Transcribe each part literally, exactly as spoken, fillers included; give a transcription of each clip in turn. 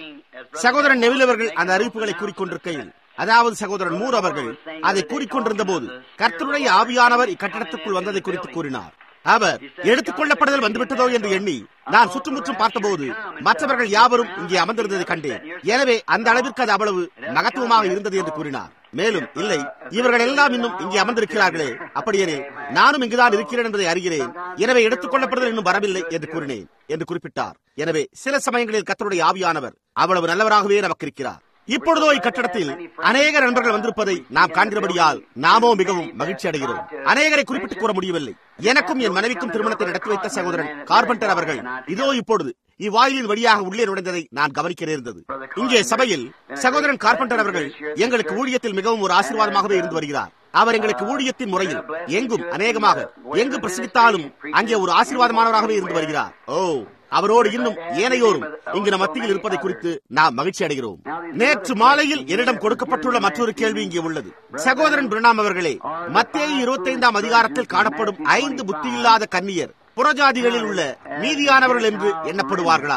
சகோதரன் நெவில் அவர்கள் அந்த அறிவிப்புகளை கூறிக்கொண்டிருக்கையில், அதாவது சகோதரன் மூர் அவர்கள் அதை கூறிக்கொண்டிருந்த போது கர்த்தருடைய ஆவியானவர் இக்கட்டடத்துக்குள் வந்ததை குறித்து கூறினார். அவர் எடுத்துக் கொள்ளப்படுதல் வந்துவிட்டதோ என்று எண்ணி நான் சுற்றுமுற்றும் பார்த்தபோது மற்றவர்கள் யாவரும் இங்கே அமர்ந்திருந்ததை கண்டேன். எனவே அந்த அளவிற்கு அது அவ்வளவு மகத்துவமாக இருந்தது என்று கூறினார். மேலும், இல்லை, இவர்கள் எல்லாம் இன்னும் இங்கே அமர்ந்திருக்கிறார்களே, அப்படியே நானும் இங்குதான் இருக்கிறேன் என்பதை அறிகிறேன். எனவே எடுத்துக் கொள்ளப்படுதல் இன்னும் வரவில்லை என்று கூறினேன் என்று குறிப்பிட்டார். எனவே சில சமயங்களில் கர்த்தருடைய ஆவியானவர் அவ்வளவு நல்லவராகவே நமக்கு இருக்கிறார். இப்பொழுதோ இக்கட்டடத்தில் அநேக நண்பர்கள் வந்திருப்பதை நாம் காண்கிறபடியால் நாமோ மிகவும் மகிழ்ச்சி அடைகிறோம். அநேகரை குறிப்பிட்டுக் கூற முடியவில்லை. எனக்கும் என் மனைவிக்கும் திருமணத்தை நடத்தி வைத்த சகோதரன் கார்பெண்டர் அவர்கள் இதோ இப்பொழுது இவ்வாயிலின் வழியாக உள்ளே நுழைந்ததை நான் கவனிக்க நேர்ந்தது. இங்கே சபையில் சகோதரன் கார்பெண்டர் அவர்கள் எங்களுக்கு ஊழியத்தில் மிகவும் ஒரு ஆசீர்வாதமாகவே இருந்து வருகிறார். அவர் எங்களுக்கு ஊழியத்தின் முறையில் எங்கும் அநேகமாக எங்கு பிரசங்கித்தாலும் அங்கே ஒரு ஆசீர்வாதமானவராகவே இருந்து வருகிறார். ஓ, அவரோடு இன்னும் ஏனையோரும் இங்கு நம் மத்தியில் இருப்பதை குறித்து நாம் மகிழ்ச்சி அடைகிறோம். நேற்று மாலையில் என்னிடம் கொடுக்கப்பட்டுள்ள மற்றொரு கேள்வி இங்கே உள்ளது. சகோதரன் பிரணாம் அவர்களே, மத்தேயு இருபத்தி ஐந்தாம் அதிகாரத்தில் காணப்படும் ஐந்து புத்தியில்லாத கன்னியர் புறஜாதிகளில் உள்ள மீதியானவர்கள் என்று எண்ணப்படுவார்களா?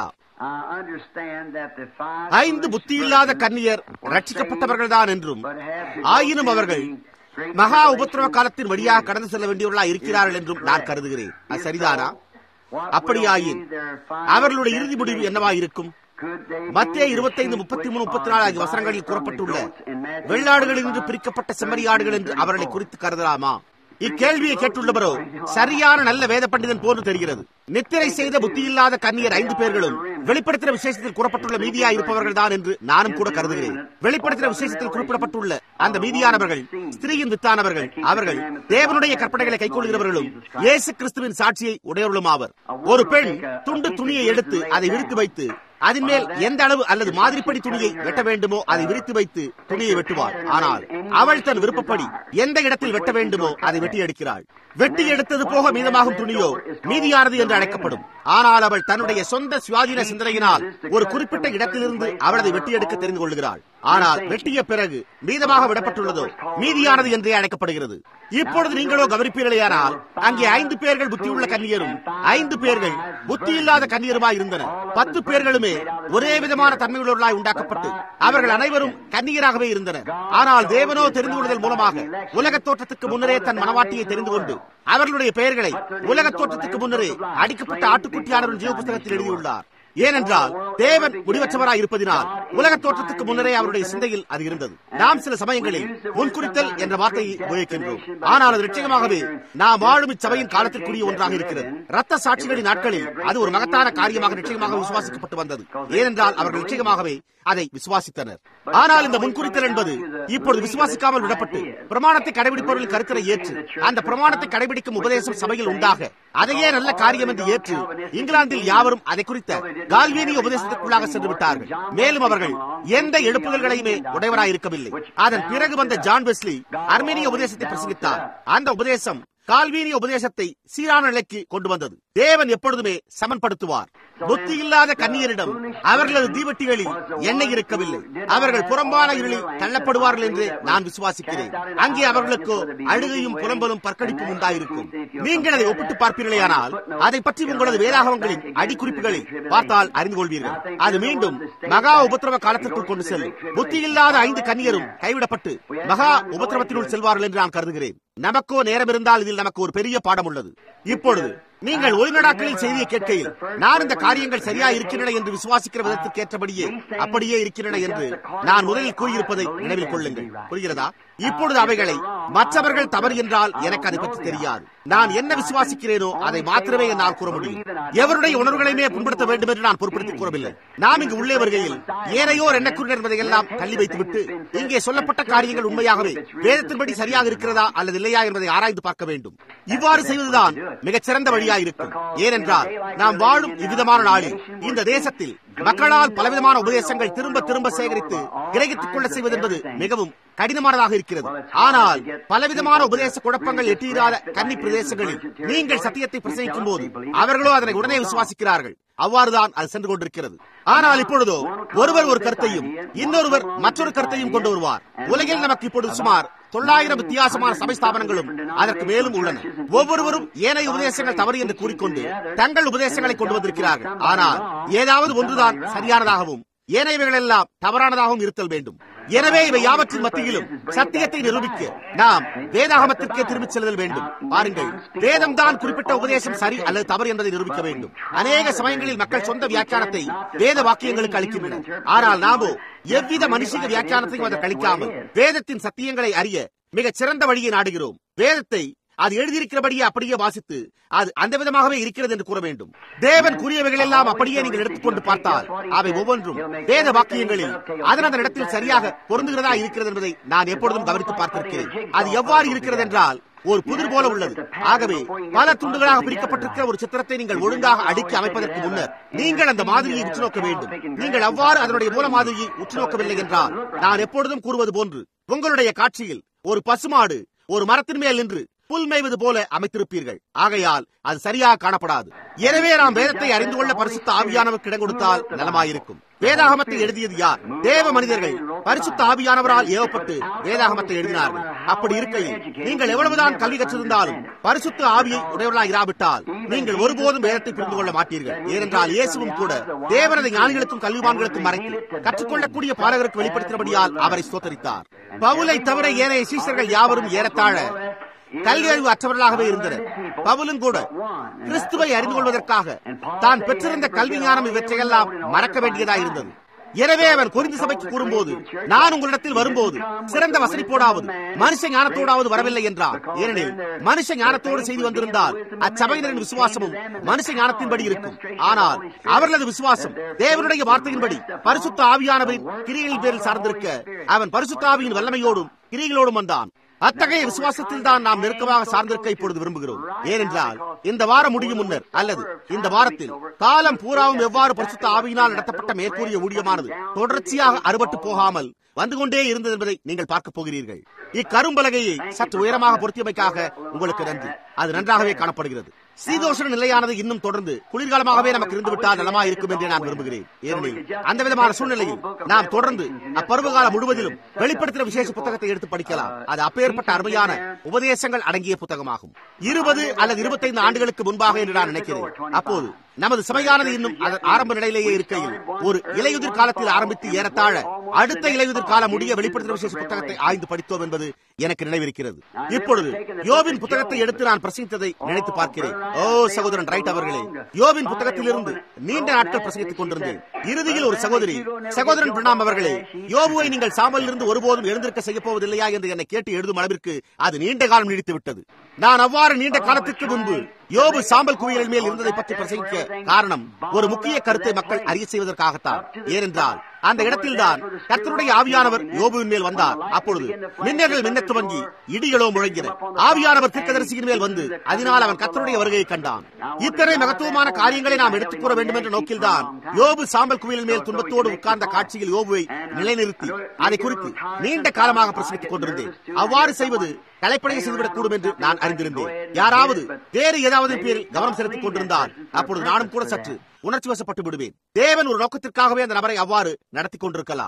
ஐந்து புத்தியில்லாத கன்னியர் ரட்சிக்கப்பட்டவர்கள்தான் என்றும், ஆயினும் அவர்கள் மகா உபத்திரவ காலத்தின் வழியாக கடந்து செல்ல வேண்டியவர்களா இருக்கிறார்கள் என்றும் நான் கருதுகிறேன். அது சரிதானா? அப்படியாயின் அவர்களுடைய இறுதி முடிவு என்னவாயிருக்கும்? மத்தேயு இருபத்தி ஐந்து முப்பத்தி மூணு முப்பத்தி நாலு ஆகிய வசனங்களில் கூறப்பட்டுள்ள வெள்ளாடுகளில் இருந்து பிரிக்கப்பட்ட செம்மறியாடுகள் என்று அவர்களை குறித்து கருதலாமா? இக்கேள்வியை கேட்டுள்ளவரோ சரியான நல்ல வேத பண்டிதன் போன்று தெரிகிறது. நித்திரை செய்த புத்தியில்லாத கன்னியர் ஐந்து பேர்களும் வெளிப்படுத்தின விசேஷத்தில் கூறப்பட்டுள்ள மீதியா இருப்பவர்கள் தான் என்று நானும் கூட கருதுகிறேன். வெளிப்படுத்தின விசேஷத்தில் குறிப்பிடப்பட்டுள்ள அந்த மீதியானவர்கள் ஸ்திரீயின் வித்தானவர்கள். அவர்கள் தேவனுடைய கற்பனைகளை கைக்கொள்கிறவர்களும் இயேசு கிறிஸ்துவின் சாட்சியை உடையவர்களும் ஆவர். ஒரு பெண் துண்டு துணியை எடுத்து அதை விரித்து வைத்து அதன் மேல் எந்த அளவு அல்லது மாதிரிப்படி துணியை வெட்ட வேண்டுமோ அதை விரித்து வைத்து துணியை வெட்டுவாள். ஆனால் அவள் தன் விருப்பப்படி எந்த இடத்தில் வெட்ட வேண்டுமோ அதை வெட்டி எடுக்கிறாள். வெட்டி எடுத்தது போக மீதமாகும் துணியோ மீதியானது என்று அழைக்கப்படும். ஆனால் அவள் தன்னுடைய சொந்த சுயாதீன சிந்தனையினால் ஒரு குறிப்பிட்ட இடத்திலிருந்து அவள் அதை வெட்டி எடுக்க தெரிந்து கொள்கிறாள். ஆனால் வெட்டிய பிறகு மீதமாக விடப்பட்டுள்ளதோ மீதியானது என்றே அழைக்கப்படுகிறது. இப்பொழுது நீங்களோ கவனிப்பீர்களேயானால் அங்கே ஐந்து பேர்கள் புத்தியுள்ள கன்னியரும் ஐந்து பேர்கள் புத்தியில்லாத கன்னியருமாய் இருந்தனர். பத்து பேர்களுமே ஒரே விதமான தன்மையுள்ளவர்களாய் உண்டாக்கப்பட்டு அவர்கள் அனைவரும் கன்னியராகவே இருந்தனர். ஆனால் தேவனோ தெரிந்து கொள்ளுதல் மூலமாக உலக தோற்றத்துக்கு முன்னரே தன் மனவாட்டியை தெரிந்து கொண்டு அவர்களுடைய பெயர்களை உலக தோற்றத்துக்கு முன்னரே அடிக்கப்பட்ட ஆட்டுக்குட்டியானவரின் ஜீவ புத்தகத்தில் எழுதியுள்ளார். ஏனென்றால் தேவன் முடிவற்றவராய் இருப்பதினால் உலக தோற்றத்துக்கு முன்னரே அவருடைய சிந்தையில் அது இருந்தது. நாம் சில சமயங்களில் முன்குறித்தல் என்ற வார்த்தையை உபயோகிக்கின்றோம். ஆனால் அது நிச்சயமாகவே நாம் வாழும் இச்சபையின் காலத்திற்குரிய ஒன்றாக இருக்கிறது. ரத்த சாட்சிகளின் நாட்களில் அது ஒரு மகத்தான காரியமாக நிச்சயமாக விசுவாசிக்கப்பட்டு வந்தது. ஏனென்றால் அவர்கள் நிச்சயமாகவே அதை விசுவாசித்தனர். ஆனால் இந்த முன்குறித்தல் என்பது இப்பொழுது விசுவாசிக்காமல் விடப்பட்டு பிரமாணத்தை கடைபிடிப்பவர்கள் கருத்தரை ஏற்று அந்த பிரமாணத்தை கடைபிடிக்கும் உபதேசம் சபையில் உண்டாக அதையே நல்ல காரியம் என்று ஏற்று இங்கிலாந்தில் யாவரும் அதை குறித்த கால்வேனிய உபதேசத்திற்குள்ளாக சென்று விட்டார்கள். மேலும் அவர்கள் எந்த எழுப்புதல்களையுமே உடையவராய் இருக்கவில்லை. அதன் பிறகு வந்த ஜான் வெஸ்லி அர்மேனிய உபதேசத்தை பிரசங்கித்தார். அந்த உபதேசம் கால்வீனிய உபதேசத்தை சீரான நிலைக்கு கொண்டு வந்தது. தேவன் எப்பொழுதுமே சமன்படுத்துவார். புத்தி இல்லாத கன்னியரிடம் அவர்களது தீவட்டிகளில் எண்ணெய் இருக்கவில்லை. அவர்கள் புறம்பான இருளில் தள்ளப்படுவார்கள் என்று நான் விசுவாசிக்கிறேன். அங்கே அவர்களுக்கு அழுகையும் புலம்பலும் பற்கடிப்பும் உண்டாயிருக்கும். நீங்கள் அதை ஒப்பிட்டு பார்ப்பீர்களேயானால் அதை பற்றி உங்களது வேதாகமங்களின் அடிக்குறிப்புகளை பார்த்தால் அறிந்து கொள்வீர்கள். அது மீண்டும் மகா உபத்திரவ காலத்திற்குள் கொண்டு செல்லும். புத்தி இல்லாத ஐந்து கன்னியரும் கைவிடப்பட்டு மகா உபத்திரவத்தினுள் செல்வார்கள் என்று நான் கருதுகிறேன். நமக்கோ நேரம் இருந்தால் இதில் நமக்கு ஒரு பெரிய பாடம் உள்ளது. இப்பொழுது நீங்கள் ஒளிநடாக்களில் செய்தியை கேட்கையில் நான் இந்த காரியங்கள் சரியா இருக்கின்றன என்று விசுவாசிக்கிற விதத்திற்கு ஏற்றபடியே அப்படியே இருக்கின்றன என்று நான் முதலில் கூறியிருப்பதை நினைவில் கொள்ளுங்கள். புரிகிறதா? இப்பொழுது அவைகளை மற்றவர்கள் தவறு என்றால் எனக்கு அதை பற்றி தெரியாது. நான் என்ன விசுவாசிக்கிறேனோ அதை மாத்திரமே என்னால் கூற முடியும். எவருடைய உணர்வுகளையுமே புண்படுத்த வேண்டும் என்று நான் பொறுப்படுத்திக் கூறவில்லை. நாம் இங்கு உள்ளே வருகையில் ஏனையோர் என்ன கூறினர் என்பதை எல்லாம் தள்ளி வைத்துவிட்டு இங்கே சொல்லப்பட்ட காரியங்கள் உண்மையாகவே வேதத்தின்படி சரியாக இருக்கிறதா அல்லது இல்லையா என்பதை ஆராய்ந்து பார்க்க வேண்டும். இவ்வாறு செய்வதுதான் மிகச்சிறந்த வழியாக இருக்கும். ஏனென்றால் நாம் வாழும் இவ்விதமான நாளில் இந்த தேசத்தில் மக்களால் பலவிதமான உபதேசங்கள் திரும்ப திரும்ப சேகரித்து கிரகித்துக் கொள்ள செய்வது என்பது மிகவும் கடினமானதாக இருக்கிறது. ஆனால் பலவிதமான உபதேச குழப்பங்கள் எட்டியிராத கன்னி பிரதேசங்களில் நீங்கள் சத்தியத்தை பிரசங்கிக்கும் போது அவர்களோ அதனை உடனே விசுவாசிக்கிறார்கள். அவ்வாறுதான் அது சென்று கொண்டிருக்கிறது. ஆனால் இப்பொழுதோ ஒருவர் ஒரு கருத்தையும் இன்னொருவர் மற்றொரு கருத்தையும் கொண்டு வருவார். உலகில் நமக்கு இப்பொழுது சுமார் தொள்ளாயிரம் வித்தியாசமான சபை ஸ்தாபனங்களும் அதற்கு மேலும் உள்ளன. ஒவ்வொருவரும் ஏனைய உபதேசங்கள் தவறு என்று கூறிக்கொண்டு தங்கள் உபதேசங்களை கொண்டு வந்திருக்கிறார்கள். ஆனால் ஏதாவது ஒன்றுதான் சரியானதாகவும் ஏனையவைகள் எல்லாம் தவறானதாகவும் இருத்தல் வேண்டும். எனவே இவை யாவற்றின் மத்தியிலும் சத்தியத்தை நிரூபிக்க நாம் வேதாகமத்திற்கே திரும்பிச் செல்லுதல் வேண்டும். பாருங்கள், வேதம் தான் குறிப்பிட்ட உபதேசம் சரி அல்லது தவறு என்பதை நிரூபிக்க வேண்டும். அநேக சமயங்களில் மக்கள் சொந்த வியாக்கியானத்தை வேத வாக்கியங்களுக்கு அளிக்கின்றனர். ஆனால் நாமோ எவ்வித மனுஷிக வியாக்கியானத்தையும் அதற்கு அளிக்காமல் வேதத்தின் சத்தியங்களை அறிய மிகச் சிறந்த வழியை நாடுகிறோம். வேதத்தை அது எழுதியிருக்கிறபடியே அப்படியே வாசித்து அது அந்த விதமாகவே இருக்கிறது என்று கூற வேண்டும். தேவன் கூறியவைகள் எல்லாம் அப்படியே நீங்கள் எடுத்துக்கொண்டு பார்த்தால் அவை ஒவ்வொன்றும் வேத வாக்கியங்களில் அதன் இடத்தில் சரியாக பொருந்துகிறதா இருக்கிறது என்பதை நான் எப்பொழுதும் கவனித்து பார்த்திருக்கிறேன். அது எவ்வாறு இருக்கிறது என்றால் ஒரு புதிர் போல உள்ளது. ஆகவே பல துண்டுகளாக பிரிக்கப்பட்டிருக்கிற ஒரு சித்திரத்தை நீங்கள் ஒழுங்காக அடுக்கி அமைப்பதற்கு முன்னர் நீங்கள் அந்த மாதிரியை உற்று நோக்க வேண்டும். நீங்கள் அவ்வாறு அதனுடைய மூல மாதிரியை உற்று நோக்கவில்லை என்றால் நான் எப்பொழுதும் கூறுவது போன்று உங்களுடைய காட்சியில் ஒரு பசுமாடு ஒரு மரத்தின் மேல் நின்று புல் மேய்வது போல அமைத்திருப்பீர்கள். ஆகையால் அது சரியாக காணப்படாது. எனவே நாம் வேதத்தை அறிந்து கொள்ள பரிசுத்த ஆவியானவருக்கு இடம் கொடுத்தால் நலமாயிருக்கும். வேதாகமத்தை எழுதியது யார்? தேவ மனிதர்கள் பரிசுத்த ஆவியானவரால் ஏவப்பட்டு வேதாகமத்தை எழுதினார்கள். அப்படி இருக்கையில் நீங்கள் எவ்வளவுதான் கல்வி கற்றிருந்தாலும் பரிசுத்த ஆவியை உடையவர்களாக இராவிட்டால் நீங்கள் ஒருபோதும் வேதத்தை புரிந்து கொள்ள மாட்டீர்கள். ஏனென்றால் இயேசுவும் கூட தேவனது ஞானிகளுக்கும் கல்விமான்களுக்கும் மறைத்து கற்றுக்கொள்ளக்கூடிய பாலகருக்கு வெளிப்படுத்தினபடியால் அவரை ஸ்தோத்தரித்தார். பவுலை தவிர ஏனைய சீஷர்கள் யாவரும் ஏறத்தாழ கல்வி அறிவு அற்றவர்களாகவே இருந்தனர். பவுலும் கூட கிறிஸ்துவை அறிந்து கொள்வதற்காக தான் பெற்றிருந்த கல்வி ஞானம் இவற்றையெல்லாம் மறக்க வேண்டியதாக இருந்தது. எனவே அவன் கொரிந்து சபைக்கு கூறும்போது, நான் உங்களிடத்தில் வரும்போது சிறந்த வசனிப்போடாவது மனுஷ ஞானத்தோடாவது வரவில்லை என்றார். ஏனெனில் மனுஷ ஞானத்தோடு செய்து வந்திருந்தால் அச்சபையினரின் விசுவாசமும் மனுஷ ஞானத்தின்படி இருக்கும். ஆனால் அவர்களது விசுவாசம் தேவனுடைய வார்த்தையின்படி பரிசுத்த ஆவியானவரின் கிரியைகளின் பேரில் சார்ந்திருக்க அவன் பரிசுத்த ஆவியின் வல்லமையோடும் கிரியைகளோடும் வந்தான். அத்தகைய விசுவாசத்தில் தான் நாம் நெருக்கமாக சார்ந்திருக்க இப்பொழுது விரும்புகிறோம். ஏனென்றால் இந்த வாரம் முடியும் முன்னர் அல்லது இந்த வாரத்தில் காலம் பூராவும் எவ்வாறு பரிசுத்த ஆவியினால் நடத்தப்பட்ட மேற்கூறிய ஊழியமானது தொடர்ச்சியாக அறுபட்டு போகாமல் வந்து கொண்டே இருந்தது என்பதை நீங்கள் பார்க்க போகிறீர்கள். இக்கரும்பலகையை சற்று உயரமாக பொருத்தியமைக்காக உங்களுக்கு நன்றி. அது நன்றாகவே காணப்படுகிறது. சீதோஷண நிலையானது இன்னும் தொடர்ந்து குளிர்காலமாகவே நமக்கு இருந்துவிட்டால் நலமா இருக்கும் என்று நான் விரும்புகிறேன். ஏனெனில் அந்த விதமான சூழ்நிலையில் நாம் தொடர்ந்து அப்பருவகாலம் முழுவதிலும் வெளிப்படுத்தின விசேஷ புத்தகத்தை எடுத்து படிக்கலாம். அது அப்பேற்பட்ட அருமையான உபதேசங்கள் அடங்கிய புத்தகமாகும். இருபது அல்லது இருபத்தைந்து ஆண்டுகளுக்கு முன்பாக என்று நான் நினைக்கிறேன். அப்போது நமது சபையானது இன்னும் அதன் ஆரம்ப நிலையிலேயே இருக்கையில் ஒரு இலையுதிர் காலத்தில் ஆரம்பித்து ஏறத்தாழ அடுத்த இலையுதிர் காலம் முடிய வெளிப்படுத்தின விசேஷ புத்தகத்தை ஆய்ந்து படித்தோம் என்பது எனக்கு நினைவிருக்கிறது. இப்பொழுது யோபின் புத்தகத்தை எடுத்து நான் பிரசங்கித்ததை நினைத்து பார்க்கிறேன். ஓ சகோதரன் ரைட் அவர்களே, யோபின் புத்தகத்திலிருந்து நீண்ட நாட்கள் பிரசங்கித்துக் கொண்டிருந்தேன். இறுதியில் ஒரு சகோதரி, சகோதரன் பிரணாம் அவர்களே, யோபுவை நீங்கள் சாம்பலில் இருந்து ஒருபோதும் எழுந்திருக்க செய்ய போவதில்லையா என்று என்னை கேட்டு எழுதும் அளவிற்கு அது நீண்ட காலம் நீடித்து விட்டது. நான் அவ்வாறு நீண்ட காலத்திற்கு முன்பு யோபு சாம்பல் குவியலின் மேல் இருந்ததை பற்றி பிரசங்கிக்க காரணம் ஒரு முக்கிய கருத்தை மக்கள் அறிய செய்வதற்காகத்தான். ஏனென்றால் அந்த இடத்தில்தான் கர்த்தருடைய ஆவியானவர் யோபுவின் மேல் வந்தார். அப்பொழுது மின்னல்கள் மின்னத் துவங்கி இடிகளோ முழங்கின. ஆவியானவர் தீர்க்கதரிசியின் மேல் வந்து அதனால் அவன் கர்த்தருடைய வருகையை கண்டான். இத்தனை மகத்துவமான காரியங்களை நாம் எடுத்துக் கூற வேண்டும் என்ற நோக்கில்தான் யோபு சாம்பல் குவியலின் மேல் துன்பத்தோடு உட்கார்ந்த காட்சியில் யோபுவை நிலைநிறுத்தி அதை குறித்து நீண்ட காலமாக பிரசங்கித்துக் கொண்டிருந்தேன். அவ்வாறு செய்வது கலைப்படைய செய்துவிடக் கூடும் என்று நான் அறிந்திருந்தேன். யாராவது வேறு ஏதாவது பேரில் கவனம் செலுத்திக் கொண்டிருந்தால் அப்பொழுது நானும் கூட சற்று உணர்ச்சி வசப்பட்டு விடுவேன். தேவன் ஒரு நோக்கத்திற்காகவே அந்த நபரை அவ்வாறு நடத்தி கொண்டிருக்கலாம்.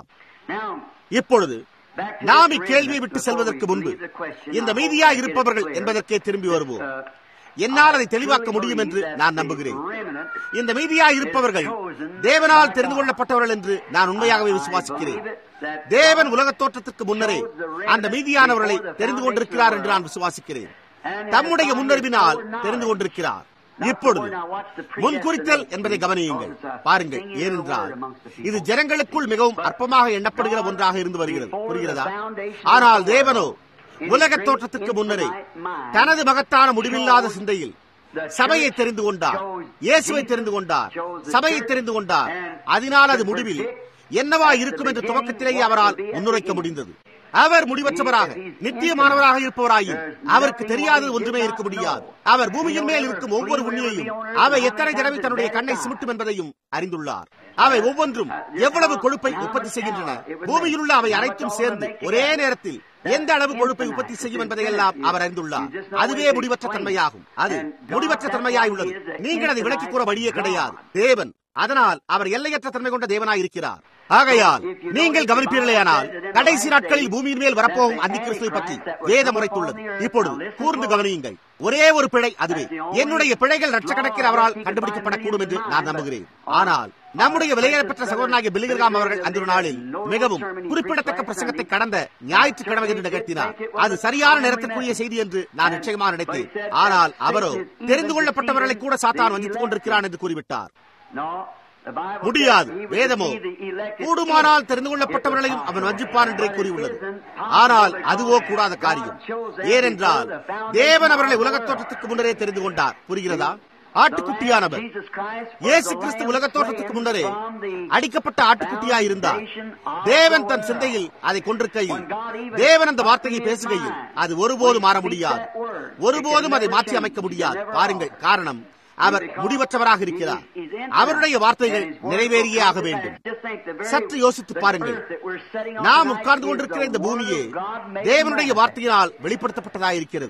இப்பொழுது நாம் இக்கேள்வியை விட்டு செல்வதற்கு முன்பு இந்த மீதியா இருப்பவர்கள் என்பதற்கே திரும்பி வருவோம். என்னால் அதை தெளிவாக்க முடியும் என்று நான் நம்புகிறேன். இந்த மீதியா இருப்பவர்கள் தேவனால் தெரிந்து கொள்ளப்பட்டவர்கள் என்று நான் உண்மையாகவே விசுவாசிக்கிறேன். தேவன் உலக தோற்றத்திற்கு முன்னரே அந்த மீதியானவர்களை தெரிந்து கொண்டிருக்கிறார் என்று நான் விசுவாசிக்கிறேன். தம்முடைய முன்னறிவினால் தெரிந்து கொண்டிருக்கிறார். இப்பொழுது முன்குறித்தல் என்பதை கவனியுங்கள். பாருங்கள், ஏனென்றால் இது ஜனங்களுக்குள் மிகவும் அற்பமாக எண்ணப்படுகிற ஒன்றாக இருந்து வருகிறது. புரிகிறதா? ஆனால் தேவனோ உலக தோற்றத்திற்கு முன்னரே தனது மகத்தான முடிவில்லாத சிந்தையில் சபையை தெரிந்து கொண்டார், இயேசுவை தெரிந்து கொண்டார், சபையை தெரிந்து கொண்டார். அதனால் அது முடிவில் என்னவா இருக்கும் என்று துவக்கத்திலேயே அவரால் முன்னுரைக்க முடிந்தது. அவர் முடிவற்றவராக நித்தியமானவராக இருப்பவராயும் அவருக்கு தெரியாதது ஒன்றுமே இருக்க முடியாது. அவர் பூமியின் மேல் இருக்கும் ஒவ்வொரு உண்மையையும் அவை எத்தனை தடவை தன்னுடைய கண்ணை சிமிட்டும் என்பதையும் அறிந்துள்ளார். அவை ஒவ்வொன்றும் எவ்வளவு கொழுப்பை உற்பத்தி செய்கின்றன, பூமியில் உள்ள அவை அனைத்தும் சேர்ந்து ஒரே நேரத்தில் எந்த அளவு கொழுப்பை உற்பத்தி செய்யும் என்பதையெல்லாம் அவர் அறிந்துள்ளார். அதுவே முடிவற்ற தன்மையாகும். அது முடிவற்ற தன்மையாய் உள்ளது. நீங்கள் அதை விளக்கி கூற வழியே கிடையாது. தேவன் அதனால் அவர் எல்லையற்ற தன்மை கொண்ட தேவனாய் இருக்கிறார். ஆகையால் நீங்கள் கவனிப்பீர்களேயானால் கடைசி நாட்களில் பூமியின் மேல் வரப்போகும் அந்திகிறிஸ்துவை பற்றி வேதம் உரைத்துள்ளது. இப்பொழுது கூர்ந்து கவனியுங்கள். ஒரே ஒரு பிழை, அதுவே என்னுடைய பிழைகள் லட்சக்கணக்கில் அவரால் கண்டுபிடிக்கப்படக்கூடும் என்று நான் நம்புகிறேன். ஆனால் நம்முடைய விலையேறப்பெற்ற சகோதரனாகிய பில்லி கிரஹாம் அவர்கள் அந்த நாளில் மிகவும் குறிப்பிடத்தக்க பிரசங்கத்தை கடந்த ஞாயிற்றுக்கிழமை என்று நிகழ்த்தினார். அது சரியான நேரத்திற்குரிய செய்தி என்று நான் நிச்சயமாக நினைத்தேன். ஆனால் அவரோ தெரிந்து கொள்ளப்பட்டவர்களை கூட சாத்தான் வஞ்சித்துக் கொண்டிருக்கிறான் என்று கூறிவிட்டார். முடியாது. வேதமோ கூடுமானால் தெரிந்து கொள்ளப்பட்டவர்களையும் அவன் வஞ்சிப்பான் என்றே கூறியுள்ளது. ஆனால் அதுவோ கூடாத காரியம். ஏனென்றால் தேவன் அவர்களை உலகத் தோற்றத்துக்கு முன்னரே தெரிந்து கொண்டார். புரிகிறதா? ஆட்டுக்குட்டியானவர் இயேசு கிறிஸ்து உலகத் தோற்றத்துக்கு முன்னரே அடிக்கப்பட்ட ஆட்டுக்குட்டியாய் இருந்தார். தேவன் தன் சிந்தையில் அதை கொண்டிருக்கையில், தேவன் அந்த வார்த்தையை பேசுகையில் அது ஒருபோதும் மாற முடியாது, ஒருபோதும் அதை மாற்றி அமைக்க முடியாது. பாருங்கள், காரணம் அவர் முடிவற்றவராக இருக்கிறார். அவருடைய வார்த்தைகள் நிறைவேறியே ஆக வேண்டும். சற்று யோசித்து பாருங்கள். நாம் உட்கார்ந்து கொண்டிருக்கிற இந்த பூமியே தேவனுடைய வார்த்தையினால் வெளிப்படுத்தப்பட்டதாயிருக்கிறது.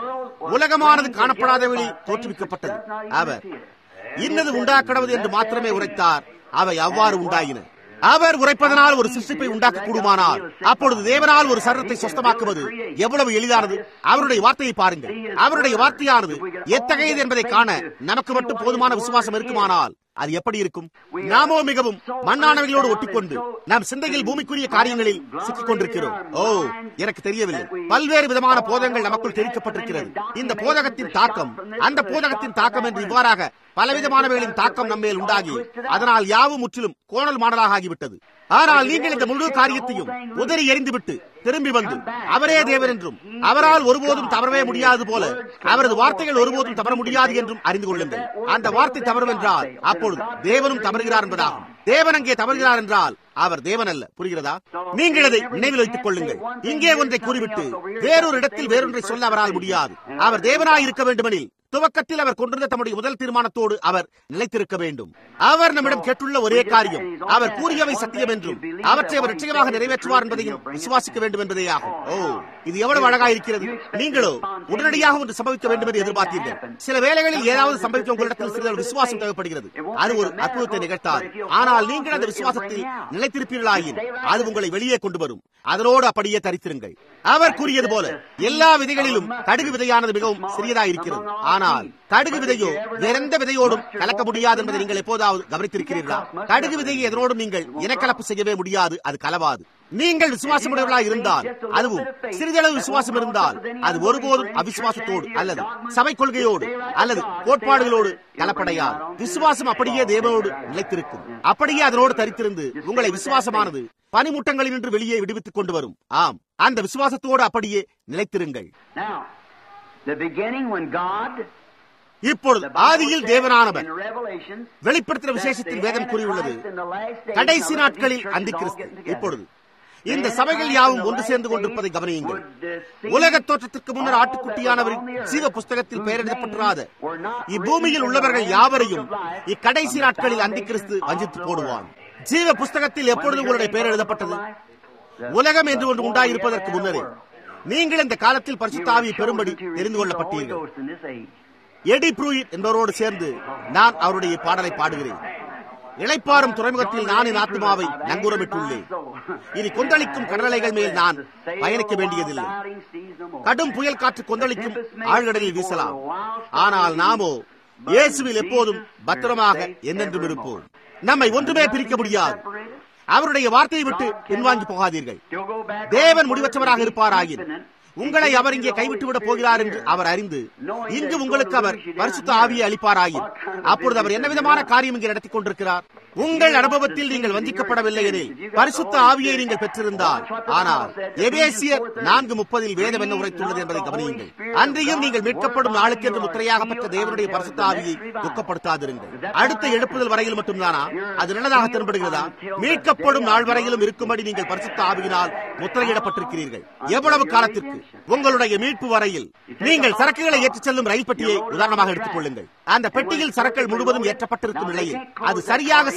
உலகமானது காணப்படாதவழில் தோற்றுவிக்கப்பட்டது. அவர் இன்னது உண்டாக்கடவது என்று மாத்திரமே உரைத்தார். அவை அவ்வாறு உண்டாயின. அவர் உரைப்பதனால் ஒரு சிருஷ்டிப்பை உண்டாக்க கூடுமானால் அப்பொழுது தேவனால் ஒரு சரீரத்தை சொஸ்தமாக்குவது எவ்வளவு எளிதானது. அவருடைய வார்த்தையை பாருங்கள். அவருடைய வார்த்தையானது எத்தகையது என்பதை காண நமக்கு மட்டும் போதுமான விசுவாசம் இருக்குமானால் அது எப்படி இருக்கும்? நாமோ மிகவும் மண்ணானவைகளோடு ஒட்டிக்கொண்டு நம் சிந்தையில் பூமிக்குரிய காரியங்களில் சிக்கிக் கொண்டிருக்கிறோம். ஓ, எனக்கு தெரியவில்லை. பல்வேறு விதமான போதகங்கள் நமக்குள் தெரிவிக்கப்பட்டிருக்கிறது. இந்த போதகத்தின் தாக்கம், அந்த போதகத்தின் தாக்கம் என்று இவ்வாறாக பலவிதமானவைகளின் தாக்கம் நம்மேல் உண்டாகி அதனால் யாவும் முற்றிலும் கோணல் மாடலாக ஆகிவிட்டது. ஆனால் நீங்கள் இந்த முழு காரியத்தையும் உதறி எறிந்துவிட்டு திரும்பி வந்து அவரே தேவன் என்றும் அவரால் ஒருபோதும் தவறவே முடியாது போல அவரது வார்த்தைகள் ஒருபோதும் தவற முடியாது என்றும் அறிந்து கொள்ளுங்கள். அந்த வார்த்தை தவறும் என்றால் அப்பொழுது தேவனும் தவறுகிறார் என்பதாகும். தேவன் அங்கே தவறுகிறார் என்றால் அவர் தேவன் அல்ல. புரிகிறதா? நீங்கள் அதை நினைவில் வைத்துக் கொள்ளுங்கள். இங்கே ஒன்றை கூறிவிட்டு வேறொரு இடத்தில் வேறொன்றை சொல்ல அவரால் முடியாது. அவர் தேவனாய் இருக்க வேண்டுமெனில் துவக்கத்தில் அவர் கொண்டிருந்த தம்முடைய முதல் தீர்மானத்தோடு அவர் நிலைத்திருக்க வேண்டும். அவர் நம்மிடம் கேட்டுள்ள ஒரே காரியம், அவர் கூறியவை சத்தியம் என்றும் அவற்றை அவர் நிச்சயமாக நிறைவேற்றுவார் என்பதையும் விசுவாசிக்க வேண்டும் என்பதே ஆகும். ஓ, இது எவ்வளவு அழகாக இருக்கிறது. நீங்களோ உடனடியாக ஒன்று சம்பவிக்க வேண்டும் என்று எதிர்பார்த்தீர்கள். சில வேளைகளில் ஏதாவது சம்பவிக்க உங்களிடத்தில் சிறிது விசுவாசம் தேவைப்படுகிறது. அது ஒரு அற்புதத்தை நிகழ்த்தாது. ஆனால் நீங்கள் அந்த விசுவாசத்தில் நிலைத்திருப்பீர்களாயின் அது உங்களை வெளியே கொண்டு வரும். அதனோடு அப்படியே தரித்திருங்கள். அவர் கூறியது போல எல்லா விதைகளிலும் கடுகு விதையானது மிகவும் சிறியதாக இருக்கிறது. ஆனால் கடுகு விதையோ வேறெந்த விதையோடும் கலக்க முடியாது என்பதை நீங்கள் எப்போதாவது கவனித்திருக்கிறீர்களா? கடுகு விதையை எதனோடும் நீங்கள் இனக்கலப்பு செய்யவே முடியாது. அது கலவாது. நீங்கள் விசுவாசமுடையவர்களாக இருந்தால், அதுவும் சிறிதளவு விசுவாசம் இருந்தால், அது ஒருபோதும் அவிசுவாசத்தோடு அல்லது சபை கொள்கையோடு அல்லது கோட்பாடுகளோடு கலப்படையாது. விசுவாசம் அப்படியே தேவனோடு நிலைத்திருக்கும். அப்படியே அதனோடு தரித்திருந்து உங்களை விசுவாசமானது பனிமுட்டங்களில் நின்று வெளியே விடுவித்துக் கொண்டு வரும். ஆம், அந்த விசுவாசத்தோடு அப்படியே நிலைத்திருங்கள். இப்பொழுது ஆதியில் தேவனானவர் வெளிப்படுத்தின விசேஷத்தில் வேதம் கூறியுள்ளது கடைசி நாட்களில் அந்திகிறிஸ்து. இப்பொழுது இந்த சபைகள் யாவும் ஒன்று சேர்ந்து கொண்டிருப்பதை கவனியுங்கள். உலக தோற்றத்திற்கு முன்னர் ஆட்டுக்குட்டியானவரின் ஜீவ புஸ்தகத்தில் பெயர் எழுதப்பட்டிராத இப்பூமியில் உள்ளவர்கள் யாவரையும் இக்கடைசி நாட்களில் அந்திகிறிஸ்து வஞ்சித்து போடுவான். ஜீவ புஸ்தகத்தில் எப்பொழுது உங்களுடைய பெயர் எழுதப்பட்டது? உலகம் என்று ஒன்று உண்டாயிருப்பதற்கு முன்னரே நீங்கள் இந்த காலத்தில் பரிசுத்த ஆவியை பெறும்படி தெரிந்து கொள்ளப்பட்டீர்கள். எடி ப்ரூயிட் என்பவரோடு சேர்ந்து நான் அவருடைய பாடலை பாடுகிறேன். இளைப்பாறும் துறைமுகத்தில் நான் என் ஆத்மாவை நங்கூரமிட்டுள்ளேன். இனி கொந்தளிக்கும் கடலைகள் மேல் நான் பயணிக்க வேண்டியதில்லை. கடும் புயல் காற்று கொந்தளிக்கும் ஆழ்கடலில் வீசலாம். ஆனால் நாமோ இயேசுவில் எப்போதும் பத்திரமாக என்னென்றும் இருப்போம். நம்மை ஒன்றுமே பிரிக்க முடியாது. அவருடைய வார்த்தையை விட்டு பின்வாங்கி போகாதீர்கள். தேவன் முடிவற்றவராக இருப்பாராயின் உங்களை அவர் இங்கே கைவிட்டு விட போகிறார் என்று அவர் அறிந்து இங்கு உங்களுக்கு அவர் பரிசுத்த ஆவியை அளிப்பாராயின் அப்பொழுது அவர் என்ன விதமான காரியம் இங்கே நடத்திக் கொண்டிருக்கிறார்? உங்கள் அனுபவத்தில் நீங்கள் வஞ்சிக்கப்படவில்லை எனில் பரிசுத்த ஆவியை நீங்கள் பெற்றிருந்தால். ஆனால் எபேசியர் நான்கு முப்பதில் வேதம் என்ன உரைத்துள்ளது என்பதை கவனியுங்கள். அன்றையும் நீங்கள் மீட்கப்படும் நாளுக்கு என்று முத்திரையாக பெற்ற தேவனுடைய பரிசுத்த ஆவியை துக்கப்படுத்தாதிருங்கள். அடுத்த எழுப்புதல் வரையில் மட்டும்தானா அது நல்லதாக தென்படுகிறதா? மீட்கப்படும் நாள் வரையிலும் இருக்கும்படி நீங்கள் பரிசுத்த ஆவியினால் முத்திரையிடப்பட்டிருக்கிறீர்கள். எவ்வளவு காலத்திற்கு? உங்களுடைய மீட்பு வரையில். நீங்கள் சரக்குகளை ஏற்றிச் செல்லும் ரயில் பெட்டியை உதாரணமாக எடுத்துக் கொள்ளுங்கள். அந்த பெட்டியில் சரக்குகள் முழுவதும் ஏற்றப்பட்டிருக்கும் நிலையில் அது சரியாக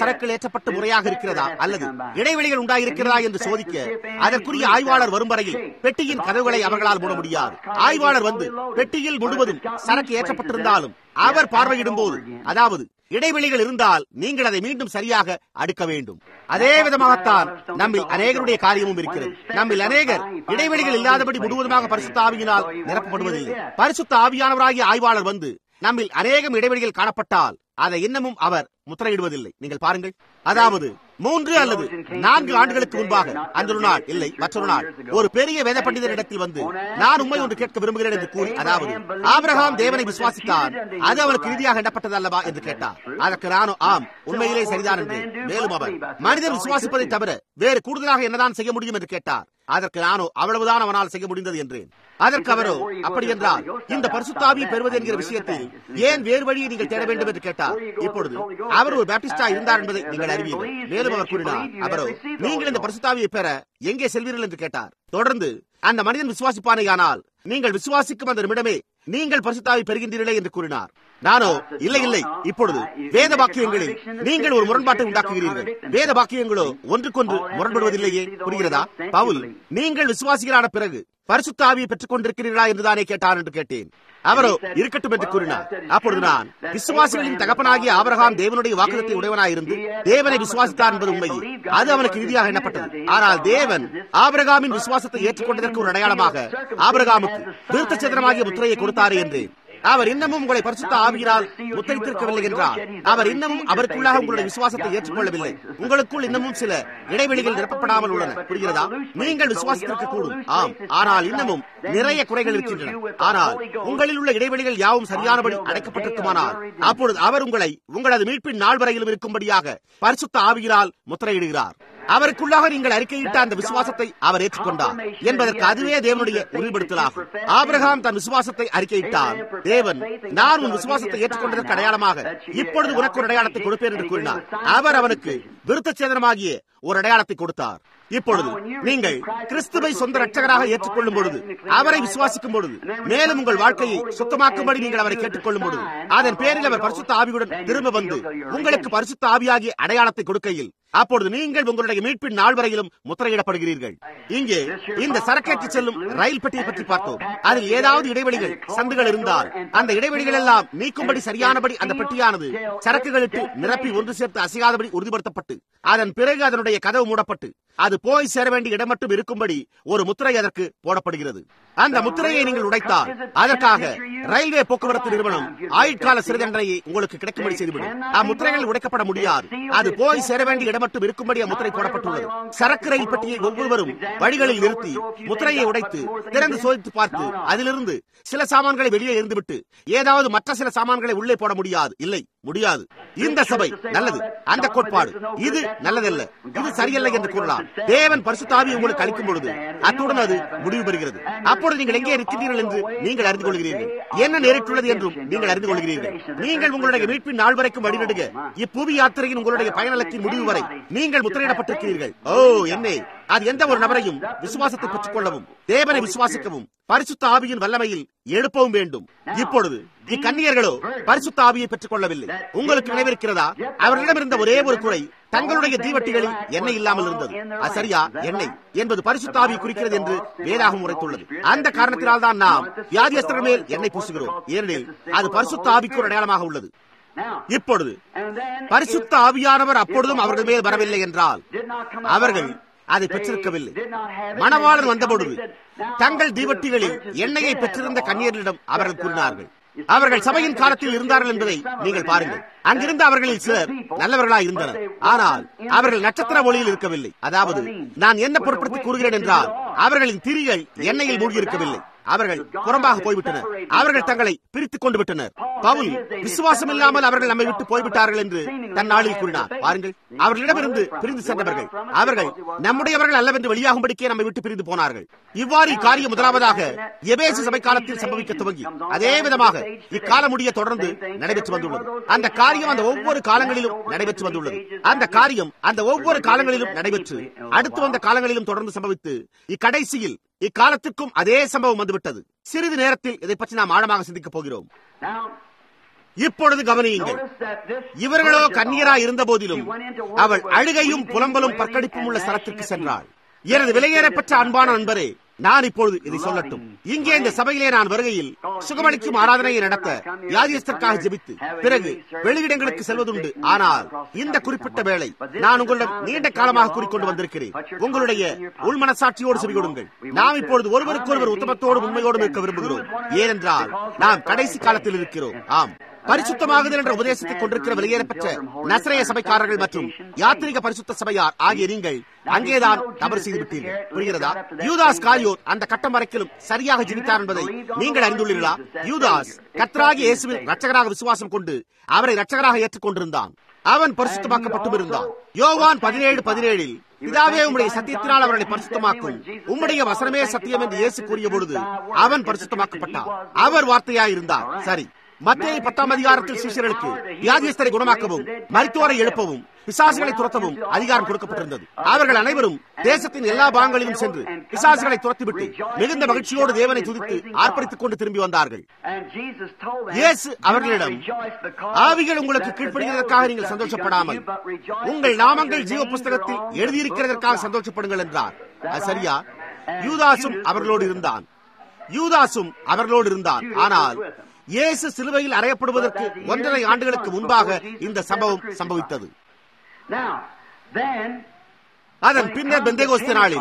சரக்குகள் ஏற்றப்பட்ட முறையாக இருக்கிறதா அல்லது இடைவெளிகள் உண்டாயிருக்கிறதா என்று சோதிக்க அதற்குரிய ஆய்வாளர் வரும் வரையில் பெட்டியின் கதவுகளை அவர்களால் மூட முடியாது. ஆய்வாளர் வந்து பெட்டியில் முழுவதும் சரக்கு ஏற்றப்பட்டிருந்தாலும் அவர் பார்வையிடும் போது, அதாவது இடைவெளிகள் இருந்தால் நீங்கள் அதை மீண்டும் சரியாக அடுக்க வேண்டும். அதே விதமாகத்தான் நம்மில் அநேகருடைய காரியமும் இருக்கிறது. நம்மில் அநேகர் இடைவெளிகள் இல்லாதபடி முழுவதுமாக பரிசுத்த ஆவியினால் நிரப்பப்படுவதில்லை. பரிசுத்த ஆவியானவராகிய ஆய்வாளர் வந்து நம்மில் அநேகம் இடைவெளிகள் காணப்பட்டால் அதை இன்னமும் அவர் முத்திரையிடுவதில்லை. நீங்கள் பாருங்கள், அதாவது மூன்று அல்லது நான்கு ஆண்டுகளுக்கு முன்பாக அந்த ஒரு நாள் இல்லை மற்றொரு நாள் ஒரு பெரிய வேத பண்டிதரிடத்தில் வந்து நான் உண்மை ஒன்று கேட்க விரும்புகிறேன் என்று கூறி, அதாவது ஆபிரகாம் தேவனை விசுவாசித்தார், அது அவருக்கு இறுதியாக எண்ணப்பட்டது அல்லவா என்று கேட்டார். அதற்கு நானோ ஆம், உண்மையிலே சரிதான் என்று. மேலும் அவர் மனிதன் விசுவாசிப்பதை தவிர வேறு கூடுதலாக என்னதான் செய்ய முடியும் என்று கேட்டார். அதற்கு நானோ அவ்வளவுதான் அவனால் செய்ய முடிந்தது என்றேன். அதற்கு அவரோ அப்படி என்றால் இந்த பரிசுத்த ஆவியை பெறுவது என்கிற விஷயத்தில் ஏன் வேறு வழியை நீங்கள் தேட வேண்டும் என்று கேட்டார். இப்பொழுது அவர் ஒரு பேப்டிஸ்டா இருந்தார் என்பதை நீங்கள் அறிவீர்கள். மேலும் அவர் கூறினார், அவரோ நீங்கள் இந்த பரிசுத்த ஆவியை பெற எங்கே செல்வீர்கள் என்று கேட்டார். தொடர்ந்து அந்த மனிதன் விசுவாசிப்பானேயானால் நீங்கள் விசுவாசிக்கும் அந்த நிமிடமே நீங்கள் பரிசுத்த ஆவியை பெறுகின்றீர்களே என்று கூறினார். நானோ இல்லை இல்லை, இப்பொழுது வேத வாக்கியங்களில் நீங்கள் ஒரு முரண்பாட்டை உண்டாக்குகிறீர்கள். வேத வாக்கியங்களோ ஒன்றுக்கொன்று முரண்படுவதில்லையே, புரிகிறதா? பவுல் நீங்கள் விசுவாசிகளான பிறகு பரிசுத்த ஆவியை பெற்றுக் கொண்டிருக்கிறீர்களா என்றுதானே கேட்டார் என்று கேட்டேன். அவரோ இருக்கட்டும் என்று கூறினார். அப்பொழுது நான், விசுவாசிகளின் தகப்பனாகிய ஆபிரகாம் தேவனுடைய வாக்குத்தத்தை உடையவனாயிருந்து தேவனை விசுவாசித்தார் என்பது உண்மையே, அது அவனுக்கு இறுதியாக எண்ணப்பட்டது. ஆனால் தேவன் ஆபிரகாமின் விசுவாசத்தை ஏற்றுக்கொண்டதற்கு ஒரு அடையாளமாக ஆபிரகாமுக்கு விருத்த சேதனமாகிய முத்திரையை கொடுத்தாரே என்றேன். அவர் இன்னமும் உங்களை பரிசுத்த ஆவியினால் முத்தரித்திருக்கவில்லை என்றால் அவர் இன்னமும் அவருக்குள்ளாக உங்களுடைய விசுவாசத்தை ஏற்றுக்கொள்ளவில்லை. உங்களுக்குள் இன்னமும் சில இடைவெளிகள் நிரப்பப்படாமல் உள்ளன, புரிகிறதா? நீங்கள் விசுவாசித்திருக்க கூடும், ஆம், ஆனால் இன்னமும் நிறைய குறைகள் இருக்கின்றன. ஆனால் உங்களில் உள்ள இடைவெளிகள் யாவும் சரியானபடி அடைக்கப்பட்டிருக்குமானால் அப்பொழுது அவர் உங்களை உங்களது மீட்பின் நாள் வரையிலும் இருக்கும்படியாக பரிசுத்த ஆவியினால் முத்திரையிடுகிறார். அவருக்குள்ளாக நீங்கள் அறிக்கையிட்ட அந்த விசுவாசத்தை அவர் ஏற்றுக்கொண்டார் என்பதற்கு அதுவே தேவனுடைய உறுதிப்படுத்தலாகும். ஆபிரகாம் தன் விசுவாசத்தை அறிக்கையிட்டார். தேவன் நான் உன் விசுவாசத்தை ஏற்றுக்கொண்டதற்கு அடையாளமாக இப்பொழுது உனக்கு ஒரு அடையாளத்தை கொடுப்பேன் என்று கூறினார். அவர் அவனுக்கு விருத்த சேதனமாகிய ஒரு அடையாளத்தை கொடுத்தார். இப்பொழுது நீங்கள் கிறிஸ்துவை சொந்த இரட்சகராக ஏற்றுக்கொள்ளும் பொழுது, அவரை விசுவாசிக்கும் பொழுது, மேலும் உங்கள் வாழ்க்கையை சுத்தமாக்கும்படி நீங்கள் அவரை கேட்டுக்கொள்ளும் பொழுது, அதன் பேரில் அவர் பரிசுத்த ஆவியுடன் திரும்ப வந்து உங்களுக்கு பரிசுத்த ஆவியாகிய அடையாளத்தை கொடுக்கையில் அப்பொழுது நீங்கள் உங்களுடைய மீட்பின் நாள் வரையிலும் முத்திரையிடப்படுகிறீர்கள். இங்கே இந்த சரக்கேற்றி செல்லும் ரயில் பெட்டியை பற்றி பார்த்தோம். அதில் ஏதாவது இடைவெளிகள் சந்துகள் இருந்தால் அந்த இடைவெளிகள் எல்லாம் நீக்கும்படி சரியானபடி அந்த பெட்டியானது சரக்குகளிட்டு நிரப்பி ஒன்று சேர்த்து அசையாதபடி உறுதிப்படுத்தப்பட்டு அதன் பிறகு அதனுடைய கதவு மூடப்பட்டு அது போய் சேர வேண்டிய இடம் மட்டும் இருக்கும்படி ஒரு முத்திரை அதற்கு போடப்படுகிறது. அந்த முத்திரையை நீங்கள் உடைத்தால் அதற்காக ரயில்வே போக்குவரத்து நிறுவனம் ஆயுட்கால சிறை தண்டனையை உங்களுக்கு கிடைக்கும்படி செய்துவிடும். அம்முத்திரைகள் உடைக்கப்பட முடியாது. அது போய் சேர வேண்டிய இடம் மட்டும் இருக்கும்படி அம்முத்திரை போடப்பட்டுள்ளது. சரக்கு ரயில் பெட்டியை ஒவ்வொருவரும் வழிகளில் நிறுத்தி முத்திரையை உடைத்து திறந்து சோதித்து பார்த்து அதிலிருந்து சில சாமான்களை வெளியே இருந்துவிட்டு ஏதாவது மற்ற சில சாமான்களை உள்ளே போட முடியாது. இல்லை, முடியாது. இந்த சபை நல்லது, அந்த கோட்பாடு இது நல்லதல்ல, இது சரியல்ல என்று கூறலாம். தேவன் பரிசுத்த ஆவியை உங்களுக்கு அளிக்கும் பொழுது அத்துடன் அது முடிவு பெறுகிறது. அப்பொழுது நீங்கள் எங்கே இருக்கின்றீர்கள் என்று நீங்கள் அறிந்து கொள்கிறீர்கள். என்ன நேரிட்டுள்ளது என்றும் நீங்கள் அறிந்து கொள்கிறீர்கள். நீங்கள் உங்களுடைய மீட்பின் நாள் வரைக்கும் வழிநடுக இப்புவி யாத்திரையின் உங்களுடைய பயணத்தின் முடிவு வரை நீங்கள் முத்திரையிடப்பட்டிருக்கிறீர்கள். ஓ என்னே, அது எந்த ஒரு நபரையும் விசுவாசத்தை பெற்றுக் கொள்ளவும் தேவனை விசுவாசிக்கவும் பரிசுத்த ஆவியின் வல்லமையில் எழுப்பவும் வேண்டும். இப்பொழுது இக்கன்னியர்களோ பரிசுத்த ஆவியை பெற்றுக் கொள்ளவில்லை. உங்களுக்கு நினைவிருக்கிறதா? அவர்களிடம் இருந்த ஒரே ஒரு குறை தங்களுடைய தீவட்டிகளில் எண்ணெய் இல்லாமல் இருந்தது. அது சரியா? எண்ணெய் என்பது பரிசுத்த ஆவியை குறிக்கிறது என்று வேதாகம் உரைத்துள்ளது. அந்த காரணத்தினால் தான் நாம் வியாதியஸ்தர்கள் மேல் எண்ணெய் பூசுகிறோம். ஏனெனில் அது பரிசுத்த ஆவிக்கு ஒரு அடையாளமாக உள்ளது. இப்பொழுது பரிசுத்த ஆவியானவர் அப்பொழுதும் அவர்கள் மேல் வரவில்லை என்றால் அவர்கள் அதை பெற்றிருக்கவில்லை. மணவாளன் வந்தபொழுது தங்கள் தீவட்டிகளில் எண்ணெயை பெற்றிருந்த கன்னியர்களிடம் அவர்கள் கூறினார்கள். அவர்கள் சபையின் காலத்தில் இருந்தார்கள் என்பதை நீங்கள் பாருங்கள். அங்கிருந்த அவர்களில் சிலர் நல்லவர்களாய் இருந்தனர். ஆனால் அவர்கள் நட்சத்திர ஒளியில் இருக்கவில்லை. அதாவது நான் என்ன பொருட்படுத்தி கூறுகிறேன் என்றால் அவர்களின் திரிகள் எண்ணெயில் மூழ்கியிருக்கவில்லை. அவர்கள் புறம்பாக போய்விட்டனர். அவர்கள் தங்களை பிரித்துக் கொண்டு விட்டனர். பவுல் விசுவாசம் இல்லாமல் அவர்கள் நம்மை விட்டு போய்விட்டார்கள் என்று தன் நாளில் கூறினார். பாருங்கள், அவர்களிடமிருந்து பிரிந்து சென்றவர்கள் அவர்கள் நம்முடையவர்கள் அல்லவென்று வெளியாகும்படிக்கே நம்மை விட்டு பிரிந்து போனார்கள். இவ்வாறு இக்காரியம் முதலாவதாக எபேசு சபை காலத்தில் சம்பவிக்க துவங்கி அதே விதமாக இக்காலம் முடிய தொடர்ந்து நடைபெற்று வந்துள்ளது. அந்த காரியம் அந்த ஒவ்வொரு காலங்களிலும் நடைபெற்று வந்துள்ளது. அந்த காரியம் அந்த ஒவ்வொரு காலங்களிலும் நடைபெற்று அடுத்து வந்த காலங்களிலும் தொடர்ந்து சம்பவித்து இக்கடைசியில் இக்காலத்திற்கும் அதே சம்பவம் வந்துவிட்டது. சிறிது நேரத்தில் இதை பற்றி நாம் ஆழமாக சிந்திக்கப் போகிறோம். இப்பொழுது கவனியுங்கள், இவர்களோ கன்னியராய் இருந்த போதிலும் அவள் அழுகையும் புலம்பலும் பற்கடிப்பும் உள்ள ஸ்தலத்திற்கு சென்றாள். எனது விலையேறப்பட்ட அன்பான நண்பரே, நான் இப்பொழுது இதை சொல்லட்டும். இங்கே இந்த சபையிலே நான் வருகையில் சுகமளிக்கும் ஆராதனையை நடத்த வியாதியஸ்தற்காக ஜெபித்து பிறகு வெளியிடங்களுக்கு செல்வதுண்டு. ஆனால் இந்த குறிப்பிட்ட வேளை நான் உங்களிடம் நீண்ட காலமாக கூறிக்கொண்டு வந்திருக்கிறேன், உங்களுடைய உள்மனசாட்சியோடு செவி கொடுங்கள். நாம் இப்பொழுது ஒருவருக்கு ஒருவர் உத்தமத்தோடும் உண்மையோடும் இருக்க விரும்புகிறோம். ஏனென்றால் நாம் கடைசி காலத்தில் இருக்கிறோம். ஆம், பரிசுத்தமாகுதல் என்ற உபதேசத்தை கொண்டிருக்கிற வெளியேறப்பட்ட நசரேய சபைக்காரர்கள் மற்றும் யாத்ரீக பரிசுத்த சபையார் ஆகிய நீங்கள் அங்கேதான் தவறு செய்து விட்டீர்கள். புரிகிறதா? யூதாஸ் காரியோத் அந்த கட்டம் வரைக்கிலும் சரியாக ஜீவித்தார் என்பதை நீங்கள் அறிந்துள்ளீர்களா? யூதாஸ் கர்த்தராகிய இயேசுவின் இரட்சகராக விசுவாசம் கொண்டு அவரை இரட்சகராக ஏற்றுக்கொண்டிருந்தான். அவன் பரிசுத்தமாக்கப்பட்டும் இருந்தான். யோவான் பதினேழு பதினேழில் பிதாவே உம்முடைய சத்தியத்தினால் அவர்களை பரிசுத்தமாக்கும், உம்முடைய வசனமே சத்தியம் என்று இயேசு கூறிய பொழுது அவன் பரிசுத்தமாக்கப்பட்டார். அவர் வார்த்தையாய் இருந்தார். சரி, மத்தேயு பத்தாம் அதிகாரத்தில் சீஷர்களுக்கு வியாதியஸ்தரை குணமாக்கவும் மரித்தோரை எழுப்பவும் பிசாசுகளை துரத்தவும் அதிகாரம் கொடுக்கப்பட்டிருந்தது. அவர்கள் அனைவரும் தேசத்தின் எல்லா பாகங்களிலும் சென்று பிசாசுகளை துரத்திவிட்டு மிகுந்த மகிழ்ச்சியோடு தேவனை துதித்து ஆர்ப்பரித்துக் கொண்டு திரும்பி வந்தார்கள். இயேசு அவர்களிடம், ஆவிகள் உங்களுக்கு கீழ்ப்படுகிறதற்காக நீங்கள் சந்தோஷப்படாமல் உங்கள் நாமங்கள் ஜீவ புஸ்தகத்தில் எழுதியிருக்கிறதற்காக சந்தோஷப்படுங்கள் என்றார். அது சரியா? யூதாசும் அவர்களோடு இருந்தான். யூதாசும் அவர்களோடு இருந்தான். ஆனால் இயேசு சிலுவையில் அறையப்படுவதற்கு ஒன்றரை ஆண்டுகளுக்கு முன்பாக இந்த சம்பவம் சம்பவித்தது. அதன் பின்னர் பெந்தேகோஸ்தே நாளில்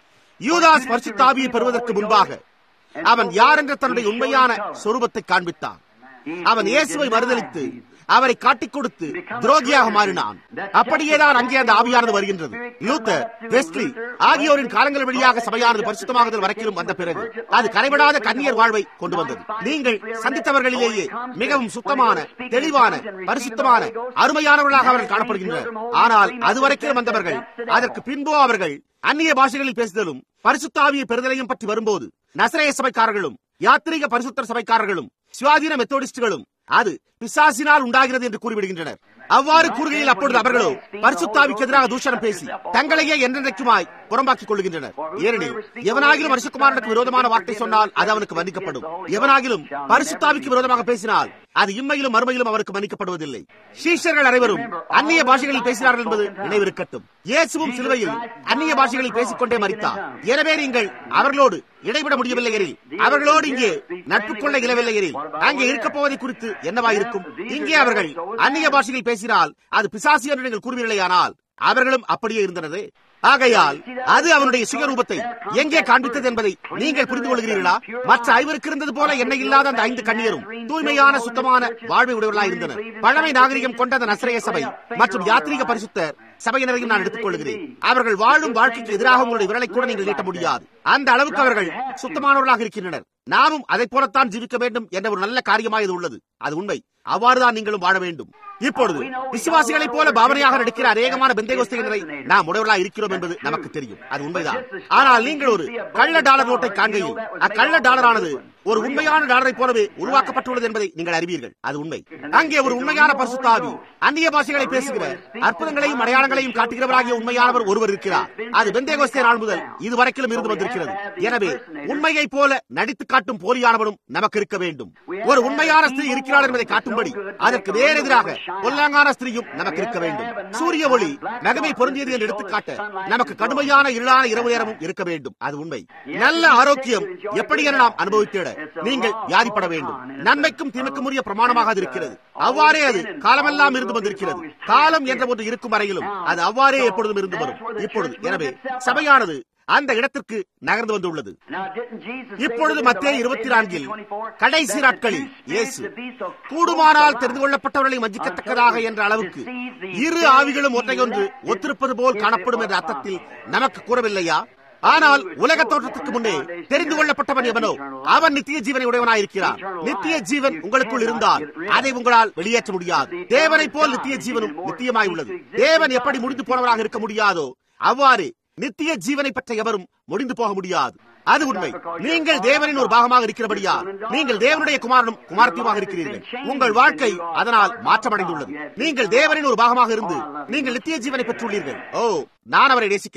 யூதாஸ் பரிசுத்த ஆவியை பெறுவதற்கு முன்பாக அவன் யார் என்ற தன்னுடைய உண்மையான சொரூபத்தை காண்பித்தான். அவன் இயேசுவை மறுதலித்து அவரை காட்டிக் கொடுத்து துரோகியாக மாறினான். அப்படியேதான் அங்கே அந்த ஆவியானது வருகின்றது. லூத்தர், வெஸ்லி ஆகியோரின் காலங்கள் வழியாக சபையானது பரிசுத்தமாகுதல் வரைக்கும் வந்த பிறகு அது கரைபடாத கன்னியர் வாழ்வை கொண்டு வந்தது. நீங்கள் சந்தித்தவர்களிலேயே மிகவும் சுத்தமான, தெளிவான, பரிசுத்தமான, அருமையானவர்களாக அவர்கள் காணப்படுகின்றனர். ஆனால் அதுவரைக்கும் வந்தவர்கள் அதற்கு பின்போ அவர்கள் அந்நிய பாஷைகளில் பேசுதலும் பரிசுத்த ஆவியை பெறுதலையும் பற்றி வரும்போது நசரேய சபைக்காரர்களும் யாத்ரீக பரிசுத்தர் சபைக்காரர்களும் சுவாதீன மெத்தோடிஸ்டுகளும் அது பிசாசினால் உண்டாகிறது என்று கூறிவிடுகின்றனர். அவ்வாறு கூறுகையில் அப்பொழுது அவர்களோ பரிசுத்தாவிக்கு எதிராக தூஷணம் பேசி தங்களையே என்றென்றைக்குமாய் புறம்பாக்கிக் கொள்கின்றனர். ஏனெனில் எவனாகிலும் மனுஷகுமாரனுக்கு விரோதமான வார்த்தை சொன்னால் அது அவனுக்கு மன்னிக்கப்படும். எவனாகிலும் பரிசுத்தாவிக்கு விரோதமாக பேசினால் அது இம்மையிலும் மறுமையிலும் அவருக்கு மன்னிக்கப்படுவதில்லை. சீஷர்கள் அனைவரும் அந்நிய பாஷைகளில் பேசினார்கள் என்பது நினைவிருக்கட்டும். இயேசுவும் சிலுவையில் அந்நிய பாஷைகளில் பேசிக்கொண்டே மரித்தார். எனவே நீங்கள் அவர்களோடு இடைவிட முடியவில்லை எனில், அவர்களோடு இங்கே நட்பு கொள்ள இயலவில்லை எனில், அங்கே இருக்கப் போவதை குறித்து என்னவாயிருக்கும்? இங்கே அவர்கள் அந்நிய பாஷையில் பேசினால் அது பிசாசு என்று நீங்கள் கூறுவீர்களேயானால் அவர்களும் அப்படியே இருந்தனரே. ஆகையால் அது அவனுடைய சுயரூபத்தை எங்கே காண்பித்தது என்பதை நீங்கள் புரிந்து கொள்கிறீர்களா? மற்ற ஐவருக்கு இருந்தது போல எண்ணெய் இல்லாத அந்த ஐந்து கன்னியரும் தூய்மையான சுத்தமான வாழ்வை உடையவர்களாக இருந்தனர். பழமை நாகரிகம் கொண்ட அந்த நசரேய சபை மற்றும் யாத்ரீக பரிசுத்தர் சபையினரையும் நான் எடுத்துக் கொள்கிறேன். அவர்கள் வாழும் வாழ்க்கைக்கு எதிராக உங்களுடைய விரலை கூட நீங்கள் நீட்ட முடியாது. அந்த அளவுக்கு அவர்கள் சுத்தமானவர்களாக இருக்கின்றனர். நாமும் அதை போலத்தான் ஜீவிக்க வேண்டும் என்ற ஒரு நல்ல காரியமாக இது உள்ளது. அது உண்மை. அவ்வாறுதான் நீங்களும் வாழ வேண்டும். இப்பொழுது விசுவாசிகளைப் போல பாவனையாக நடிக்கிற அநேகமான பெந்தேகோஸ்தேயினரை நாம் உடையவர்களாக இருக்கிறோம் என்பது நமக்கு தெரியும். அது உண்மைதான். ஆனால் நீங்கள் ஒரு கள்ள டாலர் நோட்டை காண்கையில் அக்கள்ள டாலரானது ஒரு உண்மையான டாலரை போலவே உருவாக்கப்பட்டுள்ளது என்பதை நீங்கள் அறிவீர்கள். அது உண்மை. அங்கே ஒரு உண்மையான பரிசுத்த ஆவி அந்நிய பாஷைகளை பேசுகிற அற்புதங்களையும் அடையாளங்களையும் காட்டுகிறவராகிய உண்மையானவர் ஒருவர் இருக்கிறார். அது பெந்தேகோஸ்தே நாள் முதல் இதுவரைக்கும் இருந்து வந்திருக்கிறது. எனவே உண்மையை போல நடித்து காட்டும் போலியானவனும் நமக்கு இருக்க வேண்டும். ஒரு உண்மையான ஸ்திரீ இருக்கிறாள் என்பதை காட்டும்படி அதற்கு வேறு எதிராக பொல்லாங்கான ஸ்திரீயும் நமக்கு இருக்க வேண்டும். சூரிய ஒளி மகிமை பொருந்தியது என்று எடுத்துக்காட்ட நமக்கு கடுமையான இருளான இரவு நேரமும் இருக்க வேண்டும். அது உண்மை. நல்ல ஆரோக்கியம் எப்படி என நாம் அனுபவித்திட நீங்கள் வியாதிப்பட வேண்டும். நன்மைக்கும் தீமைக்கும் உரிய பிரமாணமாக இருக்கிறது. அவ்வாறே அது காலமெல்லாம் இருந்து வந்திருக்கிறது. காலம் என்ற ஒன்று இருக்கும் வரையிலும் அது அவ்வாறே எப்பொழுதும் இருந்து வரும். இப்பொழுது எனவே சபையானது அந்த இடத்திற்கு நகர்ந்து வந்துள்ளது. இப்பொழுது மத்தேயு இருபத்தி நான்கில் கடைசி நாட்களில் இயேசு கூடுமானால் தெரிந்து கொள்ளப்பட்டவர்களை வஞ்சிக்கத்தக்கதாக என்ற அளவுக்கு இரு ஆவிகளும் ஒன்றையொன்று ஒத்திருப்பது போல் காணப்படும் என்ற அர்த்தத்தில் நமக்கு கூறவில்லையா? ஆனால் உலக தோற்றத்துக்கு முன்னே தெரிந்து கொள்ளப்பட்டவன் எவனோ அவன் நித்திய ஜீவனை உடையவனாயிருக்கிறான். நித்திய ஜீவன் உங்களுக்குள் இருந்தால் அதை உங்களால் வெளியேற்ற முடியாது. தேவனை போல் நித்திய ஜீவனும் நித்தியமாய் உள்ளது. தேவன் எப்படி முடிந்து போனவராக இருக்க முடியாதோ அவ்வாறு நித்திய ஜீவனை பற்ற எவரும் முடிந்து போக முடியாது. அது உண்மை. நீங்கள் தேவனின் ஒரு பாகமாக இருக்கிறபடியா நீங்கள் தேவனுடைய குமாரனும் குமாரத்தியுமாக இருக்கிறீர்கள். உங்கள் வாழ்க்கை அதனால் மாற்றமடைந்துள்ளது. நீங்கள் தேவனின் ஒரு பாகமாக இருந்து நீங்கள் நித்திய ஜீவனை பெற்றுள்ளீர்கள். ஓ, நான் அவரை நேசிக்கிறேன்.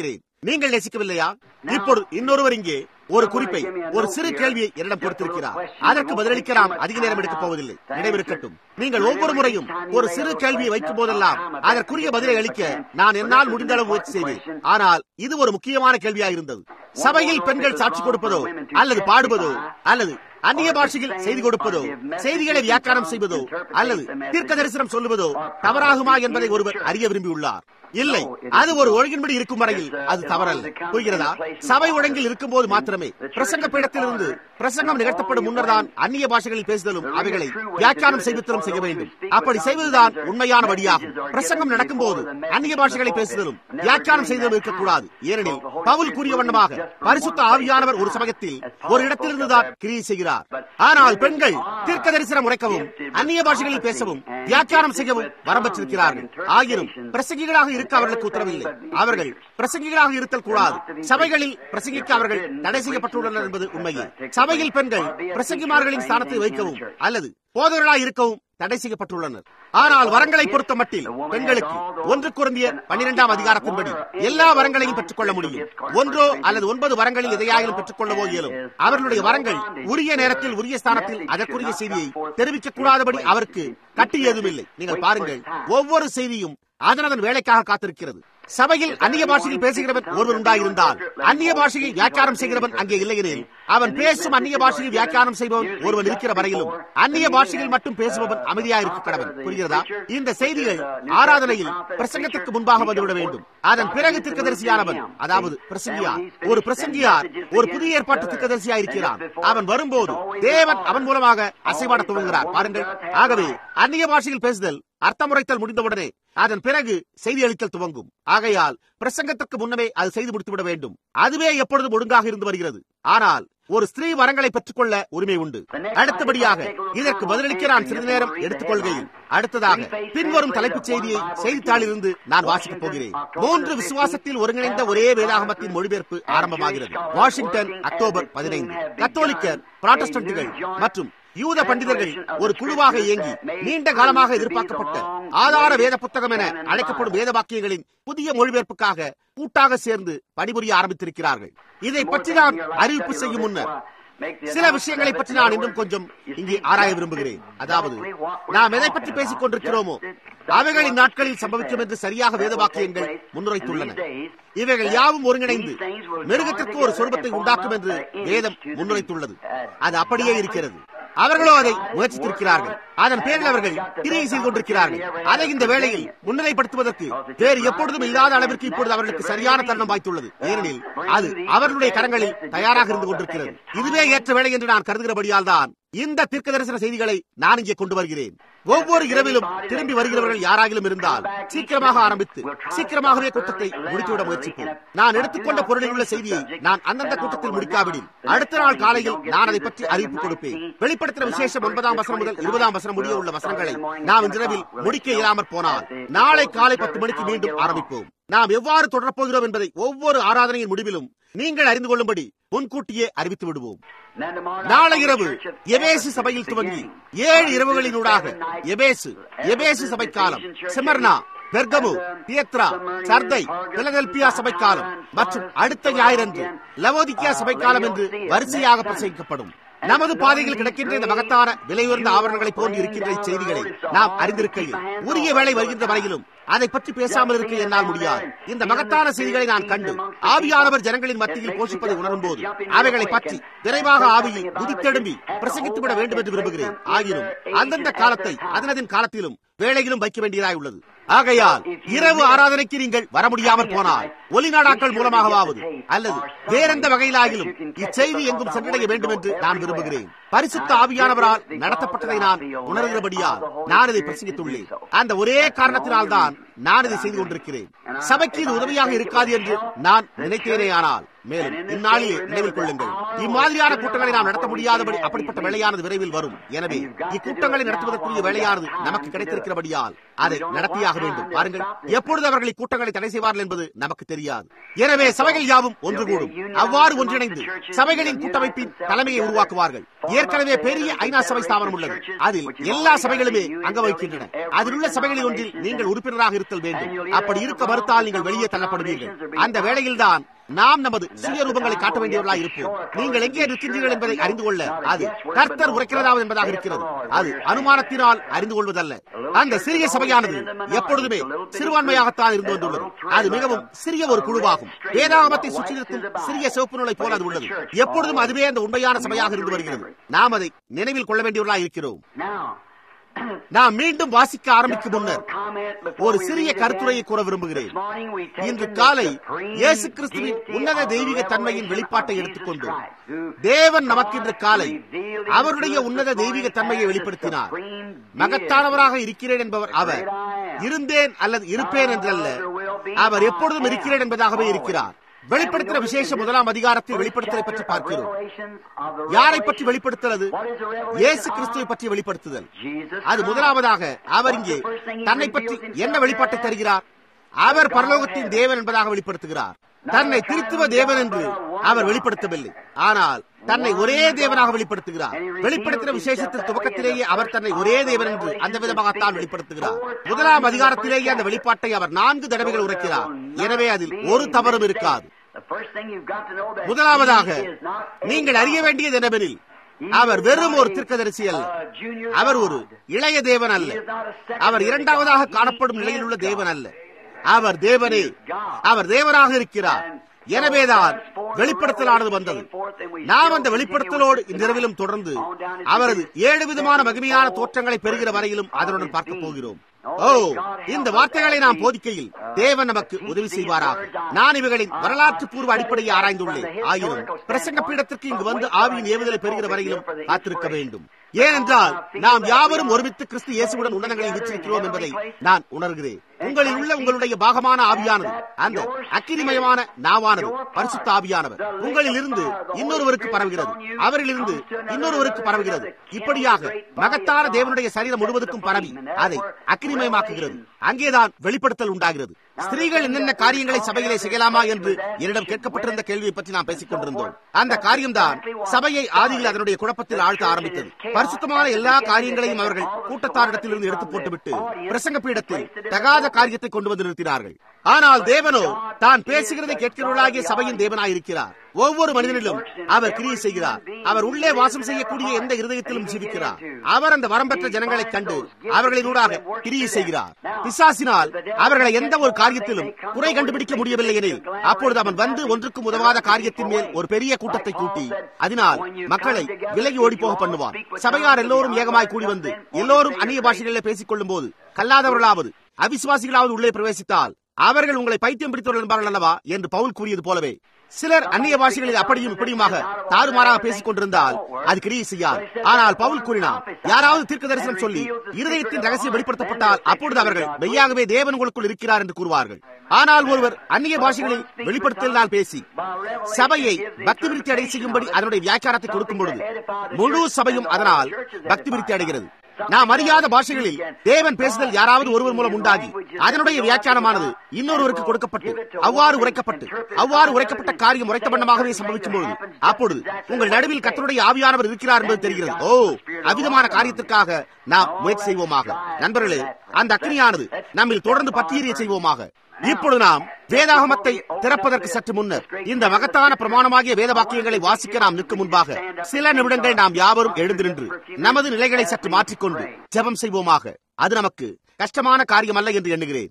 நீங்கள் நேசிக்கவில்லையா? இப்பொழுது இன்னொருவர் இங்கே ஒரு குறிப்பை, ஒரு சிறு கேள்வியை என்னிடம் கொடுத்திருக்கிறார். அதற்கு பதிலளிக்க நாம் அதிக நேரம் எடுக்கப் போவதில்லை. நினைவிருக்கட்டும், நீங்கள் ஒவ்வொரு முறையும் ஒரு சிறு கேள்வியை வைக்கும் போதெல்லாம் அதற்குரிய பதிலை அளிக்க நான் என்னால் முடிந்த அளவு முயற்சி செய்வேன். ஆனால் இது ஒரு முக்கியமான கேள்வியாக இருந்தது. சபையில் பெண்கள் சாட்சி கொடுப்பதோ அல்லது பாடுவதோ அல்லது அந்நிய பாஷையில் செய்தி கொடுப்பதோ செய்திகளை வியாக்கியானம் செய்வதோ அல்லது தீர்க்க தரிசனம் சொல்லுவதோ தவறாகுமா என்பதை ஒருவர் அறிய விரும்பியுள்ளார். இல்லை, அது ஒரு ஒழுங்கின்படி இருக்கும் வரையில் அது தவறல்ல. புரிகிறதா? சபை ஒழுங்கில் இருக்கும் போது மாத்திரமே பிரசங்க பீடத்திலிருந்து பிரசங்கம் நிகழ்த்தப்படும் முன்னர் தான் அந்நிய பாஷைகளில் பேசுதலும் அவைகளை வியாக்கியானம் செய்வதிலும் செய்ய வேண்டும். அப்படி செய்வதுதான் உண்மையான வழியாகும். பிரசங்கம் நடக்கும் போது அந்நிய பாஷைகளை பேசுதலும் வியாக்கியானம் செய்தலும் இருக்கக்கூடாது. ஏனெனில் பவுல் கூறிய வண்ணமாக பரிசுத்த ஆவியானவர் ஒரு சமயத்தில் ஒரு இடத்திலிருந்து தான் கிரியை செய்கிறார். ஆனால் பெண்கள் தீர்க்க தரிசனம் உரைக்கவும் அந்நிய பாஷைகளில் பேசவும் வியாக்கியானம் செய்யவும் வரம்பெற்றிருக்கிறார்கள். ஆயினும் பிரசங்கிகளாக இருக்க அவர்களுக்கு உத்தரவில்லை. அவர்கள் பிரசங்கிகளாக இருத்தல் கூடாது. சபைகளில் பிரசங்கிக்க அவர்கள் தடை செய்யப்பட்டுள்ளனர் என்பது உண்மையே. சபையில் பெண்கள் பிரசங்கிமார்களின் ஸ்தானத்தை வைக்கவும் அல்லது போதகர்களாக இருக்கவும் தடை செய்யப்பட்டுள்ளனர். ஆனால் வரங்களை பொறுத்த மட்டில் பெண்களுக்கு ஒன்று கொரிந்தியர் பன்னிரெண்டாம் அதிகாரத்தின்படி எல்லா வரங்களையும் பெற்றுக் கொள்ள முடியும். ஒன்றோ அல்லது ஒன்பது வரங்களில் எதையாயிலும் பெற்றுக் கொள்ளவோ இயலும். அவர்களுடைய வரங்கள் உரிய நேரத்தில் உரிய ஸ்தானத்தில் அதற்குரிய செய்தியை தெரிவிக்கக் கூடாதபடி அவருக்கு கட்டி ஏதும் இல்லை. நீங்கள் பாருங்கள், ஒவ்வொரு செய்தியும் அதனதன் வேலைக்காக காத்திருக்கிறது. சபையில் அந்நிய பாஷையில் பேசுகிறவன் ஒருவன் உண்டாயிருந்தால் அந்நிய பாஷையை வியாக்கியானம் செய்கிறவன் அங்கே இல்லையெனில் அவன் பேசும் அந்நிய பாஷையில் வியாக்கியானம் செய்பவன் ஒருவன் இருக்கிற வரையிலும் அந்நிய பாஷையில் மட்டும் பேசுபவன் அமைதியாக இருக்க கடவன். புரிகிறதா? இந்த செய்திகள் ஆராதனையில் பிரசங்கத்திற்கு முன்பாக வந்துவிட வேண்டும். அதன் பிறகு தீர்க்கதரிசியானவன், அதாவது பிரசங்கியார், ஒரு பிரசங்கியார் ஒரு புதிய ஏற்பாட்டு தீர்க்கதரிசியா இருக்கிறான். அவன் வரும்போது தேவன் அவன் மூலமாக அசைவாட துவங்குகிறார். பாருங்கள், ஆகவே அந்நிய பாஷையில் பேசுதல் அர்த்தமுறைத்தல் முடிந்தவுடனே அதன் பிறகு செய்தி அளித்தல் துவங்கும். ஆகையால் பிரசங்கத்திற்கு முன்னமே அது செய்து முடித்துவிட வேண்டும். அதுவே எப்பொழுதும் ஒழுங்காக இருந்து வருகிறது. ஆனால் ஒரு ஸ்திரீ வரங்களை பெற்றுக் கொள்ள உரிமை உண்டு. அடுத்தபடியாக இதற்கு பதிலளிக்க நான் சிறிது நேரம் எடுத்துக் கொள்கையில் அடுத்ததாக பின்வரும் தலைப்புச் செய்தியை செய்தித்தாளிலிருந்து நான் வாசிக்கப் போகிறேன். மூன்று விசுவாசத்தில் ஒருங்கிணைந்த ஒரே வேதாகமத்தின் மொழிபெயர்ப்பு ஆரம்பமாகிறது. வாஷிங்டன், அக்டோபர் பதினைந்து. கத்தோலிக்கர், புராட்டஸ்டன்ட்டுகள் மற்றும் யூத பண்டிதர்கள் ஒரு குழுவாக இயங்கி நீண்ட காலமாக எதிர்பார்க்கப்பட்ட ஆதார வேத புத்தகம் என அழைக்கப்படும் வேத வாக்கியங்களின் புதிய மொழிபெயர்ப்புக்காக கூட்டாக சேர்ந்து பணிபுரிய ஆரம்பித்திருக்கிறார்கள். இதை பற்றி நான் அறிவிப்பு செய்யும் முன்னர் சில விஷயங்களை பற்றி நான் இன்னும் கொஞ்சம் இங்கே ஆராய விரும்புகிறேன். அதாவது, நாம் எதை பற்றி பேசிக் கொண்டிருக்கிறோமோ அவைகளின் நாட்களில் சம்பவிக்கும் என்று சரியாக வேத வாக்கியங்கள் முன்னுரைத்துள்ளன. இவைகள் யாவும் ஒருங்கிணைந்து மிருகத்திற்கு ஒரு சொரூபத்தை உண்டாக்கும் என்று வேதம் முன்னுரைத்துள்ளது. அது அப்படியே இருக்கிறது. அவர்களோ அதை முயற்சித்திருக்கிறார்கள். அதன் பேரில் அவர்கள் கிரியை செய்து கொண்டிருக்கிறார்கள். அதை இந்த வேளையில் முன்னிலைப்படுத்துவதற்கு வேறு எப்பொழுதும் இல்லாத அளவிற்கு இப்பொழுது அவர்களுக்கு சரியான தருணம் வாய்த்துள்ளது. ஏனெனில் அது அவர்களுடைய கரங்களில் தயாராக இருந்து கொண்டிருக்கிறது. இதுவே ஏற்ற வேலை என்று நான் கருதுகிறபடியால் தான் இந்த தீர்க்க தரிசன செய்திகளை நான் இங்கே கொண்டு வருகிறேன். ஒவ்வொரு இரவிலும் திரும்பி வருகிறவர்கள் யாராகிலும் இருந்தால் சீக்கிரமாக ஆரம்பித்து சீக்கிரமாகவே கூட்டத்தை முடித்துவிட முயற்சிப்போம். நான் எடுத்துக்கொண்ட பொருளில் உள்ள செய்தியை நான் அந்தந்த கூட்டத்தில் முடிக்காவிடில் அடுத்த நாள் காலையில் நான் அதை பற்றி அறிவிப்பு கொடுப்பேன். வெளிப்படுத்தின விசேஷம் ஒன்பதாம் வசனம் முதல் இருபதாம் வசனம் முடிய உள்ள வசனங்களை நாம் இன்றிரவில் முடிக்க இயலாமற் போனால் நாளை காலை பத்து மணிக்கு மீண்டும் ஆரம்பிப்போம். நாம் எவ்வாறு தொடரப்போகிறோம் என்பதை ஒவ்வொரு ஆராதனையின் முடிவிலும் நீங்கள் அறிந்து கொள்ளும்படி முன்கூட்டியே அறிவித்து விடுவோம். நாளை இரவு எபேசு சபையில் துவங்கி ஏழு இரவுகளினூடாக எபேசு எபேசு சபை காலம், சிமர்னா, பெர்கமு, தியத்ரா, சர்தை, பிலதெல்பியா சபை காலம் மற்றும் அடுத்த ஞாயிறன்று லவோதிக்கியா சபை காலம் என்று வரிசையாக பிரசங்கிக்கப்படும். நமது பாதையில் கிடைக்கின்ற இந்த மகத்தான விலையுயர்ந்த ஆவரணங்களை போன்று இருக்கின்ற செய்திகளை நாம் அறிந்திருக்கையில் உரிய வேலை வருகின்ற வரையிலும் அதை பற்றி பேசாமல் இருக்க என்னால் முடியாது. இந்த மகத்தான செய்திகளை நான் கண்டு ஆவியானவர் ஜனங்களின் மத்தியில் போஷிப்பதை உணரும் போது அவைகளை பற்றி விரைவாக ஆவியில் குதித்தெழும்பி பிரசங்கித்துவிட வேண்டும் என்று விரும்புகிறேன். ஆகினும் அந்தந்த காலத்தை அதனதின் காலத்திலும் வேளையிலும் வைக்க வேண்டியதாய் உள்ளது. ஆகையால் இரவு ஆராதனைக்கு நீங்கள் வர முடியாமல் போனால் ஒலிநாடாக்கள் மூலமாகவாவது அல்லது வேறெந்த வகையிலாகிலும் இச்செய்தி எங்கும் சென்றடைய வேண்டும் என்று நான் விரும்புகிறேன். பரிசுத்த ஆவியானவரால் நடத்தப்பட்டதை நான் உணர்கிறபடியால் நான் இதை பிரசங்கித்துள்ளேன். அந்த ஒரே காரணத்தினால் தான் நான் இதை செய்து கொண்டிருக்கிறேன். சபைக்கு இது உதவியாக இருக்காது என்று நான் நினைத்தேனே. ஆனால் மேலும் இந்நாளிலே நினைவில் கொள்ளுங்கள், இம்மாதிரியான கூட்டங்களை நாம் நடத்த முடியாதபடி அப்படிப்பட்ட வேலையானது விரைவில் வரும். எனவே இக்கூட்டங்களை நடத்துவதற்குரிய வேலையானது நமக்கு கிடைத்திருக்கிறபடியால் அதை நடத்தியாக வேண்டும். பாருங்கள், எப்பொழுது அவர்கள் இக்கூட்டங்களை தடை செய்வார்கள் என்பது நமக்கு தெரியாது. எனவே சபைகள் யாவும் ஒன்று கூடும். அவ்வாறு ஒன்றிணைந்து சபைகளின் கூட்டமைப்பின் தலைமையை உருவாக்குவார்கள். ஏற்கனவே பெரிய ஐநா சபை ஸ்தாபனம் உள்ளது. அதில் எல்லா சபைகளுமே அங்க வைக்கின்றன. அதில் உள்ள சபைகளில் ஒன்றில் நீங்கள் உறுப்பினராக இருத்தல் வேண்டும். அப்படி இருக்க மறுத்தால் நீங்கள் வெளியே தள்ளப்படுவீர்கள். அந்த வேளையில்தான் நாம் நமது சிறிய ரூபங்களை காட்ட வேண்டியவர்களாக இருப்போம். நீங்கள் எங்கே நிற்கின்றீர்கள் என்பதை அறிந்து கொள்ள அது கர்த்தர் உரைக்கிறதாவது என்பதாக இருக்கிறது. அது அனுமானத்தினால் அறிந்து கொள்வதல்ல. அந்த சிறிய சபையானது எப்பொழுதுமே சிறுபான்மையாகத்தான் இருந்து வந்துள்ளது. அது மிகவும் சிறிய ஒரு குழுவாகும். வேதாகமத்தை சுற்றி நிற்கும் சிறிய சிவப்பு நூலை போல அது உள்ளது. எப்பொழுதும் அதுவே அந்த உண்மையான சபையாக இருந்து வருகிறது. நாம் அதை நினைவில் கொள்ள வேண்டியவர்களாக இருக்கிறோம். நாம் மீண்டும் வாசிக்க ஆரம்பிக்கும் முன்னர் ஒரு சிறிய கருத்துரையை கூற விரும்புகிறேன். இன்று காலை இயேசு கிறிஸ்துவின் உன்னத தெய்வீக தன்மையின் வெளிப்பாட்டை எடுத்துக்கொண்டு தேவன் நமக்கு இன்று காலை அவருடைய உன்னத தெய்வீக தன்மையை வெளிப்படுத்தினார். மகத்தானவராக இருக்கிறேன் என்பவர் அவர். இருந்தேன் அல்லது இருப்பேன் என்றல்ல, அவர் எப்பொழுதும் இருக்கிறேன் என்பதாகவே இருக்கிறார். வெளிப்படுத்துகிற விசேஷ முதலாம் அதிகாரத்தில் வெளிப்படுத்தலை பற்றி பார்க்கிறோம். யாரை பற்றி வெளிப்படுத்துறது? இயேசு கிறிஸ்துவை பற்றி வெளிப்படுத்துதல். அது முதலாவதாக அவர் இங்கே தன்னை பற்றி என்ன வெளிப்பாட்டை தருகிறார்? அவர் பரலோகத்தின் தேவன் என்பதாக வெளிப்படுத்துகிறார். தன்னை திருத்துவ தேவன் என்று அவர் வெளிப்படுத்தவில்லை, ஆனால் தன்னை ஒரே தேவனாக வெளிப்படுத்துகிறார். வெளிப்படுத்துகிற விசேஷத்தின் துவக்கத்திலேயே அவர் தன்னை ஒரே தேவன் என்று அந்த விதமாகத்தான் வெளிப்படுத்துகிறார். முதலாம் அதிகாரத்திலேயே அந்த வெளிப்பாட்டை அவர் நான்கு தடவைகள் உரைக்கிறார். எனவே அதில் ஒரு தவறும் இருக்காது. முதலாவதாக நீங்கள் அறிய வேண்டியது என்னவெனில், அவர் வெறும் ஒரு தீர்க்கதரிசி அல்ல, அவர் ஒரு இளைய தேவன் அல்ல, அவர் இரண்டாவதாக காணப்படும் நிலையில் உள்ள தேவன் அல்ல, அவர் தேவனே, அவர் தேவனாக இருக்கிறார். எனவேதான் வெளிப்படுத்தலானது வந்தது. நாம் அந்த வெளிப்படுத்தலோடு இந்த இரவிலும் தொடர்ந்து அவரது ஏழு விதமான மகிமையான தோற்றங்களை பெறுகிற வரையிலும் அதனுடன் பார்க்க போகிறோம். ஓ, இந்த வார்த்தைகளை நாம் போதிக்கையில் தேவன் நமக்கு உதவி செய்வாராக. நான் இவைகளின் வரலாற்று பூர்வ அடிப்படையை ஆராய்ந்துள்ளேன். ஆயினும் பிரசங்க பீடத்திற்கு இங்கு வந்து ஆவியின் ஏவுதலை பெறுகிற வரையிலும் காத்திருக்க வேண்டும். ஏனென்றால் நாம் யாவரும் ஒருமித்து கிறிஸ்து இயேசுவுடன் உன்னதங்களில் வீற்றிருக்கிறோம் என்பதை நான் உணர்கிறேன். உங்களில் உள்ள உங்களுடைய பாகமான ஆவியானது, அந்த அக்கினிமயமான நாவானது பரிசுத்த ஆவியானவர் உங்களில் இருந்து இன்னொருவருக்கு பரவுகிறது, அவரிலிருந்து இன்னொருவருக்கு பரவுகிறது. இப்படியாக மகத்தான தேவனுடைய சரீரம் முழுவதுக்கும் பரவி அதை அக்கினிமயமாக்குகிறது. அங்கேதான் வெளிப்படுத்தல் உண்டாகிறது. ஸ்திரீகள் என்னென்ன காரியங்களை சபையிலே செய்யலாமா என்று என்னிடம் கேட்கப்பட்டிருந்த கேள்வியை பற்றி நாம் பேசிக் கொண்டிருந்தோம். அந்த காரியம்தான் சபையை ஆதியில் அதனுடைய குழப்பத்தில் ஆழ்த்த ஆரம்பித்தது. பரிசுத்தமான எல்லா காரியங்களையும் அவர்கள் கூட்டத்தாரிடத்திலிருந்து எடுத்து போட்டுவிட்டு பிரசங்க பீடத்தில் தகாத காரியத்தை கொண்டு வந்து நிறுத்தினார்கள். ஆனால் தேவனோ தான் பேசுகிறதை கேட்கிறவர்களாகிய சபையின் தேவனாயிருக்கிறார். ஒவ்வொரு மனிதனிலும் அவர் கிரியை செய்கிறார். அவர் உள்ளே வாசம் செய்யக்கூடிய எந்த இருதயத்திலும் ஜீவிக்கிறார். அவர் அந்த வரம்பற்ற ஜனங்களை கண்டு அவர்களினூடாக கிரியை செய்கிறார். பிசாசினால் அவர்களை எந்த ஒரு காரியத்திலும் குறை கண்டுபிடிக்க முடியவில்லை எனில் அப்பொழுது அவன் வந்து ஒன்றுக்கும் உதவாத காரியத்தின் மேல் ஒரு பெரிய கூட்டத்தை கூட்டி அதனால் மக்களை விலகி ஓடி போக பண்ணுவான். சபையார் எல்லோரும் ஏகமாய் கூடி வந்து எல்லோரும் அந்நிய பாஷைகளில் பேசிக் கொள்ளும் போது கல்லாதவர்களாவது அவிசுவாசிகளாவது உள்ளே பிரவேசித்தால் அவர்கள் உங்களை பைத்தியம் பிடித்தவர்கள் என்பார்கள் அல்லவா என்று பவுல் கூறியது போலவே சிலர் அந்நிய பாஷைகளில் அப்படியும் இப்படியுமாக தாறுமாறாக பேசிக் கொண்டிருந்தால் அது கிரியை செய்யாது. ஆனால் பவுல் கூறினார், யாராவது தீர்க்க தரிசனம் சொல்லி இருதயத்தின் ரகசியம் வெளிப்படுத்தப்பட்டால் அப்பொழுது அவர்கள் மெய்யாகவே தேவன் உங்களுக்குள் இருக்கிறார் என்று கூறுவார்கள். ஆனால் ஒருவர் அந்நிய பாஷைகளில் வெளிப்படுத்தலினால் பேசி சபையை பக்தி விருத்தி அடை செய்யும்படி அதனுடைய வியாக்கியானத்தை கொடுக்கும் பொழுது முழு சபையும் அதனால் பக்தி விருத்தி அடைகிறது. நாம் அறியாத பாஷைகளில் தேவன் பேசுதல் யாராவது ஒருவர் மூலம் உண்டாகி அதனுடைய வியாக்கியானமானது இன்னொருவருக்கு கொடுக்கப்பட்டு அவ்வாறு உரைக்கப்பட்டு அவ்வாறு உரைக்கப்பட்ட காரியம் உரைத்த வண்ணமாகவே சம்பவிக்கும் பொழுது அப்பொழுது உங்கள் நடுவில் கர்த்தருடைய ஆவியானவர் இருக்கிறார் என்பது தெரிகிறது. ஓ, அவ்விதமான காரியத்திற்காக நாம் முயற்சி செய்வோமாக. நண்பர்களே, அந்த அக்னியானது நம்மில் தொடர்ந்து பற்றியறிய செய்வோமாக. இப்பொழுது நாம் வேதாகமத்தை திறப்பதற்கு சற்று முன்னர் இந்த மகத்தான பிரமாணமாகிய வேத வாக்கியங்களை வாசிக்க நாம் நிற்கும் முன்பாக சில நிமிடங்கள் நாம் யாவரும் எழுந்து நின்று நமது நிலைகளை சற்று மாற்றிக்கொண்டு ஜெபம் செய்வோமாக. அது நமக்கு கஷ்டமான காரியம் அல்ல என்று எண்ணுகிறேன்.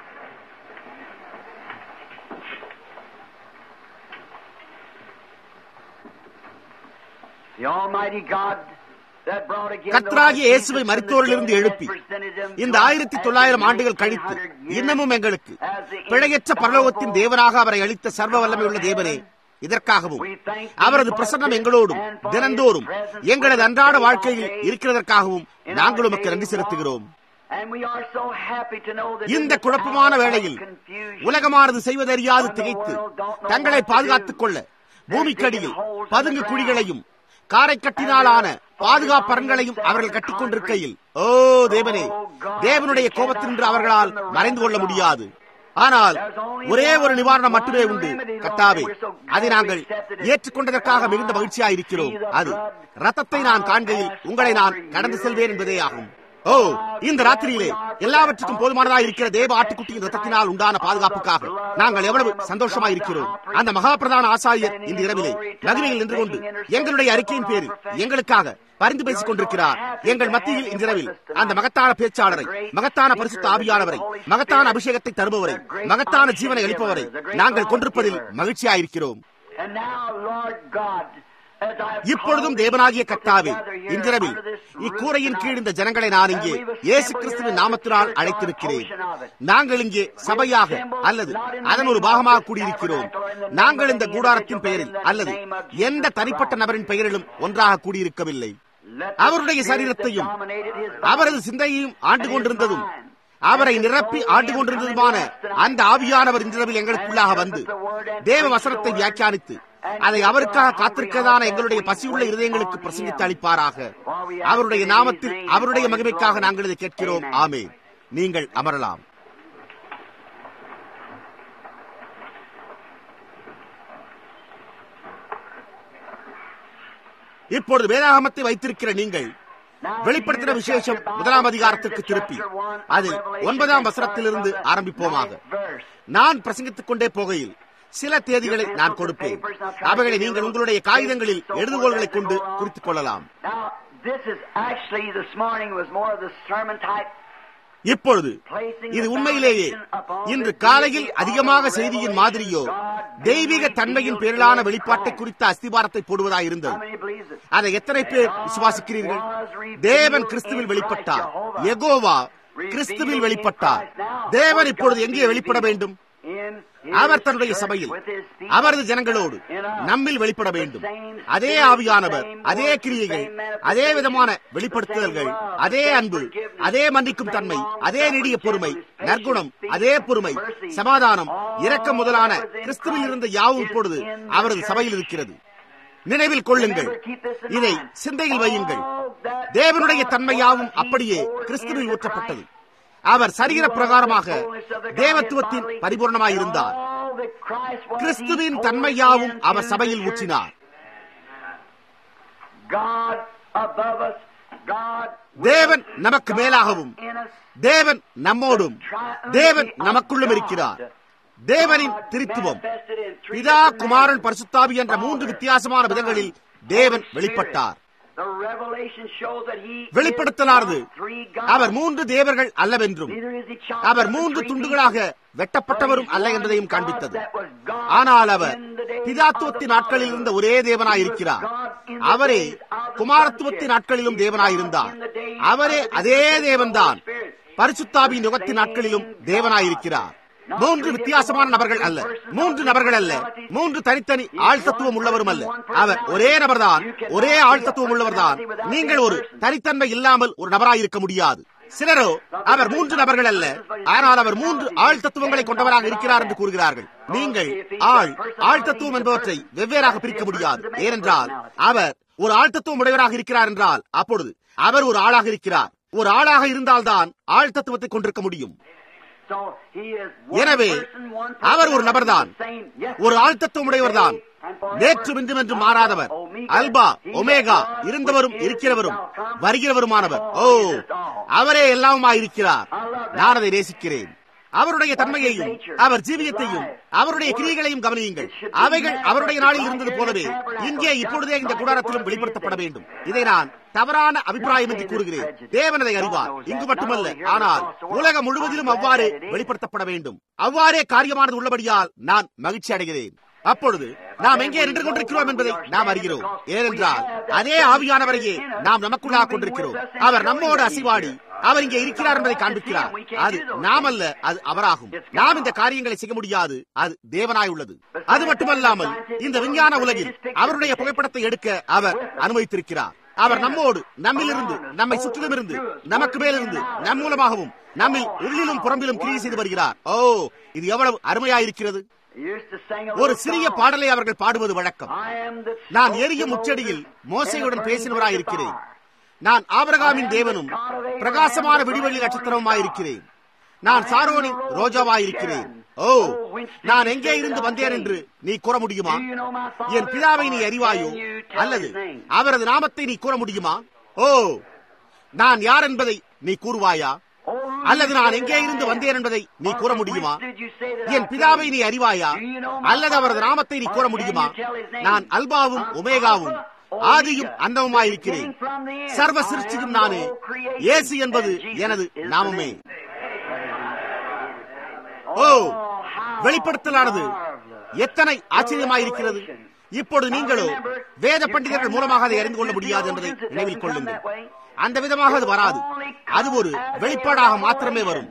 கர்த்தராகிய இயேசுவை மரித்தோரிலிருந்து எழுப்பி இந்த ஆயிரத்தி தொள்ளாயிரம் ஆண்டுகள் கழித்து இன்னமும் எங்களுக்கு பிழையற்ற பரலோகத்தின் தேவனாக அவரை அளித்த சர்வ வல்லமை உள்ள தேவனே, இதற்காகவும் அவரது பிரசன்னம் எங்களோடும் தினந்தோறும் எங்களது அன்றாட வாழ்க்கையில் இருக்கிறதற்காகவும் நாங்கள் உமக்கு நன்றி செலுத்துகிறோம். இந்த குழப்பமான வேளையில் உலகமானது செய்வதறியாது திகைத்து தங்களை பாதுகாத்துக் கொள்ள பூமிக்கடியில் பதுங்கு குழிகளையும் காரை கட்டினாலான பாதுகாப்பரங்களையும் அவர்கள் கட்டிக் கொண்டிருக்கையில், ஓ தேவனே, தேவனுடைய கோபத்தினின்று அவர்களால் மறைந்து கொள்ள முடியாது. ஆனால் ஒரே ஒரு நிவாரணம் மட்டுமே உண்டு. கர்த்தாவே, அதை நாங்கள் ஏற்றுக்கொண்டதற்காக மிகுந்த மகிழ்ச்சியாக இருக்கிறோம். அது ரத்தத்தை நான் காண்கையில் உங்களை நான் கடந்து செல்வேன் என்பதே ஆகும். ஓ, இந்த ராத்திரியிலே எல்லாவற்றுக்கும் போதுமானதாக இருக்கிற தேவ ஆட்டுக்குட்டியின் ரத்தத்தினால் உண்டான பாதுகாப்புக்காக நாங்கள் எவ்வளவு சந்தோஷமாக இருக்கிறோம். அந்த மகா பிரதான ஆசாரியர் இந்த இரவிலே மகிமையில் நின்று கொண்டு எங்களுடைய அறிக்கையின் பேரில் எங்களுக்காக பரிந்து பேசிக் கொண்டிருக்கிறார். எங்கள் மத்தியில் இந்த இரவில் அந்த மகத்தான பேச்சாளரை, மகத்தான பரிசுத்த ஆவியானவரை, மகத்தான அபிஷேகத்தை தருபவரை, மகத்தான ஜீவனை அளிப்பவரை நாங்கள் கொண்டிருப்பதில் மகிழ்ச்சியாயிருக்கிறோம். இப்பொழுதும் தேவனாகிய கர்த்தாவே, இன்றிரவில் இக்கூரையின் கீழ் இந்த ஜனங்களை நான் இங்கே இயேசு கிறிஸ்துவின் நாமத்தினால் அழைத்திருக்கிறேன். நாங்கள் இங்கே சபையாக அல்லது அதன் ஒரு பாகமாக கூடியிருக்கிறோம். நாங்கள் இந்த கூடாரத்தின் பெயரில் அல்லது எந்த தனிப்பட்ட நபரின் பெயரிலும் ஒன்றாக கூடியிருக்கவில்லை. அவருடைய சரீரத்தையும் அவரது சிந்தையையும் ஆண்டு கொண்டிருந்ததும் அவரை நிரப்பி ஆண்டு கொண்டிருந்ததுமான அந்த ஆவியானவர் இன்றிரவில் எங்களுக்குள்ளாக வந்து தேவ வசனத்தை வியாக்கியானித்து அதை அவருக்காக காத்திருக்கிறதான எங்களுடைய பசியுள்ள இருதயங்களுக்கு பிரசங்கித்து அளிப்பாராக. அவருடைய நாமத்தில் அவருடைய மகிமைக்காக நாங்கள் இதை கேட்கிறோம். ஆமென். நீங்கள் அமரலாம். இப்பொழுது வேதாகமத்தை வைத்திருக்கிற நீங்கள் வெளிப்படுத்தின விசேஷம் முதலாம் அதிகாரத்திற்கு திருப்பி அதில் ஒன்பதாம் வசனத்திலிருந்து ஆரம்பிப்போமாக. நான் பிரசங்கித்துக் கொண்டே போகையில் சில தேதிகளை நான் கொடுப்பேன். அவைகளை நீங்கள் உங்களுடைய காகிதங்களில் எழுதுகோள்களை கொண்டு குறித்துக் கொள்ளலாம். இப்பொழுது இது உண்மையிலேயே இன்று காலையில் அதிகமாக செய்தியின் மாதிரியோ தெய்வீக தன்மையின் பேரிலான வெளிப்பாட்டை குறித்த அஸ்திபாரத்தை போடுவதாயிருந்தது. அதை எத்தனை பேர் விசுவாசிக்கிறீர்கள்? தேவன் கிறிஸ்துவில் வெளிப்பட்டார். யெகோவா கிறிஸ்துவில் வெளிப்பட்டார். தேவன் இப்பொழுது எங்கே வெளிப்பட வேண்டும்? அவர் தன்னுடைய சபையில் அவரது ஜனங்களோடு நம்மில் வெளிப்பட வேண்டும். அதே ஆவியானவர், அதே கிரியைகள், அதே விதமான வெளிப்படுத்துதல்கள், அதே அன்பு, அதே மன்னிக்கும் தன்மை, அதே நீடிய பொறுமை, நற்குணம், அதே பொறுமை, சமாதானம், இரக்கம் முதலான கிறிஸ்துவில் இருந்த யாவும் இப்பொழுது அவரது சபையில் இருக்கிறது. நினைவில் கொள்ளுங்கள், இதை சிந்தையில் வையுங்கள். தேவனுடைய தன்மையாவும் அப்படியே கிறிஸ்துவில் ஊற்றப்பட்டது. அவர் சரீர பிரகாரமாக தேவத்துவத்தின் பரிபூர்ணமாயிருந்தார். கிறிஸ்துவின் தன்மையாவும் அவர் சபையில் ஊற்றினார். தேவன் நமக்கு மேலாகவும் தேவன் நம்மோடும் தேவன் நமக்குள்ளும் இருக்கிறார். தேவனின் திரித்துவம் பிதா, குமாரன், பரிசுத்தாவி என்ற மூன்று வித்தியாசமான விதங்களில் தேவன் வெளிப்பட்டார். வெளிப்படுத்தலானது அவர் மூன்று தேவர்கள் அல்லவென்றும் அவர் மூன்று துண்டுகளாக வெட்டப்பட்டவரும் அல்ல என்பதையும் காண்பித்தது. ஆனால் அவர் பிதாத்துவத்தின் நாட்களில் இருந்த ஒரே தேவனாயிருக்கிறார். அவரே குமாரத்துவத்தின் நாட்களிலும் தேவனாயிருந்தார். அவரே அதே தேவன்தான் பரிசுத்தாவின் யுகத்தின் நாட்களிலும் தேவனாயிருக்கிறார். மூன்று வித்தியாசமான நபர்கள் அல்ல, மூன்று நபர்கள் அல்ல, மூன்று தனித்தனி ஆள் தத்துவம் உள்ளவரும் அல்ல. அவர் ஒரே நபர்தான், ஒரே ஆள் தத்துவம் உள்ளவர்தான். நீங்கள் ஒரு தனித்தன்மை இல்லாமல் ஒரு நபராயிருக்க முடியாது. சிலரோ அவர் மூன்று நபர்கள் அல்ல, ஆனால் அவர் மூன்று ஆள் தத்துவங்களை கொண்டவராக இருக்கிறார் என்று கூறுகிறார்கள். நீங்கள் ஆள் ஆள் தத்துவம் என்பவற்றை வெவ்வேறாக பிரிக்க முடியாது. ஏனென்றால் அவர் ஒரு ஆள் தத்துவம் உடையவராக இருக்கிறார் என்றால் அப்பொழுது அவர் ஒரு ஆளாக இருக்கிறார். ஒரு ஆளாக இருந்தால்தான் ஆள் தத்துவத்தை கொண்டிருக்க முடியும். எனவே அவர் ஒரு நபர்தான், ஒரு ஆழ்த்தத்துவம் உடையவர்தான், நேற்றும் இன்றும் என்று மாறாதவர், அல்பா ஒமேகா, இருந்தவரும் இருக்கிறவரும் வருகிறவருமானவர். ஓ, அவரே எல்லாமாயிருக்கிறார். நான் அதை நேசிக்கிறேன். அவருடைய தன்மையையும் அவர் ஜீவியத்தையும் அவருடைய கிரியைகளையும் கவனியுங்கள். அவைகள் அவருடைய நாளில் இருந்தது போலவே இங்கே இப்பொழுதே இந்த கூடாரத்திலும் வெளிப்படுத்தப்பட வேண்டும். இதை நான் தவறான அபிப்பிராயம் என்று கூறுகிறேன். தேவன் அதை அறிவார். இங்கு மட்டுமல்ல, ஆனால் உலகம் முழுவதிலும் அவ்வாறே வெளிப்படுத்தப்பட வேண்டும். அவ்வாறே காரியமானது உள்ளபடியால் நான் மகிழ்ச்சி அடைகிறேன். அப்பொழுது நாம் எங்கே நின்று கொண்டிருக்கிறோம் என்பதை நாம் அறிகிறோம். ஏனென்றால் அதே ஆவியானவரையே நாம் நமக்குள்ளாக கொண்டிருக்கிறோம். அவர் நம்மோடு அசைவாடி அவர் இங்கே இருக்கிறார் என்பதை காண்பிக்கிறார். அது நாம் அல்ல, அது அவராகும். நாம் இந்த காரியங்களை செய்ய முடியாது, அது தேவனாய் உள்ளது. அது மட்டுமல்லாமல் இந்த விஞ்ஞான உலகில் அவருடைய புகைப்படத்தை எடுக்க அவர் அனுமதித்திருக்கிறார். அவர் நம்மோடு, நம்மிலிருந்து, நம்மை சுற்றிலும் இருந்து, நமக்கு மேலிருந்து, நம் மூலமாகவும் நம்மில் உள்ளிலும் புறம்பிலும் கிரியை செய்து வருகிறார். ஓ, இது எவ்வளவு அருமையாயிருக்கிறது! ஒரு சிறிய பாடலை அவர்கள் பாடுவது வழக்கம். நான் எரியும் முச்சடியில் மோசேயுடன் பேசினவராயிருக்கிறேன். நான் ஆபிரகாமின் தேவனும் பிரகாசமான விடிவெள்ளி நட்சத்திரமாயிருக்கிறேன். நான் சாரோனின் ரோஜாவாயிருக்கிறேன். ஓ, நான் எங்கே இருந்து வந்தேன் என்று நீ கூற முடியுமா? என் பிதாவை நீ அறிவாயோ? அல்லது அவரது நாமத்தை நீ கூற முடியுமா? ஓ, நான் யார் என்பதை நீ கூறுவாயா? அல்லது நான் எங்கே இருந்து வந்தேன் என்பதை நீ கூற முடியுமா? என் பிதாவை நீ அறிவாயா? அல்லது அவரது நாமத்தை நீ கூற முடியுமா? நான் அல்பாவும் ஒமேகாவும் ஆதியும் அந்தமுமாயிருக்கிறேன். சர்வ சிருஷ்டியும் நானே. இயேசு என்பது எனது நாமமே. ஓ, வெளிப்படுத்தலானது எத்தனை ஆச்சரியமாயிருக்கிறது! இப்பொழுது நீங்களோ வேத பண்டிதர்கள் மூலமாக அதை அறிந்து கொள்ள முடியாது என்பதை நினைவில் கொள்ளுங்கள். அந்த விதமாக அது வராது. அது ஒரு வெளிப்பாடாக மாத்திரமே வரும்.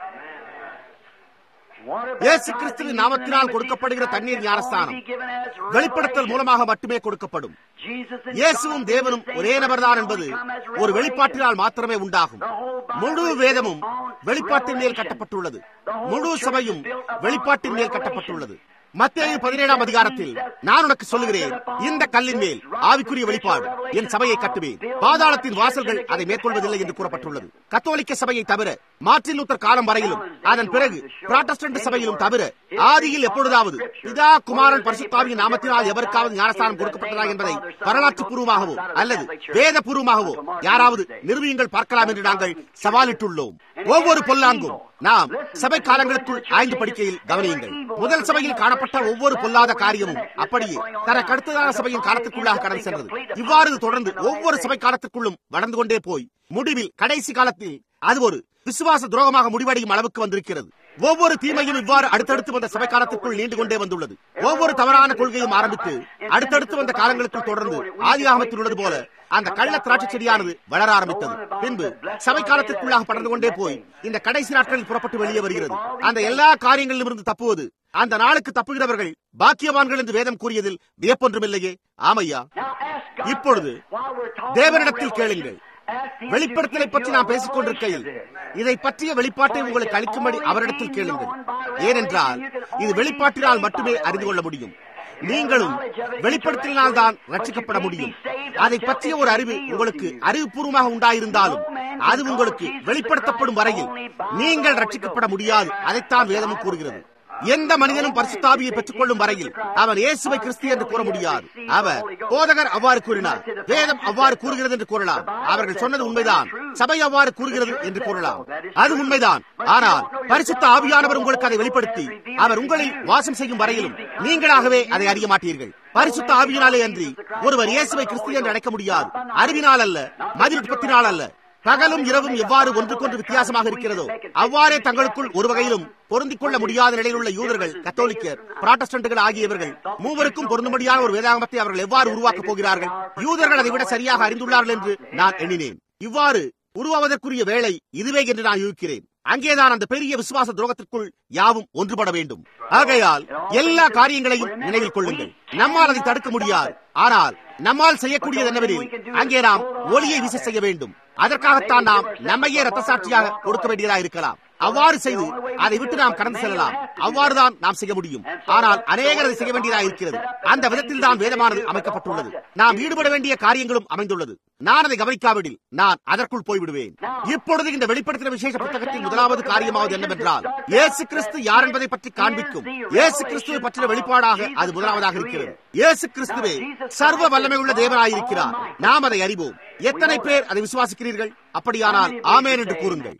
இயேசு கிறிஸ்துவின் நாமத்தினால் கொடுக்கப்படுகிற தண்ணீர் ஞானஸ்தானம் வெளிப்படுத்தல் மூலமாக மட்டுமே கொடுக்கப்படும். இயேசுவும் தேவனும் ஒரே நபர்தான் என்பது ஒரு வெளிப்பாட்டினால் மாத்திரமே உண்டாகும். முழு வேதமும் வெளிப்பாட்டின் மேல் கட்டப்பட்டுள்ளது. முழு சபையும் வெளிப்பாட்டின் மேல் கட்டப்பட்டுள்ளது. மத்தேயு பதினேழாம் அதிகாரத்தில் நான் உனக்கு சொல்லுகிறேன், இந்த கல்லின் மேல் ஆவிக்குரிய வெளிப்பாடு என் சபையை கட்டுவேன், பாதாளத்தின் வாசல்கள் அதை மேற்கொள்வதில்லை என்று கூறப்பட்டுள்ளது. கத்தோலிக்க சபையை தவிர, மார்ட்டின் லூத்தர் காலம் வரையிலும், அதன் பிறகு புராட்டஸ்டன்ட் சபையிலும் தவிர, ஆதியில் எப்பொழுதாவது பிதா குமாரன் பரிசுத்தாவியின் நாமத்தினால் எவருக்காவது ஞானஸ்தானம் கொடுக்கப்பட்டதா என்பதை வரலாற்று பூர்வமாகவோ அல்லது வேத பூர்வமாகவோ யாராவது நிரூபியுங்கள் பார்க்கலாம் என்று நாங்கள் சவாலிட்டுள்ளோம். ஒவ்வொரு பொல்லாங்கும் நாம் சபை காலங்களுக்குள் ஆய்ந்து படிக்கையில் கவனியுங்கள். முதல் சபையில் காணப்பட்ட ஒவ்வொரு பொல்லாத காரியமும் அப்படியே தனக்கு அடுத்ததான சபையின் காலத்திற்குள்ளாக கடந்து சென்றது. இவ்வாறு தொடர்ந்து ஒவ்வொரு சபை காலத்திற்குள்ளும் வளர்ந்து கொண்டே போய் முடிவில் கடைசி காலத்தில் அது ஒரு விசுவாச துரோகமாக முடிவடையும் அளவுக்கு வந்திருக்கிறது. ஒவ்வொரு தீமையும் இவ்வாறு அடுத்தடுத்து வந்த சபை காலத்திற்குள் நீண்டு கொண்டே வந்துள்ளது. ஒவ்வொரு தவறான கொள்கையும் ஆரம்பித்து அடுத்தடுத்து வந்த காலங்களுக்குள் தொடர்ந்து ஆதியாகமத்தில் உள்ளது போல அந்த கள்ள திராட்சை செடியானது வளர ஆரம்பித்தது. பின்பு சபை காலத்திற்குள்ளாக படர்ந்து கொண்டே போய் இந்த கடைசி நாட்களில் புறப்பட்டு வெளியே வருகிறது. அந்த எல்லா காரியங்களிலும் இருந்து தப்புவது அந்த நாளுக்கு தப்புகிறவர்கள் பாக்கியவான்கள் என்று வேதம் கூறியதில் வியப்பொன்றுமில்லையே. ஆமையா, இப்பொழுது தேவனிடத்தில் கேளுங்கள். வெளிப்படுத்தலை பற்றி நாம் பேசிக் கொண்டிருக்கையில் இதை பற்றிய வெளிப்பாட்டை உங்களுக்கு அளிக்கும்படி அவரிடத்தில் கேளுங்கள். ஏனென்றால் இது வெளிப்பாட்டினால் மட்டுமே அறிந்து கொள்ள முடியும். நீங்களும் வெளிப்படுத்தினால் தான் ரட்சிக்கப்பட முடியும். அதை பற்றிய ஒரு அறிவு உங்களுக்கு அறிவுபூர்வமாக உண்டாயிருந்தாலும் அது உங்களுக்கு வெளிப்படுத்தப்படும் வரையில் நீங்கள் ரட்சிக்கப்பட முடியாது. அதைத்தான் வேதமும் கூறுகிறது. எந்த மனிதனும் பரிசுத்தாவியை பெற்றுக் கொள்ளும் வரையில் அவர் இயேசுவை கிறிஸ்து என்று கூற முடியாது. அவர் போதகர் அவ்வாறு கூறினார், வேதம் அவ்வாறு கூறுகிறது என்று கூறலாம். அவர்கள் சொன்னது உண்மைதான், சபை அவ்வாறு கூறுகிறது என்று கூறலாம். அது உண்மைதான். ஆனால் பரிசுத்த ஆவியானவர் உங்களுக்கு அதை வெளிப்படுத்தி அவர் உங்களில் வாசம் செய்யும் வரையிலும் நீங்களாகவே அதை அறிய மாட்டீர்கள். பரிசுத்த ஆவியினாலே அன்றி ஒருவர் இயேசுவை கிறிஸ்து என்று அழைக்க முடியாது. அறிவினால் அல்ல, மதிநுட்பத்தினால் அல்ல. பகலும் இரவும் எவ்வாறு ஒன்றுக்கொன்று வித்தியாசமாக இருக்கிறதோ அவ்வாறே தங்களுக்குள் ஒரு வகையிலும் பொருந்திக் கொள்ள முடியாத நிலையில் உள்ள யூதர்கள், கத்தோலிக்கர், புராட்டஸ்டன்ட்கள் ஆகியவர்கள் மூவருக்கும் பொருந்தும்படியான ஒரு வேதாகமத்தை அவர்கள் எவ்வாறு உருவாக்கப் போகிறார்கள்? யூதர்கள் அதை விட சரியாக அறிந்துள்ளார்கள் என்று நான் எண்ணினேன். இவ்வாறு உருவாவதற்குரிய வேலை இதுவே என்று நான் யூகிக்கிறேன். அங்கேதான் அந்த பெரிய விசுவாச துரோகத்திற்குள் யாவும் ஒன்றுபட வேண்டும். ஆகையால் எல்லா காரியங்களையும் நினைவில் கொள்ளுங்கள். நம்மால் அதை தடுக்க முடியாது. ஆனால் நம்மால் செய்யக்கூடியது என்னவெனில் அங்கே நாம் ஒளியை வீச செய்ய வேண்டும். அதற்காகத்தான் நாம் நம்மையே ரத்த சாட்சியாக கொடுக்க வேண்டியதாக இருக்கலாம். அவ்வாறு செய்து அதை விட்டு நாம் கடந்து செல்லலாம். அவ்வாறுதான் நாம் செய்ய முடியும். ஆனால் அநேகர் அதை செய்ய வேண்டியதாக இருக்கிறது. அந்த விதத்தில் தான் வேதமானது அமைக்கப்பட்டுள்ளது. நாம் ஈடுபட வேண்டிய காரியங்களும் அமைந்துள்ளது. நான் அதை கவனிக்காவிடில் நான் அதற்குள் போய்விடுவேன். இப்பொழுது இந்த வெளிப்படுத்தின விசேஷ புத்தகத்தின் முதலாவது காரியமாவது என்னவென்றால் இயேசு கிறிஸ்து யார் என்பதை பற்றி காண்பிக்கும் இயேசு கிறிஸ்துவை பற்றிய வெளிப்பாடாக அது முதலாவதாக இருக்கிறது. இயேசு கிறிஸ்துவே சர்வ வல்லமை உள்ள தேவனாயிருக்கிறார். நாம் அதை அறிவோம். எத்தனை பேர் அதை விசுவாசிக்கிறீர்கள்? அப்படியானால் ஆமென் என்று கூறுங்கள்.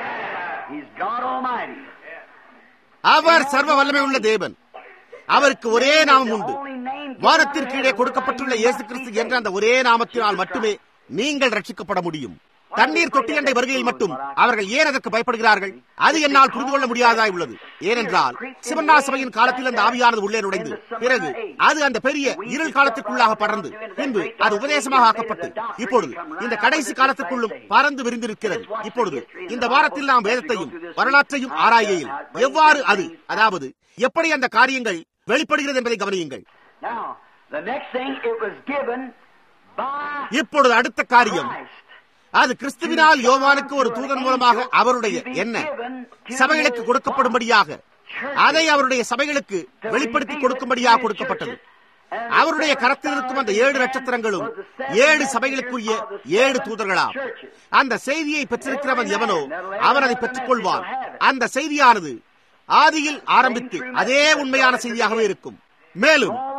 அவர் சர்வ வல்லமை உள்ள தேவன். அவருக்கு ஒரே நாமம் உண்டு. வானத்திற்கு கீழே கொடுக்கப்பட்டுள்ள இயேசு கிறிஸ்து என்ற அந்த ஒரே நாமத்தினால் மட்டுமே நீங்கள் ரட்சிக்கப்பட முடியும். தண்ணீர் தொட்டி அண்டை வருகையில் மட்டும் அவர்கள் ஏன் அதற்கு பயப்படுகிறார்கள்? அது என்னால் புரிந்து கொள்ள முடியாததாய் உள்ளது. ஏனென்றால் சிவன்னா சபையின் காலத்தில் அந்த ஆவியானது உள்ளே நுழைந்து பிறகு அது அந்த பெரிய இருள் காலத்திற்குள்ளாக பறந்து பின்பு அது உபதேசமாக ஆக்கப்பட்டு இப்பொழுது இந்த கடைசி காலத்திற்குள்ளும் பறந்து விரிந்திருக்கிறது. இப்பொழுது இந்த வாரத்தில் நாம் வேதத்தையும் வரலாற்றையும் ஆராய்கையில் எவ்வாறு அது, அதாவது எப்படி அந்த காரியங்கள் வெளிப்படுகிறது என்பதை கவனியுங்கள். இப்பொழுது அடுத்த காரியம், அது கிறிஸ்துவினால் யோவானுக்கு ஒரு தூதன் மூலமாக அவருடைய என்ன சபைகளுக்கு கொடுக்கப்படும்படியாக அதை அவருடைய சபைகளுக்கு வெளிப்படுத்தி கொடுக்கும்படியாக கொடுக்கப்பட்டது. அவருடைய கரத்தில் இருக்கும் அந்த ஏழு நட்சத்திரங்களும் ஏழு சபைகளுக்குரிய ஏழு தூதர்களாம். அந்த செய்தியை பெற்றிருக்கிறவன் எவனோ அவன் அதை பெற்றுக் கொள்வான். அந்த செய்தியானது ஆதியில் ஆரம்பித்து அதே உண்மையான செய்தியாகவே இருக்கும். மேலும்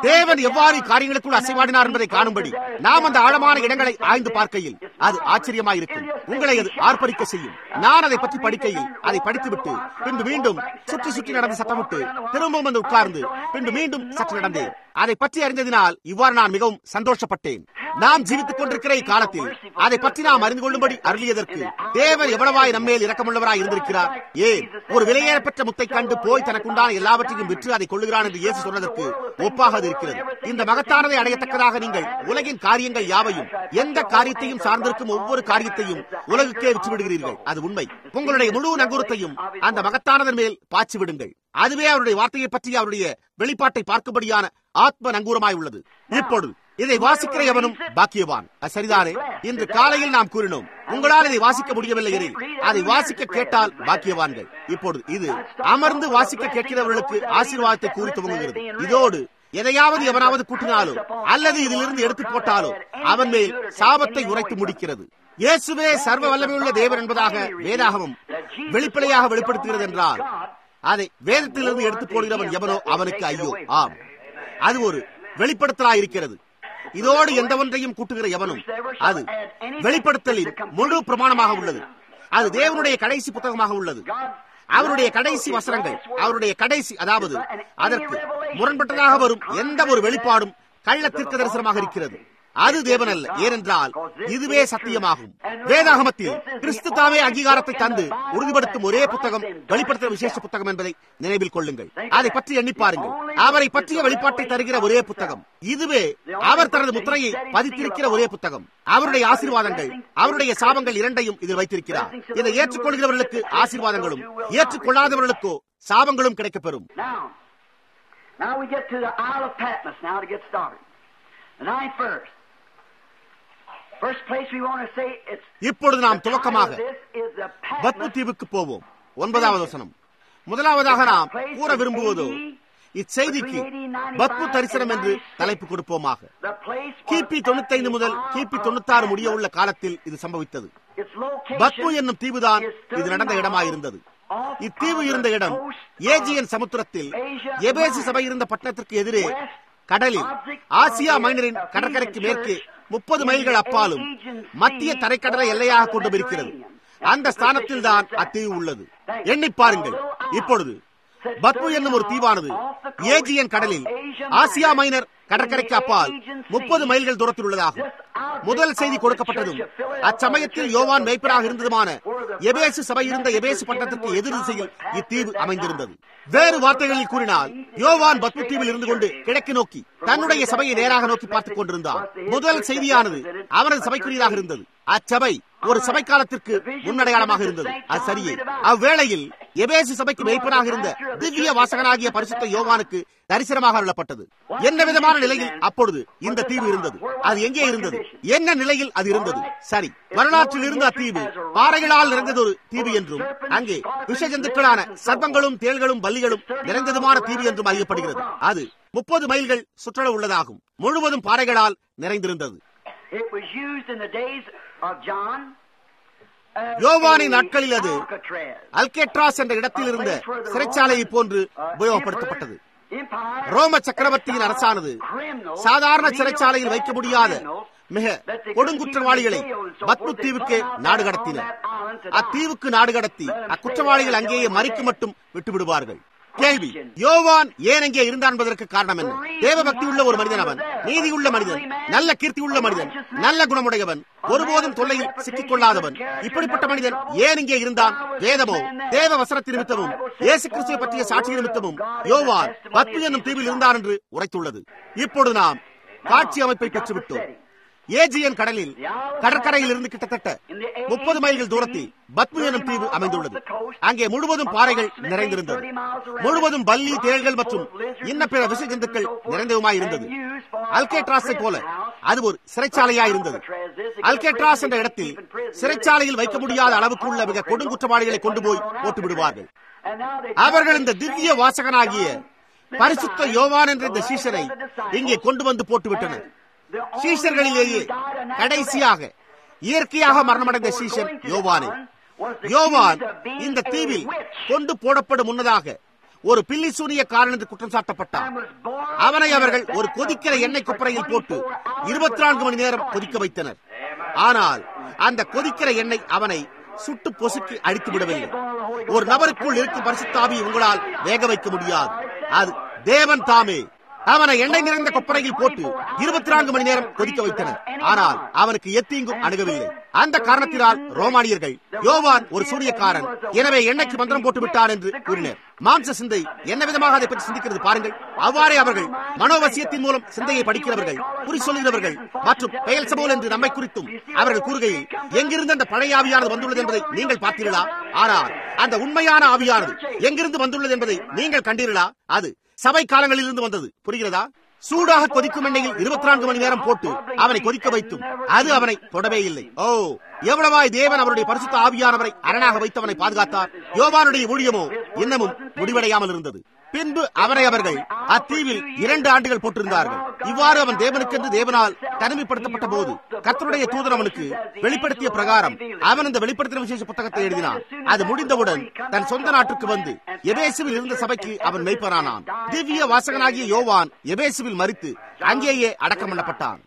தேவன் எவ்வாறு காரியங்களுக்குள் அசைவாடினார் என்பதை காணும்படி நாம் அந்த ஆழமான இடங்களை ஆய்ந்து பார்க்கையில் அது ஆச்சரியமாயிருக்கும். உங்களை அது ஆர்ப்பரிக்க செய்யும். நான் அதை பற்றி படிக்கையில் அதை படித்துவிட்டு பின்பு மீண்டும் சுற்றி சுற்றி நடந்து சத்தமிட்டு திரும்பவும் வந்து உட்கார்ந்து பின்பு மீண்டும் சற்று நடந்தேன். அதை பற்றி அறிந்ததினால் இவ்வாறு நான் மிகவும் சந்தோஷப்பட்டேன். நாம் ஜீவித்துக் கொண்டிருக்கிற இக்காலத்தில் அதை பற்றி நாம் அறிந்து கொள்ளும்படி அருளியதற்கு தேவன் எவ்வளவாய் நம்மேல் இரக்கமுள்ளவராய் இருந்திருக்கிறார். ஏன் ஒரு விலையேறப்பெற்ற முத்தை கண்டு போய் தனக்குண்டான எல்லாவற்றையும் விற்று அதை கொள்ளுகிறான் என்று இயேசு சொன்னதற்கு ஒப்பாக அது இருக்கிறது. இந்த மகத்தானதை அடையத்தக்கதாக நீங்கள் உலகின் காரியங்கள் யாவையும் எந்த காரியத்தையும் சார்ந்திருக்கும் ஒவ்வொரு காரியத்தையும் உலகுக்கே விற்றுவிடுகிறீர்கள். அது உண்மை. உங்களுடைய முழு நங்கூரத்தையும் அந்த மகத்தானதன் மேல் பாய்ச்சி விடுங்கள். அதுவே அவருடைய வார்த்தையை பற்றி அவருடைய வெளிப்பாட்டை பார்க்கும்படியான ஆத்ம நங்கூரமாய் உள்ளது. இப்பொழுது இதை வாசிக்கிற எவனும் பாக்கியவான். சரிதானே? இன்று காலையில் நாம் கூறினோம், உங்களால் இதை வாசிக்க முடியவில்லை எனில் அதை வாசிக்க கேட்டால் பாக்கியவான்கள். இப்பொழுது இது அமர்ந்து வாசிக்க கேட்கிறவர்களுக்கு ஆசீர்வாதத்தை கூறி துவங்குகிறது. இதோடு எதையாவது எவனாவது கூட்டினாலோ அல்லது இதிலிருந்து எடுத்து போட்டாலோ அவன் மேல் சாபத்தை உரைத்து முடிக்கிறது. இயேசுவே சர்வ வல்லமையுள்ள தேவன் என்பதாக வேதாகமம் வெளிப்படையாக வெளிப்படுத்துகிறது என்றால் அதை வேதத்திலிருந்து எடுத்து போடுகிறவன் எவனோ அவனுக்கு ஐயோ. ஆம், அது ஒரு வெளிப்படுத்தலாயிருக்கிறது. இதோடு எந்த ஒன்றையும் கூட்டுகிற எவனும் அது வெளிப்படுத்தலின் முழு பிரமாணமாக உள்ளது. அது தேவனுடைய கடைசி புத்தகமாக உள்ளது. அவருடைய கடைசி வசனங்கள், அவருடைய கடைசி, அதாவது அதற்கு முரண்பட்டதாக வரும் எந்த ஒரு வெளிப்பாடும் கள்ள தீர்க்க தரிசனமாக இருக்கிறது. அது தேவன் அல்ல. ஏனென்றால் இதுவே சத்தியமாகும். வேதாகமத்தில் கிறிஸ்து தாவே அங்கீகாரத்தை தந்து உறுதிப்படுத்தும் ஒரே புத்தகம் வெளிப்படுத்துகிற விசேஷ புத்தகம் என்பதை நினைவில் கொள்ளுங்கள். அதை பற்றி எண்ணி பாருங்கள். அவரை பற்றிய வெளிப்பாட்டை தருகிற ஒரே புத்தகம் இதுவே. அவர் தனது முத்திரையை பதித்திருக்கிற ஒரே புத்தகம். அவருடைய ஆசீர்வாதங்கள், அவருடைய சாபங்கள் இரண்டையும் இதில் வைத்திருக்கிறார். இதை ஏற்றுக்கொள்கிறவர்களுக்கு ஆசீர்வாதங்களும் ஏற்றுக்கொள்ளாதவர்களுக்கோ சாபங்களும் கிடைக்கப்பெறும். Now we get to the Isle of Patmos now to get started. The ninth verse. First place we want to say it's. இப்பொழுது நாம் துவக்கமாக பத்ம தீவுக்கு போவோம். ஒன்பதாவது வசனம். முதலாவதாக நாம் கூற விரும்புவதோ இச்செய்திக்கு பத்ம தரிசனம் என்று தலைப்பு கொடுப்போமாக. கிபி தொண்ணூத்தி ஐந்து முதல் கிபி தொண்ணூத்தி ஆறு முடிய உள்ள காலத்தில் இது சம்பவித்தது. பத்மு என்னும் தீவுதான் இது நடந்த இடமாயிருந்தது. இத்தீவு இருந்த இடம் ஏஜியன் சமுத்திரத்தில் எபேசு சபை இருந்த பட்டணத்திற்கு எதிரே கடலில் ஆசியா மைனரின் கடற்கரைக்கு மேற்கு முப்பது மைல்கள் அப்பாலும் மத்திய தரைக்கடலை எல்லையாக கொண்டு இருக்கிறது. அந்த ஸ்தானத்தில் தான் அத்தீவு உள்ளது. எண்ணி பாருங்கள். இப்பொழுது பத்மு என்னும் ஒரு தீவானது ஏஜியன் கடலில் ஆசியா மைனர் கடற்கரைக்கு அப்பால் முப்பது மைல்கள் தூரத்தில் உள்ளதாகும். முதல் செய்தி கொடுக்கப்பட்டதும் அச்சமயத்தில் யோவான் மேய்ப்பராக இருந்ததுமான எபேசு சபை இருந்த எபேசு பட்டணத்திற்கு எதிர் திசையில் இத்தீவு அமைந்திருந்தது. வேறு வார்த்தைகளில் கூறினால் யோவான் பத்மு தீவில் இருந்து கொண்டு கிழக்கு நோக்கி தன்னுடைய சபையை நேராக நோக்கி பார்த்துக் கொண்டிருந்தார். முதல் செய்தியானது அவரது சபைக்குரியதாக இருந்தது. அச்சபை ஒரு சபை காலத்திற்கு முன்னடையாளமாக இருந்தது. அது சரியே. அவ்வேளையில் எபேசு சபைக்கு மேய்ப்பனாக இருந்த திவ்ய வாசகனாகிய பரிசுத்த யோவானுக்கு தரிசனமாக அருளப்பட்டது. என்ன விதமான நிலையில் அப்பொழுது இந்த தீவு இருந்தது? அது எங்கே இருந்தது? என்ன நிலையில் அது இருந்தது? சரி, வரலாற்றில் இருந்த அத்தீவு பாறைகளால் நிறைந்ததொரு தீவு என்றும் அங்கே விஷ ஜந்துக்களான சர்ப்பங்களும் தேள்களும் பல்லிகளும் நிறைந்ததுமான தீவு என்றும் அறியப்படுகிறது. அது முப்பது மைல்கள் சுற்றளவு உள்ளதாகும். முழுவதும் பாறைகளால் நிறைந்திருந்தது. யோவானின் நாட்களில் அது அல்கேட்ராஸ் என்ற இடத்தில் இருந்த சிறைச்சாலையை போன்று உபயோகப்படுத்தப்பட்டது. ரோம சக்கரவர்த்தியின் அரசானது சாதாரண சிறைச்சாலையில் வைக்க முடியாத மிக கொடுங்குற்றவாளிகளை பத்மு தீவுக்கு நாடு கடத்தினர். அத்தீவுக்கு நாடு கடத்தி அக்குற்றவாளிகள் அங்கேயே மறிக்கு மட்டும் விட்டு விடுவார்கள். கேள்வி: யோவான் ஏன் அங்கே இருந்தான் என்பதற்கு காரணம் என்ன? தேவ பக்தி உள்ள ஒரு மனிதன், அவன் நீதியுள்ள மனிதன், நல்ல கீர்த்தி உள்ள மனிதன், நல்ல குணமுடையவன், ஒருபோதும் தொல்லையில் சிக்கிக் கொள்ளாதவன். இப்படிப்பட்ட மனிதன் ஏன் இங்கே இருந்தான்? வேதமோ தேவ வசனத்தின் நிமித்தமும் இயேசு கிறிஸ்துவை பற்றிய சாட்சி நிமித்தமும் யோவான் பத்மு என்னும் தீவில் இருந்தான் என்று உரைத்துள்ளது. இப்பொழுது நாம் காட்சி அமைப்பை பெற்றுவிட்டோம். ஏஜியன் கடலில் கடற்கரையில் இருந்து கிட்டத்தட்ட முப்பது மைல்கள் தூரத்தில் பத்மு எனும் தீவு அமைந்துள்ளது. அங்கே முழுவதும் பாறைகள் நிறைந்திருந்தது. முழுவதும் பல்லி, தேள்கள் மற்றும் இன்ன பிற விஷ ஜந்துக்கள் நிறைந்ததுமாய் இருந்தது. அல்கேட்ராஸை போல அது ஒரு சிறைச்சாலையாய் இருந்தது. அல்கேட்ராஸ் என்ற இடத்தில் சிறைச்சாலையில் வைக்க முடியாத அளவுக்கு உள்ள மிக கொடுங்குற்றவாளிகளை கொண்டு போய் போட்டு விடுவார்கள். அவர்கள் இந்த திவ்ய வாசகனாகிய பரிசுத்த யோவான் என்ற இந்த சீஷரை இங்கே கொண்டு வந்து போட்டுவிட்டனர். சீஷர்களிலேயே கடைசியாக இயற்கையாக மரணமடைந்த சீஷர் யோவானே. யோவான் இந்த தீவில் கொண்டு போடப்படும் முன்னதாக ஒரு பில்லி சூனியக்காரன் என்று குற்றம் சாட்டப்பட்டான். அவனை அவர்கள் ஒரு கொதிக்கிற எண்ணெய் கொப்பரையில் போட்டு இருபத்தி நான்கு மணி நேரம் கொதிக்க வைத்தனர். ஆனால் அந்த கொதிக்கிற எண்ணெய் அவனை சுட்டு பொசுக்கி அடித்து விடவில்லை. ஒரு நபருக்குள் இருக்கும் பரிசுத்த ஆவியை உங்களால் வேக வைக்க முடியாது. அது தேவன் தாமே. அவனை எண்ணெய் நிறைந்த கொப்பரையில் போட்டு இருபத்தி நான்கு மணி நேரம் கொதிக்க வைத்தனர். ஆனால் அவனுக்கு எத்தீங்கும் அணுகவில்லை. அந்த காரணத்தினால் ரோமானியர்கள் யோவான் ஒரு சூனியக்காரன், எனவே எண்ணெய்க்கு மந்திரம் போட்டு விட்டான் என்று கூறினர். மாம்ச சிந்தை என்ன விதமாக அதை பற்றி சிந்திக்கிறது பாருங்கள். அவ்வாறே அவர்கள் மனோவசியத்தின் மூலம் சிந்தையை படிக்கிறவர்கள், குறி சொல்லுகிறவர்கள் மற்றும் பெயல்சபோல் என்று நம்மை குறித்தும் அவர்கள் கூறுகையில் எங்கிருந்து அந்த பழைய ஆவியானது வந்துள்ளது என்பதை நீங்கள் பார்த்தீர்களா? ஆனால் அந்த உண்மையான ஆவியானது எங்கிருந்து வந்துள்ளது என்பதை நீங்கள் கண்டீர்களா? அது சபை காலங்களில் இருந்து வந்தது. புரிகிறதா? சூடாக கொதிக்கும் எண்ணெயில் இருபத்தி நான்கு மணி நேரம் போட்டு அவனை கொதிக்க வைத்தும் அது அவனை தொடவே இல்லை. ஓ, எவ்வளவாய் தேவன் அவருடைய பரிசுத்த ஆவியானவரை அரணாக வைத்து அவனை பாதுகாத்தார். யோவானுடைய ஊழியமோ இன்னமும் முடிவடையாமல் இருந்தது. பின்பு அவரை அவர்கள் அத்தீவில் இரண்டு ஆண்டுகள் போட்டிருந்தார்கள். இவ்வாறு அவன் தேவனுக்கென்று தேவனால் தனிமைப்படுத்தப்பட்ட போது கர்த்தருடைய தூதன் அவனுக்கு வெளிப்படுத்திய பிரகாரம் அவன் இந்த வெளிப்படுத்தின விசேஷ புத்தகத்தை எழுதினான். அது முடிந்தவுடன் தன் சொந்த நாட்டுக்கு வந்து எபேசுவில் இருந்த சபைக்கு அவன் மெய்ப்பனானான். திவ்ய வாசகனாகிய யோவான் எபேசுவில் மரித்து அங்கேயே அடக்கம் பண்ணப்பட்டான்.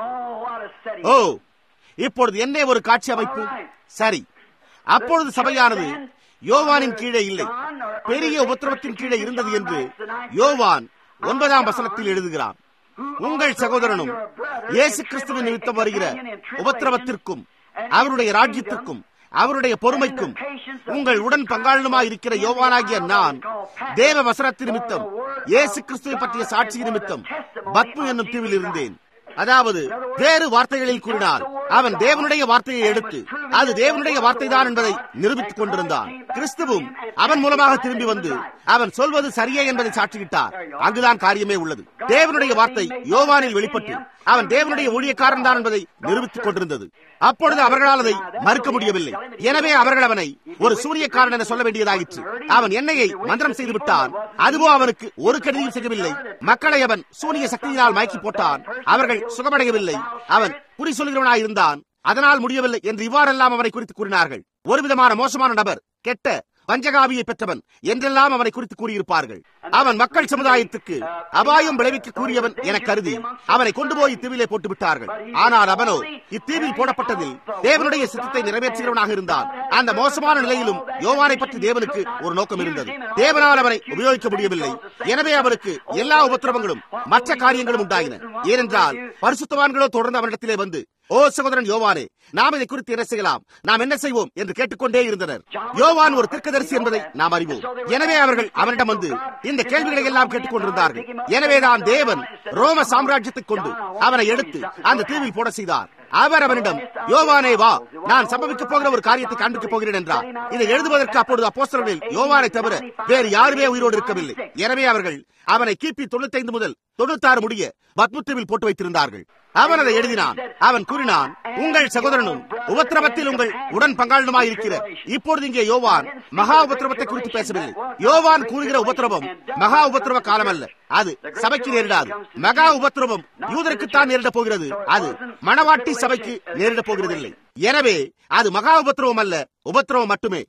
ஓ, இப்பொழுது என்ன ஒரு காட்சி அமைப்பு! சரி, அப்பொழுது சபையானது யோவானின் கீழே இல்லை, பெரிய உபத்திரவத்தின் கீழே இருந்தது என்று யோவான் ஒன்பதாம் வசனத்தில் எழுதுகிறான். உங்கள் சகோதரனும் இயேசு கிறிஸ்துவின் நிமித்தம் வருகிற உபத்திரவத்திற்கும் அவருடைய ராஜ்யத்திற்கும் அவருடைய பொறுமைக்கும் உங்கள் உடன் பங்காளனுமாய் இருக்கிற யோவானாகிய நான் தேவ வசனத்தின் நிமித்தம் இயேசு கிறிஸ்துவை பற்றிய சாட்சி நிமித்தம் பத்மு என்னும் தீவில் இருந்தேன். அதாவது வேறு வார்த்தைகளில் கூறினார், அவன் தேவனுடைய வார்த்தையை எடுத்து அது தேவனுடைய வார்த்தை தான் என்பதை நிரூபித்துக் கொண்டிருந்தான். கிறிஸ்துவும் அவன் மூலமாக திரும்பி வந்து அவன் சொல்வது சரியே என்பதை சாட்சியிட்டார். அங்குதான் காரியமே உள்ளது. தேவனுடைய வார்த்தை யோவானில் வெளிப்பட்டு அவன் தேவனுடைய ஊழியக்காரன் தான் என்பதை நிரூபித்துக் கொண்டிருந்தது. அப்பொழுது அவர்களால் அதை மறுக்க முடியவில்லை. எனவே அவர்கள் அவனை ஒரு சூனியக்காரன் என சொல்ல வேண்டியதாயிற்று. அவன் எண்ணெயை மந்திரம் செய்து விட்டான். அதுவோ அவனுக்கு ஒரு கெடுதியும் செய்யவில்லை. மக்களை அவன் சூனிய சக்தியினால் மயக்கி போட்டான். அவர்கள் சுகமடையவில்லை. அவன் குறி சொல்கிறவனாயிருந்தான். அதனால் முடியவில்லை என்று இவ்வாறெல்லாம் அவனை குறித்து கூறினார்கள். ஒரு விதமான மோசமான நபர், கெட்ட வஞ்சகாவியை பெற்றவன் என்றெல்லாம் அவனை குறித்து கூறியிருப்பார்கள். அவன் மக்கள் சமுதாயத்துக்கு அபாயம் விளைவிக்க கூறியவன் என கருதி அவனை கொண்டு போய் இத்தீவிலே போட்டு விட்டார்கள். ஆனால் அவனோ இத்தீவில் போடப்பட்டதில் தேவனுடைய சித்தத்தை நிறைவேற்றுகிறவனாக இருந்தான். அந்த மோசமான நிலையிலும் யோவானை பற்றி தேவனுக்கு ஒரு நோக்கம் இருந்தது. தேவனால் அவனை உபயோகிக்க முடியவில்லை. எனவே அவனுக்கு எல்லா உபத்திரவங்களும் மற்ற காரியங்களும் உண்டாயின. ஏனென்றால் பரிசுத்தவான்களோ தொடர்ந்து அவனிடத்திலே வந்து, ஓ சகோதரன் யோவானே, நாம் இதை குறித்து என்ன செய்யலாம், நாம் என்ன செய்வோம் என்று கேட்டுக்கொண்டே இருந்தனர். யோவான் ஒரு தீர்க்கதரிசி என்பதை நாம் அறிவோம். எனவே அவர்கள் அவனிடம் வந்து இந்த கேள்விகளை எல்லாம் கேட்டுக் கொண்டிருந்தார்கள். எனவேதான் தேவன் ரோம சாம்ராஜ்யத்தை கொண்டு அவனை எடுத்து அந்த தீவில் போட செய்தார். அவர் அவனிடம், யோவானே வா, நான் சம்பவிக்க போகிற ஒரு காரியத்தை காண்பிக்க போகிறேன் என்றார். இதை எழுதுவதற்கு அப்பொழுது அப்போஸ்தலர்களில் யோவானை தவிர வேறு யாருமே உயிரோடு இருக்கவில்லை. எனவே அவர்கள் அவனை கிபி தொண்ணூத்தி ஐந்து முதல் தொண்ணூத்தி ஆறு முடிய பத்முத்தீவில் போட்டு வைத்திருந்தார்கள். அவன் அதை எழுதினான். அவன் கூறினான், உங்கள் சகோதரனும் உபத்திரவத்தில் உங்கள் உடன் பங்காளனுமாய் இருக்கிற இப்பொழுது இங்கே யோவான் மகா உபத்திரவத்தை குறித்து பேசவில்லை. யோவான் கூறுகிற உபத்திரவம் மகா உபத்திரவ காலம் அல்ல. அது சபைக்கு நேரிடாது. மகா உபத்திரவம் யூதருக்குத்தான் நேரிட போகிறது. அது மணவாட்டி சபைக்கு நேரிட போகிறதில்லை. எனவே அது மகா உபத்திரவம் அல்ல, உபத்திரவம் மட்டுமே.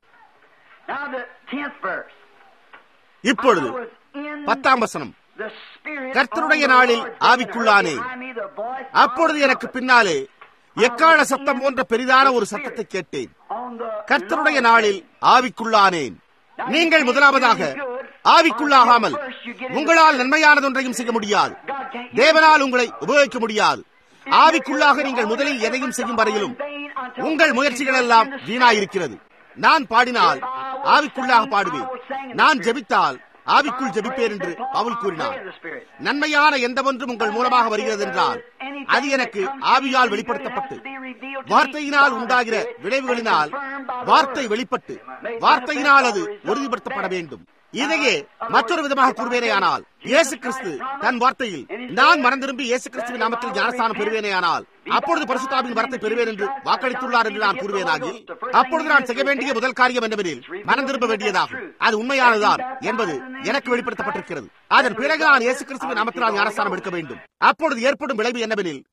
இப்பொழுது பத்தாம் வசனம், கர்த்தருடைய நாளில் ஆவிக்குள்ளானே, அப்பொழுது எனக்கு பின்னாலே எக்கால சத்தம் போன்ற பெரிதான ஒரு சத்தத்தை கேட்டேன். கர்த்தருடைய நாளில் ஆவிக்குள்ளானேன். நீங்கள் முதலாவதாக ஆவிக்குள்ளாகாமல் உங்களால் நன்மையானதொன்றையும் செய்ய முடியாது. தேவனால் உங்களை உபயோகிக்க முடியாது. ஆவிக்குள்ளாக நீங்கள் முதலில் எதையும் செய்யும் வரையிலும் உங்கள் முயற்சிகள் எல்லாம் வீணாயிருக்கிறது. நான் பாடினால் ஆவிக்குள்ளாக பாடுவேன், நான் ஜெபித்தால் ஆவிக்குள் ஜெபிப்பேன் என்று பவுல் கூறினார். நன்மையான எந்த ஒன்றும் உங்கள் மூலமாக வருகிறது என்றால் அது எனக்கு ஆவியால் வெளிப்படுத்தப்பட்டு வார்த்தையினால் உண்டாகிற விளைவுகளினால் வார்த்தை வெளிப்பட்டு வார்த்தையினால் அது உறுதிப்படுத்தப்பட வேண்டும். இதையே மற்றொரு விதமாக கூறுவேனேயானால், இயேசு கிறிஸ்து தன் வார்த்தையில் நான் மனம் திரும்பி இயேசு கிறிஸ்துவின் நாமத்தில் ஞானஸ்தானம் பெறுவேனேயானால் அப்பொழுது பரிசுத்தாவின் வரத்தை பெறுவேன் என்று வாக்களித்துள்ளார் என்று நான் கூறுவேனாகி, அப்பொழுது நான் செய்ய வேண்டிய முதல் காரியம் என்னவெனில் மனம் திரும்ப வேண்டியதாகும். அது உண்மையானதுதான் என்பது எனக்கு வெளிப்படுத்தப்பட்டிருக்கிறது. அதன் பிறகு நான் இயேசு கிறிஸ்துவின் நாமத்தினால் ஞானஸ்தானம் எடுக்க வேண்டும். அப்பொழுது ஏற்படும் விளைவு என்னவெனில்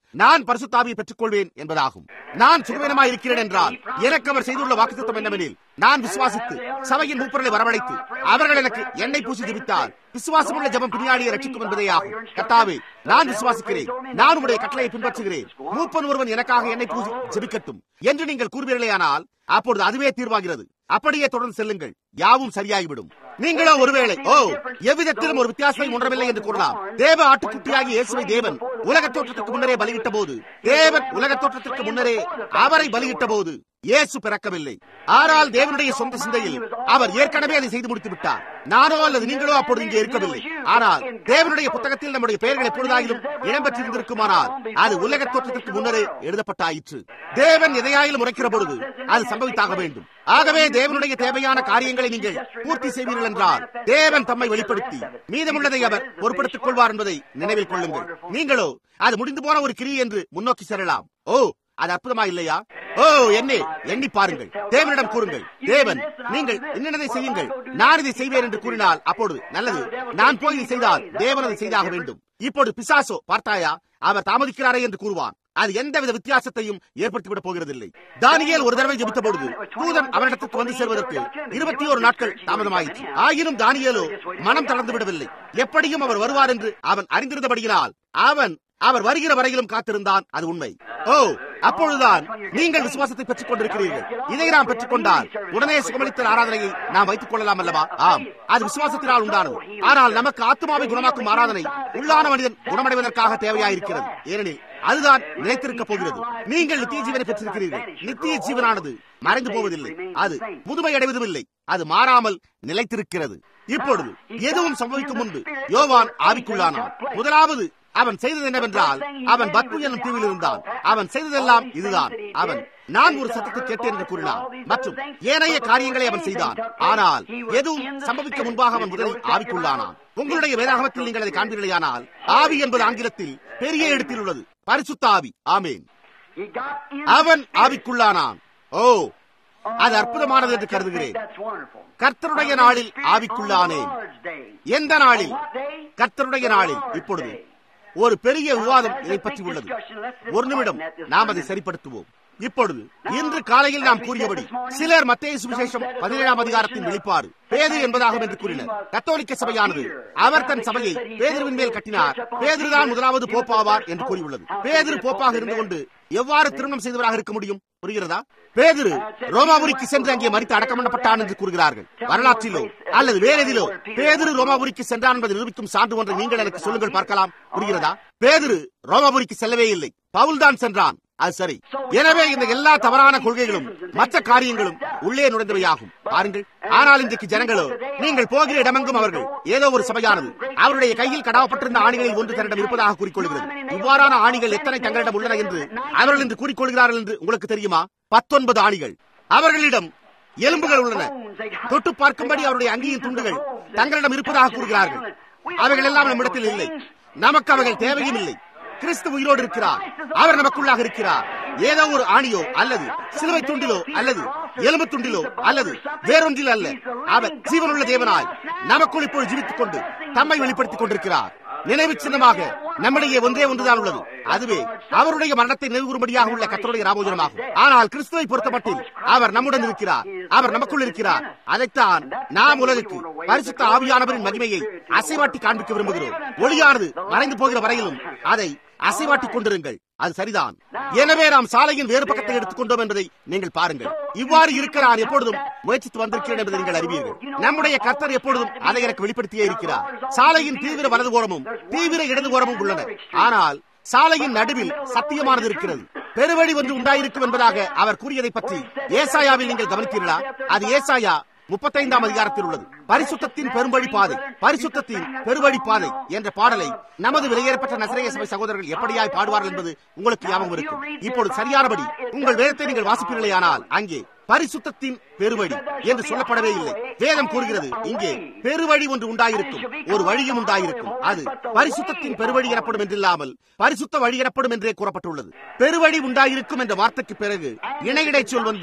நான் பரிசுத்த ஆவியை பெற்றுக் கொள்வேன் என்பதாகும். நான் சுகவீனமாய் இருக்கிறேன் என்றால் எனக்கு அவர் செய்துள்ள வாக்குத்தத்தம் என்னவெனில், நான் விசுவாசித்து சபையின் மூப்பர்களை வரவழைத்து அவர்கள் எனக்கு எண்ணெய் பூசி ஜெபித்தால் விசுவாசமுள்ள ஜெபம் பிரியாணியை ரட்சிக்கும் என்பதே ஆகும். கர்த்தாவே, நான் விசுவாசிக்கிறேன், நான் உடைய கட்டளையை பின்பற்றுகிறேன், மூப்பன் ஒருவன் எனக்காக எண்ணெய் பூசி ஜெபிக்கட்டும் என்று நீங்கள் கூறுவீர்களேயானால் அப்பொழுது அதுவே தீர்வாகிறது. அப்படியே தொடர்ந்து செல்லுங்கள், யாவும் சரியாகிவிடும். நீங்களோ ஒருவேளை ஓ எவ்விதத்திலும் ஒரு வித்தியாசத்தை உணரவில்லை என்று கூறலாம். தேவ ஆட்டுக்குட்டியாகி இயேசுவை தேவன் உலக தோற்றத்திற்கு முன்னரே பலியிட்ட போது, தேவன் உலக தோற்றத்திற்கு முன்னரே அவரை பலியிட்ட போது இயேசு பிறக்கவில்லை. ஆனால் தேவனுடைய சொந்த சிந்தையில் அவர் ஏற்கனவே அதை செய்து முடித்து விட்டார். நானோ அல்லது நீங்களோ அப்பொழுது இங்கே இருக்கவில்லை. ஆனால் தேவனுடைய புத்தகத்தில் நம்முடைய பெயர்கள் எப்பொழுதாயிலும் இடம்பெற்றிருந்திருக்குமானால் அது உலக தோற்றத்திற்கு முன்னரே எழுதப்பட்டாயிற்று. தேவன் எதையாயிலும் உரைக்கிற பொழுது அது சம்பவித்தாக வேண்டும். ஆகவே தேவனுடைய தேவையான காரியங்களை நீங்கள் பூர்த்தி செய்வீர்கள் என்றால் தேவன் தம்மை வெளிப்படுத்தி மீதமுள்ளதை அவர் பொறுப்படுத்திக் கொள்வார் என்பதை நினைவில் கொள்ளுங்கள். நீங்களோ அது முடிந்து போன ஒரு கிரி என்று முன்னோக்கி செல்லலாம். ஓ, அது அற்புதமா இல்லையா? ஓ, என்னே எண்ணி பாருங்கள். தேவனிடம் கூறுங்கள், தேவன் நீங்கள் என்னென்னதை செய்யுங்கள், நான் இதை செய்வேன் என்று கூறினால் அப்பொழுது நல்லது, நான் போய் இதை செய்தால் தேவன் அதை செய்தாக வேண்டும். இப்பொழுது பிசாசோ பார்த்தாயா, அவர் தாமதிக்கிறாரே என்று கூறுவான். அது எந்தவித வித்தியாசத்தையும் ஏற்படுத்திவிடப் போகிறதில்லை. தானியேல் ஒரு தடவை ஜெபித்த பொழுது தூதன் அவரிடத்திற்கு வந்து சேர்வதற்கு இருபத்தி ஒரு நாட்கள் தாமதமாயிற்று. ஆயினும் தானியேலோ மனம் தளர்ந்து விடவில்லை. எப்படியும் அவர் வருவார் என்று அவன் அறிந்திருந்தபடியினால் அவன் அவர் வருகிற வரையிலும் காத்திருந்தான். அது உண்மை. ஓ, அப்பொழுதுதான் நீங்கள் விசுவாசத்தை பெற்றுக் கொண்டிருக்கிறீர்கள். இதை நாம் பெற்றுக் கொண்டால் உடனே சுகமளித்தல் ஆராதனையை நாம் வைத்துக் கொள்ளலாம் அல்லவா? ஆம், அது விசுவாசத்தினால் உண்டானது. ஆனால் நமக்கு ஆத்மாவை குணமாக்கும் ஆராதனை உள்ளான மனிதன் குணமடைவதற்காக தேவையாயிருக்கிறது. ஏனெனில் அதுதான் நிலைத்திருக்க போகிறது. நீங்கள் நித்திய ஜீவனை பெற்றிருக்கிறீர்கள். நித்திய ஜீவனானது மறைந்து போவதில்லை, அது முதுமை அடைவதும் இல்லை, அது மாறாமல் நிலைத்திருக்கிறது. இப்பொழுது எதுவும் சம்பவிக்கும் முன்பு யோவான் ஆவிக்குள்ளானான். முதலாவது அவன் செய்தது என்னவென்றால், அவன் பத்மு என்னும் தீவில் இருந்தான். அவன் செய்ததெல்லாம் இதுதான். அவன் நான் ஒரு சத்தத்தை கேட்டேன் என்று கூறினான் மற்றும் ஏனைய காரியங்களை அவன் செய்தான். ஆனால் எதுவும் சம்பவிக்க முன்பாக அவன் முதலில் ஆவிக்குள்ளானான். உங்களுடைய வேதாகமத்தில் நீங்கள் அதை காண்பீர்களேயானால் ஆவி என்பது ஆங்கிலத்தில் பெரிய இடத்தில் உள்ளது, பரிசுத்த ஆவி. ஆமேன். அவன் ஆவிக்குள்ளானான். ஓ, அது அற்புதமானது என்று கருதுகிறேன். கர்த்தருடைய நாளில் ஆவிக்குள்ளானேன். எந்த நாளில்? கர்த்தருடைய நாளில். இப்பொழுது ஒரு பெரிய விவாதம் இதை பற்றி உள்ளது. ஒரு நிமிடம் நாம் அதை சரிப்படுத்துவோம். இப்பொழுது இன்று காலையில் நாம் கூறியபடி சிலர் மத்தேயு சுவிசேஷம் பதினேழாம் அதிகாரத்தின் வெளிப்பாடு பேதுரு என்பதாகும் என்று கூறினர். கத்தோலிக்க சபையானது அவர் தன் சபையை பேதுருவின் மேல் கட்டினார், பேதுருதான் முதலாவது போப்பாவார் என்று கூறியுள்ளது. பேதுரு போப்பாக இருந்து கொண்டு எவ்வாறு திருமணம் செய்தவராக இருக்க முடியும்? புரிகிறதா? பேதுரு ரோமாபுரிக்கு சென்று அங்கே மரித்து அடக்கம் பண்ணப்பட்டான் என்று கூறுகிறார்கள். வரலாற்றிலோ அல்லது வேறெதிலோ பேதுரு ரோமாபுரிக்கு சென்றான் என்பதை நிரூபிக்கும் சான்று ஒன்றை நீங்கள் எனக்கு சொல்லுங்கள் பார்க்கலாம். புரிகிறதா? பேதுரு ரோமாபுரிக்கு செல்லவே இல்லை, பவுல் தான் சென்றான். அது சரி. எனவே இந்த எல்லா தவறான கொள்கைகளும் மற்ற காரியங்களும் உள்ளே நுழைந்தவையாகும். பாருங்கள். ஆனால் இன்றைக்கு ஜனங்களோ நீங்கள் போகிற இடமெங்கும் அவர்கள் ஏதோ ஒரு சபையானது அவருடைய கையில் கடாவப்பட்டிருந்த ஆணிகளில் ஒன்று தன்னிடம் இருப்பதாக கூறிக்கொள்கிறது. இவ்வாறான ஆணிகள் எத்தனை தங்களிடம் உள்ளன என்று அவர்கள் இன்று கூறிக்கொள்கிறார்கள் என்று உங்களுக்கு தெரியுமா? பத்தொன்பது ஆணிகள். அவர்களிடம் எலும்புகள் உள்ளன. தொட்டு பார்க்கும்படி அவருடைய அங்கியின் துண்டுகள் தங்களிடம் இருப்பதாக கூறுகிறார்கள். அவைகள் எல்லாம் நம்மிடத்தில் இல்லை. நமக்கு அவைகள் தேவையும் இல்லை. கிறிஸ்து உயிரோடு இருக்கிறார். அவர் நமக்குள்ளாக இருக்கிறார். ஏதோ ஒரு ஆணியோ அல்லது சிலுவை துண்டிலோ அல்லது எலும்பு துண்டிலோ அல்லது வேறொன்றில் அல்ல. அவர் ஜீவனுள்ள தேவனாய் நமக்குள் இப்போது ஜீவித்துக் கொண்டு தம்மை வெளிப்படுத்திக் கொண்டிருக்கிறார். நினைவு சின்னமாக நம்முடைய ஒன்றே ஒன்றுதான் உள்ளது. அதுவே அவருடைய மரணத்தை நினைவுகூறும்படியாக உள்ள கர்த்தருடைய ராமோஜனமாகும். ஆனால் கிறிஸ்துவை பொறுத்தமட்டில் அவர் நம்முடன் இருக்கிறார். அவர் நமக்குள் இருக்கிறார். அதைத்தான் நாம் உலகுக்கு பரிசுத்த ஆவியானவரின் மகிமையை அசைவாட்டி காண்பிக்க விரும்புகிறோம். ஒளியானது மறைந்து போகிற வரையிலும் அதை அசைவாட்டிக் கொண்டிருங்கள். அது சரிதான். எனவே நாம் சாலையின் வேறு பக்கத்தை எடுத்துக்கொண்டோம் என்பதை நீங்கள் பாருங்கள். இவ்வாறு இருக்க நான் எப்பொழுதும் முயற்சித்து வந்திருக்கிறேன் என்பதை நீங்கள் அறிவீர்கள். நம்முடைய கர்த்தர் எப்பொழுதும் அதை எனக்கு வெளிப்படுத்தியே இருக்கிறார். சாலையின் தீவிர வலதுபுறமும் தீவிர இடதுபுறமும் உள்ளன. ஆனால் சாலையின் நடுவில் சத்தியமானது இருக்கிறது. பெருவழி ஒன்று உண்டாயிருக்கும் என்பதாக அவர் கூறியதை பற்றி ஏசாயாவில் நீங்கள் கவனித்தீர்களா? அது ஏசாயா முப்பத்தைந்தாம் அதிகாரத்தில் உள்ளது. பரிசுத்தத்தின் பெருவழி பாதை, பரிசுத்தத்தின் பெருவழி பாதை என்ற பாடலை நமது விலையேறப்பட்ட நசரேய சபை சகோதரர்கள் எப்படியாய் பாடுவார்கள் என்பது உங்களுக்கு ஞாபகம் இருக்கும். இப்பொழுது சரியானபடி உங்கள் வேதத்தை நீங்கள் வாசிப்பீர்களேயானால் அங்கே பரிசுத்தத்தின் பெருவழி என்று சொல்லப்படவே இல்லை. வேதம் கூறுகிறது இங்கே பெருவழி ஒன்று உண்டாயிருக்கும், ஒரு வழியும் உண்டாயிருக்கும். அது பரிசுத்தத்தின் பெருவழி எனப்படும் என்றில்லாமல் பரிசுத்த வழி எனப்படும் என்றே கூறப்பட்டுள்ளது. பெருவழி உண்டாயிருக்கும் என்ற வார்த்தைக்கு பிறகு இணையிடை சொல் வந்து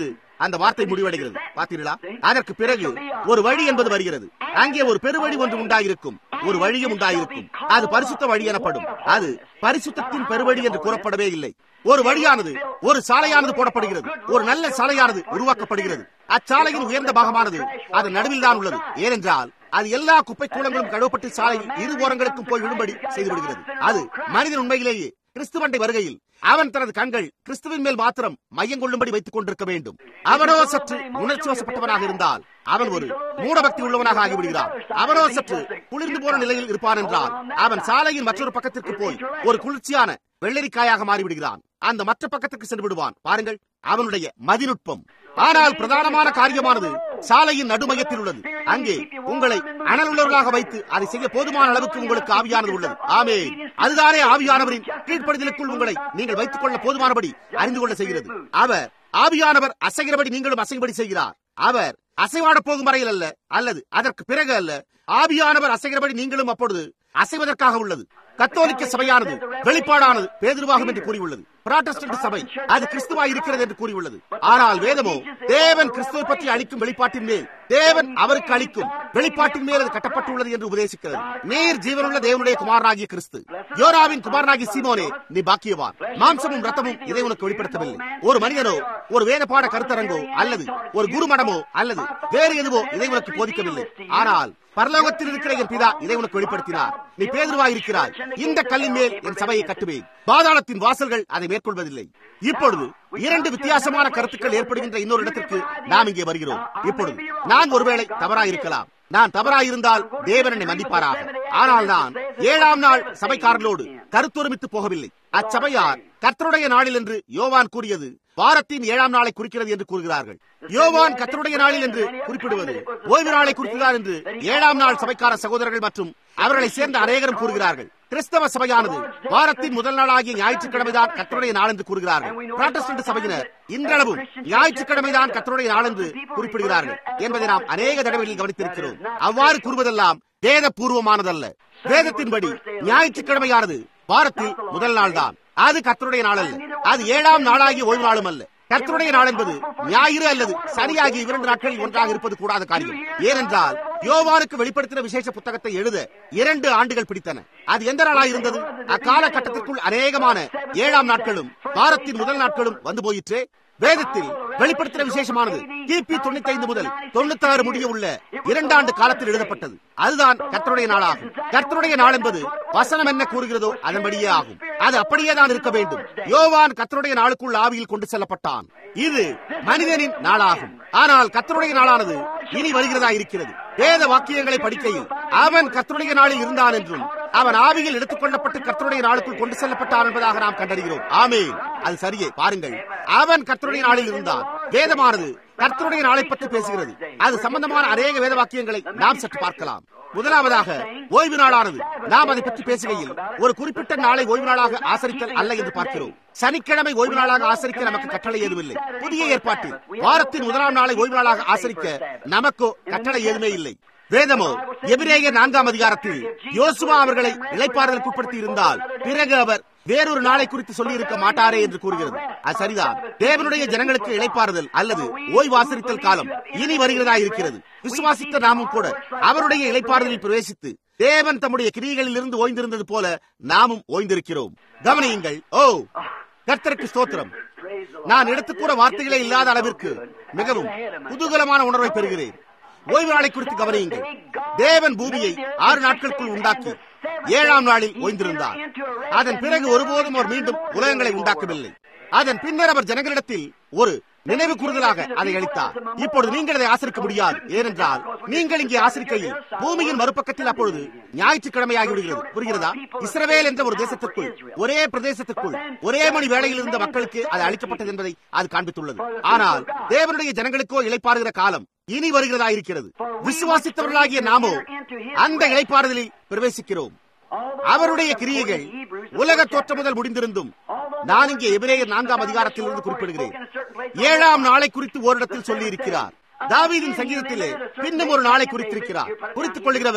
அந்த வார்த்தை முடிவடைகிறது. பார்த்தீர்களா? அதற்கு பிறகு ஒரு வழி என்பது வருகிறது. அங்கே ஒரு பெருவழி ஒன்று உண்டாயிருக்கும், ஒரு வழியும் உண்டாயிருக்கும். அது பரிசுத்த வழி எனப்படும். அது பரிசுத்தத்தின் பெருவழி என்று கூறப்படவே இல்லை. ஒரு வழியானது, ஒரு சாலையானது போடப்படுகிறது, ஒரு நல்ல சாலையானது உருவாக்கப்படுகிறது. அச்சாலையின் உயர்ந்த பாகமானது அதன் நடுவில் தான் உள்ளது. ஏனென்றால் அது எல்லா குப்பை கூலங்களும் கழுவப்பட்டு சாலையில் இரு ஓரங்களுக்கும் போய் விழும்படி செய்து விடுகிறது. அது மனிதன் உண்மையிலேயே கிறிஸ்துவண்டை வருகையில் அவன் தனது கண்கள் கிறிஸ்துவின் மேல் மாத்திரம் மையம் கொள்ளும்படி வைத்துக் கொண்டிருக்க வேண்டும். அவனோ சற்று உணர்ச்சி வசப்பட்டவனாக இருந்தால் அவன் ஒரு மூடபக்தி உள்ளவனாக ஆகிவிடுகிறான். அவனோ சற்று குளிர்ந்து போன நிலையில் இருப்பான் என்றால் அவன் சாலையின் மற்றொரு பக்கத்திற்கு போய் ஒரு குளிர்ச்சியான வெள்ளரிக்காயாக மாறிவிடுகிறான். அந்த மற்ற பக்கத்திற்கு சென்று விடுவான். பாருங்கள் அவனுடைய மதிநுட்பம். ஆனால் பிரதானமான காரியமானது சாலையின் நடுமையத்தில் உள்ளது. அங்கே உங்களை அனலுள்ளவர்களாக வைத்து அதை செய்ய போதுமான அளவுக்கு உங்களுக்கு ஆவியானது உள்ளது. ஆமே, அதுதானே ஆவியானவரின் கீழ்ப்படுதலுக்குள் உங்களை நீங்கள் வைத்துக் கொள்ள போதுமானபடி அறிந்து கொள்ள செய்கிறது. அவர் ஆவியானவர் அசைகிறபடி நீங்களும் அசைபடி செய்கிறார். அவர் அசைவாட போகும் வரையில் அல்ல, அல்லது அதற்கு பிறகு அல்ல. ஆவியானவர் அசைகிறபடி நீங்களும் அப்பொழுது அசைவதற்காக உள்ளது. கத்தோலிக்க சபையானது வெளிப்பாடானது பேதுருவாகும் என்று கூறியுள்ளது. புராட்டஸ்டன்ட் சபை அது கிறிஸ்துவாய் இருக்கிறது என்று கூறியுள்ளது. ஆனால் வேதமோ தேவன் கிறிஸ்துவை பற்றி அளிக்கும் வெளிப்பாட்டின் மேல், தேவன் அவருக்கு அளிக்கும் வெளிப்பாட்டின் மேல் அது கட்டப்பட்டுள்ளது என்று உபதேசிக்கிறது. நீர் ஜீவனுள்ள தேவனுடைய குமாரனாகிய கிறிஸ்து, யோராவின் குமாரனாகிய சீமோனே, நீ பாக்கியவான். மாம்சமும் ரத்தமும் இதை உனக்கு வெளிப்படுத்தவில்லை. ஒரு மனிதனோ, ஒரு வேதபாட கருத்தரங்கோ, அல்லது ஒரு குருமடமோ, அல்லது வேறு எதுவோ இதை உனக்கு போதிக்கவில்லை. ஆனால் பரலோகத்தில் இருக்கிற என் பிதா இதை உனக்கு வெளிப்படுத்தினார். நீ பேதுருவாய் இருக்கிறாய். இந்த கல்லின் மேல் என் சபையை கட்டுவேன். பாதாளத்தின் வாசல்கள் அதை மேற்கொள்வதில்லை. இப்பொழுது இரண்டு வித்தியாசமான கருத்துக்கள் ஏற்படுகின்ற இன்னொரு இடத்திற்கு நாம் இங்கே வருகிறோம். இப்பொழுது நான் ஒருவேளை தவறாயிருக்கலாம். நான் தவறாயிருந்தால் தேவன் என்னை மன்னிப்பாராக. ஆனால் நான் ஏழாம் நாள் சபைக்காரர்களோடு கருத்தொருமித்து போகவில்லை. அச்சபையார் கர்த்தருடைய நாளில் என்று யோவான் கூறியது வாரத்தின் ஏழாம் நாளை குறிக்கிறது என்று கூறுகிறார்கள். யோவான் கர்த்தருடைய நாளில் என்று குறிப்பிடுவது ஓய்வு நாளை குறிக்கிறார் என்று ஏழாம் நாள் சபைக்கார சகோதரர்கள் மற்றும் அவர்களை சேர்ந்த அநேகரும் கூறுகிறார்கள். கிறிஸ்தவ சபையானது வாரத்தின் முதல் நாளாகிய ஞாயிற்றுக்கிழமைதான் கர்த்தருடைய நாள் என்று கூறுகிறார்கள். புராட்டஸ்டன்ட் சபையினர் இன்றளவும் ஞாயிற்றுக்கிழமைதான் கர்த்தருடைய நாள் என்று குறிப்பிடுகிறார்கள் என்பதை நாம் அநேக தடவைகளில் கவனித்திருக்கிறோம். அவ்வாறு கூறுவதெல்லாம் வேத பூர்வமானதல்ல. வேதத்தின்படி ஞாயிற்றுக்கிழமையானது வாரத்தில் முதல் நாள் தான். அது கர்த்தருடைய நாள் அல்ல. அது ஏழாம் நாளாகிய ஓய்வு நாளும் அல்ல. கர்த்தருடைய நாள் என்பது ஞாயிறு அல்லது சனியாகிய இரண்டு நாட்களில் ஒன்றாக இருப்பது கூடாத காரியம். ஏனென்றால் யோவானுக்கு வெளிப்படுத்தின விசேஷ புத்தகத்தை எழுத இரண்டு ஆண்டுகள் பிடித்தன. அது எந்த நாளாக இருந்தது? அக்காலகட்டத்திற்குள் அநேகமான ஏழாம் நாட்களும் வாரத்தின் முதல் நாட்களும் வந்து போயிற்று. வேதத்தில் வெளிப்படுத்தின விசேஷமானது கிபி தொண்ணூத்தி ஐந்து முதல் தொண்ணூத்தி ஆறு முடிய உள்ள இரண்டாண்டு காலத்தில் எழுதப்பட்டது. அதுதான் கர்த்தருடைய நாளாகும். கர்த்தருடைய நாள் என்பது வசனம் என்ன கூறுகிறதோ அதன்படியே ஆகும். அது அப்படியே தான் இருக்க வேண்டும். யோவான் கர்த்தருடைய நாளுக்குள் ஆவியில் கொண்டு செல்லப்பட்டான். இது மனிதனின் நாளாகும். ஆனால் கர்த்தருடைய நாளானது இனி வருகிறதா இருக்கிறது. வேத வாக்கியங்களை படிக்கையில் அவன் கர்த்தருடைய நாளில் இருந்தான் என்றும் அவன் ஆவியில் எடுத்துக் கொள்ளப்பட்டு கர்த்தருடைய நாளுக்குள் கொண்டு செல்லப்பட்டான் என்பதாக நாம் கண்டறிகிறோம். ஆமென், அது சரியே. பாருங்கள், அவன் கர்த்தருடைய நாளில் இருந்தான். வேதமானது கர்த்தருடைய நாளை பற்றி பேசுகிறது. அது சம்பந்தமான அநேக வேத வாக்கியங்களை நாம் சற்று பார்க்கலாம். முதலாவதாக ஓய்வு நாளானது. நாம் அதை பற்றி பேசுகையில் ஒரு குறிப்பிட்ட நாளை ஓய்வு நாளாக ஆசரித்தல் அல்ல என்று பார்க்கிறோம். சனிக்கிழமை ஓய்வு நாளாக ஆசரிக்க நமக்கு கட்டளை ஏதுமில்லை. புதிய ஏற்பாட்டில் வாரத்தின் முதலாம் நாளை ஓய்வு நாளாக ஆசரிக்க நமக்கோ கட்டளை ஏதுமே இல்லை. வேதமோ எபிரேயர் நான்காம் அதிகாரத்தில் யோசுவா அவர்களை இளைப்பாறுதலுக்கு உட்படுத்தி இருந்தால் பிறகு அவர் வேறொரு நாளை குறித்து சொல்லி இருக்க மாட்டாரே என்று கூறுகிறது. அது சரிதான். தேவனுடைய ஜனங்களுக்கு இளைப்பாறுதல் அல்லது ஓய்வு ஆசரித்தல் காலம் இனி வருகிறதா இருக்கிறது. விசுவாசித்த நாமும் கூட அவருடைய இளைப்பாறுதலில் பிரவேசித்து தேவன் தம்முடைய கிரியைகளில் இருந்து ஓய்ந்திருந்தது போல நாமும் ஓய்ந்திருக்கிறோம். கவனியுங்கள். ஓ கர்த்தருக்கு ஸ்தோத்திரம். நான் எடுத்துக்கூட வார்த்தைகளே இல்லாத அளவிற்கு மிகவும் குதூகலமான உணர்வை பெறுகிறேன். ஓய்வு நாளை குறித்து கவனியுங்கள். தேவன் பூமியை ஆறு நாட்களுக்குள் உண்டாக்கி ஏழாம் நாளில் ஓய்ந்திருந்தார். அதன் பிறகு ஒருபோதும் அவர் மீண்டும் உலகங்களை உண்டாக்கவில்லை. அதன் பின்னர் அவர் ஜனங்களிடத்தில் ஒரு நினைவு கூறுதலாக அதை அளித்தார். இப்பொழுது நீங்கள் அதை ஆசரிக்க முடியாது. ஏனென்றால் நீங்கள் இங்கே ஆசரிக்கையில் பூமியின் மறுபக்கத்தில் அப்பொழுது ஞாயிற்றுக்கிழமையாகி விடுகிறது. புரிகிறதா? இஸ்ரவேல் என்ற ஒரு தேசத்திற்குள், ஒரே பிரதேசத்திற்குள் ஒரே மணி வேளையில் இருந்த மக்களுக்கு அது அளிக்கப்பட்டது என்பதை அது காண்பித்துள்ளது. ஆனால் தேவனுடைய ஜனங்களுக்கோ இளைப்பாறுகிற காலம் இனி வருகிறதா இருக்கிறது. விசுவாசித்தவர்களாகிய நாமோ அந்த இளைப்பாறுதலில் பிரவேசிக்கிறோம். அவருடைய கிரியைகள் உலக தோற்றம் முதல் முடிந்திருந்தும் நான் இங்கே எபிரேயர் நான்காம் அதிகாரத்தில் இருந்து குறிப்பிடுகிறேன். ஏழாம் நாளை குறித்து ஓரிடத்தில் சொல்லி இருக்கிறார். தாவீதின் சங்கீதத்திலே பின்னும் ஒரு நாளை குறித்திருக்கிறார். குறித்துக் கொள்கிறவர்கள்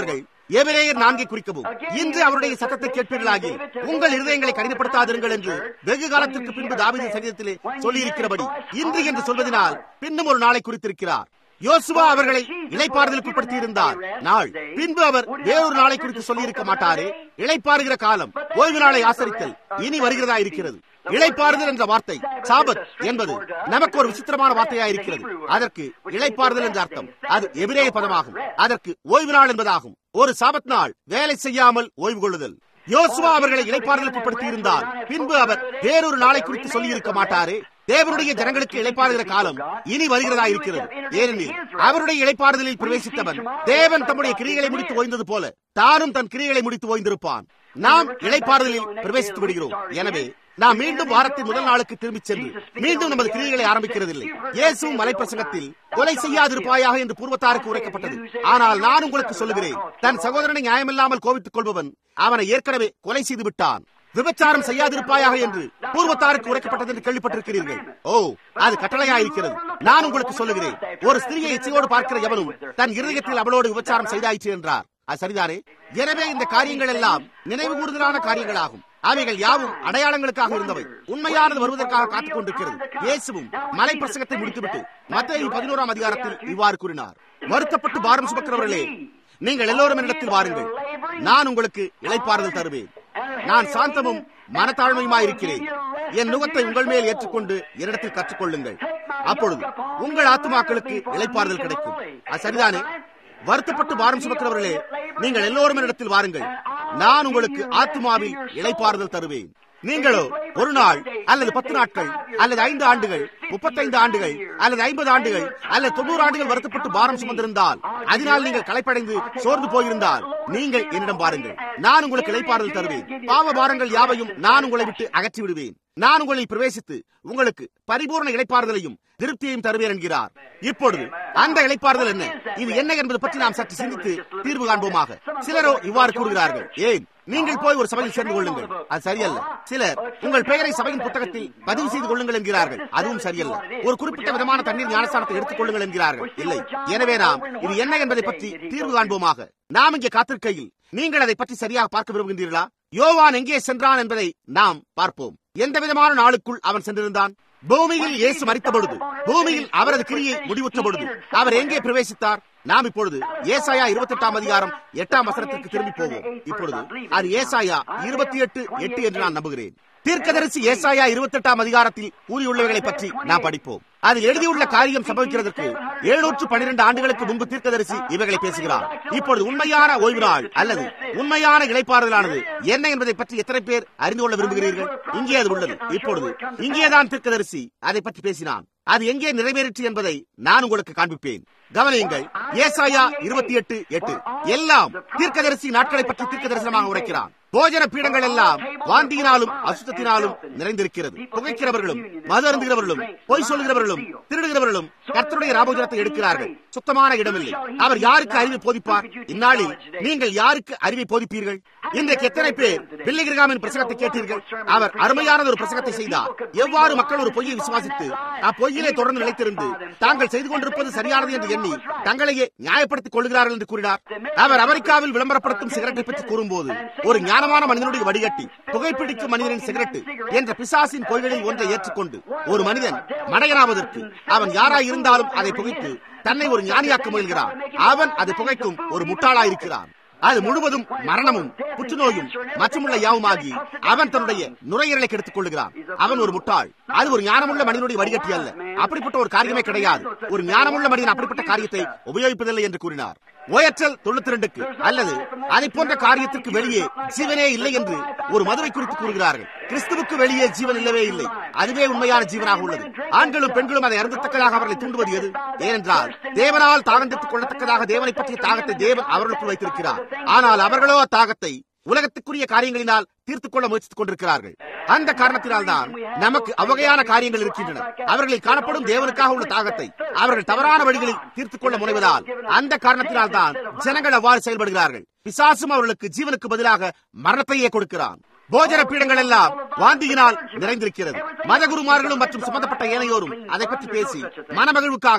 எபிரேயர் நான்கை குறிக்கவும். இன்று அவருடைய சத்தத்தை கேட்பீர்களாகி உங்கள் இருதயங்களை கடினப்படுத்தாதிருங்கள் என்று வெகு காலத்திற்கு பின்பு தாவீதின் சங்கீதத்திலே சொல்லியிருக்கிறபடி இன்று என்று சொல்வதனால் பின்னும் ஒரு நாளை குறித்திருக்கிறார். யோசுவா அவர்களை இளைப்பாறுதலுக்கு உட்படுத்தி இருந்தார் நாள், பின்பு அவர் வேறொரு நாளை குறித்து சொல்லியிருக்க மாட்டாரே. இளைப்பாறுகிற காலம், ஓய்வு நாளை ஆசரித்தல் இனி வருகிறதா இருக்கிறது. இளைப்பாறுதல் என்ற வார்த்தை, சாபத் என்பது நமக்கு ஒரு விசித்திரமான வார்த்தையா இருக்கிறது. அதற்கு இளைப்பாறுதல் என்ற அர்த்தம், அது எபிரேய பதமாகும். அதற்கு ஓய்வு நாள் என்பதாகும். ஒரு சாபத் நாள், வேலை செய்யாமல் ஓய்வு கொள்ளுதல். யோசுவா அவர்களை இளைப்பாறுதலுக்கு உட்படுத்தி இருந்தார், பின்பு அவர் வேறொரு நாளை குறித்து சொல்லியிருக்க மாட்டாரே. தேவனுடைய ஜனங்களுக்கு இளைப்பாறுகிற காலம் இனி வருகிறதா இருக்கிறது. ஏனெனில் அவருடைய இளைப்பாறுதலில் பிரவேசித்தவன் தேவன் தம்முடைய கிரியைகளை முடித்து ஓய்ந்தது போல தானும் தன் கிரியைகளை முடித்து ஓய்ந்திருப்பான். நாம் இளைப்பாறுதலில் பிரவேசித்து விடுகிறோம். எனவே நாம் மீண்டும் வாரத்தின் முதல் நாளுக்கு திரும்பிச் சென்று மீண்டும் நமது கிரியைகளை ஆரம்பிக்கிறதில்லை. இயேசுவும் மலைப்பிரசங்கத்தில் கொலை செய்யாதிருப்பாயாக என்று பூர்வத்தாருக்கு உரைக்கப்பட்டது. ஆனால் நான் உங்களுக்கு சொல்லுகிறேன், தன் சகோதரனை நியாயமில்லாமல் கோபித்துக் கொள்பவன் அவனை ஏற்கனவே கொலை செய்து விட்டான். விபச்சாரம் செய்யாதிருப்பாயாக என்று பூர்வத்தாருக்கு உரைக்கப்பட்டது என்று கேள்விப்பட்டிருக்கிறீர்கள். ஓ, அது கட்டளையாயிருக்கிறது. நான் உங்களுக்கு சொல்லுகிறேன், ஒரு ஸ்திரியை இச்சையோடு பார்க்கிற எவனும் தன் இருதயத்தில் அவளோடு விபச்சாரம் செய்தாயிற்று என்றார். அது சரிதானே? எனவே இந்த காரியங்கள் எல்லாம் நினைவு கூறுதலான காரியங்களாகும். அவைகள் யாவும் அடையாளங்களுக்காக இருந்தவை. உண்மையானது வருவதற்காக காத்துக் கொண்டிருக்கிறது. இயேசுவும் மலை பிரசங்கத்தை முடித்துவிட்டு மத்தேயு பதினோராம் அதிகாரத்தில் இவ்வாறு கூறினார், வருத்தப்பட்டு பாரம் சுமக்கிறவர்களே, நீங்கள் எல்லோரும் என்னிடத்தில் வாருங்கள், நான் உங்களுக்கு இளைப்பாறுதல் தருவேன். நான் சாந்தமும் மனத்தாழ்மையுமாயிருக்கிறேன். என் நுகத்தை உங்கள் மேல் ஏற்றுக்கொண்டு என்னிடத்தில் கற்றுக்கொள்ளுங்கள். அப்பொழுது உங்கள் ஆத்துமாக்களுக்கு இளைப்பாறுதல் கிடைக்கும். அது சரிதானே? வருத்தப்பட்டு பாரம் சுமக்கிறவர்களே, நீங்கள் எல்லோரும் என்னிடத்தில் வாருங்கள், நான் உங்களுக்கு ஆத்துமாவில் இளைப்பாறுதல் தருவேன். நீங்களோ ஒரு நாள் அல்லது பத்து நாட்கள் அல்லது ஐந்து ஆண்டுகள், முப்பத்தைந்து ஆண்டுகள் அல்லது ஐம்பது ஆண்டுகள் அல்லது தொண்ணூறு ஆண்டுகள் வருத்தப்பட்டு பாரம் சுமந்திருந்தால், அதனால் நீங்கள் களைப்படைந்து சோர்ந்து போயிருந்தால், நீங்கள் என்னிடம் பாருங்கள், நான் உங்களுக்கு இளைப்பாறுதல் தருவேன். பாவ பாரங்கள் யாவையும் நான் உங்களை விட்டு அகற்றி விடுவேன். நான் உங்களில் பிரவேசித்து உங்களுக்கு பரிபூர்ண இளைப்பாறுதலையும் திருப்தியையும் தருவேன் என்கிறார். இப்பொழுது அந்த இளைப்பாறுதல் என்ன, இது என்ன என்பது பற்றி நாம் சற்று சிந்தித்து தீர்வு காண்போமாக. சிலரோ இவ்வாறு கூறுகிறார்கள், ஏன் நீங்கள் போய் ஒரு சபையில் சேர்ந்து கொள்ளுங்கள், அது சரியல்ல. சிலர் உங்கள் பெயரை சபையின் புத்தகத்தில் பதிவு செய்து கொள்ளுங்கள் என்கிறார்கள், அதுவும் சரியல்ல. ஒரு குறிப்பிட்ட விதமான தண்ணீர் ஞானஸ்தானத்தை எடுத்துக் கொள்ளுங்கள் என்கிறார்கள், இல்லை. எனவே நாம் இது என்ன என்பதை பற்றி தீர்வு காண்போமாக. நாம் இங்கே காத்திருக்கையில் நீங்கள் அதை பற்றி சரியாக பார்க்க விரும்புகின்றீர்களா? யோவான் எங்கே சென்றான் என்பதை நாம் பார்ப்போம். எந்த விதமான நாளுக்குள் அவன் சென்றிருந்தான்? பூமியில் இயேசு மரித்த பொழுது, பூமியில் அவரது கிரியை முடிவுற்ற பொழுது அவர் எங்கே பிரவேசித்தார்? நாம் இப்பொழுது ஏசாயா இருபத்தி எட்டாம் அதிகாரம் எட்டாம் வசனத்திற்கு திரும்பி போவோம். இப்பொழுது அது ஏசாயா இருபத்தி எட்டு எட்டு என்று நான் நம்புகிறேன். தீர்க்கதரிசி ஏசாயா இருபத்தி எட்டாம் அதிகாரத்தில் கூறியுள்ளவைகளை பற்றி நாம் படிப்போம். அதில் எழுதியுள்ள காரியம் சம்பவிக்கிறதற்கு எழுநூற்று பன்னிரண்டு ஆண்டுகளுக்கு முன்பு தீர்க்கதரிசி இவைகளை பேசுகிறார். இப்பொழுது உண்மையான ஓய்வு நாள் அல்லது உண்மையான இளைப்பாறுதலானது என்ன என்பதை பற்றி எத்தனை பேர் அறிந்து கொள்ள விரும்புகிறீர்கள்? இங்கே அது உள்ளது. இப்பொழுது இங்கேதான் தீர்க்கதரிசி அதை பற்றி பேசினான். அது எங்கே நிறைவேறிற்று என்பதை நான் உங்களுக்கு காண்பிப்பேன். கவனியுங்கள், ஏசாயா இருபத்தி எட்டு எட்டு எல்லாம் தீர்க்கதரிசி நாட்களை பற்றி தீர்க்க தரிசனமாக உரைக்கிறான். போஜன பீடங்கள் எல்லாம் வாந்தியினாலும் அசுத்தத்தினாலும் நிறைந்திருக்கிறது. புகைக்கிறவர்களும் மது அருந்துகிறவர்களும் பொய் சொல்லுகிறவர்களும் திருடுகிறவர்களும் கர்த்தருடைய ராபோஜனத்தை எடுக்கிறார்கள். சுத்தமான இடமில்லை. அவர் யாருக்கு அறிவை போதிப்பார்? இந்நாளில் நீங்கள் யாருக்கு அறிவை போதிப்பீர்கள்? இன்றைக்கு எத்தனை பேர் பில்லி கிரகாமின் பிரசங்கத்தை கேட்டீர்கள்? அவர் அருமையான ஒரு பிரசங்கத்தை செய்தார். எவ்வாறு மக்கள் ஒரு பொய்யை விசுவாசித்து அப்பொய்யிலே தொடர்ந்து நிலைத்திருந்து தாங்கள் செய்து கொண்டிருப்பது சரியானது என்று எண்ணி தங்களையே நியாயப்படுத்திக் கொள்கிறார்கள் என்று கூறினார். அவர் அமெரிக்காவில் விளம்பரப்படுத்தும் சிகரெட்டை பற்றி கூறும்போது, ஒரு ஞானமான மனிதனுடைய வடிகட்டி புகைப்பிடிக்கும் மனிதனின் சிகரெட்டு என்ற பிசாசின் பொய்களில் ஒன்றை ஏற்றுக்கொண்டு ஒரு மனிதன் மடையனாவதற்கு அவன் யாராய் இருந்தாலும் அதை புகைத்து தன்னை ஒரு ஞானியாக்க முயல்கிறான். அவன் அது புகைக்கும் ஒரு முட்டாளாயிருக்கிறான். அது முழுவதும் மரணமும் புற்றுநோயும் மற்றுமுள்ள யாவுமாகி அவன் தன்னுடைய நுரையீரலை கெடுத்துக் கொள்கிறான். அவன் ஒரு முட்டாள். அது ஒரு ஞானமுள்ள மனிதனுடைய வடிகட்டி அல்ல. அப்படிப்பட்ட ஒரு காரியமே கிடையாது. ஒரு ஞானமுள்ள மனிதன் அப்படிப்பட்ட காரியத்தை உபயோகிப்பதில்லை என்று கூறினார். ஓயற்றல் தொண்ணூத்தி ரெண்டுக்கு அல்லது அதை போன்ற காரியத்திற்கு வெளியே ஜீவனே இல்லை என்று ஒரு மதுவை குறித்து கூறுகிறார்கள். கிறிஸ்துவுக்கு வெளியே ஜீவன் இல்லவே இல்லை. அதுவே உண்மையான ஜீவனாக உள்ளது. ஆண்களும் பெண்களும் அதை அருந்தத்தக்கதாக அவர்களை தூண்டுவது எது? ஏனென்றால் தேவனால் தாகந்தித்துக் கொள்ளத்தக்கதாக தேவனை பற்றிய தாகத்தை தேவன் அவர்களுக்குள் வைத்திருக்கிறார். ஆனால் அவர்களோ அத்தாகத்தை உலகத்துக்குரிய காரியங்களினால் தீர்த்துக் கொள்ள முயற்சித்துக் கொண்டிருக்கிறார்கள். அந்த காரணத்தினால்தான் நமக்கு அவ்வகையான காரியங்கள் இருக்கின்றன. அவர்களில் காணப்படும் தேவனுக்காக உள்ள தாகத்தை அவர்கள் தவறான வழிகளில் தீர்த்துக் கொள்ள முனைவதால் அந்த காரணத்தினால்தான் ஜனங்கள் அவ்வாறு செயல்படுகிறார்கள். பிசாசும் அவர்களுக்கு ஜீவனுக்கு பதிலாக மரணத்தையே கொடுக்கிறான். போஜன பீடங்கள் எல்லாம் வாந்தியினால் நிறைந்திருக்கிறது. மதகுருமார்களும் மற்றும் சம்பந்தப்பட்ட ஏனையோரும் அதை பற்றி பேசி மனமகிழ்வுக்காக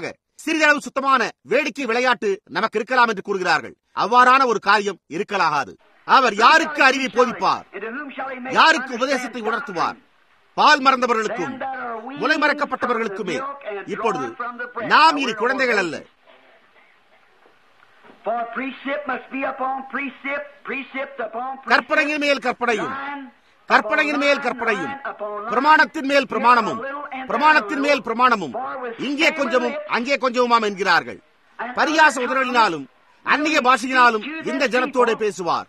சிறிதளவு சுத்தமான வேடிக்கை விளையாட்டு நமக்கு இருக்கலாம் என்று கூறுகிறார்கள். அவ்வாறான ஒரு காரியம் இருக்கலாகாது. அவர் யாருக்கு அறிவை போதிப்பார்? யாருக்கு உபதேசத்தை உணர்த்துவார்? பால் மறந்தவர்களுக்கும் முலை மறக்கப்பட்டவர்களுக்குமே. இப்பொழுது நாம் இனி குழந்தைகள் அல்ல. கற்பனையின் மேல் கற்பனையும், கற்பனையின் மேல் கற்பனையும், பிரமாணத்தின் மேல் பிரமாணமும், பிரமாணத்தின் மேல் பிரமாணமும், இங்கே கொஞ்சமும் அங்கே கொஞ்சமுமாம் என்கிறார்கள். பரியாச உதறலினாலும் அந்நிய பாஷையினாலும் இந்த ஜனத்தோடு பேசுவார்.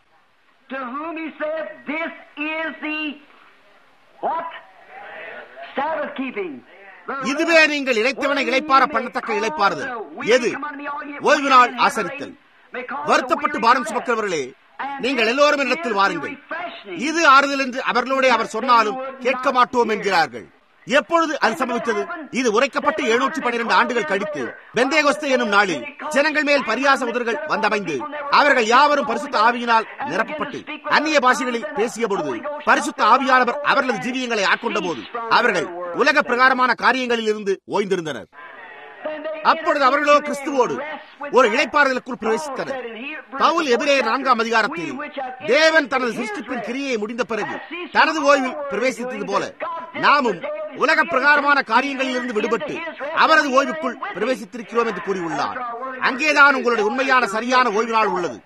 இதுவே நீங்கள் இழைத்தவனை இளைப்பார பண்ணத்தக்க இளைப்பாறுதல். எது? ஓய்வு நாள் ஆசரித்தல். வருத்தப்பட்டு பாரம் சுமக்கிறவர்களே, நீங்கள் எல்லோரும் இடத்தில் வாருங்கள். இது ஆறுதல் என்று அவர்களோட அவர் சொன்னாலும் கேட்க மாட்டோம் என்கிறார்கள். எப்பொழுது அது சம்பவித்தது? இது உரைக்கப்பட்டு எழுநூற்றி பன்னிரண்டு ஆண்டுகள் கழித்து பெந்தேகோஸ்தே எனும் நாளில் ஜனங்கள் மேல் பரியாச உதறுகள் வந்தமைந்து அவர்கள் யாவரும் பரிசுத்த ஆவியினால் நிரப்பப்பட்டு அந்நிய பாஷைகளில் பேசிய பொழுது பரிசுத்த ஆவியானவர் அவர்களது ஜீவியங்களை ஆட்கொண்ட போது அவர்கள் உலக பிரகாரமான காரியங்களில் இருந்து ஓய்ந்திருந்தனர். அப்பொழுது அவர்களோ கிறிஸ்துவோடு ஒரு இளைப்பாறுதலுக்குள் பிரவேசித்தனர். பவுல் எபிரேயர் நான்காம் அதிகாரத்தில் தேவன் தனது சிருஷ்டிப்பின் கிரியை முடிந்த பிறகு தனது ஓய்வில் பிரவேசித்தது போல நாமும் உலக பிரகாரமான காரியங்களில் இருந்து விடுபட்டு அவரது ஓய்வுக்குள் பிரவேசித்திருக்கிறோம் என்று கூறியுள்ளார். அங்கேதான் உங்களுடைய உண்மையான சரியான ஓய்வு நாள் உள்ளது.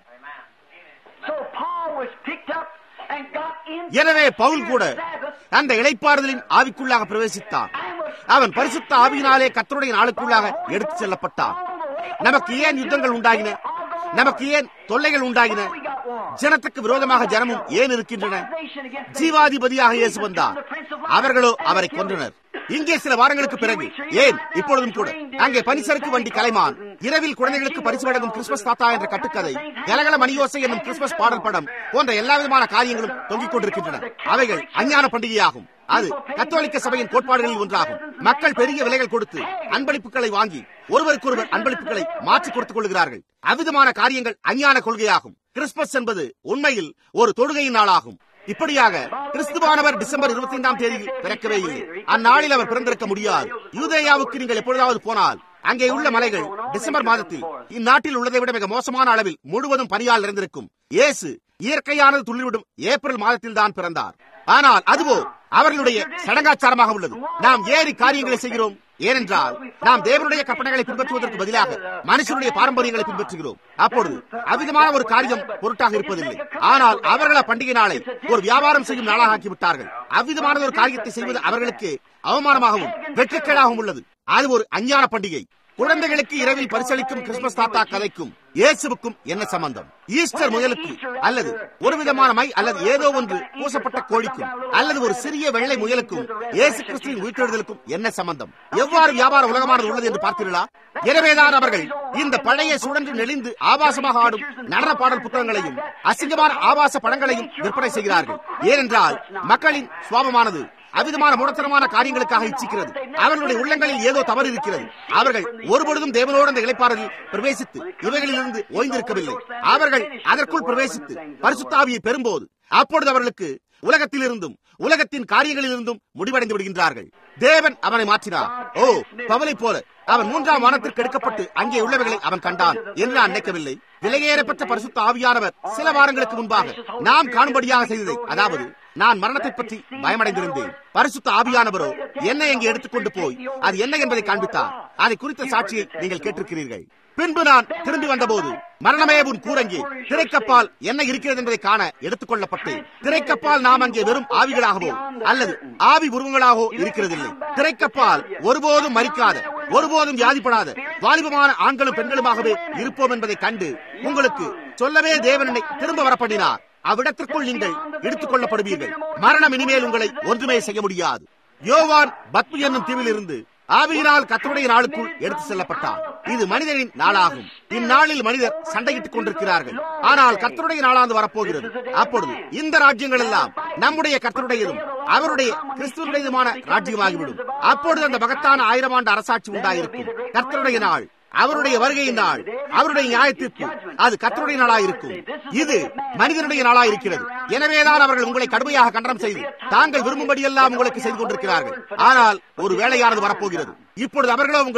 எனவே பவுல் கூட அந்த இளைப்பாறுதலின் ஆவிக்குள்ளாக பிரவேசித்தான். அவன் பரிசுத்த ஆவியினாலே கர்த்தருடைய நாளுக்குள்ளாக எடுத்துச் செல்லப்பட்டான். நமக்கு ஏன் யுத்தங்கள் உண்டாகின? நமக்கு ஏன் தொல்லைகள் உண்டாகின? ஜனத்துக்கு விரோதமாக ஜனமும் ஏன் இருக்கின்றன? ஜீவாதிபதியாக இயேசு வந்தார். அவர்களோ அவரை கொன்றனர். இங்கே சில வாரங்களுக்கு பிறகு, ஏன் இப்பொழுதும் கூட அங்கே பனிசறுக்கு வண்டி கலைமான், இரவில் குழந்தைகளுக்கு பரிசு வழங்கும் கிறிஸ்துமஸ் தாத்தா என்ற கட்டுக்கதை, கலகல மணியோசை என்னும் கிறிஸ்துமஸ் பாடல் படம் போன்ற எல்லா விதமான காரியங்களும் தொங்கிக் கொண்டிருக்கின்றன. அவைகள் அஞ்ஞான பண்டிகையாகும். அது கத்தோலிக்க சபையின் கோட்பாடுகளில் ஒன்றாகும். மக்கள் பெரிய விலைகள் கொடுத்து அன்பளிப்புகளை வாங்கி ஒருவருக்கொருவர் அன்பளிப்புகளை மாற்றிக் கொடுத்துக் கொள்கிறார்கள். அவ்விதமான காரியங்கள் அஞ்ஞான கொள்கையாகும். கிறிஸ்துமஸ் என்பது உண்மையில் ஒரு தொழுகையின் நாளாகும். இப்படியாக கிறிஸ்துவானவர் டிசம்பர் இருபத்தி ஐந்தாம் தேதியில் பிறக்கவே இல்லை. அந்நாளில் அவர் பிறந்திருக்க முடியாது. யூதேயாவுக்கு நீங்கள் எப்பொழுதாவது போனால் அங்கே உள்ள மலைகள் டிசம்பர் மாதத்தில் இந்நாட்டில் உள்ளதை விட மிக மோசமான அளவில் முழுவதும் பனியால் நிறைந்திருக்கும். இயேசு இயற்கையானது துள்ளிவிடும் ஏப்ரல் மாதத்தில் தான் பிறந்தார். ஆனால் அதுவோ அவர்களுடைய சடங்காச்சாரமாக உள்ளது. நாம் ஏறி காரியங்களை செய்கிறோம். ஏனென்றால் நாம் தேவனுடைய கற்பனைகளை பின்பற்றுவதற்கு பதிலாக மனுஷனுடைய பாரம்பரியங்களை பின்பற்றுகிறோம். அப்பொழுது அவ்விதமான ஒரு காரியம் பொருட்டாக இருப்பதில்லை. ஆனால் அவர்கள் பண்டிகை நாளை ஒரு வியாபாரம் செய்யும் நாளாக ஆக்கிவிட்டார்கள். அவ்விதமான ஒரு காரியத்தை செய்வது அவர்களுக்கு அவமானமாகவும் வெற்றிக்கேடாகவும் உள்ளது. அது ஒரு அஞ்ஞான பண்டிகை. குழந்தைகளுக்கு இரவில் பரிசளிக்கும் கிறிஸ்துமஸ் தாத்தா கதைக்கும் இயேசுவுக்கும் என்ன சம்பந்தம்? ஈஸ்டர் முயலுக்கு அல்லது ஒரு விதமான மை அல்லது ஏதோ ஒன்று பூசப்பட்ட கோழிக்கும் அல்லது ஒரு சிறிய வெள்ளை முயலுக்கும் இயேசு கிறிஸ்துவின் உயிர்த்தெழுதலுக்கும் என்ன சம்பந்தம்? எவ்வாறு வியாபார உலகமானது உள்ளது என்று பார்த்தீர்களா? எனவேதான் அவர்கள் இந்த பழைய சுழன்று நெளிந்து ஆபாசமாக ஆடும் நடன பாடல் புத்தகங்களையும் அசிங்கமான ஆபாச படங்களையும் விற்பனை செய்கிறார்கள். ஏனென்றால் மக்களின் சுவாபமானது அவ்விதமான மூடத்தனமான காரியங்களுக்காக இச்சிக்கிறது. அவர்களுடைய உள்ளங்களில் ஏதோ தவறு இருக்கிறது. அவர்கள் ஒருபொழுதும் தேவனோடு அந்த இளைப்பாறுதலில் பிரவேசித்து இவைகளிலிருந்து ஓய்ந்திருக்கவில்லை. அவர்கள் அதற்குள் பிரவேசித்து பரிசுத்த ஆவியை பெறும்போது அப்பொழுது அவர்களுக்கு உலகத்திலிருந்தும் உலகத்தின் காரியங்களிலிருந்தும் முடிவடைந்து விடுகின்றார்கள். தேவன் அவனை மாற்றினார். ஓ, பவுலை போல அவன் மூன்றாம் வானத்திற்கு எடுக்கப்பட்டு அங்கே உள்ளவைகளை அவன் கண்டான் என்று நான் நினைக்கவில்லை. விலையேறப்பட்ட பரிசுத்த ஆவியானவர் சில வாரங்களுக்கு முன்பாக நாம் காணும்படியாக செய்ததை, அதாவது நான் மரணத்தை பற்றி பயமடைந்திருந்தேன். பரிசுத்த ஆவியானவரோ என்னை எங்கே எடுத்துக்கொண்டு போய் அது என்ன என்பதை காண்பித்தார். அதை குறித்த சாட்சியை நீங்கள் கேட்டிருக்கிறீர்கள். பின்பு நான் திரும்பி வந்தபோது மரணமே உன் கூரங்கே திரைக்கப்பால் என்ன இருக்கிறது என்பதை காண எடுத்துக் கொள்ளப்பட்டேன். திரைக்கப்பால் நாம் அங்கே வெறும் ஆவிகளாகவோ அல்லது ஆவி உருவங்களாகவோ இருக்கிறதில்லை. திரைக்கப்பால் ஒருபோதும் மரிக்காத, ஒருபோதும் வியாதிப்படாத வாலிபமான ஆண்களும் பெண்களுமாகவே இருப்போம் என்பதை கண்டு உங்களுக்கு சொல்லவே தேவனை திரும்ப வரப்பண்ணினார். அவ்விடத்திற்குள் நீங்கள் எடுத்துக் கொள்ளப்படுவீர்கள். மரணம் இனிமேல் உங்களை ஒன்றுமே செய்ய முடியாது. யோவான் பத்மி என்னும் தீவில் இருந்து ஆவியினால் கர்த்தருடைய நாளுக்குள் எடுத்து செல்லப்பட்டார். இது மனிதனின் நாளாகும். இந்நாளில் மனிதர் சண்டையிட்டுக் கொண்டிருக்கிறார்கள். ஆனால் கர்த்தருடைய நாளாந்து வரப்போகிறது. அப்பொழுது இந்த ராஜ்யங்கள் எல்லாம் நம்முடைய கர்த்தருடையதும் அவருடைய கிறிஸ்துவனுடையதுமான ராஜ்யமாகிவிடும். அப்பொழுது அந்த மகத்தான ஆயிரம் ஆண்டு அரசாட்சி உண்டாயிருக்கும். கர்த்தருடைய நாள், அவருடைய வருகையின் நாள், அவருடைய நியாயத்திற்கு அது கர்த்தருடைய நாளாயிருக்கும். இது மனிதனுடைய நாளாயிருக்கிறது. எனவேதான் அவர்கள் உங்களை கடுமையாக கண்டனம் செய்து தாங்கள் விரும்பும்படியெல்லாம் உங்களுக்கு செய்து கொண்டிருக்கிறார்கள். ஆனால் ஒரு வேளையானது வரப்போகிறது. இப்பொழுது அவர்களோ உங்களை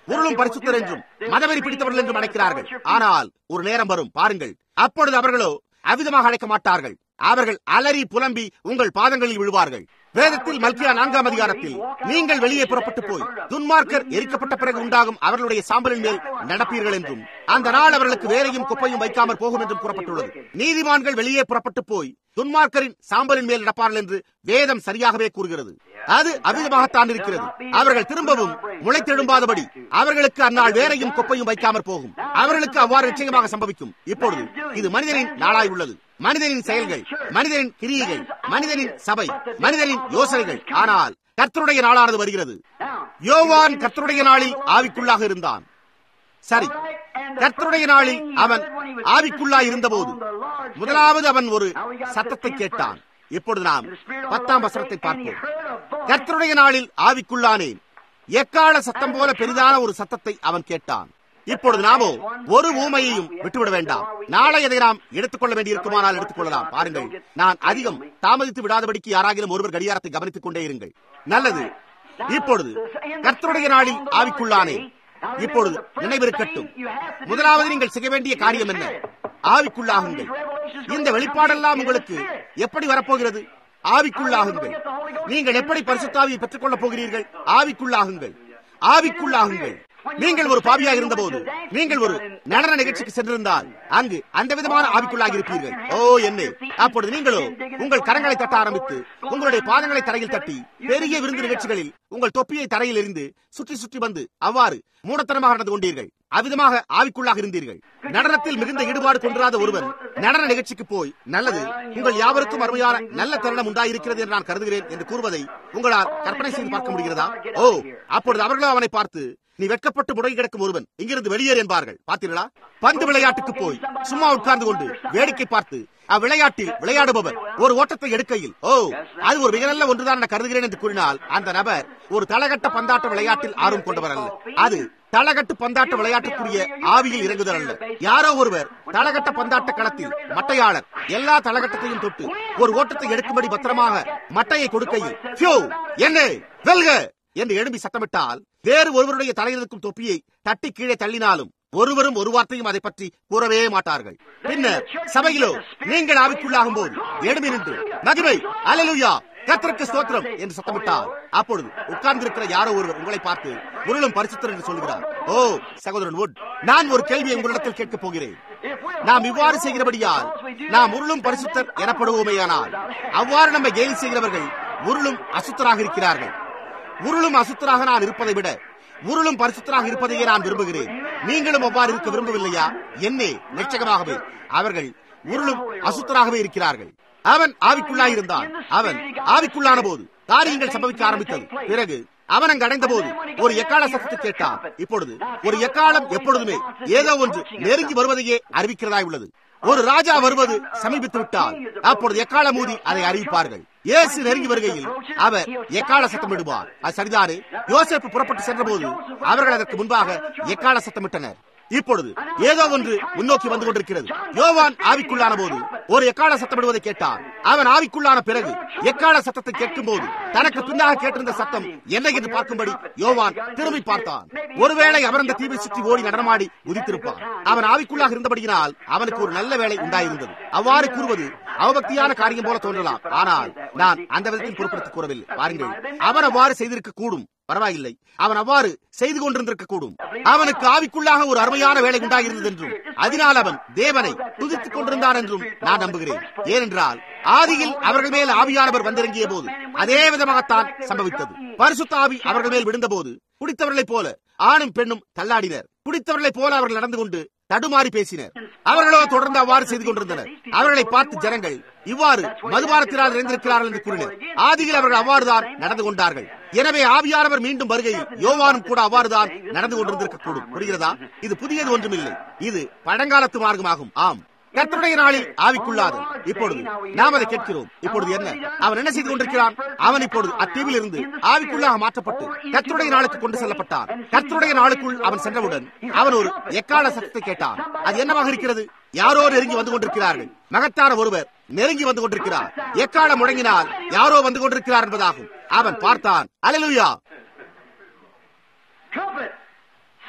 உருளும் பரிசுத்தர் என்றும் மதவெறி பிடித்தவர்கள் என்றும் அழைக்கிறார்கள். ஆனால் ஒரு நேரம் வரும் பாருங்கள், அப்பொழுது அவர்களோ அவ்விதமாக அழைக்க மாட்டார்கள். அவர்கள் அலறி புலம்பி உங்கள் பாதங்களில் விழுவார்கள். வேதத்தில் மல்கியா நான்காம் அதிகாரத்தில் நீங்கள் வெளியே புறப்பட்டு போய் துன்மார்க்கர் எரிக்கப்பட்ட பிறகு உண்டாகும் அவர்களுடைய சாம்பலின் மேல் நடப்பீர்கள் என்றும் அந்த நாள் அவர்களுக்கு வேலையும் குப்பையும் வைக்காமற் போகும் என்றும் கூறப்பட்டுள்ளது. நீதிமான்கள் வெளியே புறப்பட்டு போய் துன்மார்க்கரின் சாம்பலின் மேல் நடப்பார்கள் என்று வேதம் சரியாகவே கூறுகிறது. அது அவிதமாகத்தான் இருக்கிறது. அவர்கள் திரும்பவும் முளைத்தெழும்பாதபடி அவர்களுக்கு அந்நாள் வேலையும் குப்பையும் வைக்காமற் போகும். அவர்களுக்கு அவ்வாறு நிச்சயமாக சம்பவிக்கும். இப்பொழுது இது மனிதனின் நாளாய் உள்ளது. மனிதனின் செயல்கள், மனிதனின் கிரியைகள், மனிதனின் சபை, மனிதனின் யோசனைகள். ஆனால் கர்த்தருடைய நாளானது வருகிறது. யோவான் கர்த்தருடைய நாளில் ஆவிக்குள்ளாக இருந்தான். சரி, கர்த்தருடைய நாளில் அவன் ஆவிக்குள்ளாய் இருந்தபோது முதலாவது அவன் ஒரு சத்தத்தை கேட்டான். இப்பொழுது நாம் பத்தாம் வசனத்தை பார்ப்போம். கர்த்தருடைய நாளில் ஆவிக்குள்ளானேன், எக்கால சத்தம் போல பெரிதான ஒரு சத்தத்தை அவன் கேட்டான். இப்பொழுது நாமோ ஒரு ஊமையையும் விட்டுவிட வேண்டாம். நாளை அதை நாம் எடுத்துக்கொள்ள வேண்டி இருக்குமானால் எடுத்துக்கொள்ளலாம். பாருங்கள், நான் அதிகம் தாமதித்து விடாதபடிக்கு யாராகிலும் ஒருவர் கடிகாரத்தை கவனித்துக் கொண்டே இருங்கள். நல்லது. இப்பொழுது கர்த்தருடைய நாளில் ஆவிக்குள்ளானே. இப்பொழுது நினைவிருக்கட்டும், முதலாவது நீங்கள் செய்ய வேண்டிய காரியம் என்ன? ஆவிக்குள்ளாகுங்கள். இந்த வெளிப்பாடெல்லாம் உங்களுக்கு எப்படி வரப்போகிறது? ஆவிக்குள்ளாகுங்கள். நீங்கள் எப்படி பரிசுத்த ஆவியை பெற்றுக் கொள்ளப் போகிறீர்கள்? ஆவிக்குள்ளாகுங்கள், ஆவிக்குள்ளாகுங்கள். நீங்கள் ஒரு பாவியாக இருந்த போது நீங்கள் ஒரு நடன நிகழ்ச்சிக்கு சென்றிருந்தால் அங்கு அந்த விதமான ஆவிக்குள்ளாகி இருப்பீர்கள். ஓ என்ன! அப்பொழுது நீங்களோ உங்கள் கரங்களை தட்ட ஆரம்பித்து உங்களுடைய பாதங்களை தரையில் தட்டி பெரிய விருந்து நிகழ்ச்சிகளில் உங்கள் தொப்பியை தரையில் எறிந்து சுற்றி சுற்றி வந்து அவ்வாறு மூடத்தனமாக நடந்து கொண்டீர்கள். அவ்விதமாக ஆவிக்குள்ளாக இருந்தீர்கள். நடனத்தில் மிகுந்த ஈடுபாடு கொண்டிராத ஒருவன் நடன நிகழ்ச்சிக்கு போய் நல்லது, உங்கள் யாவருக்கும் அருமையான நல்ல தருணம் உண்டாயிருக்கிறது என்று நான் கருதுகிறேன் என்று கூறுவதை உங்களால் கற்பனை செய்து பார்க்க முடிகிறதா? ஓ, அப்பொழுது அவர்களோ அவனை பார்த்து, நீ வெட்கப்பட்டு முடங்கி கிடக்கும் ஒருவன், இங்கிருந்து வெளியேறு என்பார்கள். பார்த்தீர்களா? பந்து விளையாட்டுக்கு போய் சும்மா உட்கார்ந்து கொண்டு வேடிக்கை பார்த்து அவ்விளையாட்டில் விளையாடுபவர் ஒரு ஓட்டத்தை எடுக்கையில், ஓ, அது ஒரு மிக நல்ல ஒன்றுதான் என கருதுகிறேன் என்று கூறினால் அந்த நபர் ஒரு தளகட்ட பந்தாட்ட விளையாட்டில் ஆர்வம் கொண்டவர் அல்ல. அது தளகட்டு பந்தாட்ட விளையாட்டுக்குரிய ஆவியில் இறங்குதல் அல்ல. யாரோ ஒருவர் தளகட்ட பந்தாட்ட களத்தில் மட்டையாளர் எல்லா தளகட்டத்தையும் தொட்டு ஒரு ஓட்டத்தை எடுக்கும்படி பத்திரமாக மட்டையை கொடுக்கையில் என்ன வெல்க என்று எழுப்பி சத்தமிட்டால் வேறு ஒருவருடைய தலையில் இருக்கும் தொப்பியை தட்டி கீழே தள்ளினாலும் ஒருவரும் ஒரு வார்த்தையும் அதை பற்றி கூறவே மாட்டார்கள். பின்னர் சபையிலோ நீங்கள் ஆவிக்குள்ளாகும் போது எழுப்பி நின்று மகிமை அல்லேலூயா கர்த்தருக்கு ஸ்தோத்திரம் என்று சத்தமிட்டார். அப்பொழுது உட்கார்ந்திருக்கிற யாரோ ஒருவர் உங்களை பார்த்து உருளும் பரிசுத்தர் என்று சொல்கிறார். ஓ சகோதரன் வுட், நான் ஒரு கேள்வியை உங்களிடத்தில் கேட்கப் போகிறேன். நாம் இவ்வாறு செய்கிறபடியால் நாம் உருளும் பரிசுத்தர் எனப்படுவோமேயானால் அவ்வாறு நம்மை கேலி செய்கிறவர்கள் உருளும் அசுத்தராக இருக்கிறார்கள். உருளும் அசுத்தராக நான் இருப்பதை விட உருளும் பரிசுத்தராக இருப்பதையே நான் விரும்புகிறேன். நீங்களும் அவ்வாறு இருக்க விரும்பவில்லையா? என்னே, நிச்சயமாகவே அவர்கள் உருளும் அசுத்தராகவே இருக்கிறார்கள். அவன் ஆவிக்குள்ளாய் இருந்தான். அவன் ஆவிக்குள்ளான போது காரியங்கள் சம்பவிக்க ஆரம்பித்தது. பிறகு அவன் அங்கு அடைந்த போது ஒரு எக்கால சத்தத்தை கேட்டான். இப்பொழுது ஒரு எக்காலம் எப்பொழுதுமே ஏதோ ஒன்று நெருங்கி வருவதையே அறிவிக்கிறதாய் உள்ளது. ஒரு ராஜா வருவது சமீபித்து விட்டால் அப்பொழுது எக்கால மூதி அதை அறிவிப்பார்கள். இயேசு நெருங்கி வருகையில் அவர் எக்கால சத்தம் விடுவார். அது சரிதானே? யோசேப்பு புறப்பட்டு சென்ற போது அவர்கள் அதற்கு முன்பாக எக்கால சத்தமிட்டனர். இப்பொழுது ஏதோ ஒன்று முன்னோக்கி வந்து கொண்டிருக்கிறது. யோவான் ஆவிக்குள்ளான போது ஒரு எக்கால சத்தமிடுவதை கேட்டான். அவன் ஆவிக்குள்ளான பிறகு எக்கால சத்தத்தை கேட்கும் போது தனக்கு பின்னாக கேட்டிருந்த சத்தம் என்ன என்று பார்க்கும்படி யோவான் திரும்பி பார்த்தான். ஒருவேளை அவன் அந்த தீவை சுற்றி ஓடி நடனமாடி உதித்திருப்பான். அவன் ஆவிக்குள்ளாக இருந்தபடியினால் அவனுக்கு ஒரு நல்ல வேலை உண்டாயிருந்தது. அவ்வாறு கூறுவது அவபக்தியான காரியம் போல தோன்றலாம். ஆனால் நான் அந்த விதத்தில் பொறுப்படுத்திக் கூறவில்லை. பாருங்கள், அவன் அவ்வாறு செய்திருக்க கூடும், பரவாயில்லை. அவன் அவ்வாறு செய்து கொண்டிருந்திருக்க கூடும். அவனுக்கு ஆவிக்குள்ளாக ஒரு அருமையான வேலை உண்டாயிருந்தது என்றும் அதனால் அவன் தேவனை துதித்துக் கொண்டிருந்தான் என்றும் நான் நம்புகிறேன். ஏனென்றால் ஆதியில் அவர்கள் மேல் ஆவியானவர் வந்திறங்கிய போது அதே விதமாகத்தான் சம்பவித்தது. பரிசுத்த ஆவி அவர்கள் மேல் விழுந்த போது குடித்தவர்களைப் போல ஆணும் பெண்ணும் தள்ளாடினர். குடித்தவர்களைப் போல அவர்கள் நடந்து கொண்டு தடுமாறி பேசினர். அவர்களோ தொடர்ந்து அவ்வாறு செய்து கொண்டிருந்தனர். அவர்களை பார்த்து ஜனங்கள் இவ்வாறு மதுபானத்தினால் நிறைந்திருக்கிறார்கள் என்று கூறினர். ஆதியில் அவர்கள் அவ்வாறுதான் நடந்து கொண்டார்கள். எனவே ஆவியானவர் மீண்டும் வருகையில் யோவானும் கூட அவ்வாறுதான் நடந்து கொண்டிருந்திருக்க கூடும். புரிகிறதா? இது புதியது ஒன்றுமில்லை. இது பழங்காலத்து மார்க்கமாகும். ஆம், கர்த்தருடைய நாளில் ஆவிக்குள்ளாது. இப்பொழுது நாம் அதை கேட்கிறோம். இப்பொழுது என்ன அவன் என்ன செய்து கொண்டிருக்கிறான்? அவன் இப்பொழுது அத்தீவில் இருந்து ஆவிக்குள்ளாக மாற்றப்பட்டு கர்த்தருடைய நாளுக்கு கொண்டு செல்லப்பட்டான். கர்த்தருடைய நாளுக்குள் அவன் சென்றவுடன் அவன் ஒரு எக்கால சத்தத்தை கேட்டான். அது என்னவாக இருக்கிறது? யாரோ நெருங்கி வந்து கொண்டிருக்கிறார்கள். மகத்தான ஒருவர் நெருங்கி வந்து கொண்டிருக்கிறார். எக்காலம் முழங்கினால் யாரோ வந்து கொண்டிருக்கிறார் என்பதாகும். அவன் பார்த்தான். அல்லேலூயா!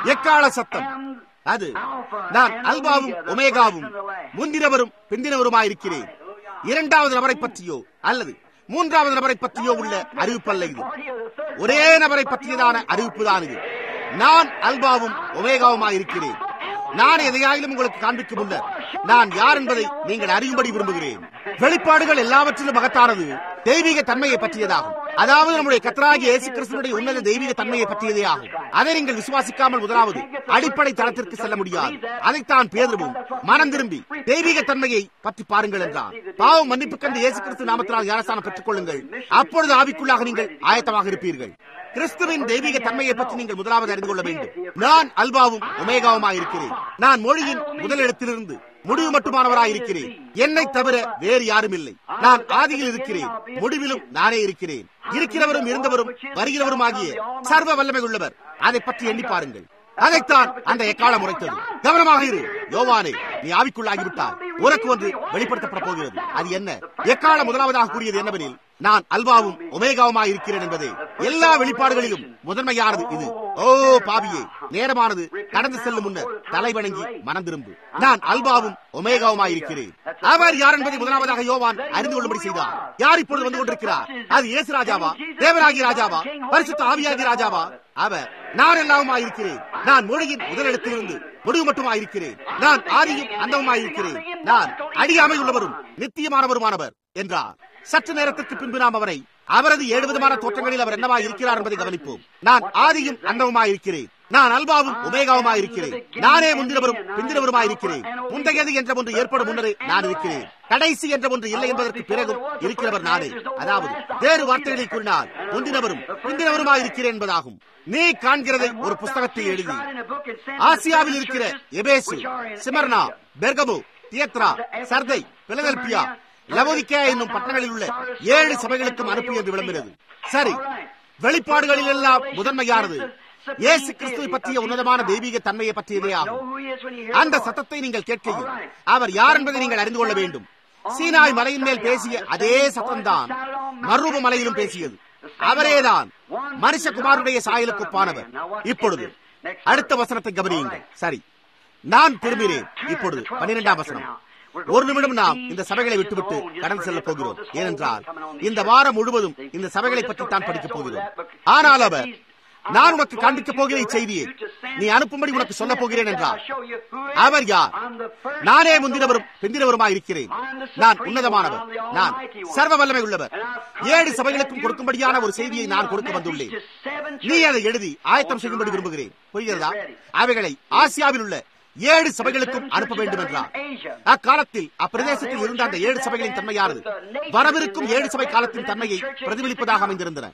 எக்கால சத்தம். அது நான் அல்பாவும் ஒமேகாவும் முந்தினவரும் பிந்தினவருமாயிருக்கிறேன். இரண்டாவது நபரை பற்றியோ அல்லது மூன்றாவது நபரை பற்றியோ உள்ள அறிவிப்பல்ல இது. ஒரே நபரை பற்றியதான அறிவிப்பு தான் இது. நான் அல்பாவும் ஒமேகாவுமாயிருக்கிறேன். நான் எதையாயிலும் உங்களுக்கு காண்பிக்கும் முன்னர் நான் யார் என்பதை நீங்கள் அறியும்படி விரும்புகிறேன். வெளிப்பாடுகள் எல்லாவற்றிலும் மகத்தானது தெய்வீக தன்மையை பற்றியதாகும். அதாவது நம்முடைய கர்த்தராகிய இயேசு கிறிஸ்துவினுடைய உன்னத தெய்வீக தன்மையை பற்றியதே ஆகும். அதை நீங்கள் விசுவாசிக்காமல் முதலாவது அடிப்படை தளத்திற்கு செல்ல முடியாது. அதைத்தான் பேதுருவும் மனம் திரும்பி தெய்வீக தன்மையை பற்றி பாருங்கள் என்றார். பாவம் மன்னிப்பு கண்டு இயேசு கிறிஸ்து நாமத்தினால் ஞானஸ்நானம் பெற்றுக் கொள்ளுங்கள். அப்பொழுது ஆவிக்குள்ளாக நீங்கள் ஆயத்தமாக இருப்பீர்கள். கிறிஸ்துவின் தெய்வீக தன்மையை பற்றி நீங்கள் முதலாவது அறிந்து கொள்ள வேண்டும். நான் அல்பாவும் ஒமேகாவுமாய் இருக்கிறேன். நான் மொழியின் முதலிடத்திலிருந்து முடிவு மட்டுமானவராய் இருக்கிறேன். என்னை தவிர வேறு யாரும் இல்லை. நான் ஆதியில் இருக்கிறேன், முடிவிலும் நானே இருக்கிறேன். இருக்கிறவரும் இருந்தவரும் வருகிறவரும் ஆகிய சர்வ வல்லமை உள்ளவர். அதை பற்றி எண்ணி பாருங்கள். அதைத்தான் அந்த எக்காலம் உரைத்தது. கவனமாக இரு யோவானே, நீ ஆவிக்குள்ளாகிவிட்டால் உனக்கு ஒன்று வெளிப்படுத்தப்பட போகிறது. அது என்ன? எக்காலம் முதலாவதாக கூறியது என்னவெனில், நான் அல்பாவும் ஒமேகாவுமாய் இருக்கிறேன் என்பதே. எல்லா வெளிப்பாடுகளிலும் முதன்மையானது இது. ஓ பாவியே, நேரமானது கடந்து செல்லும் முன்னர் தலை வணங்கி மனம் திரும்பு. நான் அல்பாவும் ஒமேகாவுமாய் இருக்கிறேன். அவர் யார் என்பதை முதலாவதாக யோவான் அறிந்து கொள்ளும்படி செய்தார். யார் இப்பொழுது வந்து கொண்டிருக்கிறார்? அது இயேசு ராஜாவா, தேவராகிய ராஜாவா, பரிசுத்த ஆவியாகிய ராஜாவா? அவர் நான் எல்லாவுமாய் இருக்கிறேன். நான் மொழியின் முதலிடத்திலிருந்து முடிவு மட்டுமாயிருக்கிறேன். நான் ஆதியும் அந்தமுமாயிருக்கிறேன். நான் அடியாமை உள்ளவரும் நித்தியமானவருமானவர் என்றார். சற்று நேரத்திற்கு பின்பு நாம் அவரை அவரது ஏழு விதமான தோற்றங்களில் அவர் என்னவாய் இருக்கிறார் என்பதை கவனிப்போம். நான் ஆதியும் அந்தமுமாயிருக்கிறேன். நான் அல்பாவும் உமேகாவுமாயிருக்கிறேன். நானே முந்தினவரும் பிந்தினவருமாயிருக்கிறேன். முந்தையது என்ற ஒன்று ஏற்படும் முன்னரே நான் இருக்கிறேன். கடைசி என்ற ஒன்று இல்லை என்பதற்கு பிறகும் இருக்கிறவர் நானே. அதாவது வேறு வார்த்தைகளில் கூறினால் முந்தினவரும் பிந்தினவருமாயிருக்கிறேன் என்பதாகும். நீ காண்கிறதை ஒரு புஸ்தகத்தில் எழுதி ஆசியாவில் இருக்கிற எபேசு, சிமர்னா, பெர்கமு, தியத்ரா, சர்தை, பிலதெல்பியா, லவோதிக்கேயா என்னும் பட்டணங்களில் உள்ள ஏழு சபைகளுக்கும் அனுப்பி என்று விளம்பினது. சரி, வெளிப்பாடுகளில் எல்லாம் முதன்மையானது இயேசு கிறிஸ்துவை பற்றிய உன்னதமான தெய்வீக தன்மையை பற்றியதே ஆகும். அந்த சத்தத்தை நீங்கள் கேட்கையில் அவர் யார் என்பதை நீங்கள் அறிந்து கொள்ள வேண்டும். சீனாய் மலையின் மேல் பேசிய அதே சத்தம்தான் மர்ரூப மலையிலும் பேசியது. அவரேதான் மனுஷகுமாரனுடைய சாயலுக்கு ஒப்பானவர். இப்பொழுது அடுத்த வசனத்தை கவனியுங்கள். சரி, நான் திரும்பினேன். இப்பொழுது பன்னிரெண்டாம் வசனம். ஒரு நிமிடம் நாம் இந்த சபைகளை விட்டுவிட்டு கடந்து செல்ல போகிறோம். ஏனென்றால் இந்த வாரம் முழுவதும் இந்த சபைகளை பற்றி தான் படிக்கப் போகிறோம். ஆனால் அவர் நான் உனக்கு காண்பிக்கப் போகிற இச்செய்தியை நீ அனுப்பும்படி உனக்கு சொல்ல போகிறேன் என்றார். அவர் யார்? நானே முந்தினவரும் பிந்தினவருமாய் இருக்கிறேன். நான் உன்னதமானவர். நான் சர்வ வல்லமை உள்ளவர். ஏழு சபைகளுக்கும் கொடுக்கும்படியான ஒரு செய்தியை நான் கொடுக்க வந்துள்ளேன். நீ அதை எழுதி ஆயத்தம் செய்யும்படி விரும்புகிறேன். புரிகிறதா? அவைகளை ஆசியாவில் உள்ள ஏழு சபைகளுக்கும் அனுப்ப வேண்டும் என்றார். அக்காலத்தில் அப்பிரதேசத்தில் இருந்த அந்த ஏழு சபைகளின் தன்மையானது வரவிருக்கும் ஏழு சபை காலத்தின் தன்மையை பிரதிபலிப்பதாக அமைந்திருந்தன.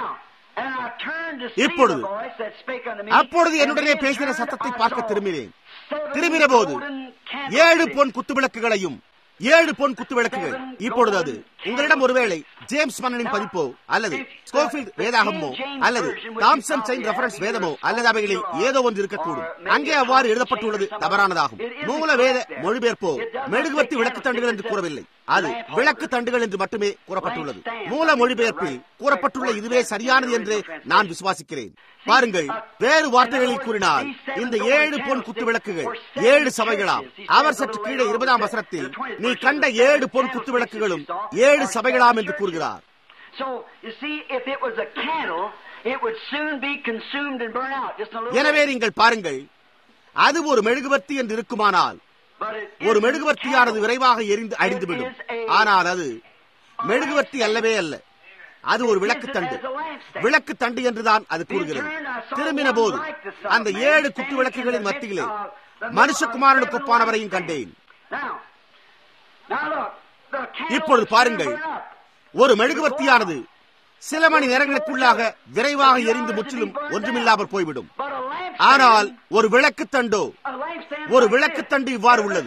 இப்பொழுது அப்பொழுது என்னுடனே பேசின சத்தத்தை பார்க்க திரும்பினேன். திரும்பின போது ஏழு பொன் குத்து விளக்குகளையும் ஏழு பொன் குத்து விளக்குகள். இப்பொழுது அது உங்களிடம் ஒருவேளை ஜேம்ஸ் மன்னனின் பதிப்போ அல்லது ஸ்கோஃபீல்ட் வேதாகமோ அல்லது தாம்சன் செயின் ரெஃபரன்ஸ் வேதமோ அல்லது அவைகளில் ஏதோ ஒன்று இருக்கக்கூடும். அங்கே அவ்வாறு எழுதப்பட்டுள்ளது தவறானதாகும். மூல வேத மொழிபெயர்ப்போ மெழுகுவர்த்தி விளக்கு தண்டுகள் என்று கூறவில்லை. அது விளக்கு தண்டுகள் என்று மட்டுமே கூறப்பட்டுள்ளது. மூல மொழிபெயர்ப்பில் கூறப்பட்டுள்ள இதுவே சரியானது என்று நான் விசுவாசிக்கிறேன். பாருங்கள், வேறு வார்த்தைகளில் கூறினால் இந்த ஏழு பொன் குத்து விளக்குகள் ஏழு சபைகளாம். அவர் சற்று கீழே இருபதாம் வசனத்தில் நீ கண்ட ஏழு பொன் குத்து விளக்குகளும் ஏழு சபைகளாம் என்று கூறுகிறார். எனவே நீங்கள் பாருங்கள், அது ஒரு மெழுகுவர்த்தி என்று இருக்குமானால் ஒரு மெழுகுவர்த்தியானது விரைவாக எரிந்து அழிந்துவிடும். ஆனால் அது மெழுகுவர்த்தி அல்லவே அல்ல. அது ஒரு விளக்கு தண்டு. விளக்கு தண்டு என்றுதான் அது கூறுகிறது. திரும்பின போது அந்த ஏழு குத்து விளக்குகளின் மத்தியிலே மனுஷகுமாரனுக்கு ஒப்பானவரையும் கண்டேன். இப்பொழுது பாருங்கள், ஒரு மெழுகுவர்த்தியானது சில மணி நேரங்களுக்குள்ளாக விரைவாக எரிந்து முற்றிலும் ஒன்றுமில்லாமல் போய்விடும். ஆனால் ஒரு விளக்கு தண்டோ ஒரு விளக்கு தண்டு இவ்வாறு உள்ளது.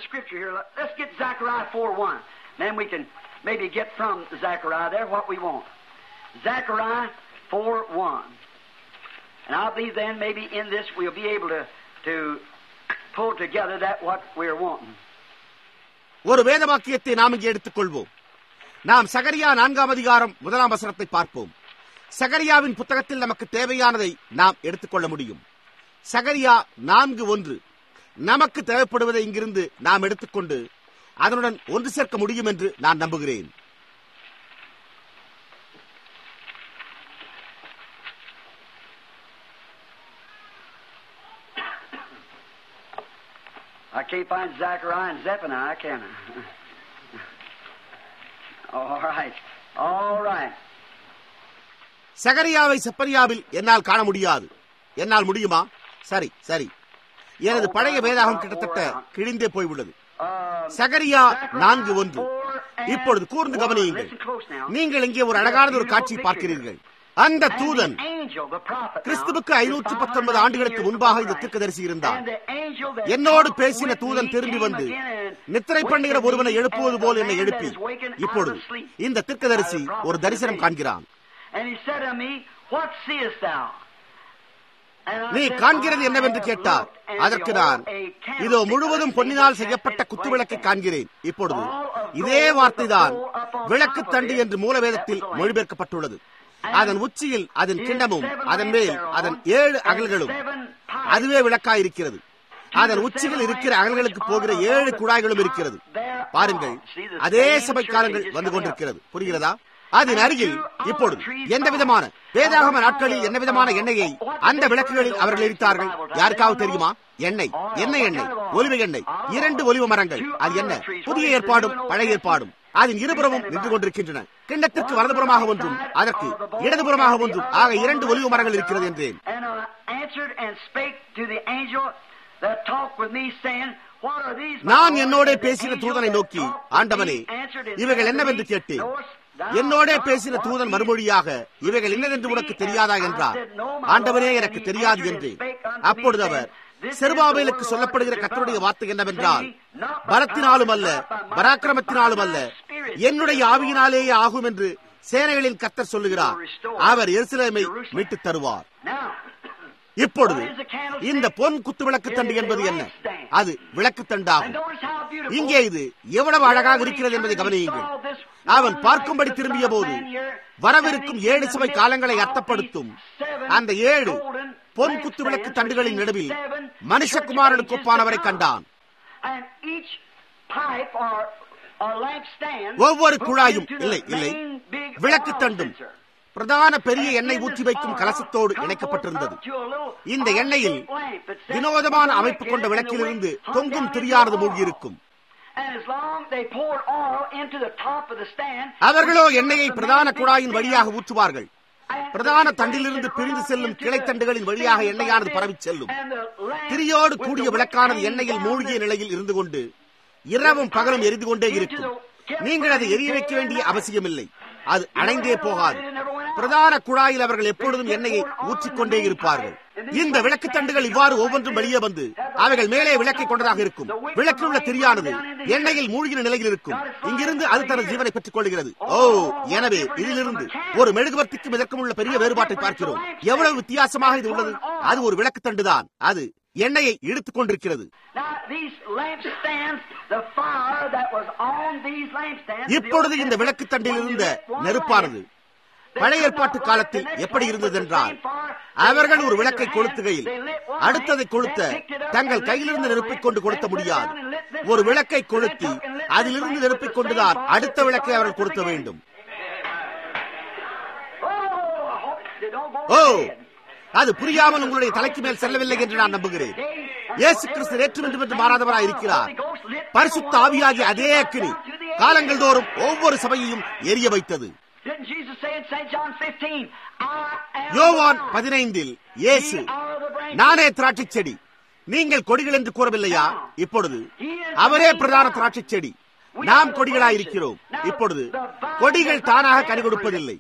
Maybe get from Zechariah there what we want. Zechariah four one. And I believe then maybe in this we'll be able to to pull together that what we're wanting. ஒரு வேத வாக்கியத்தை நாம் இங்கே எடுத்துக்கொள்வோம். நாம் சகரியா நான்காம் அதிகாரம் முதலாம் வசனத்தை பார்ப்போம். சகரியாவின் புத்தகத்தில் நமக்கு தேவையானதை நாம் எடுத்துக்கொள்ள முடியும். சகரியா நான்கு ஒன்று நமக்கு தேவைப்படுவதை இங்கிருந்து நாம் எடுத்துக்கொண்டு அதனுடன் ஒன்று சேர்க்க முடியும் என்று நான் நம்புகிறேன். I can't find Zechariah and Zephaniah, can I? All right. All right. சகரியாவை செப்பனியாவில் என்னால் காண முடியாது. என்னால் முடியுமா? சரி சரி. எனது பழைய வேதாகம் கிட்டத்தட்ட கிழிந்தே போய்விட்டது. சகரியா நான்கு ஒன்று. இப்பொழுது கூர்ந்து கவனியுங்கள். நீங்கள் இங்கே ஒரு அழகான ஒரு காட்சியை பார்க்கிறீர்கள். அந்த தூதன் கிறிஸ்துவுக்கு ஐநூற்றி பத்தொன்பது ஆண்டுகளுக்கு முன்பாக இந்த தீர்க்கதரிசி இருந்தார். என்னோடு பேசின தூதன் திரும்பி வந்து நித்திரை பண்ணுகிற ஒருவனை எழுப்புவது போல் என்னை எழுப்பி இப்பொழுது இந்த தீர்க்கதரிசி ஒரு தரிசனம் காண்கிறான். நீ காண்கிறது என்னவென்று கேட்டார். அதற்கு நான், இதோ முழுவதும் பொன்னினால் செய்யப்பட்ட குத்துவிளக்கை காண்கிறேன். இப்பொழுது இதே வார்த்தைதான் விளக்கு தண்டு என்று மூலவேதத்தில் மொழிபெயர்க்கப்பட்டுள்ளது. அதன் உச்சியில் அதன் கிண்ணமும் அதன் மேல் அதன் ஏழு அகல்களும் அதுவே விளக்காயிருக்கிறது. அதன் உச்சிகள் இருக்கிற அகல்களுக்கு போகிற ஏழு குழாய்களும் இருக்கிறது. பாருங்கள், அதே சபை காலங்கள் வந்து கொண்டிருக்கிறது. புரிகிறதா? அதன் அருகில் இப்பொழுது எந்த விதமான வேதாகம நாட்களில் என்ன விதமான எண்ணெயை அந்த விளக்குகளில் அவர்கள் எரித்தார்கள் யாருக்காவது தெரியுமா? எண்ணெய். என்ன எண்ணெய்? ஒலிவ எண்ணெய். இரண்டு ஒலிவ மரங்கள். அது என்ன? புதிய ஏற்பாடும் பழைய ஏற்பாடும் அதன் இருபுறமும் நின்று கொண்டிருக்கின்றன. கிண்ணத்திற்கு வலதுபுறமாக ஒன்றும் அதற்கு இடதுபுறமாக ஒன்றும் ஆக இரண்டு ஒலிவ மரங்கள் இருக்கிறது என்றேன். நான் என்னோட பேசின தூதனை நோக்கி, ஆண்டவனே, இவைகள் என்னவென்று கேட்டேன். என்னோட பேசின தூதன் மறுமொழியாக, இவைகள் என்னதென்று உனக்கு தெரியாதா என்றார். ஆண்டவனே, எனக்கு தெரியாது என்றேன். அப்பொழுது அவர், செருபாபேலுக்கு சொல்லப்படுகிற கர்த்தருடைய வார்த்தை என்னவென்றால், பலத்தினாலும் அல்ல பராக்கிரமத்தினாலும் அல்ல என்னுடைய ஆவியினாலேயே ஆகும் என்று சேனைகளின் கர்த்தர் சொல்லுகிறார். அவர் எருசலேமை மீட்டுத் தருவார். இப்பொழுது இந்த பொன் குத்து விளக்கு தண்டு என்பது என்ன? அது விளக்கு தண்டாகும். இங்கே இது எவ்வளவு அழகாக இருக்கிறது என்பதை கவனியுங்கள். அவன் பார்க்கும்படி திரும்பிய போது வரவிருக்கும் ஏழு சபை காலங்களை அர்த்தப்படுத்தும் அந்த ஏழு பொன் குத்து விளக்கு தண்டுகளின் நடுவில் மனுஷகுமாரனுக்கு ஒப்பானவரை கண்டான். ஒவ்வொரு குழாயும் இல்லை இல்லை விளக்கு தண்டும் பிரதான பெரிய எண்ணெய் ஊற்றி வைக்கும் கலசத்தோடு இணைக்கப்பட்டிருந்தது. இந்த எண்ணெயில் வினோதமான அமைப்பு கொண்ட விளக்கிலிருந்து தொங்கும் திரியானது மூழ்கியிருக்கும். அவர்களோ எண்ணெயை பிரதான குழாயின் வழியாக ஊற்றுவார்கள். பிரதான தண்டிலிருந்து பிரிந்து செல்லும் கிளைத்தண்டுகளின் வழியாக எண்ணெயானது பரவி செல்லும். திரியோடு கூடிய விளக்கானது எண்ணெயில் மூழ்கிய நிலையில் இருந்து கொண்டு இரவும் பகலும் எரிந்து கொண்டே இருக்கும். நீங்கள் அதை எரிய வைக்க வேண்டிய அவசியமில்லை. அது அணைந்தே போகாது. பிரதான குழாயில் அவர்கள் எப்பொழுதும் எண்ணெயை ஊற்றிக்கொண்டே இருப்பார்கள். இந்த விளக்கு தண்டுகள் இவ்வாறு ஒவ்வொன்றும் வெளியே வந்து அவைகள் மேலே விளக்கை கொண்டதாக இருக்கும். விளக்கில் உள்ள திரியானது எண்ணெயில் மூழ்கின நிலையில் இருக்கும். இங்கிருந்து அது தனது ஜீவனை பெற்றுக் கொள்கிறது. ஓ, எனவே இதிலிருந்து ஒரு மெழுகுவர்த்திக்கும் இதற்கும் உள்ள பெரிய வேறுபாட்டை பார்க்கிறோம். எவ்வளவு வித்தியாசமாக இது உள்ளது! அது ஒரு விளக்கு தண்டுதான். அது எண்ணெயை இழுத்துக் கொண்டிருக்கிறது. இப்பொழுது இந்த விளக்கு தண்டில் இருந்த நெருப்பானது பழைய ஏற்பாட்டு காலத்தில் எப்படி இருந்தது என்றால், அவர்கள் ஒரு விளக்கை கொளுத்துகையில் அடுத்ததை கொளுத்த தங்கள் கையிலிருந்து நெருப்பிக் கொண்டு கொளுத்த முடியாது. ஒரு விளக்கை கொளுத்தி அதிலிருந்து நெருப்பிக் கொண்டுதான் அடுத்த விளக்கை அவர்கள் கொளுத்த வேண்டும். ஓ, அது புரியாமல் உங்களுடைய தலைக்கு மேல் செல்லவில்லை என்று நான் நம்புகிறேன். இயேசு கிறிஸ்து நேற்றும் இன்றும் என்று மாறாதவராய் இருக்கிறார். பரிசுத்த ஆவியாகிய அதே அக்கினி காலங்கள் தோறும் ஒவ்வொரு சபையையும் எரிய வைத்தது. யோவான் பதினைந்தில் இயேசு, நானே திராட்சை செடி, நீங்கள் கொடிகள் என்று கூறவில்லையா? இப்பொழுது அவரே பிரதான திராட்சை செடி, நாம் கொடிகளாயிருக்கிறோம். இப்பொழுது கொடிகள் தானாக கனி கொடுப்பதில்லை.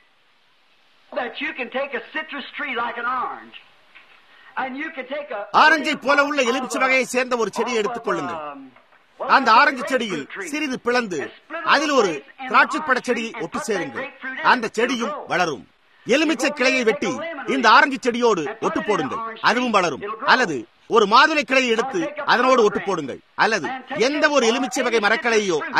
ஆரஞ்சை போல உள்ள எலுமிச்சை வகையை சேர்ந்த ஒரு செடியை எடுத்துக் கொள்ளுங்கள். அந்த ஆரஞ்சு செடியில் சிறிது பிளந்து அதில் ஒரு திராட்சை பழ செடியை ஒட்டு சேருங்கள். அந்த செடியும் வளரும். எலுமிச்சை கிளையை வெட்டி இந்த ஆரஞ்சு செடியோடு ஒட்டு போடுங்கள், அதுவும் வளரும். அல்லது ஒரு மாதுளை கிளையை எடுத்து அதனோடு ஒட்டு போடுங்கள். அல்லது எந்த ஒரு எலுமிச்சை வகை மரக்கிளையோ அல்லது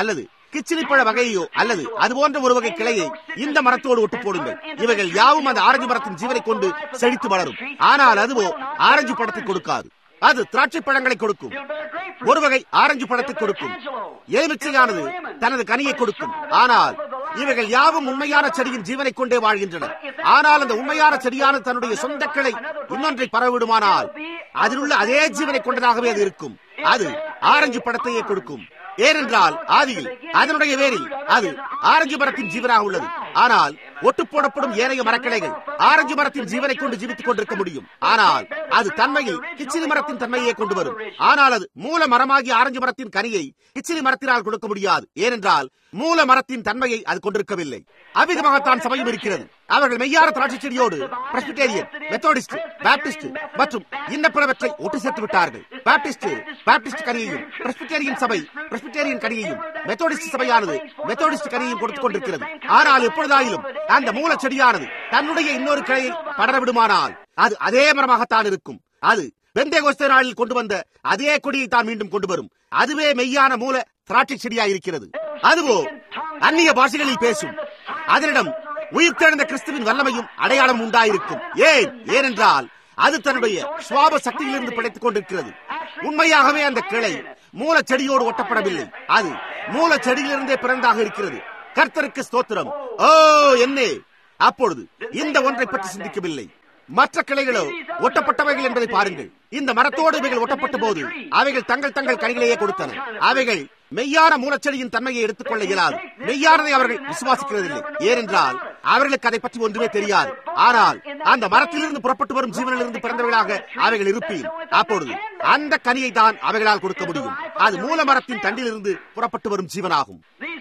கிச்சிலிப்பழ வகையோ அல்லது அது போன்ற ஒரு வகை கிளையை இந்த மரத்தோடு ஒட்டு போடுங்கள். இவைகள் யாவும் அந்த ஆரஞ்சு மரத்தின் ஜீவனை கொண்டு செழித்து வளரும். ஆனால் அதுவோ ஆரஞ்சு பழத்தை கொடுக்காது. அது திராட்சை பழங்களை கொடுக்கும். ஒரு வகை ஆரஞ்சு பழத்தை கொடுக்கும். எலுமிச்சையானது தனது கனியை கொடுக்கும். ஆனால் இவைகள் யாவும் உண்மையான செடியின் ஜீவனை கொண்டே வாழ்கின்றன. ஆனால் அந்த உண்மையான செடியானது தன்னுடைய சொந்த கிளை இன்னொன்றை பரவிடுமானால் அதில் உள்ள அதே ஜீவனை கொண்டதாகவே அது இருக்கும். அது ஆரஞ்சு பழத்தையே கொடுக்கும். ஏனென்றால் ஆதியில் அதனுடைய வேரில் அது ஆரஞ்சு மரத்தின் ஜீவனாக உள்ளது. ஆனால் ஒட்டு போடப்படும் ஏனைய மரக்கிளைகள் ஆரஞ்சு மரத்தின் ஜீவனை கொண்டு ஜீவித்துக் கொண்டிருக்க முடியும். ஆனால் அது தன்மையில் கிச்சிலி மரத்தின் தன்மையை கொண்டு வரும். ஆனால் அது மூல மரமாகிய ஆரஞ்சு மரத்தின் கனியை கிச்சிலி மரத்தினால் கொடுக்க முடியாது. ஏனென்றால் மூல மரத்தின் தன்மையை அது கொண்டிருக்கவில்லை. அவ்விதமாகத்தான் சபையும் இருக்கிறது. அவர்கள் மெய்யான திராட்சை செடியோடு பிரெஸ்பிட்டேரியன், மெத்தோடிஸ்ட், பாப்டிஸ்ட் மற்றும் இன்ன பிறவற்றை ஒட்டு சேர்த்து விட்டார்கள். பாப்டிஸ்ட் பாப்டிஸ்ட் கனியையும், பிரெஸ்பிட்டேரியன் சபை பிரெஸ்பிட்டேரியன் கனியையும், மெத்தோடிஸ்ட் சபையானது மெத்தோடிஸ்ட் கனியையும் கொடுத்துக் கொண்டிருக்கிறது. ஆனால் எப்பொழுதாயிலும் அந்த மூல செடியானது தன்னுடைய இன்னொரு கிளையை படரவிடுமானால் அது அதே மரமாகத்தான் இருக்கும். அது பெந்தேகோஸ்தே நாளில் கொண்டு வந்த அதே கொடியை தான் மீண்டும் கொண்டு வரும். அதுவே மெய்யான மூல திராட்சை செடியாக இருக்கிறது. அதுவோ அந்நிய பாஷைகளில் பேசும். அதனிடம் உயிர்த்தெழுந்த கிறிஸ்துவின் வல்லமையும் அடையாளம் உண்டாயிருக்கும். ஏன் ஏனென்றால் அது தன்னுடைய சுவாப சக்தியிலிருந்து படைத்துக் கொண்டிருக்கிறது. உண்மையாகவே அந்த கிளை மூல செடியோடு ஒட்டப்படவில்லை. அது மூல செடியிலிருந்தே பிறந்தாக இருக்கிறது. கர்த்தருக்கு ஸ்தோத்திரம். ஓ என்னே, அப்பொழுது இந்த ஒன்றை பற்றி சிந்திக்கவில்லை. மற்ற கிளைகளோ ஒட்டப்பட்டவைகள் என்பதை பாருங்கள். இந்த மரத்தோடு இவைகள் ஒட்டப்பட்ட போது அவைகள் தங்கள் தங்கள் கனிகளையே கொடுத்தன. அவைகள் மெய்யான மூலச்செடியின் தன்மையை எடுத்துக்கொள்ள இயலாது. மெய்யானதை அவர்கள் விசுவாசிக்கிறதில்லை. ஏனென்றால் அவர்களுக்கு அதை பற்றி ஒன்றுமே தெரியாது. ஆனால் அந்த மரத்திலிருந்து புறப்பட்டு வரும் ஜீவனிலிருந்து பிறந்தவர்களாக அவைகள் இருப்பீர். அப்பொழுது அந்த கனியை தான் அவைகளால் கொடுக்க முடியும். அது மூல மரத்தின் தண்டிலிருந்து புறப்பட்டு வரும் ஜீவனாகும்.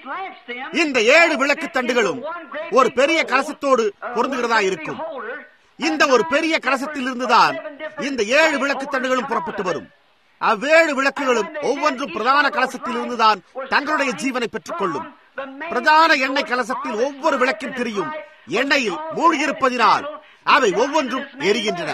இந்த ஏழு விளக்கு தண்டுகளும் ஒரு பெரிய கலசத்தோடு பொருந்துகிறதா இருக்கும். இந்த ஒரு பெரிய கலசத்தில் இருந்துதான் இந்த ஏழு விளக்கு தண்டுகளும் புறப்பட்டு வரும். அவ்வேழு விளக்குகளும் ஒவ்வொன்றும் பிரதான கலசத்தில் இருந்துதான் தங்களுடைய ஜீவனை பெற்றுக் கொள்ளும். பிரதான எண்ணெய் கலசத்தில் ஒவ்வொரு விளக்கின் திரியும் எண்ணெயில் மூழ்கியிருப்பதினால் அவை ஒவ்வொன்றும் எரிகின்றன.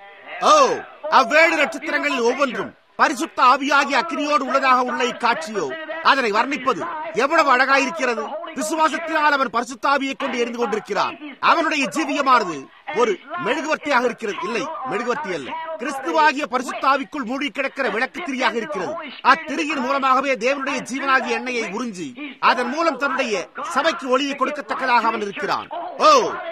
ஓ, அவ்வேழு நட்சத்திரங்களில் ஒவ்வொன்றும் பரிசுத்த ஆவியாகிய அக்கினியோடு உள்ளதாக உள்ள இக்காட்சியோ அதனை வர்ணிப்பது எவ்வளவு அழகாயிருக்கிறது. விசுவாசத்தினால் அவன் பரிசுத்த ஆவியை கொண்டு எரிந்து கொண்டிருக்கிறான். அவனுடைய ஜீவியமானது ஒரு மெழுகுவர்த்தியாக இருக்கிறது. இல்லை, மெழுகுவர்த்தி அல்ல, கிறிஸ்துவாகிய பரிசுத்த ஆவிக்குள் மூடி கிடக்கிற விளக்கு திரியாக இருக்கிறது. அத்திரியின் மூலமாகவே தேவனுடைய ஜீவனாகிய எண்ணெயை உறிஞ்சி அதன் மூலம் தன்னுடைய சபைக்கு ஒளியை கொடுக்கத்தக்கதாக அவன் இருக்கிறான். ஓ,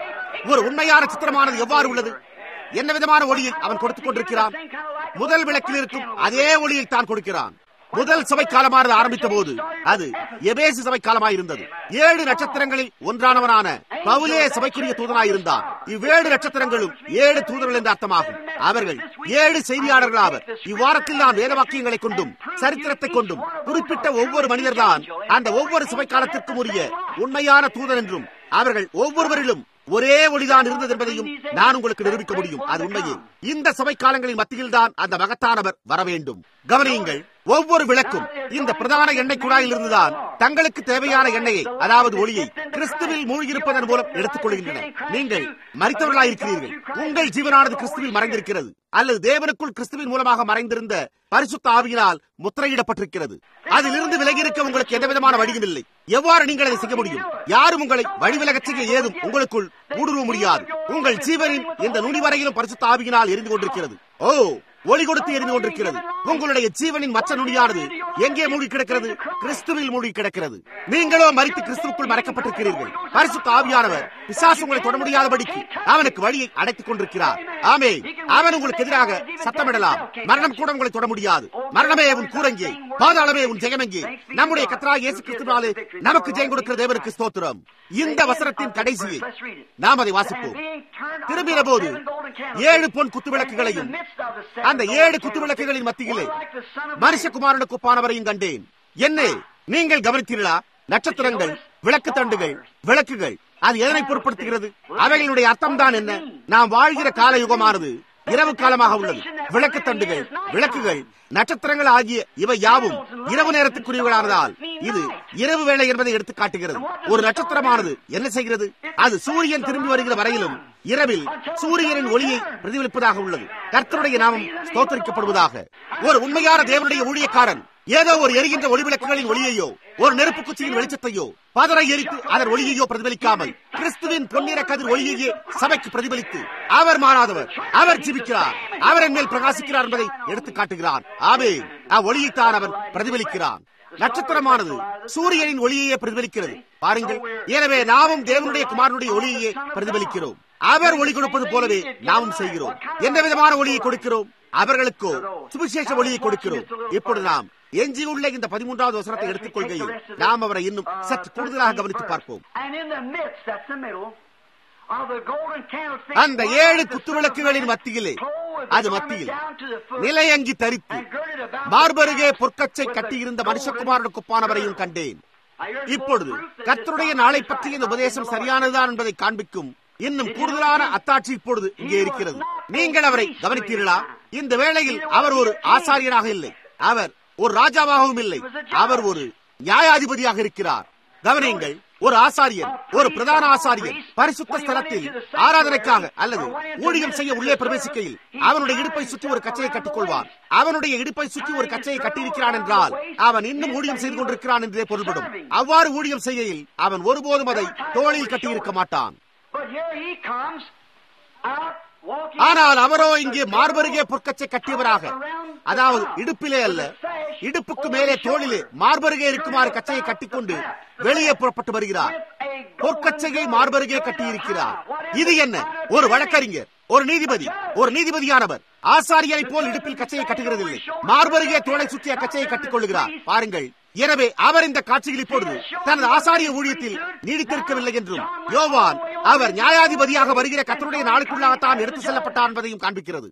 ஒரு உண்மையான சித்திரமானது எவ்வாறு உள்ளது? என்ன விதமான ஒளியை அவன் கொடுத்துக் கொண்டிருக்கிறான்? முதல் விளக்கில் இருக்கும் அதே ஒளியை தான் கொடுக்கிறான். முதல் சபை காலமானது ஆரம்பித்த போது அது எபேசு சபை காலமாயிருந்தது. ஏழு நட்சத்திரங்களில் ஒன்றானவனான பவுலே சபைக்குரிய தூதனாயிருந்தான். இவ்வேழு நட்சத்திரங்களும் ஏழு தூதர்கள் என்று அர்த்தமாகும். அவர்கள் ஏழு செய்தியாளர்கள் ஆவர். இவ்வாரத்தில் நான் வேத வாக்கியங்களை கொண்டும் சரித்திரத்தை கொண்டும் குறிப்பிட்ட ஒவ்வொரு மனிதர்தான் அந்த ஒவ்வொரு சபை காலத்திற்கும் உரிய உண்மையான தூதன் என்றும் அவர்கள் ஒவ்வொருவரிலும் ஒரே ஒளிதான் இருந்தது என்பதையும் நான் உங்களுக்கு நிரூபிக்க முடியும். அது உண்மையே. இந்த சபை காலங்களின் மத்தியில் தான் அந்த மகத்தானவர் வர வேண்டும். கவனியுங்கள், ஒவ்வொரு விளக்கும் இந்த பிரதான எண்ணெய் குழாயில் இருந்துதான் தங்களுக்கு தேவையான எண்ணெயை, அதாவது ஒளியை கிறிஸ்துவில் மூழ்கியிருப்பதன் மூலம் எடுத்துக் கொள்கின்றன. நீங்கள் மரித்தவர்களாயிருக்கிறீர்கள். உங்கள் ஜீவனானது கிறிஸ்துவில் மறைந்திருக்கிறது அல்லது தேவனுக்குள் கிறிஸ்துவின் மூலமாக மறைந்திருந்த பரிசுத்த ஆவியினால் முத்திரையிடப்பட்டிருக்கிறது. அதிலிருந்து விலகியிருக்க உங்களுக்கு எந்த விதமான வழியும் இல்லை. எவ்வாறு நீங்கள் அதை செய்ய முடியும்? யாரும் உங்களை வழிவிலகச் செய்ய ஏதும் உங்களுக்குள் ஊடுருவ முடியாது. உங்கள் ஜீவனின் இந்த நுனி வரையிலும் பரிசுத்த ஆவியினால் எரிந்து கொண்டிருக்கிறது. ஓ, ஒளி கொடுத்து எரிந்து கொண்டிருக்கிறது. உங்களுடைய ஜீவனின் மற்ற நுனியானது எங்கே மூழ்கி கிடக்கிறது? கிறிஸ்துவில் மூழ்கி கிடக்கிறது. நீங்களோ மரித்து கிறிஸ்துவுக்குள் மறைக்கப்பட்டிருக்கிறீர்கள். பரிசுத்த ஆவியானவர் பிசாசு உங்களை தொட முடியாதபடிக்கு அவனுக்கு வழியை அடைத்துக் கொண்டிருக்கிறார். ஆமே, அவன் உங்களுக்கு எதிராக சத்தமிடலாம். மரணம் கூட உங்களை தொட முடியாது. மரணமே உன் கூரங்கே, பாதாளமே உன் ஜெயமெங்கே. நம்முடைய கர்த்தராகிய இயேசு கிறிஸ்துவினாலே நமக்கு ஜெயம் கொடுக்கிற தேவனுக்கு ஸ்தோத்திரம். இந்த வசனத்தின் கடைசியை நாம் அதை வாசிப்போம். திரும்பின போது ஏழு பொன் குத்து விளக்குகளையும் அந்த ஏழு குத்து விளக்குகளின் மத்தியிலே மனுஷகுமாரனுக்கு ஒப்பானவரையும் கண்டேன். என்ன நீங்கள் கவனித்தீர்களா? நட்சத்திரங்கள், விளக்கு தண்டுகள், விளக்குகள், அது எதனை பொருட்படுத்துகிறது? அவைகளுடைய அர்த்தம் தான் என்ன? நாம் வாழ்கிற கால யுகமானது இரவு காலமாக உள்ளது. விளக்கு தண்டுகள், விளக்குகள், நட்சத்திரங்கள் ஆகிய இவை யாவும் இரவு நேரத்துக்குரியவர்களானதால் இது இரவு வேளை என்பதை எடுத்து காட்டுகிறது. ஒரு நட்சத்திரமானது என்ன செய்கிறது? அது சூரியன் திரும்பி வருகிற வரையிலும் இரவில் சூரியனின் ஒளியை பிரதிபலிப்பதாக உள்ளது. கர்த்தருடைய நாமம் ஸ்தோத்தரிக்கப்படுவதாக. ஒரு உண்மையான தேவனுடைய ஊழியக்காரன் ஏதோ ஒரு எரிகின்ற ஒளிவிளக்குகளின் ஒளியையோ ஒரு நெருப்பு குச்சியின் வெளிச்சத்தையோ பதரை எரித்து அதன் ஒளியையோ பிரதிபலிக்காமல் கிறிஸ்துவின் பொன்னிற கதிர் ஒளியையே சபைக்கு பிரதிபலித்து அவர் மாறாதவர், அவர் ஜீவிக்கிறார், அவர் என் மேல் பிரகாசிக்கிறார் என்பதை எடுத்து காட்டுகிறார். ஆமென். அவ்வொளியைத்தான் அவன் பிரதிபலிக்கிறான். நட்சத்திரமானது சூரியனின் ஒளியையே பிரதிபலிக்கிறது. பாருங்கள், எனவே நாமும் தேவனுடைய குமாரனுடைய ஒளியையே பிரதிபலிக்கிறோம். அவர் ஒளி கொடுப்பது போலவே நாமும் செய்கிறோம். எந்த விதமான ஒளியை கொடுக்கிறோம்? அவர்களுக்கோ சுவிசேஷ ஒளியை கொடுக்கிறோம். இப்பொழுது நாம் எஞ்சியுள்ள இந்த பதிமூன்றாவது வசனத்தை எடுத்துக் கொள்கையில் நாம் அவரை இன்னும் சற்று கூடுதலாக கவனித்து பார்ப்போம். அந்த ஏழு குத்துவிளக்குகளின் மத்தியிலே, அது மத்தியில் நிலையங்கி தரித்து மார்பருகே பொற்கச்சை கட்டியிருந்த மனுஷகுமாரனுக்கு ஒப்பானவரையும் கண்டேன். இப்பொழுது கர்த்தருடைய நாளை பற்றிய இந்த உபதேசம் சரியானதுதான் என்பதை காண்பிக்கும் இன்னும் கூடுதலான அத்தாட்சி இப்பொழுது இங்கே இருக்கிறது. நீங்கள் அவரை கவனித்தீர்களா? இந்த வேளையில் அவர் ஒரு ஆசாரியராக இல்லை, அவர் ஒரு ராஜாவாகவும் இல்லை, அவர் ஒரு நியாயாதிபதியாக இருக்கிறார். கவனியுங்கள், ஒரு ஆசாரியன், ஒரு பிரதான ஆசாரியன் பரிசுத்த ஸ்தலத்தில் ஆராதனைக்காக அல்லது ஊழியம் செய்ய உள்ளே பிரவேசிக்கையில் அவனுடைய இடுப்பை சுற்றி ஒரு கச்சையை கட்டிக்கொள்வான். அவனுடைய இடுப்பை சுற்றி ஒரு கச்சையை கட்டியிருக்கிறான் என்றால் அவன் இன்னும் ஊழியம் செய்து கொண்டிருக்கிறான் என்றே பொருள்படும். அவ்வாறு ஊழியம் செய்கையில் அவன் ஒருபோதும் அதை தோளில் கட்டியிருக்க மாட்டான். ஆனால் அவரோ இங்கே மார்பருகே பொற்கச்சை கட்டியவராக, அதாவது இடுப்பிலே அல்ல, இடுப்புக்கு மேலே தோளிலே மார்பருகே இருக்குமாறு கச்சையை கட்டிக்கொண்டு வெளியே புறப்பட்டு வருகிறார். பொற்கச்சையை மார்பருகே கட்டியிருக்கிறார். இது என்ன? ஒரு வழக்கறிஞர், ஒரு நீதிபதி, ஒரு நீதிபதியானவர் ஆசாரியரை போல் இடுப்பில் கச்சையை கட்டுகிறதில்லை, மார்பருகே தோளை சுற்றிய கச்சையை கட்டிக் கொள்ளுகிறார். பாருங்கள், எனவே அவர் இந்த காட்சியில் இப்பொழுது தனது ஆசாரிய ஊழியத்தில் நீடித்திருக்கவில்லை என்றும் யோவான் அவர் நியாயாதிபதியாக வருகிற கர்த்தருடைய நாளுக்குள்ளாகத்தான் எடுத்து செல்லப்பட்டார் என்பதையும் காண்பிக்கிறது.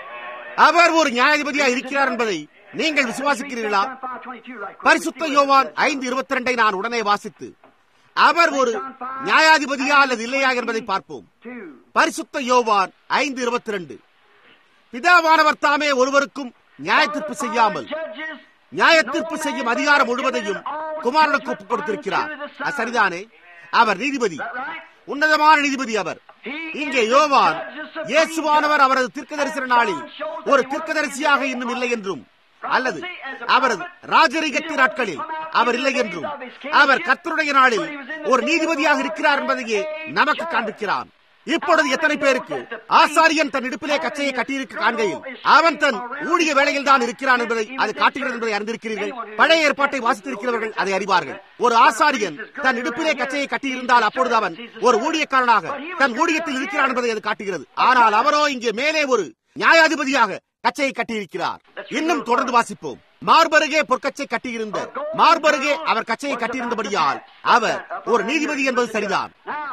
அவர் ஒரு நியாயாதிபதியாக இருக்கிறார் என்பதை நீங்கள் விசுவாசிக்கிறீர்களா? பரிசுத்த யோவான் ஐந்து இருபத்தி இரண்டை நான் உடனே வாசித்து அவர் ஒரு நியாயாதிபதியா அல்லது இல்லையா என்பதை பார்ப்போம். பரிசுத்த யோவான் ஐந்து இருபத்தி இரண்டு, பிதாவானவர் தாமே ஒருவருக்கும் நியாயத்தீர்ப்பு செய்யாமல் நியாயத்தீர்ப்பு செய்யும் அதிகாரம் முழுவதையும் குமாரனுக்கு ஒப்புக் கொடுத்திருக்கிறார். சரிதானே? அவர் நீதிபதி, உன்னதமான நீதிபதி அவர். இங்கே யோவான் இயேசுவானவர் அவரது தீர்க்கதரிசன நாளில் ஒரு தீர்க்கதரிசியாக இன்னும் இல்லை என்றும், அல்லது அவரது ராஜரீகத்தின் நாட்களில் அவர் இல்லை என்றும், அவர் கர்த்தருடைய நாளில் ஒரு நீதிபதியாக இருக்கிறார் என்பதையே நமக்கு காண்பிக்கிறான். இப்பொழுது எத்தனை பேருக்கு ஆசாரியன் தன் இடுப்பிலே கச்சையை கட்டியிருக்க காண்கையில் அவன் தன் ஊழிய வேளையில் தான் இருக்கிறான் என்பதை அது காட்டுகிறது என்பதை அறிந்திருக்கிறீர்கள். பழைய ஏற்பாட்டை வாசித்திருக்கிறவர்கள் அதை அறிவார்கள். ஒரு ஆசாரியன் தன் இடுப்பிலே கச்சையை கட்டியிருந்தால் அப்பொழுது அவன் ஒரு ஊழியக்காரனாக தன் ஊழியத்தில் இருக்கிறான் என்பதை அது காட்டுகிறது. ஆனால் அவரோ இங்கே மேலே ஒரு நியாயாதிபதியாக கச்சையை கட்டியிருக்கிறார். இன்னும் தொடர்ந்து வாசிப்போம். மார்பருகே பொற்கச்சை கட்டியிருந்த மார்பருகே அவர் கச்சையை கட்டியிருந்தபடியால் அவர் ஒரு நீதிபதி என்பது சரிதான்.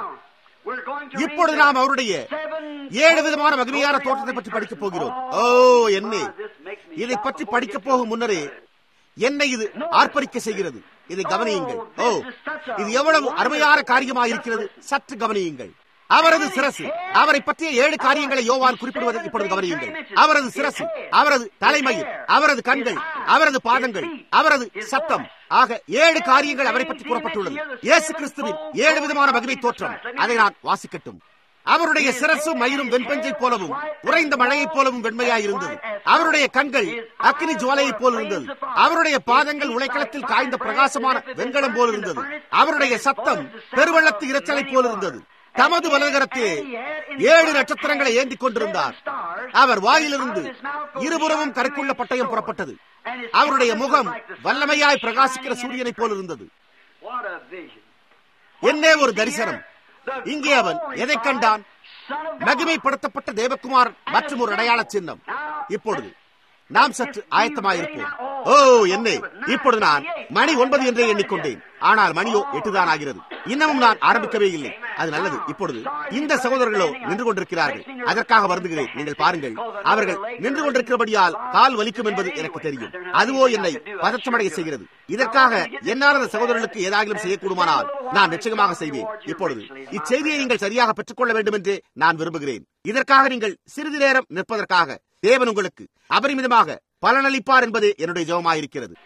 இப்பொழுது நாம் அவருடைய ஏழு விதமான மகிமையான தோற்றத்தை பற்றி படிக்கப் போகிறோம். ஓ என்னே, இதை பற்றி படிக்கப் போகும் முன்னரே என்னை இது ஆர்ப்பரிக்க செய்கிறது. இதை கவனியுங்கள். ஓ, இது எவ்வளவு அருமையான காரியமாக இருக்கிறது. சற்று கவனியுங்கள். அவரது சிரசு, அவரை பற்றிய ஏழு காரியங்களை யோவான் குறிப்பிடுவதை இப்பொழுது கவனியுங்கள். அவரது சிரசு, அவரது தலைமயிர், அவரது கண்கள், அவரது பாதங்கள், அவரது சத்தம் ஆக ஏழு காரியங்கள் அவரை பற்றி கூறப்பட்டுள்ளது. இயேசு கிறிஸ்துவின் ஏழு விதமான மகிமை தோற்றம். அதை நான் வாசிக்கட்டும். அவருடைய சிரசும் மயிரும் வெண்பஞ்சை போலவும் உறைந்த மழையைப் போலவும் வெண்மையாய் இருந்தது. அவருடைய கண்கள் அக்கினி ஜுவாலையைப் போல் இருந்தது. அவருடைய பாதங்கள் உலைக்களத்தில் காய்ந்த பிரகாசமான வெண்கலம் போல் இருந்தது. அவருடைய சத்தம் பெருவெள்ளத்து இரைச்சலை போல் இருந்தது. தமது வலதுகரத்திலே ஏழு நட்சத்திரங்களை ஏந்திக் கொண்டிருந்தார். அவர் வாயிலிருந்து இருபுறமும் கருக்குள்ள பட்டயம் புறப்பட்டது. அவருடைய முகம் வல்லமையாய் பிரகாசிக்கிற சூரியனைப் போல் இருந்தது. என்னே ஒரு தரிசனம்! இங்கே அவன் எதை கண்டான்? மகிமைப்படுத்தப்பட்ட தேவகுமாரன் மற்றும் ஒரு அடையாள சின்னம். இப்பொழுது நாம் சற்று ஆயத்தமாயிருப்போம். ஓ என்ன, இப்பொழுது நான் மணி ஒன்பது என்றே எண்ணிக்கொண்டேன். ஆனால் மணியோ எட்டுதான் ஆகிறது. இன்னமும் நான் ஆரம்பிக்கவே இல்லை. அது நல்லது. இப்பொழுது இந்த சகோதரர்களோ நின்று கொண்டிருக்கிறார்கள். அதற்காக வருந்துகிறேன். நீங்கள் பாருங்கள், அவர்கள் நின்று கொண்டிருக்கிறபடியால் கால் வலிக்கும் என்பது எனக்கு தெரியும். அதுவோ என்னை பதற்றமடைய செய்கிறது. இதற்காக என்னால் அந்த சகோதரர்களுக்கு ஏதாகிலும் செய்யக்கூடுமானால் நான் நிச்சயமாக செய்வேன். இப்பொழுது இச்செய்தியை நீங்கள் சரியாக பெற்றுக்கொள்ள வேண்டும் என்று நான் விரும்புகிறேன். இதற்காக நீங்கள் சிறிது நேரம் நிற்பதற்காக தேவன் உங்களுக்கு அபரிமிதமாக பலனளிப்பார் என்பது என்னுடைய ஜெபமாயிருக்கிறது.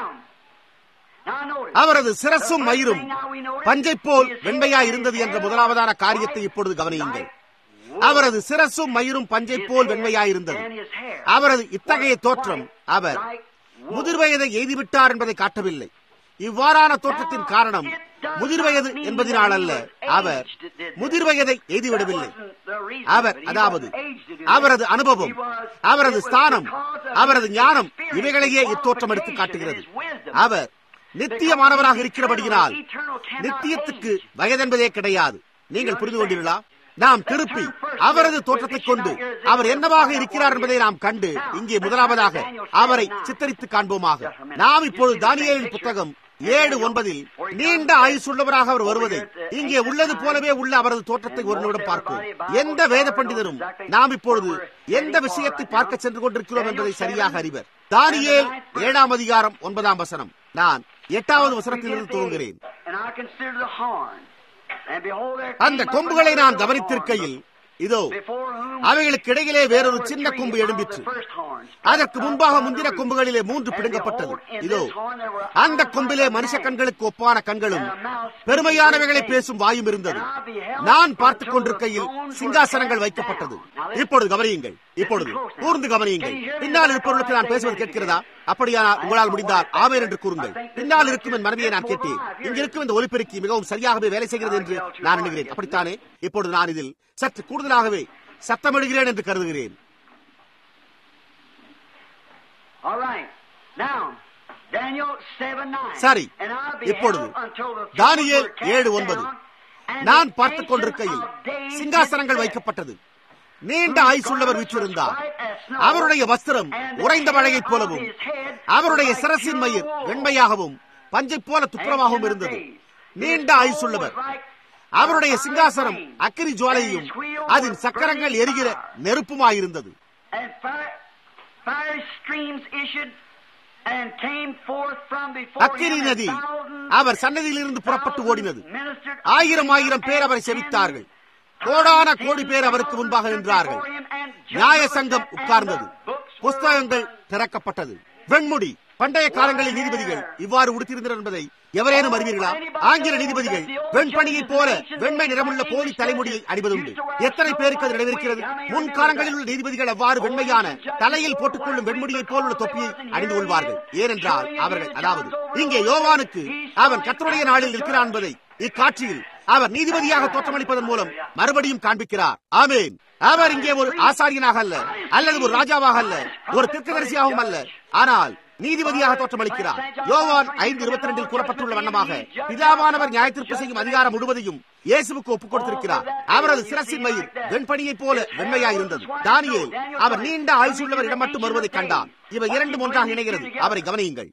அவரது சிரசும் மயிரும் பஞ்சை போல் வெண்மையாய் இருந்தது என்ற முதலாவதான காரியத்தை இப்பொழுது கவனியுங்கள். அவரது சிரசும் மயிரும் பஞ்சை போல் வெண்மையாய் இருந்தது. அவரது இத்தகைய தோற்றம் அவர் முதிர் வயதை எய்திவிட்டார் என்பதை காட்டவில்லை. இவ்வாறான தோற்றத்தின் காரணம் முதிர் வயது என்பதனால் அல்ல. அவர் முதிர் வயதை எய்திவிடவில்லை. அவர் அதாவது அவரது அனுபவம், அவரது ஸ்தானம், அவரது ஞானம் இவைகளையே இத்தோற்றம் எடுத்து காட்டுகிறது. அவர் நித்தியமானவராக இருக்கிறபடியினால் நித்தியத்துக்கு வயதென்பதே கிடையாது. நீங்கள் புரிந்து கொண்டீர்களா? நாம் திருப்பி அவரது தோற்றத்தை கொண்டு அவர் என்னவாக இருக்கிறார் என்பதை நாம் கண்டு இங்கே முதலாவதாக அவரை சித்தரித்து காண்போமாக. நாம் இப்பொழுது தானியேலின் புத்தகம் ஏழு ஒன்பதில் நீண்ட ஆயுசுள்ளவராக அவர் வருவதை இங்கே உள்ளது போலவே உள்ள அவரது தோற்றத்தை ஒரு நிமிடம் பார்ப்போம். எந்த வேத பண்டிதரும் நாம் இப்பொழுது எந்த விஷயத்தை பார்க்க சென்று கொண்டிருக்கிறோம் என்பதை சரியாக அறிவர். தானியேல் ஏழாம் அதிகாரம் ஒன்பதாம் வசனம். நான் எட்டாவது வசனத்திலிருந்து துவங்குகிறேன். அந்த கொம்புகளை நான் கவனித்திருக்கையில் இதோ அவைகளுக்கு இடையிலே வேறொரு சின்ன கொம்பு எழும்பிற்று. அதற்கு முன்பாக முந்தின கொம்புகளிலே மூன்று பிடுங்கப்பட்டது. இதோ அந்த கொம்பிலே மனுஷ கண்களுக்கு ஒப்பான கண்களும் பெருமையானவைகளை பேசும் வாயும் இருந்தது. நான் பார்த்துக் கொண்டிருக்கையில் சிங்காசனங்கள் வைக்கப்பட்டது. இப்பொழுது கவனியுங்கள், இப்பொழுது கூர்ந்து கவனியுங்கள். பின்னால் இருப்பவர்களுக்கு நான் பேசுவது கேட்கிறதா? அப்படியானால் உங்களால் முடிந்தால் ஆமென் என்று கூறுங்கள். பின்னால் இருக்கும் என் மனைவியை நான் கேட்டேன். இங்கிருக்கும் இந்த ஒலிபெருக்கி மிகவும் சரியாகவே வேலை செய்கிறது என்று நான் எண்ணுகிறேன். அப்படித்தானே? இப்பொழுது நான் இதில் சற்று கூடுதலாகவே சத்தமிடுகிறேன் என்று கருதுகிறேன். சரி, இப்பொழுது தானியேல் ஏழு ஒன்பது. நான் பார்த்துக் கொண்டிருக்கையில் சிங்காசனங்கள் வைக்கப்பட்டது. நீண்ட ஆயுசுள்ளவர் வீற்றிருந்தார். அவருடைய வஸ்திரம் உறைந்த மழையைப் போலவும் அவருடைய சிரசின் மயிர் வெண்மையாகவும் பஞ்சை போல துப்புரமாகவும் இருந்தது. நீண்ட ஆயுசுள்ளவர். அவருடைய சிங்காசனம் அக்கினி ஜுவாலையும் அதன் சக்கரங்கள் எரிகிற நெருப்புமாயிருந்தது. அக்கினி நதி அவர் சன்னதியிலிருந்து புறப்பட்டு ஓடினது. ஆயிரம் ஆயிரம் பேர் அவரை செவித்தார்கள். கோடான கோடி பேர் அவருக்கு முன்பாக நின்றார்கள். நியாய சங்கம் உட்கார்ந்தது. புஸ்தகங்கள் திறக்கப்பட்டது. வெண்முடி. பண்டைய காலங்களில் நீதிபதிகள் இவ்வாறு உடுத்திருந்தனர் என்பதை எவரேனும் அறிவீர்களா? ஆங்கில நீதிபதிகள் வெண்பணியை போல வெண்மை நிறமுள்ள போலி தலைமுடியை அணிவதுண்டு. எத்தனை பேருக்கு அது நினைவிருக்கிறது? முன்காலங்களில் உள்ள நீதிபதிகள் அவ்வாறு வெண்மையான தலையில் போட்டுக்கொள்ளும் வெண்முடியை போல் உள்ள தொப்பியை அணிந்து கொள்வார்கள். ஏனென்றால் அவர்கள், அதாவது இங்கே யோவானுக்கு அவன் கர்த்தருடைய நாளில் இருக்கிறான் என்பதை இக்காட்சியில் அவர் நீதிபதியாக தோற்றமளிப்பதன் மூலம் மறுபடியும் காண்பிக்கிறார். ஆமென். அவர் இங்கே ஒரு ஆசாரியனாக அல்ல, அல்லது ஒரு ராஜாவாக அல்ல, ஒரு தீர்க்கதரிசியாகவும் அல்ல, ஆனால் நீதிபதியாக தோற்றமளிக்கிறார். யோவான் ஐந்து இருபத்தி இரண்டில் கூறப்பட்டுள்ள வண்ணமாக பிதாவானவர் நியாயத்தீர்ப்பு செய்யும் அதிகாரம் முழுவதையும் இயேசுவுக்கு ஒப்புக் கொடுத்திருக்கிறார். அவரது சிரசின் மயிர் வெண்பணியை போல வெண்மையாயிருந்தது. தானியேல் அவர் நீண்ட ஆயுசுள்ளவர் இடம் மட்டும் வருவதை கண்டார். இவை இரண்டும் ஒன்றாக இணைகிறது. அவரை கவனியுங்கள்.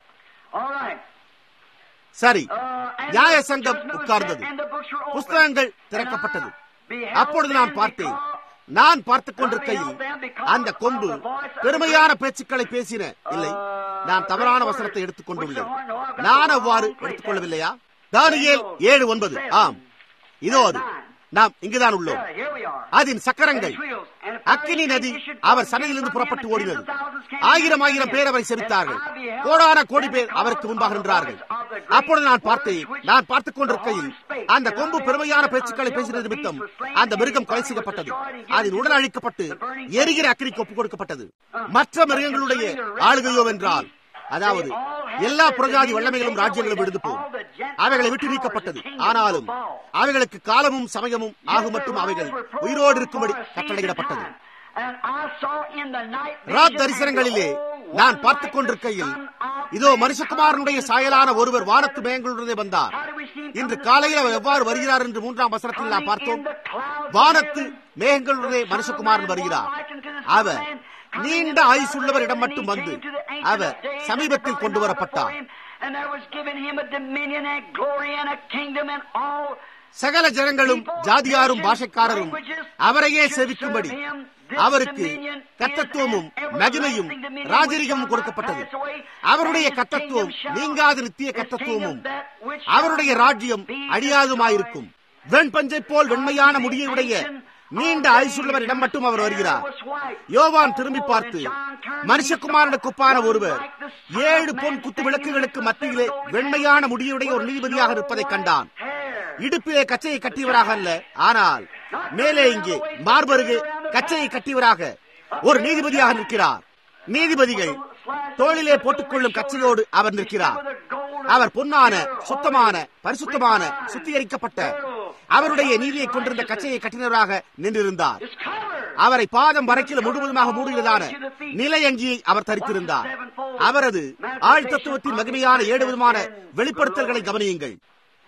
சரி, நியாய சங்கம் உட்கார்ந்தது. புஸ்தகங்கள் திறக்கப்பட்டது. அப்பொழுது நான் பார்த்தேன். நான் பார்த்துக் கொண்டிருக்கையில் அந்த கொம்பு பெருமையான பேச்சுக்களை பேசின. இல்லை, நான் தவறான வசனத்தை எடுத்துக் கொண்டுள்ளேன். நான் அவ்வாறு எடுத்துக் கொள்ளவில்லையா? தானியேல் ஏழு ஒன்பது. ஆம், இதோ அது. நாம் இங்குதான் உள்ளோம். அதன் சக்கரங்கள் அக்கினி நதி அவர் சன்னதியிலிருந்து புறப்பட்டு ஓடினது. ஆயிரம் ஆயிரம் பேர் அவரை செவித்தார்கள். கோடான கோடி பேர் அவருக்கு முன்பாக நின்றார்கள். அப்பொழுது நான் பார்த்தேன். நான் பார்த்துக் கொண்டிருக்கையில் அந்த கொம்பு பெருமையான பேச்சுக்களை பேசின நிமித்தம் அந்த மிருகம் கொலை செய்யப்பட்டது. அதன் உடல் அழிக்கப்பட்டு எரிகிற அக்கினிக்கு ஒப்புக் கொடுக்கப்பட்டது. மற்ற மிருகங்களுடைய ஆளுகையோ என்றால், அதாவது எல்லா புறஜாதி வல்லமைகளும் ராஜ்யங்களும் விடுந்து போம். அவைகளை விட்டு நீக்கப்பட்டது. ஆனாலும் அவைகளுக்கு காலமும் சமயமும் ஆகும் மட்டும் அவைகள் உயிரோடு இருக்கும்படி கட்டளையிடப்பட்டது. ராத் தரிசனங்களிலே நான் பார்த்துக் கொண்டிருக்கையில் இதோ மனுஷகுமாரனுடைய சாயலான ஒருவர் வானத்து மேகங்களுடனே வந்தார். இன்று காலையில் அவர் எவ்வாறு வருகிறார் என்று மூன்றாம் வசனத்தில் நாம் பார்த்தோம். வானத்து மேகங்களுடனே மனுஷகுமாரன் வருகிறார். அவர் நீண்ட ஆயுசுள்ளவரிடம் மட்டும் வந்து அவர் சமீபத்தில் கொண்டு வரப்பட்டார். சகல ஜனங்களும் ஜாதியாரும் பாஷைக்காரரும் அவரையே சேவிக்கும்படி அவருக்கு கர்த்தத்துவமும் மகிமையும் ராஜரீகமும் கொடுக்கப்பட்டது. அவருடைய கர்த்தத்துவம் நீங்காத நித்திய கர்த்தத்துவமும் அவருடைய ராஜ்யம் அழியாதுமாயிருக்கும். வெண்பஞ்சை போல் வெண்மையான முடியை உடைய நீண்ட ஆயுசுள்ளவர் இடம் மட்டும் அவர் வருகிறார். யோவான் திரும்பி பார்த்து மனுஷகுமாரனுக்கு ஒப்பான ஒருவர் ஏழு பொன் குத்து விளக்குகளுக்கு மத்தியிலே வெண்மையான முடியுடைய ஒரு நீதிபதியாக இருப்பதை கண்டான். இடுப்பிலே கச்சையை கட்டியவராக அல்ல, ஆனால் மேலே இங்கே மார்பருகே கச்சையை கட்டியவராக ஒரு நீதிபதியாக நிற்கிறார். நீதிபதிகள் தோளிலே போட்டுக்கொள்ளும் கச்சையோடு அவர் நிற்கிறார். அவர் பொன்னான, சுத்தமான, பரிசுத்தமான, சுத்திகரிக்கப்பட்ட அவருடைய நீதியை கொண்டிருந்த கச்சையை கட்டினவராக நின்றிருந்தார். அவரை பாதம் வரைக்கில் முழுவதுமாக மூடுகிறதான நிலையங்கியை அவர் தரித்திருந்தார். அவரது ஆழ் தத்துவத்தின் மகிமையான ஏழு விதமான வெளிப்படுத்தல்களை கவனியுங்கள்.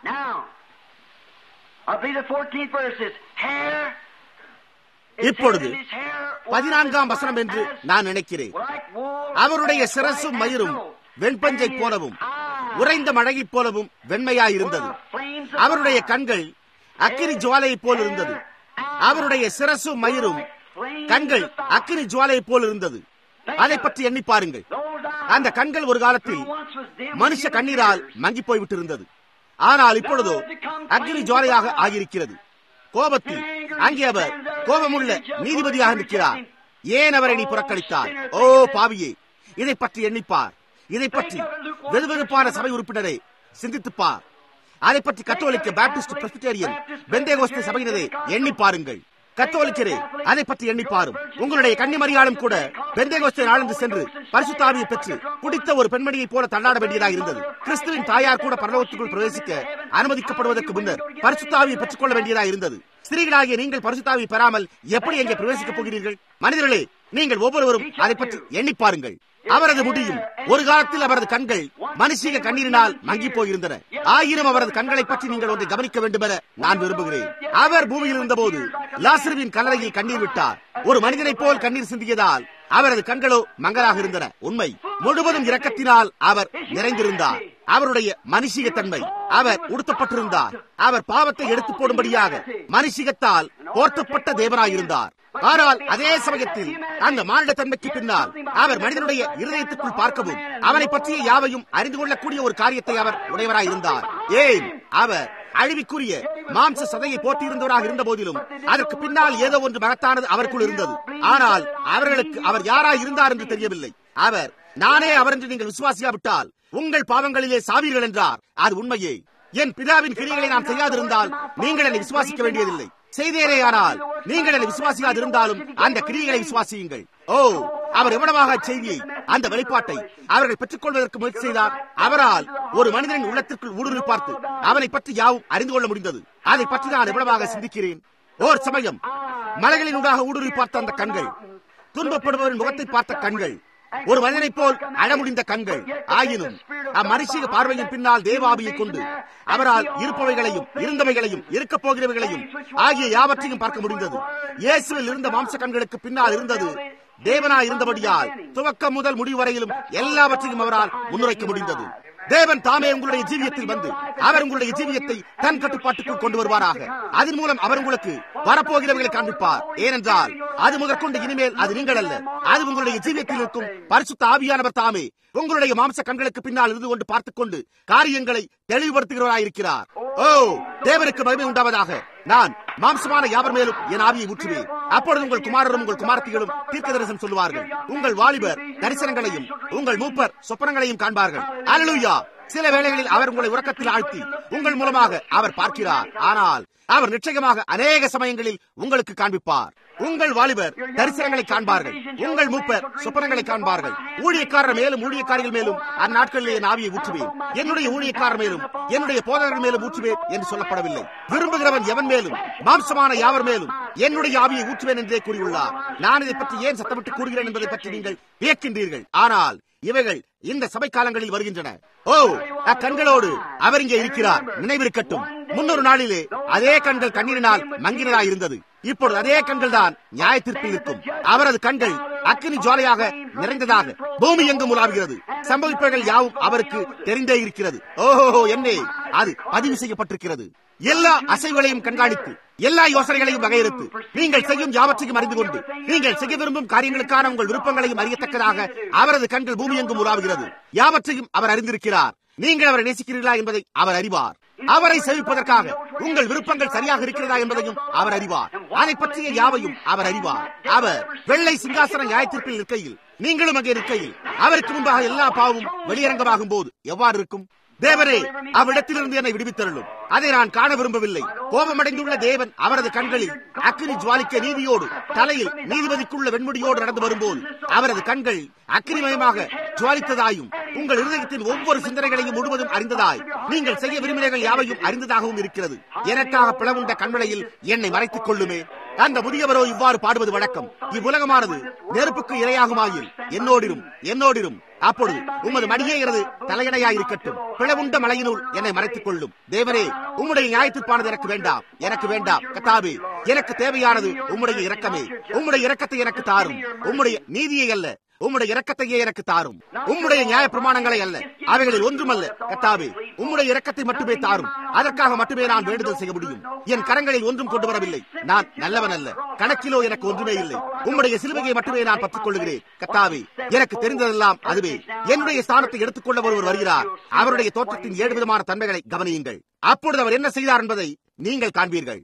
இப்பொழுது பதினான்காம் வசனம் என்று நான் நினைக்கிறேன். அவருடைய சிரசும் மயிரும் வெண்பஞ்சை போலவும் உறைந்த மழையைப் போலவும் வெண்மையாயிருந்தது. அவருடைய கண்கள் அக்கினி ஜுவாலையைப் போல் இருந்தது. அவருடைய சிரசும் மயிரும் கண்கள் அக்கினி ஜுவாலையைப் போல் இருந்தது. அதை பற்றி எண்ணி பாருங்கள். அந்த கண்கள் ஒரு காலத்தில் மனுஷ கண்ணீரால் மங்கி போய்விட்டிருந்தது. ஆனால் இப்பொழுதோ அக்கினி ஜுவாலையாக ஆகியிருக்கிறது. கோபத்தில் அங்கே அவர் கோபமுள்ள நீதிபதியாக நிற்கிறார். ஏன் அவரை நீ புறக்கணித்தார்? ஓ பாவியே, இதை பற்றி எண்ணிப்பார். இதை பற்றி வெதுவெதுப்பான சபை உறுப்பினரை சிந்தித்துப்பார். அதை பற்றி கத்தோலிக்க, பாப்டிஸ்ட், பிரெஸ்பிட்டேரியன், பெந்தேகோஸ்தே சபையினரை எண்ணி பாருங்கள். கத்தோலிக்கரே, அதை பற்றி எண்ணிப்பாரும். உங்களுடைய கன்னிமரியாளும் கூட பெந்தேகோஸ்தே நாளந்து சென்று பரிசுத்த ஆவியை பெற்று குடித்த ஒரு பெண்மணியைப் போல தள்ளாட வேண்டியதாக இருந்தது. கிறிஸ்துவின் தாயார் கூட பரலோகத்துக்குள் பிரவேசிக்க அனுமதிக்கப்படுவதற்கு முன்னர் பரிசுத்த ஆவியை பெற்றுக் கொள்ள வேண்டியதாக இருந்தது. ஸ்திரீகளாகிய நீங்கள் பரிசுத்த ஆவியை பெறாமல் எப்படி எங்கே பிரவேசிக்கப் போகிறீர்கள்? மனிதர்களே, நீங்கள் ஒவ்வொருவரும் அதை பற்றி எண்ணி பாருங்கள். அவரது முடியும் ஒரு காலத்தில் அவரது கண்கள் மனுஷிக கண்ணீரினால் மங்கி போயிருந்தன. ஆயிரம் அவரது கண்களை பற்றி நீங்கள் ஒன்றை கவனிக்க வேண்டும் என நான் விரும்புகிறேன். அவர் பூமியில் இருந்தபோது லாசருவின் கல்லறையில் கண்ணீர் விட்டார். ஒரு மனிதனைப் போல் கண்ணீர் சிந்தியதால் அவரது கண்களோ மங்கலாக இருந்தன. உண்மை, முழுவதும் இரக்கத்தினால் அவர் நிறைந்திருந்தார். அவருடைய மனுஷிக தன்மை, அவர் உடுத்தப்பட்டிருந்தார். அவர் பாவத்தை எடுத்து போடும்படியாக மனுஷிகத்தால் போர்த்தப்பட்ட தேவனாயிருந்தார். ஆனால் அதே சமயத்தில் அந்த மானிட தன்மைக்கு பின்னால் அவர் மனிதனுடைய இருதயத்துக்குள் பார்க்கவும் அவனை பற்றிய யாவையும் அறிந்து கொள்ளக்கூடிய ஒரு காரியத்தை அவர் உடையவராயிருந்தார். ஏன்? அவர் அழிவுக்குரிய மாம்ச சதையை போட்டியிருந்தவராக இருந்த போதிலும் அதற்கு பின்னால் ஏதோ ஒன்று மகத்தானது அவருக்குள் இருந்தது. ஆனால் அவர்களுக்கு அவர் யாராய் இருந்தார் என்று தெரியவில்லை. அவர் நானே அவர் என்று நீங்கள் விசுவாசியாவிட்டால் உங்கள் பாவங்களிலே சாவீர்கள் என்றார். அது உண்மையே. என் பிதாவின் கிரியைகளை நான் செய்யாதிருந்தால் நீங்கள் என்னை விசுவாசிக்க வேண்டியதில்லை. செய்தேரே, ஆனால் நீங்கள் என்னை விசுவாசியாது இருந்தாலும் அந்த கிரியைகளை விசுவாசியுங்கள். ஓ, அவர் எவ்வளவாக செய்தியை, அந்த வெளிப்பாட்டை அவர்கள் பெற்றுக் கொள்வதற்கு முயற்சி செய்தார். அவரால் ஒரு மனிதனின் உள்ளத்திற்குள் ஊடுருவி பார்த்து அவனை பற்றி யாவும் அறிந்து கொள்ள முடிந்தது. அதை பற்றி நான் எவ்வளவாக சிந்திக்கிறேன். ஓர் சமயம் மலைகளினூடாக ஊடுருவி பார்த்த அந்த கண்கள், துன்பப்படுபவரின் முகத்தை பார்த்த கண்கள், ஒரு மனிதனைப் போல் அழமுடிந்த கண்கள், ஆயினும் அம்மனுஷிக பார்வையின் பின்னால் தேவாவியை கொண்டு அவரால் இருப்பவைகளையும் இருந்தவைகளையும் இருக்கப் போகிறவைகளையும் ஆகிய யாவற்றையும் பார்க்க முடிந்தது. இயேசுவில் இருந்த மாம்ச கண்களுக்கு பின்னால் இருந்தது தேவனாய் இருந்தபடியால் துவக்கம் முதல் முடிவு வரையிலும் எல்லாவற்றையும் அவரால் முன்னுரைக்க முடிந்தது. தேவன் தாமே உங்களுடைய ஜீவியத்தில் வந்து அவர் உங்களுடைய ஜீவியத்தை தன் கட்டுப்பாட்டுக்குள் கொண்டு வருவாராக. அதன் மூலம் அவர் உங்களுக்கு வரப்போகிறவர்களை காண்பிப்பார். ஏனென்றால் அது முதற்கொண்டு இனிமேல் அது நீங்கள் அல்ல, அது உங்களுடைய ஜீவியத்தில் இருக்கும் பரிசுத்த ஆவியானவர் தாமே உங்களுடைய மாம்ச கண்களுக்கு பின்னால் இருந்து கொண்டு பார்த்துக் கொண்டு காரியங்களை தெளிவுபடுத்துகிறவராயிருக்கிறார். ஓ, தேவனுக்கு மகிமை உண்டாவதாக. நான் மாம்சமான யாவர் மேலும் என் ஆவியை ஊற்றுவேன். அப்பொழுது உங்கள் குமாரரும் உங்கள் குமாரத்திகளும் தீர்க்க தரிசனம் சொல்லுவார்கள். உங்கள் வாலிபர் தரிசனங்களையும் உங்கள் மூப்பர் சொப்பனங்களையும் காண்பார்கள். அல்லேலூயா. சில வேளைகளில் அவர் உங்களை உறக்கத்தில் ஆழ்த்தி உங்கள் மூலமாக அவர் பார்க்கிறார். ஆனால் அவர் நிச்சயமாக அநேக சமயங்களில் உங்களுக்கு காண்பிப்பார். உங்கள் வாலிபர் தரிசனங்களை காண்பார்கள். உங்கள் மூப்பர் சொப்பனங்களை காண்பார்கள். ஊழியக்காரர் மேலும் ஊழியக்காரிகள் மேலும் அந்நாட்களிலே என் ஆவியை ஊற்றுவேன். என்னுடைய ஊழியக்காரர் மேலும் என்னுடைய போதகர்கள் மேலும் ஊற்றுவேன் என்று சொல்லப்படவில்லை. விரும்புகிறவன் எவன் மேலும் மாம்சமான யாவர் மேலும் என்னுடைய ஆவியை ஊற்றுவேன் என்றே கூறியுள்ளார். நான் இதை பற்றி ஏன் சத்தமிட்டு கூறுகிறேன் என்பதை பற்றி நீங்கள் வியக்கின்றீர்கள். ஆனால் இவைகள் இந்த சபை காலங்களில் வருகின்றன. ஓ, அக்கண்களோடு அவர் இங்கே இருக்கிறார். நினைவிருக்கட்டும், முன்னொரு நாளிலே அதே கண்கள் கண்ணீரினால் மங்கினதாய் இருந்தது. இப்பொழுது அதே கண்கள் தான் நியாய தீர்ப்பில் இருக்கும். அவரது கண்கள் அக்கினி ஜுவாலையாக நிறைந்ததாக பூமி எங்கும் உலாவுகிறது. சம்பவிப்பவர்கள் யாவும் அவருக்கு தெரிந்தே இருக்கிறது. ஓஹோ, என்னே, அது பதிவு செய்யப்பட்டிருக்கிறது. எல்லா அசைவுகளையும் கண்காணித்து எல்லா யோசனைகளையும் வகையறுத்து நீங்கள் செய்யும் யாவற்றையும் அறிந்து கொண்டு நீங்கள் செய்ய விரும்பும் காரியங்களுக்கான உங்கள் விருப்பங்களையும் அறியத்தக்கதாக அவரது கண்கள் பூமி எங்கும் உலாவுகிறது. யாவற்றையும் அவர் அறிந்திருக்கிறார். நீங்கள் அவரை நேசிக்கிறீர்களா என்பதை அவர் அறிவார். அவரை சேவிப்பதற்காக உங்கள் விருப்பங்கள் சரியாக இருக்கிறதா என்பதையும் அவர் அறிவார். அதை பற்றிய யாவையும் அவர் அறிவார். அவர் வெள்ளை சிங்காசன நியாயத்தீர்ப்பில் இருக்கையில் நீங்களும் அங்கே இருக்கையில் அவருக்கு முன்பாக எல்லா பாவமும் வெளியரங்கமாகும் போது எவ்வாறு இருக்கும்? தேவரே, அவ்விடத்திலிருந்து என்னை விடுவித்தருளும். அதை நான் காண விரும்பவில்லை. கோபமடைந்துள்ள தேவன் அவரது கண்களில் அக்கினி ஜுவாலிக்க நீதியோடு தலையில் நீதிபதிக்குள்ள வெண்முடியோடு நடந்து வரும்போது அவரது கண்கள் அக்கினிமயமாக ஜுவாலித்ததாயும் உங்கள் இருதயத்தின் ஒவ்வொரு சிந்தனைகளையும் முழுவதும் அறிந்ததாய் நீங்கள் செய்ய விரும்பினைகள் யாவையும் அறிந்ததாகவும் இருக்கிறது. எனக்காக பிளவுண்ட கண்மலையில் என்னை மறைத்துக் கொள்ளுமே. அந்த முதியவரோ இவ்வாறு பாடுவது வழக்கம். இவ்வுலகமானது நெருப்புக்கு இரையாகுமாயில் என்னோடிரும் என்னோடிரும் அப்பொழுது உமது மடியே எனது தலையணையாயிருக்கட்டும். பிளவுண்ட மலையினுள் என்னை மறைத்துக் கொள்ளும். தேவனே, உம்முடைய நியாயத்திற்பானது எனக்கு வேண்டாம், எனக்கு வேண்டாம். கர்த்தாவே, எனக்கு தேவையானது உம்முடைய இரக்கமே. உம்முடைய இரக்கத்தை எனக்கு தாரும். உம்முடைய நீதியை அல்ல, உம்முடைய இரக்கத்தையே எனக்கு தாரும். உம்முடைய நியாய பிரமாணங்களை அல்ல, அவைகளில் ஒன்றுமல்ல. கர்த்தாவே, உம்முடைய இரக்கத்தை மட்டுமே தாரும். அதற்காக மட்டுமே நான் வேண்டுதல் செய்ய முடியும். என் கரங்களில் ஒன்றும் கொண்டு வரவில்லை. நான் நல்லவன் அல்ல, கணக்கிலோ எனக்கு ஒன்றுமே இல்லை. உம்முடைய சிலுவையை மட்டுமே நான் பற்றிக் கொள்ளுகிறேன். கர்த்தாவே, எனக்கு தெரிந்ததெல்லாம் அதுவே. என்னுடைய ஸ்தானத்தை எடுத்துக்கொள்ள ஒருவர் வருகிறார். அவருடைய தோற்றத்தின் ஏழு விதமான தன்மைகளை கவனியுங்கள். அப்பொழுது அவர் என்ன செய்தார் என்பதை நீங்கள் காண்பீர்கள்.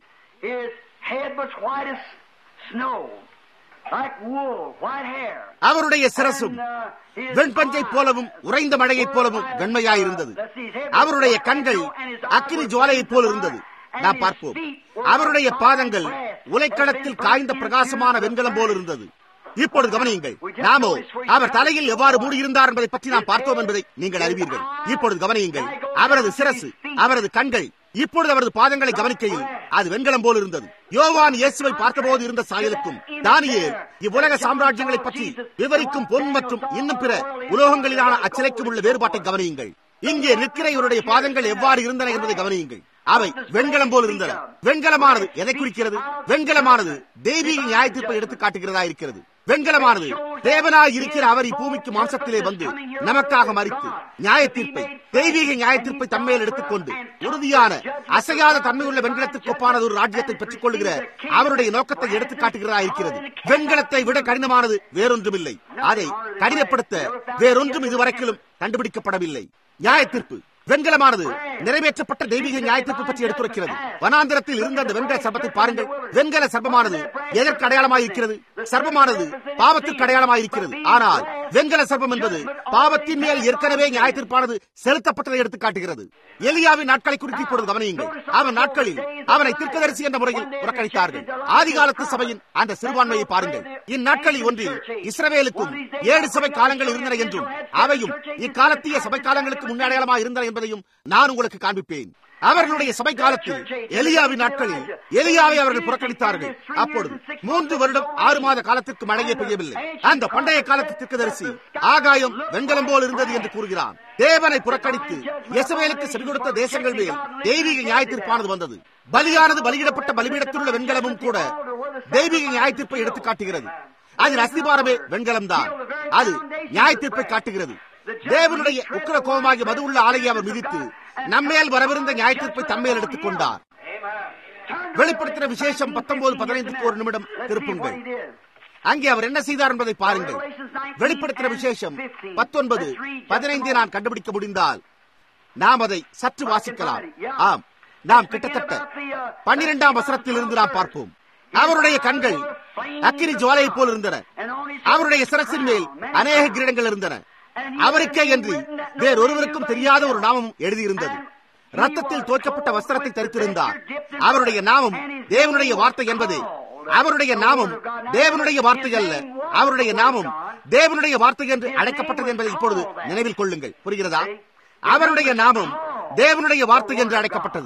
அவருடைய சிரசும் வெண்பஞ்சை போலவும் உறைந்த மழையைப் போலவும் வெண்மையாயிருந்தது. அவருடைய கண்கள் அக்கினி ஜுவாலையைப் போல் இருந்தது. நாம் பார்ப்போம். அவருடைய பாதங்கள் உலைக்களத்தில் காய்ந்த பிரகாசமான வெண்கலம் போல் இருந்தது. இப்பொழுது கவனியுங்கள். நாமோ அவர் தலையில் எவ்வாறு மூடியிருந்தார் என்பதை பற்றி நாம் பார்த்தோம் என்பதை நீங்கள் அறிவீர்கள். இப்பொழுது கவனியுங்கள். அவரது சிரசு, அவரது கண்கள், இப்பொழுது அவரது பாதங்களை கவனிக்கையில் அது வெண்கலம் போல் இருந்தது. யோவான் இயேசுவை பார்த்தபோது இருந்த சாயலுக்கும் தானியேல் இவ்வுலக சாம்ராஜ்யங்களை பற்றி விவரிக்கும் பொன் மற்றும் இன்னும் பிற உலோகங்களிலான அச்சிலைக்கும் உள்ள வேறுபாட்டை கவனியுங்கள். இங்கே நிற்கிற இவருடைய பாதங்கள் எவ்வாறு இருந்தன என்பதை கவனியுங்கள். அவை வெண்கலம் போல் இருந்தன. வெண்கலமானது எதை குறிக்கிறது? வெண்கலமானது தெய்வீக நியாயத்தீர்ப்பை எடுத்து காட்டுகிறதா இருக்கிறது. வெண்கலமானது தேவனாய் இருக்கிற அவர் இப்பூமிக்கு மாம்சத்திலே வந்து நமக்காக மரித்து நியாயத்தீர்ப்பை, தெய்வீக நியாயத்தீர்ப்பை தன்மையில் எடுத்துக்கொண்டு உறுதியான அசையாத தன்மையுள்ள வெண்கலத்துக்கு ஒப்பானது ஒரு ராஜ்யத்தை பெற்றுக் கொள்ளுகிற அவருடைய நோக்கத்தை எடுத்து காட்டுகிறதா இருக்கிறது. வெண்கலத்தை விட கடினமானது வேறொன்றுமில்லை. அதை கடினப்படுத்த வேறொன்றும் இதுவரைக்கும் கண்டுபிடிக்கப்படவில்லை. நியாயத்தீர்ப்பு வெண்கலமானது நிறைவேற்றப்பட்ட தெய்வீக நியாயத்தீர்ப்பு பற்றி எடுத்துரைக்கிறது. வனாந்திரத்தில் இருந்த அந்த வெண்கல சர்ப்பத்தை பாருங்கள். வெண்கல சர்ப்பமானது எதற்கு அடையாளமாயிருக்கிறது? சர்ப்பமானது பாவத்திற்கு அடையாளமாயிருக்கிறது. ஆனால் வெண்கல சர்ப்பம் என்பது பாவத்தின் மேல் ஏற்கனவே நியாயத்தீர்ப்பானது செலுத்தப்பட்டதை எடுத்து காட்டுகிறது. எலியாவின் நாட்களை குறித்து இப்பொழுது கவனியுங்கள். அவன் நாட்களில் அவனை தீர்க்கதரிசி என்ற முறையில் புறக்கணித்தார்கள். ஆதிகாலத்து சபையின் அந்த சிறுபான்மையை பாருங்கள். இந்நாட்களில் ஒன்றில் இஸ்ரவேலுக்கும் ஏழு சபை காலங்கள் இருந்தன என்றும் அவையும் இக்காலத்திய சபை காலங்களுக்கு முன்னடையாளமாக இருந்தன என்பதையும் நான் உங்களுக்கு காண்பிப்பேன். அவர்களுடைய சபை காலத்தில் எலியாவின் நாட்களில் எலியாவை அவர்கள் புறக்கணித்தார்கள். அப்பொழுது மூன்று வருடம் ஆறு மாத காலத்திற்கு மழையே பெய்யவில்லை. அந்த பண்டைய காலத்து தீர்க்கதரிசி ஆகாயம் வெண்கலம் போல் இருந்தது என்று கூறுகிறான். தேவனை புறக்கணித்து யெசபேலுக்கு செவி கொடுத்த தேசங்கள் மேல் தெய்வீக நியாயத்தீர்ப்பானது வந்தது. பலியானது பலியிடப்பட்ட பலிபீடத்தில் உள்ள வெண்கலமும் கூட தெய்வீக நியாயத்தீர்ப்பை எடுத்து காட்டுகிறது. அதன் அஸ்திபாரமே வெண்கலம் தான். அது நியாயத்தீர்ப்பை காட்டுகிறது. தேவனுடைய உக்கிர கோபமாகிய மது உள்ள ஆலையை அவர் மிதித்து நம்மேல் வரவிருந்த நியாயத்தீர்ப்பை தம்மேல் எடுத்துக் கொண்டார். வெளிப்படுத்தின விசேஷம் பத்தொன்பது பதினைந்துக்கு ஒரு நிமிடம் திருப்புங்கள். அங்கே அவர் என்ன செய்தார் என்பதை பாருங்கள். வெளிப்படுத்தின விசேஷம் பத்தொன்பது பதினைந்து நான் கண்டுபிடிக்க முடிந்தால் நாம் அதை சற்று வாசிக்கலாம். ஆம், நாம் கிட்டத்தட்ட பன்னிரெண்டாம் வசனத்தில் இருந்து நாம் பார்ப்போம். அவருடைய கண்கள் அக்கினி ஜுவாலையை போல் இருந்தன. அவருடைய சிரசின் மேல் அநேக கிரீடங்கள் இருந்தன. அவருக்கே என்று வேறொருவருக்கும் தெரியாத ஒரு நாமம் எழுதியிருந்தது. ரத்தத்தில் தோற்கப்பட்ட வஸ்திரத்தை தரித்திருந்தார். அவருடைய நாமம் தேவனுடைய வார்த்தை என்பதே. அவருடைய நாமம் தேவனுடைய வார்த்தை அல்ல, அவருடைய நாமம் தேவனுடைய வார்த்தை என்று அழைக்கப்பட்டது என்பதை இப்பொழுது நினைவில் கொள்ளுங்கள். புரிகிறதா? அவருடைய நாமம் தேவனுடைய வார்த்தை என்று அழைக்கப்பட்டது.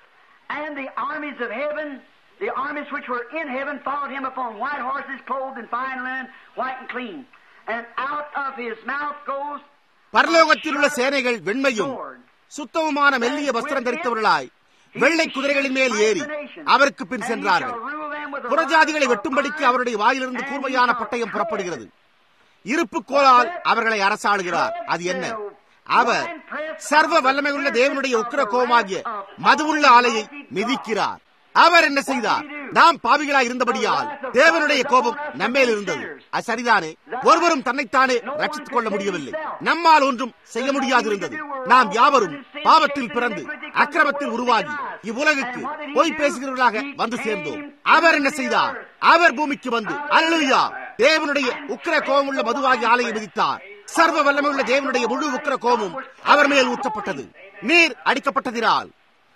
The armies which were in heaven followed him upon white horses, clothed in fine linen, white and clean. And out of his mouth goes பரலோகத்தில் உள்ள சேனைகள் வெண்மையும் சுத்தமுமான மெல்லிய வஸ்திரம் தரித்தவர்களாய் வெள்ளை குதிரைகளின் மேல் ஏறி அவருக்கு பின் சென்றார்கள். புறஜாதிகளை வெட்டும்படிக்கு அவருடைய வாயிலிருந்து கூர்மையான பட்டயம் புறப்படுகிறது. இருப்பு கோலால் அவர்களை அரசாளுகிறார். அது என்ன? அவர் சர்வ வல்லமையுள்ள தேவனுடைய உக்கிர கோபமாகிய மதுவுள்ள ஆலையை மிதிக்கிறார். அவர் என்ன செய்தார்? நாம் பாவிகளாய் இருந்தபடியால் தேவனுடைய கோபம் நம்மேல் இருந்தது. அது சரிதானே? ஒருவரும் தன்னைத்தானே ரட்சித்துக் கொள்ள முடியவில்லை. நம்மால் ஒன்றும் செய்ய முடியாது இருந்தது. நாம் யாவரும் பாவத்தில் பிறந்து அக்கிரமத்தில் உருவாகி இவ்வுலகுக்கு பொய் பேசுகிறவர்களாக வந்து சேர்ந்தோம். அவர் என்ன செய்தார்? அவர் பூமிக்கு வந்து அல்லேலூயா தேவனுடைய உக்கிர கோபம் உள்ள மதுவாகி ஆலையை மிதித்தார். சர்வ வல்லமையுள்ள தேவனுடைய முழு உக்கிர கோபமும் அவர் மேல் ஊற்றப்பட்டது. நீர் அடிக்கப்பட்டதினால்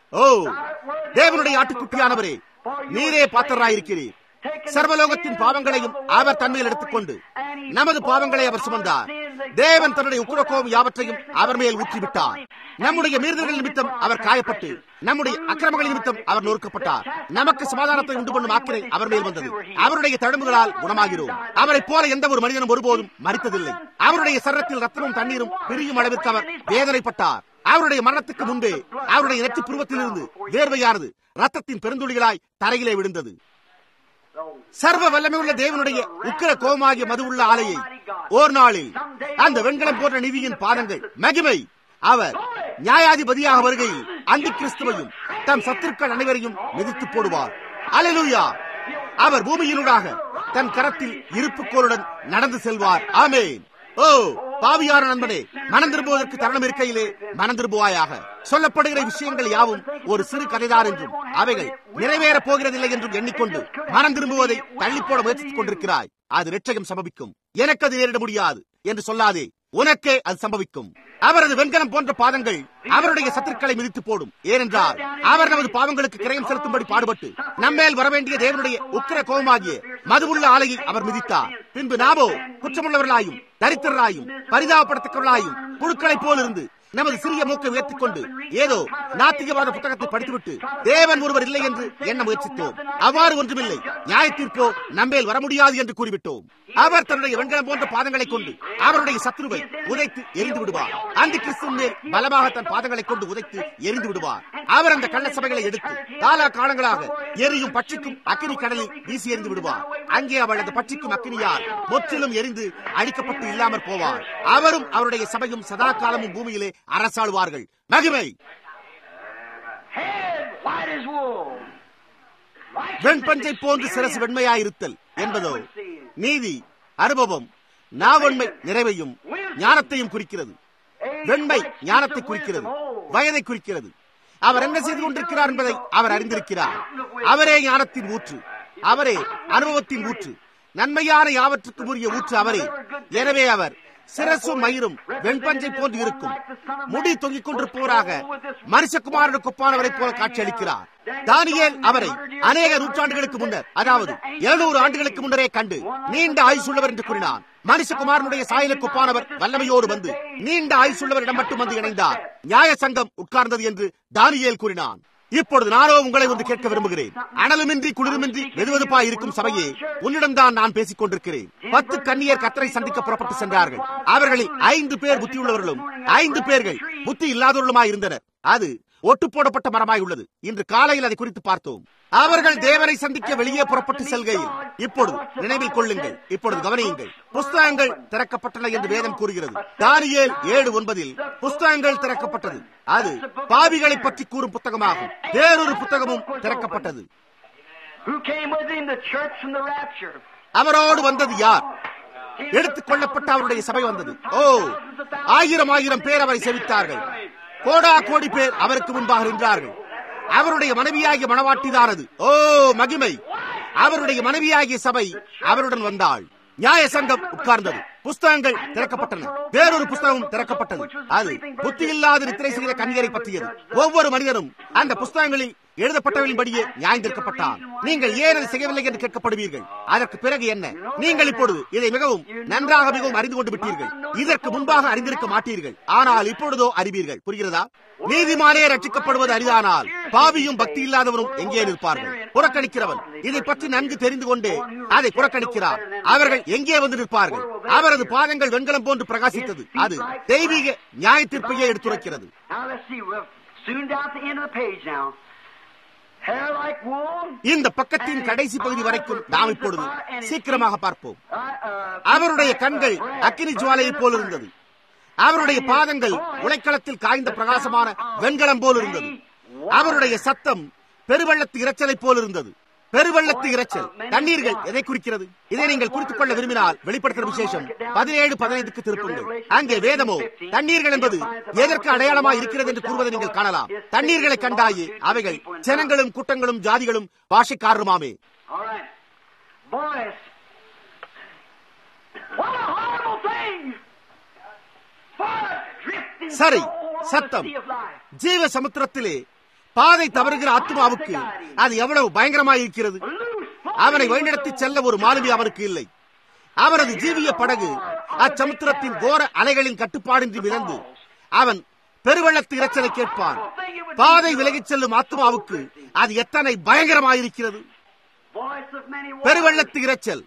ஓ, தேவனுடைய ஆட்டுக்குட்டியானவரே, நீரே பாத்திரராயிருக்கிறீர். சர்வலோகத்தின் பாவங்களையும் அவர் தன்மையில் எடுத்துக்கொண்டு நமது பாவங்களை அவர் சுமந்தார். தேவன் தன்னுடைய உக்கிரகோபம் யாவற்றையும் அவர் மேல் ஊற்றிவிட்டார். நம்முடைய மீறுதல்கள் நிமித்தம் அவர் காயப்பட்டு, நம்முடைய அக்கிரமங்கள் நிமித்தம் அவர் நொறுக்கப்பட்டார். நமக்கு சமாதானத்தை உண்டு பண்ணும் ஆக்கினை அவர் மேல் வந்தது. அவருடைய தழும்புகளால் குணமாகிறோம். அவரை போல எந்த ஒரு மனிதனும் ஒருபோதும் மரித்ததில்லை. அவருடைய சரீரத்தில் ரத்தமும் தண்ணீரும் பிரியும் அளவிற்கு அவர் வேதனைப்பட்டார். அவருடைய மரணத்துக்கு முன்பே அவருடைய நெற்றி புருவத்திலிருந்து வேர்வையானது ரத்தத்தின் பெருந்துளிகளாய் தரையிலே விழுந்தது. சர்வ வல்லமை உள்ள தேவனுடைய உக்கிர கோபமாகிய மது உள்ள ஆலையை ஓர் நாளில் அந்த வெண்கலம் போன்ற நிதியின் பாதங்கள் மகிமை அவர் நியாயாதிபதியாக வருகையில் அந்தி கிறிஸ்துவையும் தம் சத்துருக்கள் அனைவரையும் மிதித்து போடுவார். அல்லேலூயா! அவர் பூமியினூடாக தன் கரத்தில் இருப்புக்கோளுடன் நடந்து செல்வார். ஆமென். ஓ பாவியார நண்பனே, மனம் திரும்புவதற்கு தருணம் இருக்கையிலே மனம் திரும்புவாயாக. சொல்லப்படுகிற விஷயங்கள் யாவும் ஒரு சிறு கதைதான் என்றும் அவைகள் நிறைவேறப் போகிறதில்லை என்றும் எண்ணிக்கொண்டு மனம் திரும்புவதை தள்ளிப்போட முயற்சித்துக் கொண்டிருக்கிறாய். அது நிச்சயம் சம்பவிக்கும். எனக்கு அது நேரிட முடியாது என்று சொல்லாதே, உனக்கே அது சம்பவிக்கும். அவரது வெண்கலம் போன்ற பாதங்கள் அவருடைய சத்துருக்களை மிதித்து போடும். ஏனென்றால் அவர் நமது பாவங்களுக்கு கிரயம் செலுத்தும்படி பாடுபட்டு நம்மேல் வரவேண்டிய தேவனுடைய உக்கிர கோபமாகிய மதுவுள்ள ஆலையை அவர் மிதித்தார். பின்பு நாமோ குற்றமுள்ளவர்களாயும் தரித்திரராயும் பரிதாபப்படுத்தவர்களாயும் புழுக்களைப் போலிருந்து நமது சிறிய மூக்கை உயர்த்திக் கொண்டு ஏதோ நாத்திகவாத புத்தகத்தை படித்துவிட்டு தேவன் ஒருவர் இல்லை என்று எண்ண முயற்சித்தோம். அவ்வாறு ஒன்றுமில்லை. நியாயத்திற்கோ நம்மேல் வர முடியாது என்று கூறிவிட்டோம். அவர் தன்னுடைய வெண்கலம் போன்ற பாதங்களை கொண்டு அவருடைய சத்ருவை உதைத்து எரிந்து விடுவார். அந்த கிறிஸ்துவின் மேல் பலமாக தன் பாதங்களை கொண்டு உதைத்து எரிந்து விடுவார். அவர் அந்த கள்ள சபைகளை எடுத்து காலா காலங்களாக எரியும் பட்சிக்கும் அக்கினி கடலில் வீசி எறிந்து விடுவார். அங்கே அவள் அந்த பட்சிக்கும் அக்கினியால் முற்றிலும் எரிந்து அழிக்கப்பட்டு இல்லாமற் போவார். அவரும் அவருடைய சபையும் சதா காலமும் பூமியிலே அரசாளுவார்கள். மகிமை. வெண்பஞ்சை போன்று சிரசு வெண்மையாயிருத்தல் என்பதோ நீதி, அனுபவம், நாவன்மை நிறைவையும் ஞானத்தையும் குறிக்கிறது. வெண்மை ஞானத்தை குறிக்கிறது, வயதை குறிக்கிறது. அவர் என்ன செய்து கொண்டிருக்கிறார் என்பதை அவர் அறிந்திருக்கிறார். அவரே ஞானத்தின் ஊற்று, அவரே அனுபவத்தின் ஊற்று, நன்மையான யாவற்றுக்கும் உரிய ஊற்று அவரே. எனவே அவர் சிரசும் மயிரும் வெண்பஞ்சை போன்று இருக்கும். முடி தொங்கிக் கொண்டிருப்பவராக மனுஷகுமாரனுக்கு ஒப்பானவரை போல காட்சியளிக்கிறார். தானியேல் அவரை அநேக நூற்றாண்டுகளுக்கு முன்னர், அதாவது எழுநூறு ஆண்டுகளுக்கு முன்னரே கண்டு நீண்ட ஆயுசுள்ளவர் என்று கூறினார். மனுஷகுமாரனுடைய சாயலுக்கு ஒப்பானவர் வல்லமையோடு வந்து நீண்ட ஆயுசுள்ளவரிடம் மட்டும் வந்து இணைந்தார். நியாய சங்கம் உட்கார்ந்தது என்று தானியேல் கூறினான். இப்பொழுது நானோ உங்களை வந்து கேட்க விரும்புகிறேன். அனலுமின்றி குளிருமின்றி வெதுவெதுப்பாய் இருக்கும் சபையே, உன்னிடம்தான் நான் பேசிக் கொண்டிருக்கிறேன். பத்து கன்னியர் கர்த்தரை சந்திக்க புறப்பட்டு சென்றார்கள். அவர்களில் ஐந்து பேர் புத்தியுள்ளவர்களும் ஐந்து பேர்கள் புத்தி இல்லாதவர்களுமாய் இருந்தனர். அது ஒட்டு போடப்பட்ட மரமாய் உள்ளது. இன்று காலையில் அதை குறித்து பார்த்தோம். அவர்கள் தேவனை சந்திக்க வெளியே புறப்பட்டு செல்கையில், இப்பொழுது நினைவில் கொள்ளுங்கள், இப்பொழுது கவனியுங்கள், புஸ்தகங்கள் திறக்கப்பட்டன என்று வேதம் கூறுகிறது. தானியேல் ஏழு ஒன்பதில் புஸ்தகங்கள் திறக்கப்பட்டது. அது பாவிகளை பற்றி கூறும் புத்தகமாகும். வேறொரு புத்தகமும் திறக்கப்பட்டது. அவரோடு வந்தது யார்? எடுத்துக் கொள்ளப்பட்ட அவருடைய சபை வந்தது. ஓ, ஆயிரம் ஆயிரம் பேர் அவரை செவித்தார்கள். கோடா கோடி பேர் அவருக்கு முன்பாக நின்றார்கள். அவருடைய மனைவியாகிய மணவாட்டிதானது. ஓ மகிமை! அவருடைய மனைவியாகிய சபை அவருடன் வந்தாள். நியாய சங்கம் உட்கார்ந்தது. புஸ்தகங்கள் திறக்கப்பட்டன. வேறொரு புஸ்தகம் திறக்கப்பட்டது. அது புத்தியில்லாத நித்திரை செய்த கன்னியரை பற்றியது. ஒவ்வொரு மனிதனும் அந்த புஸ்தகங்களில் எழுதப்பட்டவர்களின்படியே நியாயந்திருக்கப்பட்டார். நீங்கள் ஏன் அதை செய்யவில்லை என்று கேட்கப்படுவீர்கள். அதற்கு பிறகு என்ன? நீங்கள் இப்பொழுது இதை மிகவும் நன்றாக மிகவும் அறிந்து கொண்டு விட்டீர்கள். இதற்கு முன்பாக அறிந்திருக்க மாட்டீர்கள். ஆனால் இப்பொழுதோ அறிவீர்கள். புரிகிறதா? நீதிமானே ரட்சிக்கப்படுவது அரிதானால் பாவியும் பக்தி இல்லாதவரும் எங்கே நிற்பார்கள்? புறக்கணிக்கிறவன் இதை பற்றி நன்கு தெரிந்து கொண்டு அதை புறக்கணிக்கிறார். அவர்கள் எங்கே வந்து நிற்பார்கள்? அவரது பாதங்கள் வெண்கலம் போன்று பிரகாசித்தது. அது தெய்வீக நியாய தீர்ப்பையே எடுத்துரைக்கிறது. இந்த பக்கத்தின் கடைசி பகுதி வரைக்கும் நாம் இப்பொழுது சீக்கிரமாக பார்ப்போம். அவருடைய கண்கள் அக்கினி ஜுவாலையை போல் இருந்தது. அவருடைய பாதங்கள் உலைக்களத்தில் காய்ந்த பிரகாசமான வெண்கலம் போல் இருந்தது. அவருடைய சத்தம் பெருவெள்ளத்து இரைச்சலை போல் இருந்தது. பெருவெள்ளத்து இரைச்சல் தண்ணீர்கள் எதை குறிக்கிறது? இதை நீங்கள் குறித்துக் கொள்ள விரும்பினால் வெளிப்படுத்துகிற விசேஷம் பதினேழு பதினைந்துக்கு திருப்புங்கள். அங்கே வேதமோ தண்ணீர்கள் என்பது எதற்கு அடையாளமாக இருக்கிறது என்று கூறுவதை நீங்கள் காணலாம். தண்ணீர்களை கண்டாயே அவைகள் ஜனங்களும் கூட்டங்களும் ஜாதிகளும் பாஷைக்காரருமாமே. சரி, சத்தம் ஜீவ சமுத்திரத்திலே பாதை தவறுகிற ஆத்மாவுக்கு அது எவ்வளவு பயங்கரமாய் இருக்கிறது. அவனை வழிநடத்தி செல்ல ஒரு மாலுமி அவனுக்கு இல்லை. அவரது ஜீவிய படகு அச்சமுத்திரத்தின் கோர அலைகளின் கட்டுப்பாடின்றி மிதந்து அவன் பெருவெள்ளத்து இரைச்சலை கேட்பான். பாதை விலகிச் செல்லும் ஆத்மாவுக்கு அது எத்தனை பயங்கரமாயிருக்கிறது. பெருவெள்ளத்து இரைச்சல்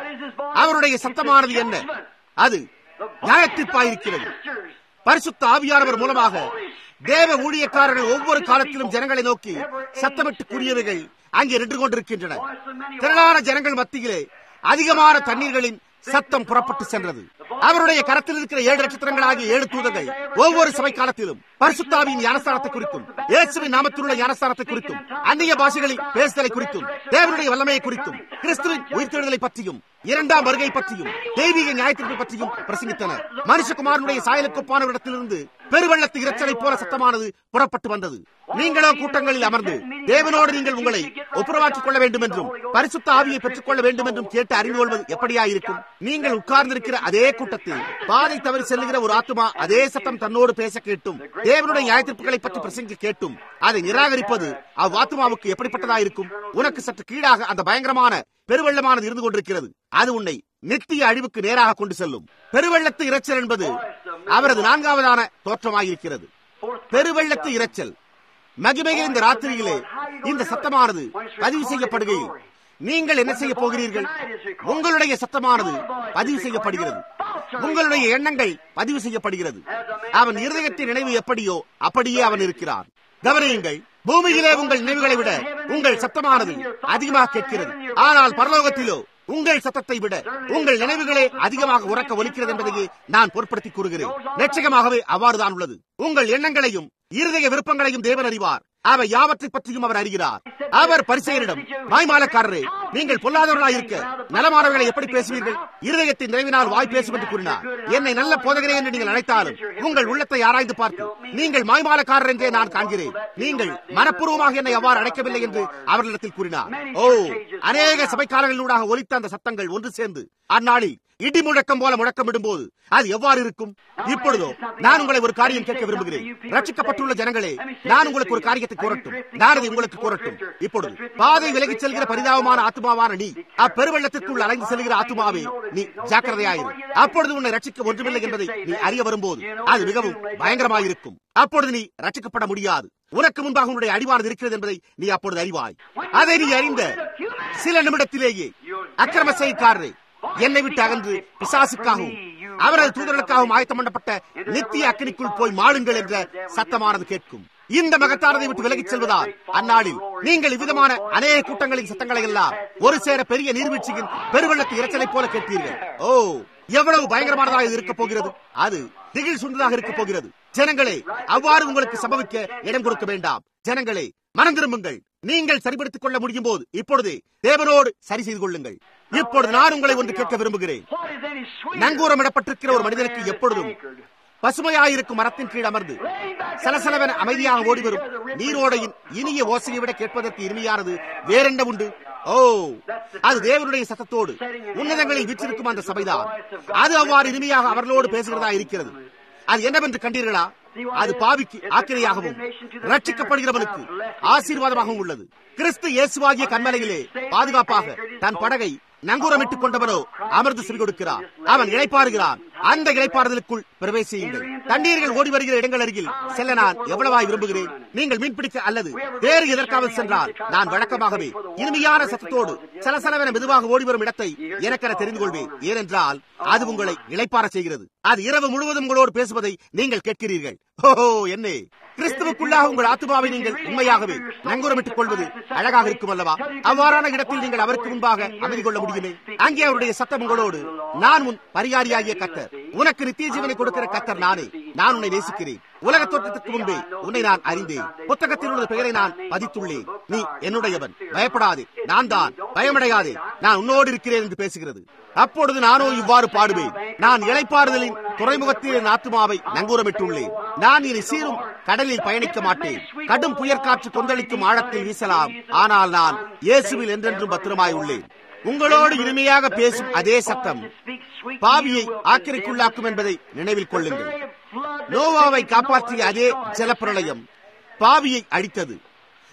அவருடைய சத்தமானது என்ன? அது நியாயத்தீர்ப்பாயிருக்கிறது. பரிசுத்த ஆவியானவர் மூலமாக தேவ ஊழியக்காரர்கள் ஒவ்வொரு காலத்திலும் ஜனங்களை நோக்கி சத்தமிட்டு கூறியவைகள் அங்கே நின்று கொண்டிருக்கின்றன. திரளான ஜனங்கள் மத்தியிலே அதிகமான தண்ணீர்களின் சத்தம் புறப்பட்டு சென்றது. அவருடைய கரத்தில் இருக்கிற ஏழு நட்சத்திரங்களாகிய ஏழு தூதர்கள் ஒவ்வொரு சபை காலத்திலும் பரிசுத்தாவின் ஞானஸ்தானத்தை குறித்தும் இயேசுவின் நாமத்தில் உள்ள ஞானஸ்தானத்தை குறித்தும் அந்நிய பாஷைகளில் பேசுதலை குறித்தும் தேவனுடைய வல்லமையை குறித்தும் கிறிஸ்துவின் உயிர்த்தெழுதலை பற்றியும் இரண்டாம் வருகை பற்றியும் தெய்வீக நியாயத்தீர்ப்பை பற்றியும் பிரசங்கித்தனர். மனுஷகுமாரனுடைய சாயலுக்கு ஒப்பான இடத்திலிருந்து பெருவெள்ளத்து இரைச்சலை போல சத்தமானது புறப்பட்டு வந்தது. நீங்களோ கூட்டங்களில் அமர்ந்து தேவனோடு நீங்கள் உங்களை ஒப்புரவாக்கிக் கொள்ள வேண்டும் என்றும் பரிசுத்த ஆவியை பெற்றுக் கொள்ள வேண்டும் என்றும் கேட்டு அறிந்து கொள்வது எப்படியாயிருக்கும்? நீங்கள் உட்கார்ந்திருக்கிற அதே கூட்டத்தில் பாதை தவறி செல்லுகிற ஒரு ஆத்துமா அதே சத்தம் தன்னோடு பேச கேட்டும் தேவனுடைய நியாயத்தீர்ப்புகளை பற்றி பிரசங்கி கேட்டும் அதை நிராகரிப்பது அவ்வாத்துமாவுக்கு எப்படிப்பட்டதாயிருக்கும்? உனக்கு சற்று கீழாக அந்த பயங்கரமான பெருவெள்ளமானது இருந்து கொண்டிருக்கிறது. அது உன்னை நித்திய அழிவுக்கு நேராக கொண்டு செல்லும். பெருவெள்ளத்து இரைச்சல் என்பது அவரது நான்காவதான தோற்றமாயிருக்கிறது. பெருவெள்ளத்து இரைச்சல் மகிமையில் இந்த ராத்திரியிலே இந்த சத்தமானது பதிவு செய்யப்படுகையில் நீங்கள் என்ன செய்ய போகிறீர்கள்? உங்களுடைய சத்தமானது பதிவு செய்யப்படுகிறது. உங்களுடைய எண்ணங்கள் பதிவு செய்யப்படுகிறது. அவன் இருதயத்தின் நினைவு எப்படியோ அப்படியே அவன் இருக்கிறான். கவனியுங்கள், பூமியிலே உங்கள் நினைவுகளை விட உங்கள் சத்தமானது அதிகமாக கேட்கிறது. ஆனால் பரலோகத்திலோ உங்கள் சத்தத்தை விட உங்கள் நினைவுகளே அதிகமாக உறக்க ஒலிக்கிறது என்பதையே நான் பொருட்படுத்தி கூறுகிறேன். நிச்சயமாகவே அவ்வாறுதான் உள்ளது. உங்கள் எண்ணங்களையும் இருதய விருப்பங்களையும் தேவன் அறிவார். அவை யாவற்றை பற்றியும் அவர் அறிகிறார். அவர் பரிசேயரிடம், மாய்மாலக்காரரே, நீங்கள் பொல்லாதவர்களாய் இருக்க நலமானவர்களை எப்படி பேசுவீர்கள்? இருதயத்தின் நிறைவினால் வாய் பேசும் என்று கூறினார். என்னை நல்ல போதகரே என்று நீங்கள் அழைத்தாலும் உங்கள் உள்ளத்தை ஆராய்ந்து பார்த்து நீங்கள் மாய்மாலக்காரர் என்றே நான் காண்கிறேன். நீங்கள் மனப்பூர்வமாக என்னை அவ்வாறு அழைக்கவில்லை என்று அவர்களிடத்தில் கூறினார். ஓ, அநேக சபைக்காரர்களூடாக ஒலித்த அந்த சத்தங்கள் ஒன்று சேர்ந்து அந்நாளில் இடி முழக்கம் போல முழக்கமிடும் போது அது எவ்வாறு இருக்கும்? இப்பொழுதோ நான் உங்களை ஒரு காரியம் கேட்க விரும்புகிறேன். ரட்சிக்கப்பட்டுள்ள ஜனங்களே, நான் உங்களுக்கு ஒரு காரியத்தை கூறட்டும். நான் அதை உங்களுக்கு கூறட்டும். இப்பொழுது பாதை விலகிச் செல்கிற பரிதாபமான ஆத்மாவான நீ அப்பெருவெள்ளத்திற்குள் அலைந்து செல்கிற ஆத்மாவே, நீ ஜாக்கிரதையாயிரு. அப்பொழுது உன்னை ரட்சிக்க ஒன்றுமில்லை என்பதை நீ அறிய வரும்போது அது மிகவும் பயங்கரமாயிருக்கும். அப்பொழுது நீ ரட்சிக்கப்பட முடியாது. உனக்கு முன்பாக உன்னுடைய அடிவானது இருக்கிறது என்பதை நீ அப்பொழுது அறிவாய். அதை நீ அறிந்த சில நிமிடத்திலேயே அக்கிரம செய்காரரே, என்னை விட்டு அகன்று பிசாசுக்காகவும் அவரது தூதர்களுக்காகவும் ஆயத்தம் பண்ணப்பட்ட நித்திய அக்கினிக்குள் போய் மாளுங்கள் என்ற சத்தமானது கேட்கும். இந்த மகத்தானதை விட்டு விலகிச் செல்வதால் அந்நாளில் நீங்கள் இவ்விதமான அநேக கூட்டங்களின் சத்தங்களை எல்லாம் ஒரு சேர பெரிய நீர்வீழ்ச்சியின் பெருவெள்ளத்து இரைச்சலை போல கேட்பீர்கள். ஓ, எவ்வளவு பயங்கரமானதாக இது இருக்க போகிறது! அது திகில் சுண்டதாக இருக்க போகிறது. ஜனங்களே, அவ்வாறு உங்களுக்கு சம்பவிக்க இடம் கொடுக்க வேண்டாம். ஜனங்களே, மனம் திரும்புங்கள். நீங்கள் சரிபடுத்திக் கொள்ள முடியும் போது இப்பொழுதே தேவனோடு சரி செய்து கொள்ளுங்கள். இப்பொழுது நான் உங்களை ஒன்று கேட்க விரும்புகிறேன். நங்கூரமிடப்பட்டிருக்கிற ஒரு மனிதனுக்கு எப்பொழுதும் பசுமையாயிருக்கும் மரத்தின் கீழ் அமர்ந்து சலசலவென அமைதியாக ஓடிவரும் நீரோடையின் இனிய ஓசையை விட கேட்பதற்கு இனிமையானது வேறென்ன உண்டு? ஓ, அது தேவனுடைய சத்தத்தோடு உன்னதங்களில் வீற்றிருக்கும் அந்த சபைதான். அது அவ்வாறு இனிமையாக அவர்களோடு பேசுகிறதா இருக்கிறது. அது என்னவென்று கண்டீர்களா? அது பாவிக்கு ஆக்கிரையாகவும் ரட்சிக்கப்படுகிறவனுக்கு ஆசீர்வாதமாகவும் உள்ளது. கிறிஸ்து இயேசுவாகிய கன்மலையிலே பாதுகாப்பாக தன் படகை நங்கூரமிட்டுக் கொண்டவனோ அமர்ந்து செவி கொடுக்கிறார். அவன் இளைப்பாறுகிறான். அந்த இளைப்பாறுதலுக்குள் பிரவேசியுங்கள். தண்ணீர்கள் ஓடி வருகிற இடங்கள் அருகில் செல்ல நான் எவ்வளவாய் விரும்புகிறேன். நீங்கள் மீன்பிடிக்க அல்லது வேறு எதற்காவது சென்றால் நான் வழக்கமாகவே இனிமையான சத்தத்தோடு சலசலவென மெதுவாக ஓடி வரும் இடத்தை எனக்கென தெரிந்து கொள்வேன். ஏனென்றால் அது உங்களை இளைப்பாற செய்கிறது. அது இரவு முழுவதும் உங்களோடு பேசுவதை நீங்கள் கேட்கிறீர்கள். ஓஹோ, என்னே, கிறிஸ்துவுக்குள்ளாக உங்கள் ஆத்துமாவை நீங்கள் உண்மையாகவே நங்கூரமிட்டுக் கொள்வது அழகாக இருக்கும் அல்லவா? அவ்வாறான இடத்தில் நீங்கள் அவருக்கு முன்பாக அமைதி கொள்ள முடியுமே. அங்கே அவருடைய சத்தம் உங்களோடு, நான் உன் பரிகாரியாகிய கர்த்தர், உனக்கு நித்திய ஜீவனை கொடுக்கிற கர்த்தர் நானே, நான் உன்னை நேசிக்கிறேன். உலக தோற்றத்திற்கு முன்பே உன்னை நான் அறிந்தேன். புத்தகத்தில் உள்ள பெயரை நான் பதித்துள்ளேன். நீ என்னுடையவன், பயப்படாதே, நான் தான், பயமடையாதே, நான் உன்னோடு இருக்கிறேன் என்று பேசுகிறது. அப்பொழுது நானோ இவ்வாறு பாடுவேன். நான் இளைப்பாறுதலின் துறைமுகத்தில் என் ஆத்துமாவை நங்கூரமிட்டுள்ளேன். நான் இனி சீரும் கடலில் பயணிக்க மாட்டேன். கடும் புயற்காற்று கொந்தளிக்கும் ஆழத்தில் வீசலாம். ஆனால் நான் இயேசுவில் என்றென்றும் பத்திரமாய் உள்ளேன். உங்களோடு இனிமையாக பேசும் அதே சத்தம் பாவியை ஆக்கிரைக்குள்ளாக்கும் என்பதை நினைவில் கொள்ளுங்கள். நோவாவை காப்பாற்றிய அதே ஜலப்பிரளயம் பாவியை அழித்தது.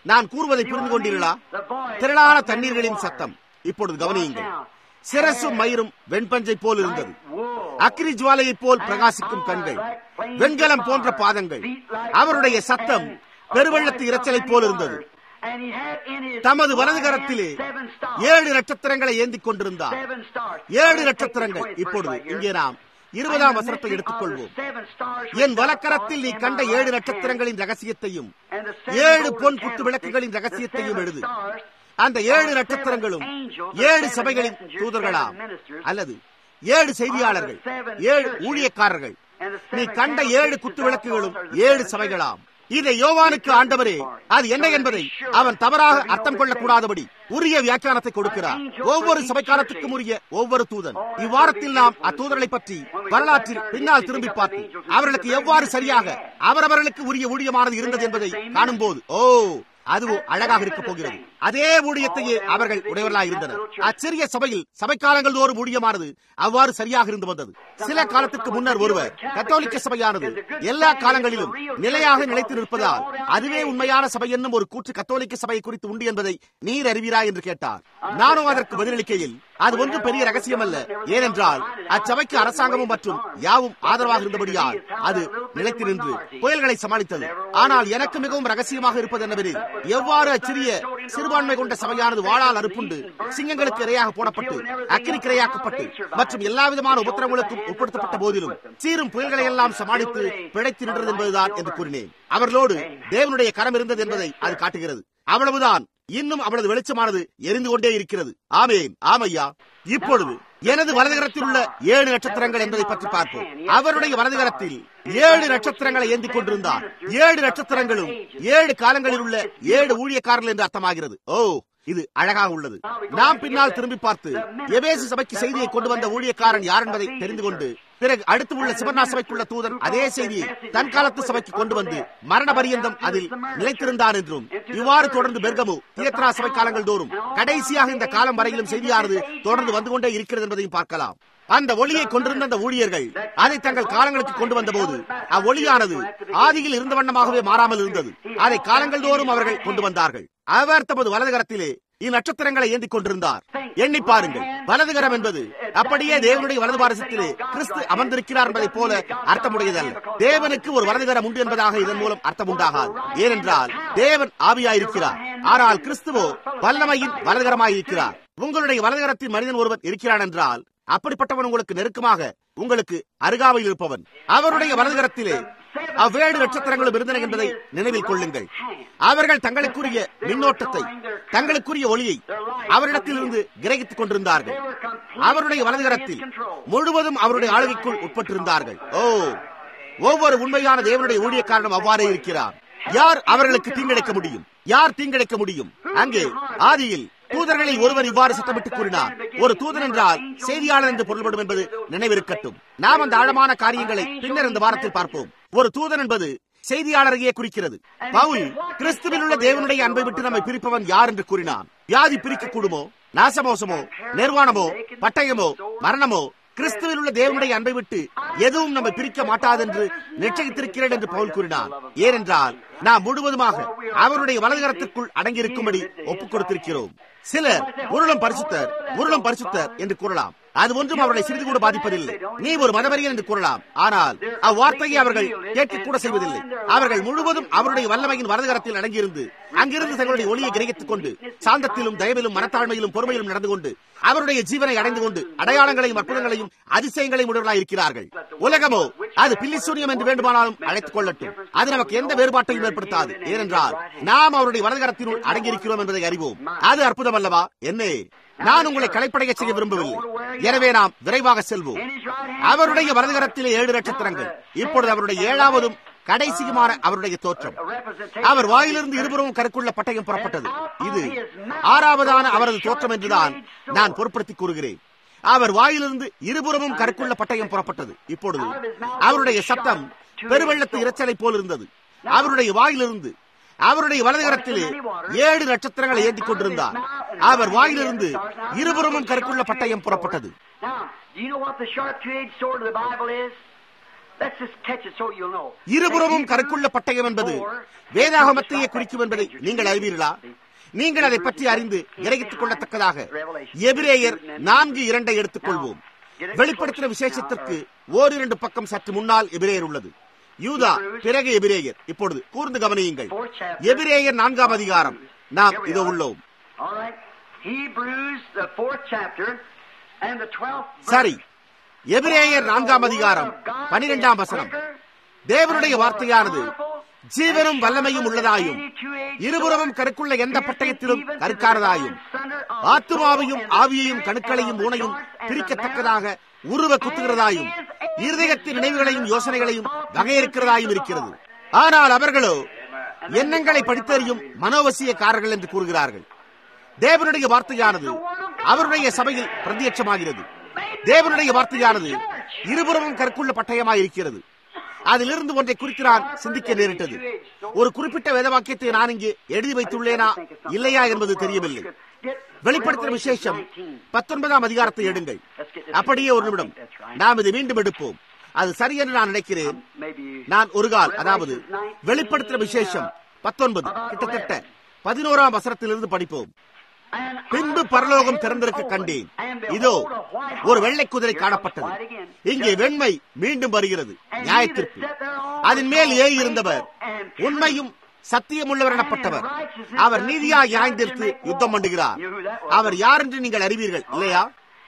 நான் கூறுவதை புரிந்து கொண்டீர்களா? திரளான தண்ணீர்களின் சத்தம். இப்பொழுது கவனியுங்கள். சிரசும் மயிரும் வெண்பஞ்சை போல் இருந்தது. அக்கினி ஜுவாலையை போல் பிரகாசிக்கும் கண்கள், வெண்கலம் போன்ற பாதங்கள். அவருடைய சத்தம் பெருவெள்ளத்து இரைச்சலை போல் இருந்தது. தமது வலது கரத்திலே ஏழு நட்சத்திரங்களை ஏந்திக் கொண்டிருந்தார். ஏழு நட்சத்திரங்கள். இப்பொழுது இங்கே நாம் இருபதாம் வசனத்தை எடுத்துக் கொள்வோம். என் வலக்கரத்தில் நீ கண்ட ஏழு நட்சத்திரங்களின் ரகசியத்தையும் ஏழு பொன் குத்து விளக்குகளின் ரகசியத்தையும் எழுது. அந்த ஏழு நட்சத்திரங்களும் ஏழு சபைகளின் தூதர்களாம், அல்லது ஏழு செய்தியாளர்கள், ஏழு ஊழியக்காரர்கள். நீ கண்ட ஏழு குத்து விளக்குகளும் ஏழு சபைகளாம். இதை யோவானுக்கு ஆண்டவரே அது என்ன என்பதை அவன் தவறாக அர்த்தம் கொள்ளக்கூடாதபடி உரிய வியாக்கியானத்தை கொடுக்கிறார். ஒவ்வொரு சபைக்காலத்துக்கும் உரிய ஒவ்வொரு தூதன். இவ்வாரத்தில் நாம் அத்தூதர்களை பற்றி வரலாற்றில் பின்னால் திரும்பி பார்த்து அவர்களுக்கு எவ்வாறு சரியாக அவரவர்களுக்கு உரிய ஊழியமானது இருந்தது என்பதை காணும் போது, ஓ அதுவும் அழகாக இருக்க போகிறது. அதே ஊழியத்தையே அவர்கள் உடையவர்களாக இருந்தனர். அச்சிறிய சபையில் சபைக்காலங்கள் தோறும் ஊழியமானது அவ்வாறு சரியாக இருந்து வந்தது. சில காலத்திற்கு முன்னர் ஒருவர் கத்தோலிக்க சபையானது எல்லா காலங்களிலும் நிலையாக நிலைத்து நிற்பதால் அதுவே உண்மையான சபை என்னும் ஒரு கூற்று கத்தோலிக்க சபையை குறித்து உண்டு என்பதை நீர் அறிவீரா என்று கேட்டார். நானும் அதற்கு பதிலளிக்கையில் அது ஒன்றும் பெரிய ரகசியம் அல்ல. ஏனென்றால் அச்சபைக்கு அரசாங்கமும் மற்றும் யாவும் ஆதரவாக இருந்தபடியால் அது நிலைத்து நின்று புயல்களை சமாளித்தது. ஆனால் எனக்கு மிகவும் ரகசியமாக இருப்பது என்னவெனில், எவ்வாறு அச்சிறிய சிறுபான்மை கொண்ட சபையானது வாளால் அறுப்புண்டு சிங்கங்களுக்கு இரையாக போடப்பட்டு அக்கினிக்கு இரையாக்கப்பட்டு மற்றும் எல்லா விதமான உபத்திரங்களுக்கும் உட்படுத்தப்பட்ட போதிலும் சீரும் புயல்களை எல்லாம் சமாளித்து பிழைத்து நின்றது என்பதுதான் என்று கூறினேன். அவர்களோடு தேவனுடைய கரம் இருந்தது என்பதை அது காட்டுகிறது. அவ்வளவுதான். இன்னும் அவளது வெளிச்சமானது எரிந்து கொண்டே இருக்கிறது. ஆமேன், ஆமையா. இப்பொழுது எனது வலதுகரத்தில் உள்ள ஏழு நட்சத்திரங்கள் என்பதை பற்றி பார்ப்போம். அவருடைய வலதுகரத்தில் ஏழு நட்சத்திரங்களை ஏந்திக் கொண்டிருந்தார். ஏழு நட்சத்திரங்களும் ஏழு காலங்களில் உள்ள ஏழு ஊழியக்காரர்கள் என்று அர்த்தமாகிறது. ஓ இது அழகாக உள்ளது. நாம் பின்னால் திரும்பி பார்த்து எபேசு சபைக்கு செய்தியை கொண்டு வந்த ஊழியக்காரன் யார் என்பதை தெரிந்து கொண்டு பிறகு அடுத்து உள்ள சிபர்னா சபைக்குள்ள தூதன் அதே செய்தியை தன் காலத்து சபைக்கு கொண்டு வந்து மரண பரியந்தம் அதில் நிலைத்திருந்தான் என்றும், இவ்வாறு தொடர்ந்து பெர்கமு தியத்ரா சபை காலங்கள் தோறும் கடைசியாக இந்த காலம் வரையிலும் செய்தியானது தொடர்ந்து வந்து கொண்டே இருக்கிறது என்பதையும் பார்க்கலாம். அந்த ஒளியை கொண்டிருந்த அந்த ஊழியர்கள் அதை தங்கள் காலங்களுக்கு கொண்டு வந்த போது அவ்வொளியானது ஆதியில் இருந்த வண்ணமாகவே மாறாமல் இருந்தது. அதை காலங்கள் தோறும் அவர்கள் கொண்டு வந்தார்கள். அவர் தமது வலதுகரத்திலே இந்நட்சத்திரங்களை ஏந்திக் கொண்டிருந்தார். எண்ணி பாருங்கள். வலதுகரம் என்பது அப்படியே தேவனுடைய வலது பாரசத்திலே கிறிஸ்து அமர்ந்திருக்கிறார் என்பதை போல அர்த்தமுடையதல்ல. தேவனுக்கு ஒரு வலதுகரம் உண்டு என்பதாக இதன் மூலம் அர்த்தம் உண்டாகாது. ஏனென்றால் தேவன் ஆவியாயிருக்கிறார், ஆனால் கிறிஸ்துவோ வல்லமையின் வலதுகரமாயிருக்கிறார். உங்களுடைய வலதுகரத்தில் மனிதன் ஒருவன் இருக்கிறான் என்றால் அப்படிப்பட்டவன் உங்களுக்கு நெருக்கமாக, உங்களுக்கு அருகாமையில் இருப்பவன். அவருடைய வலதுகரத்திலே அவ்வேழு நட்சத்திரங்களும் இருந்தன என்பதை நினைவில் கொள்ளுங்கள். அவர்கள் தங்களுக்குரிய மின்னோட்டத்தை, தங்களுக்குரிய ஒளியை அவரிடத்தில் இருந்து கிரகித்துக் கொண்டிருந்தார்கள். அவருடைய வலதுகரத்தில் முழுவதும் அவருடைய ஆளுகைக்குள் உட்பட்டிருந்தார்கள். ஓ ஒவ்வொரு உண்மையான தேவனுடைய ஊழியக்காரனும் அவ்வாறே இருக்கிறார். யார் அவர்களுக்கு தீங்கிழைக்க முடியும்? யார் தீங்கிழைக்க முடியும்? அங்கே ஆதியில் தூதர்களில் ஒருவர் இவ்வாறு சட்டமிட்டு கூறினார். ஒரு தூதன் என்றால் செய்தியாளர் என்று பொருள்படும் என்பது நினைவிருக்கட்டும். நாம் அந்த ஆழமான காரியங்களை பின்னர் இந்த வாரத்தில் பார்ப்போம். ஒரு தூதன் என்பது செய்தியாளரையே குறிக்கிறது. பவுல் கிறிஸ்துவில் உள்ள தேவனுடைய அன்பை விட்டு நம்மை பிரிப்பவன் யார் என்று கூறினான். வியாதி பிரிக்க கூடுமோ, நாசமோசமோ, நிர்வாணமோ, பட்டயமோ, மரணமோ, கிறிஸ்துவில் உள்ள தேவனுடைய அன்பை விட்டு எதுவும் நம்மை பிரிக்க மாட்டாதென்று நிச்சயித்திருக்கிறேன் என்று பவுல் கூறினார். ஏனென்றால் நாம் முழுவதுமாக அவருடைய வலதுகரத்திற்குள் அடங்கியிருக்கும்படி ஒப்புக் கொடுத்திருக்கிறோம். சிலர் உருளும் பரிசுத்தர் உருளும் பரிசுத்தர் என்று கூறலாம். அது ஒன்றும் அவர்களை சிறிது கூட பாதிப்பதில்லை. நீ ஒரு மதவரியன் என்று கூறலாம். ஆனால் அவ்வார்த்தையை அவர்கள் கேட்க கூட செய்வதில்லை. அவர்கள் முழுவதும் அவருடைய வல்லமையின் வலதுகரத்தில் அடங்கியிருந்து அங்கிருந்து தங்களுடைய ஒளியை கிரகித்துக் கொண்டு சாந்தத்திலும் தயவிலும் மனத்தாழ்மையிலும் பொறுமையிலும் நடந்து கொண்டு அவருடைய ஜீவனை அடைந்து கொண்டு அடையாளங்களையும் அற்புதங்களையும் அதிசயங்களையும் உடையவர்களாக இருக்கிறார்கள். உலகமோ அது பில்லிசூனியம் என்று வேண்டுமானாலும் அழைத்துக் கொள்ளட்டும். அது நமக்கு எந்த வேறுபாட்டையும் ஏற்படுத்தாது. ஏனென்றால் நாம் அவருடைய வலதுகரத்தினுள் அடங்கியிருக்கிறோம் என்பதை அறிவோம். அது அற்புதம் அல்லவா? என்னே, நான் உங்களை களைப்படைய செய்ய விரும்பவில்லை. எனவே நாம் விரைவாக செல்வோம். அவருடைய வலதுகரத்திலே ஏழு நட்சத்திரங்கள். இப்பொழுது அவருடைய ஏழாவதும் கடைசியுமான அவருடைய தோற்றம். அவர் வாயிலிருந்து இருபுறமும் கருக்குள்ள பட்டயம் புறப்பட்டது. இது ஆறாவதான அவரது தோற்றம் என்றுதான் நான் பொருட்படுத்தி கூறுகிறேன். அவர் வாயிலிருந்து இருபுறமும் கருக்குள்ள பட்டயம் புறப்பட்டது. இப்பொழுது அவருடைய சத்தம் பெருவெள்ளத்து இரைச்சலை போல் இருந்தது. அவருடைய வாயிலிருந்து அவருடைய வலதுகரத்திலே ஏழு நட்சத்திரங்களை ஏந்திக் கொண்டிருந்தார். அவர் வாயிலிருந்து இருபுறமும் கருக்குள்ள பட்டயம் புறப்பட்டது. இருபுறமும் கருக்குள்ள பட்டயம் என்பது வேதாகமத்தையே குறிக்கும் என்பதை நீங்கள் அறிவீர்களா? நீங்கள் அதை பற்றி அறிந்து கிரகித்துக் கொள்ளத்தக்கதாக எபிரேயர் நான்கு இரண்டை எடுத்துக் கொள்வோம். வெளிப்படுத்தின விசேஷத்திற்கு ஓரிரண்டு பக்கம் சற்று முன்னால் எபிரேயர் உள்ளது. யூதா பிறகு எபிரேயர். இப்பொழுது கூர்ந்து கவனியுங்கள். எபிரேயர் நான்காம் அதிகாரம் நாம் இதோ உள்ளோம். சரி, எபிரேயர் நான்காம் அதிகாரம் பனிரெண்டாம் வசனம். தேவனுடைய வார்த்தையானது ஜீவனும் வல்லமையும் உள்ளதாயும் இருபுறமும் கருக்குள்ள எந்த பட்டயத்திலும் கருக்கானதாயும் ஆத்துமாவையும் ஆவியையும் கணுக்களையும் ஊனையும் பிரிக்கத்தக்கதாக உருவ குத்துகிறதாயும் இருதயத்தின் நினைவுகளையும் யோசனைகளையும் வகையறுக்கிறதாயும் இருக்கிறது. ஆனால் அவர்களோ எண்ணங்களை படித்தறியும் மனோவசியக்காரர்கள் என்று கூறுகிறார்கள். தேவனுடைய வார்த்தையானது அவருடைய சபையில் பிரத்யட்சமாகிறது. தேவனுடைய வார்த்தையானது இருபுறமும் கற்குள்ள பட்டயமாயிருக்கிறது. அதிலிருந்து ஒன்றை குறித்து நான் சிந்திக்க நேரிட்டது. ஒரு குறிப்பிட்ட வேத வாக்கியத்தை நான் இங்கே எழுதி வைத்துள்ளேனா இல்லையா என்பது தெரியவில்லை. வெளிப்படுத்தின விசேஷம் பத்தொன்பதாம் அதிகாரத்தை எடுங்கள். அப்படியே ஒரு நிமிடம் நாம் இதை மீண்டும் எடுப்போம். அது சரி என்று நான் நினைக்கிறேன். நான் ஒரு கால், அதாவது வெளிப்படுத்தின விசேஷம் பத்தொன்பது கிட்டத்தட்ட பதினோராம் வசனத்திலிருந்து படிப்போம். பின்பு பரலோகம் திறந்திருக்க கண்டேன். இதோ ஒரு வெள்ளை குதிரை காணப்பட்டது. இங்கே வெண்மை மீண்டும் வருகிறது. நியாயத்திற்கு அதன் மேல் ஏறி இருந்தவர் உண்மையும் சத்தியம் உள்ளவர் எனப்பட்டவர். அவர் நீதியாய் நியாயந்தீர்த்து யுத்தம் பண்ணுகிறார். அவர் யார் என்று நீங்கள் அறிவீர்கள் இல்லையா?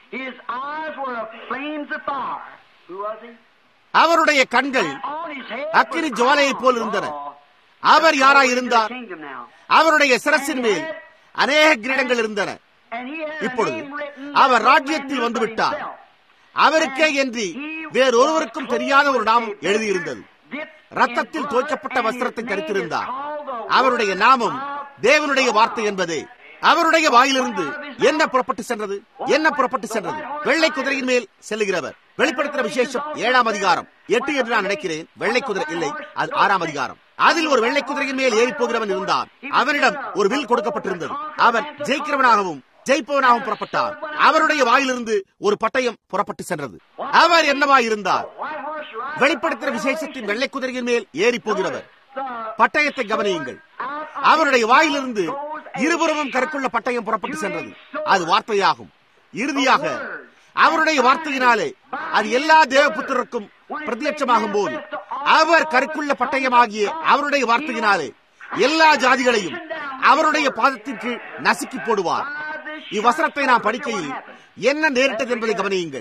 அவருடைய கண்கள் அக்கினி ஜுவாலையை போல் இருந்தன. அவர் யாராயிருந்தார்? அவருடைய சிரசின் மேல் அநேக கிரீடங்கள் இருந்தன. இப்பொழுது அவர் ராஜ்யத்தில் வந்துவிட்டார். அவருக்கே என்று வேறொருவருக்கும் தெரியாத ஒரு நாமம் எழுதியிருந்தது. ரத்தத்தில் தோய்க்கப்பட்ட வஸ்திரத்தை தரித்திருந்தார். அவருடைய நாமம் தேவனுடைய வார்த்தை என்பதே. அவருடைய வாயிலிருந்து என்ன புறப்பட்டு சென்றது? என்ன புறப்பட்டு சென்றது? வெள்ளை குதிரையின் மேல் செல்லுகிறவர். வெளிப்படுத்தின விசேஷம் ஏழாம் அதிகாரம் எட்டு என்று நான் நினைக்கிறேன். வெள்ளை குதிரை இல்லை, அது ஆறாம் அதிகாரம். அதில் ஒரு வெள்ளை குதிரையின் மேல் ஏறி போகிறவன் இருந்தான். அவனிடம் ஒரு வில் கொடுக்கப்பட்டிருந்தது. அவன் ஜெயிக்கிறவனாகவும் ஜெயிப்பவனாகவும் புறப்பட்டார். அவருடைய வாயிலிருந்து ஒரு பட்டயம் புறப்பட்டு சென்றது. அவர் என்னவாய் இருந்தார்? வெளிப்படுத்தின விசேஷத்தின் வெள்ளை குதிரையின் மேல் ஏறி போகிறவர். பட்டயத்தை கவனியுங்கள். அவருடைய வாயிலிருந்து இருபுறமும் கருக்குள்ள பட்டயம் புறப்பட்டு சென்றது. அது வார்த்தையாகும். இறுதியாக அவருடைய வார்த்தையினாலே அது எல்லா தேவபுத்திரருக்கும் பிரத்யட்சமாகும் போது அவர் கருக்குள்ள பட்டயமாகிய அவருடைய வார்த்தையினாலே எல்லா ஜாதிகளையும் அவருடைய பாதத்தின் கீழ் நசுக்கி போடுவார். இவ்வசனத்தை நாம் படிக்கையில் என்ன நேரிட்டது என்பதை கவனியுங்கள்.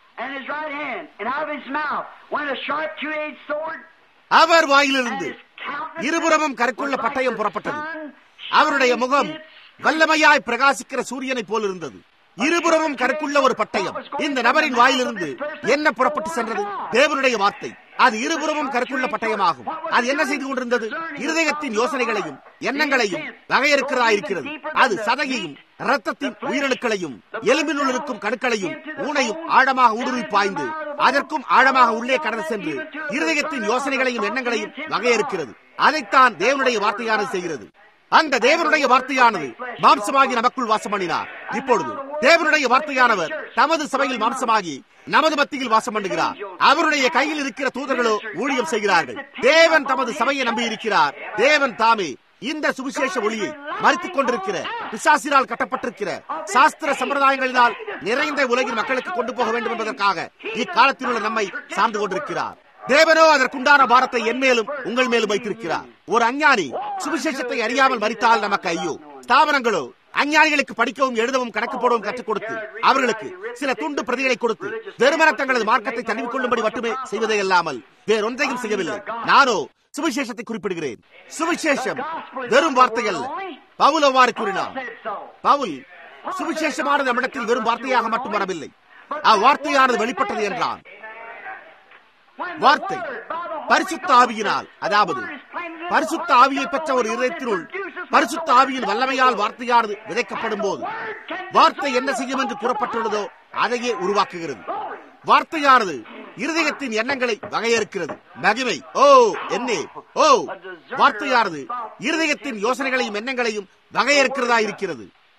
அவர் வாயிலிருந்து இருபுறமும் கருக்குள்ள பட்டயம் புறப்பட்டது. அவருடைய முகம் வல்லமையாய் பிரகாசிக்கிற சூரியனை போல் இருந்தது. இருபுறமும் கருக்குள்ள ஒரு பட்டயம். இந்த நபரின் வாயிலிருந்து என்ன புறப்பட்டு சென்றது? தேவனுடைய வார்த்தை. அது இருபுறமும் கருக்குள்ள பட்டயமாகும். அது என்ன செய்து கொண்டிருந்தது? இருதயத்தின் யோசனைகளையும் எண்ணங்களையும் வகையறுக்கிறதாயிருக்கிறது. அது சதையையும் இரத்தத்தின் உயிரணுக்களையும் எலும்பினுள் இருக்கும் கணுக்களையும் ஊனையும் ஆழமாக ஊடுருவி பாய்ந்து அதற்கும் ஆழமாக உள்ளே கடந்து சென்று இருதயத்தின் யோசனைகளையும் எண்ணங்களையும் வகையறுக்கிறது. அதைத்தான் தேவனுடைய வார்த்தையானது செய்கிறது. அந்த தேவனுடைய வார்த்தையானது மாம்சமாகி நமக்குள் வாசம் பண்ணினார். இப்பொழுது தேவனுடைய வார்த்தையானவர் தமது சபையில் மாம்சமாகி நமது மத்தியில் வாசம் பண்ணுகிறார். அவருடைய கையில் இருக்கிற தூதர்களோ ஊழியம் செய்கிறார்கள். தேவன் தமது சபையை நம்பி இருக்கிறார். தேவன் தாமே இந்த சுவிசேஷ ஒளியை மறித்துக் கொண்டிருக்கிற பிசாசினால் கட்டப்பட்டிருக்கிற சாஸ்திர சம்பிரதாயங்களினால் நிறைந்த உலகின் மக்களுக்கு கொண்டு போக வேண்டும் என்பதற்காக இக்காலத்தில் உள்ள நம்மை சார்ந்து கொண்டிருக்கிறார். தேவனோ அதற்குண்டான பாரத்தை என் மேலும் உங்கள் மேலும் வைத்திருக்கிறார். ஒரு அஞ்ஞானி சுவிசேஷத்தை அறியாமல் மரித்தால் நமக்கு ஐயோ. ஸ்தாபனங்களோ அஞ்ஞானிகளுக்கு படிக்கவும் எழுதவும் கணக்கு போடவும் கற்றுக் கொடுத்து அவர்களுக்கு சில துண்டு பிரதிகளை கொடுத்து வெறுமன தங்களது மார்க்கத்தை தழுவிக் கொள்ளும்படி மட்டுமே செய்வதே அல்லாமல் வேறொன்றையும் செய்யவில்லை. நானோ சுவிசேஷத்தை குறிப்பிடுகிறேன். சுவிசேஷம் வெறும் வார்த்தை அல்ல. பவுல் அவ்வாறு கூறினார். பவுல் சுவிசேஷமானது நம்மிடத்தில் வெறும் வார்த்தையாக மட்டும் வரவில்லை, அவ்வார்த்தையானது வெளிப்பட்டது என்றான். வார்த்தை பரிசுத்த ஆவியினால், அதாவது பரிசுத்த ஆவியை பெற்ற ஒரு இதயத்தினுள் பரிசுத்த ஆவியின் வல்லமையால் வார்த்தையானது விதைக்கப்படும் போது வார்த்தை என்ன செய்யும் என்று கூறப்பட்டுள்ளதோ அதையே உருவாக்குகிறது. வார்த்தையானது இருதயத்தின் எண்ணங்களை வகையறுக்கிறது. மகிமை ஓ என்னே ஓ வார்த்தையானது இருதயத்தின் யோசனைகளையும் எண்ணங்களையும் வகையறுக்கிறதா இருக்கிறது.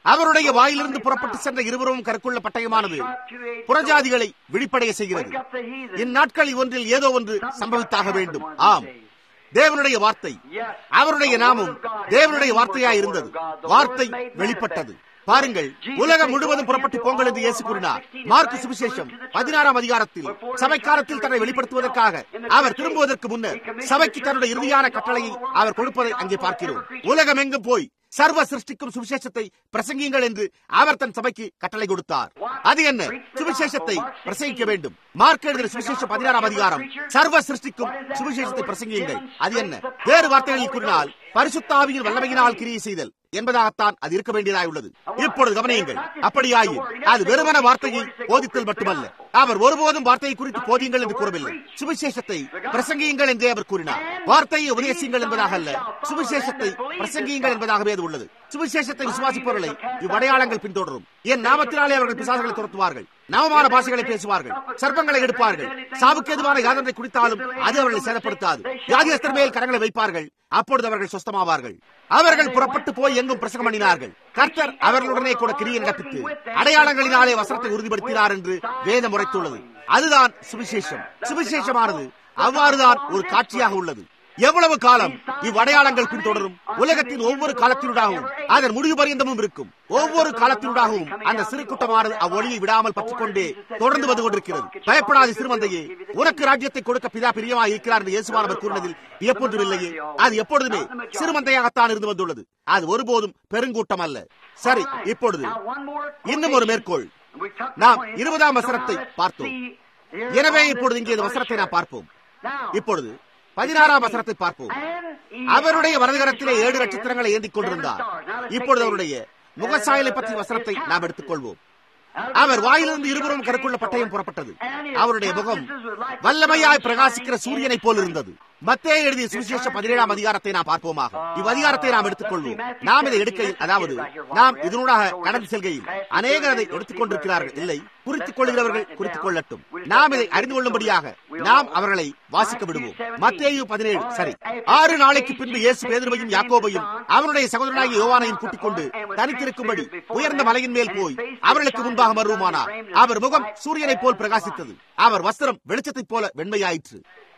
அவருடைய வாயிலிருந்து புறப்பட்டு சென்ற இருவரும் கற்குள்ள பட்டயமானது புறஜாதிகளை விழிப்படைய செய்கிறது. இந்நாட்களில் ஒன்றில் ஏதோ ஒன்று சம்பவித்தாக வேண்டும். ஆம், தேவனுடைய வார்த்தை, அவருடைய நாமம் தேவனுடைய வார்த்தையாய் இருந்தது. வார்த்தை வெளிப்பட்டது. பாருங்கள், உலகம் முழுவதும் புறப்பட்டு போங்கள் என்று இயேசு கூறினார். மார்க்கு சுவிசேஷம் பதினாறாம் அதிகாரத்தில் சபைக்காலத்தில் தன்னை வெளிப்படுத்துவதற்காக அவர் திரும்புவதற்கு முன்னர் சபைக்கு தன்னுடைய இறுதியான கட்டளையை அவர் கொடுப்பதை அங்கே பார்க்கிறோம். உலகம் எங்கும் போய் சர்வ சிருஷ்டிக்கும் சுவிசேஷத்தை பிரசங்கியுங்கள் என்று அவர் தன் சபைக்கு கட்டளை கொடுத்தார். அது என்ன? சுவிசேஷத்தை பிரசங்கிக்க வேண்டும். மார்க் எழுதின சுவிசேஷம் பதினாறாம் அதிகாரம் சர்வ சிருஷ்டிக்கும் சுவிசேஷத்தை பிரசங்கியுங்கள். அது என்ன? வேறு வார்த்தைகளில் கூறினால் பரிசுத்த ஆவியின் வல்லமையினால் கிரியை செய்தல் என்பதாகத்தான் அது இருக்க வேண்டியதாய் உள்ளது. இப்பொழுது கவனியுங்கள், அப்படியாயின் அது வெறுமன வார்த்தையை போதித்தல் மட்டுமல்ல. அவர் ஒருபோதும் வார்த்தையை குறித்து போதியுங்கள் என்று கூறவில்லை. சுவிசேஷத்தை பிரசங்கியுங்கள் என்றே அவர் கூறினார். வார்த்தையை உபதேசியுங்கள் என்பதாக அல்ல, சுவிசேஷத்தை பிரசங்கியுங்கள் என்பதாகவே அது உள்ளது. சுவிசேஷத்தை விசுவாசிப்பவர்களை இவ்வடையாளங்கள் பின்தொடரும். என் நாமத்தினாலே அவர்கள் பிசாசுகளை துரத்துவார்கள், நவமான பாஷைகளை பேசுவார்கள், சர்ப்பங்களை எடுப்பார்கள், சாவுக்கு எதுவான யாதொன்றை குடித்தாலும் அது அவர்களை சேதப்படுத்தாது, வியாதியஸ்தர் மேல் கரங்களை வைப்பார்கள், அப்பொழுது அவர்கள் சொஸ்தமாவார்கள். அவர்கள் புறப்பட்டு போய் எங்கும் பிரசங்கம் பண்ணினார்கள். கர்த்தர் அவர்களுடனே கூட கிரியை நடப்பித்து அடையாளங்களினாலே வசனத்தை உறுதிப்படுத்தினார் என்று வேதம் உரைத்துள்ளது. அதுதான் சுவிசேஷம். சுவிசேஷமானது அவ்வாறுதான் ஒரு காட்சியாக உள்ளது. எவ்வளவு காலம் இவ்வடையாளங்கள் பின்தொடரும்? உலகத்தின் ஒவ்வொரு காலத்தினூடாகவும் அதன் முடிவு பரியந்தமும் இருக்கும். ஒவ்வொரு காலத்தினூடாகவும் அந்த சிறு கூட்டமானது அவ்வொழியை விடாமல் பற்றிக் கொண்டே தொடர்ந்து வந்து கொண்டிருக்கிறது. பயப்படாத சிறுமந்தையே, உனக்கு ராஜ்யத்தை கொடுக்க பிதா பிரியமாக இருக்கிறார் என்று இயேசுவானவர் கூறினதில் எப்பொழுதும் இல்லையே. அது எப்பொழுதுமே சிறுமந்தையாகத்தான் இருந்து வந்துள்ளது. அது ஒருபோதும் பெருங்கூட்டம் அல்ல. சரி, இப்பொழுது இன்னும் ஒரு மேற்கோள். நாம் இருபதாம் வசனத்தை பார்த்தோம். எனவே இப்பொழுது இங்கே இந்த வசனத்தை நாம் பார்ப்போம். இப்பொழுது பதினாறாம் வசனத்தை பார்ப்போம். அவருடைய வலதுகரத்திலே ஏழு நட்சத்திரங்களை ஏந்திக் கொண்டிருந்தார். இப்பொழுது அவருடைய முகசாயலை பற்றிய வசனத்தை நாம் எடுத்துக் கொள்வோம். அவர் வாயிலிருந்து இருவரும் கருக்குள்ள பட்டயம் புறப்பட்டது. அவருடைய முகம் வல்லமையாய் பிரகாசிக்கிற சூரியனை போல் இருந்தது. மத்தேயு எழுதிய சுவிசேஷம் பதினேழாம் அதிகாரத்தை நாம் பார்ப்போமாக. இவ்வதிகாரத்தை நாம் எடுத்துக் கொள்வோம். நாம் இதை எடுக்கையில், அதாவது நாம் இதனூடாக கடந்து செல்கையில் அநேகர் அதை எடுத்துக் கொண்டிருக்கிறார்கள். இல்லை, குறித்துக் கொள்கிறவர்கள் குறித்துக் கொள்ளட்டும். நாம் இதை அறிந்து கொள்ளும்படியாக நாம் அவர்களை வாசிக்க விடுவோம். மத்தேயு பதினேழு. சரி, ஆறு நாளைக்கு பின்பு இயேசு பேதுருவையும் யாக்கோபையும் அவருடைய சகோதரனாகிய யோவானையும் கூட்டிக் கொண்டு தனித்திருக்கும்படி உயர்ந்த மலையின் மேல் போய் அவர்களுக்கு முன்பாக மர்வமானார். அவர் முகம் சூரியனை போல் பிரகாசித்தது. அவர் வஸ்திரம் வெளிச்சத்தைப் போல வெண்மையாயிற்று.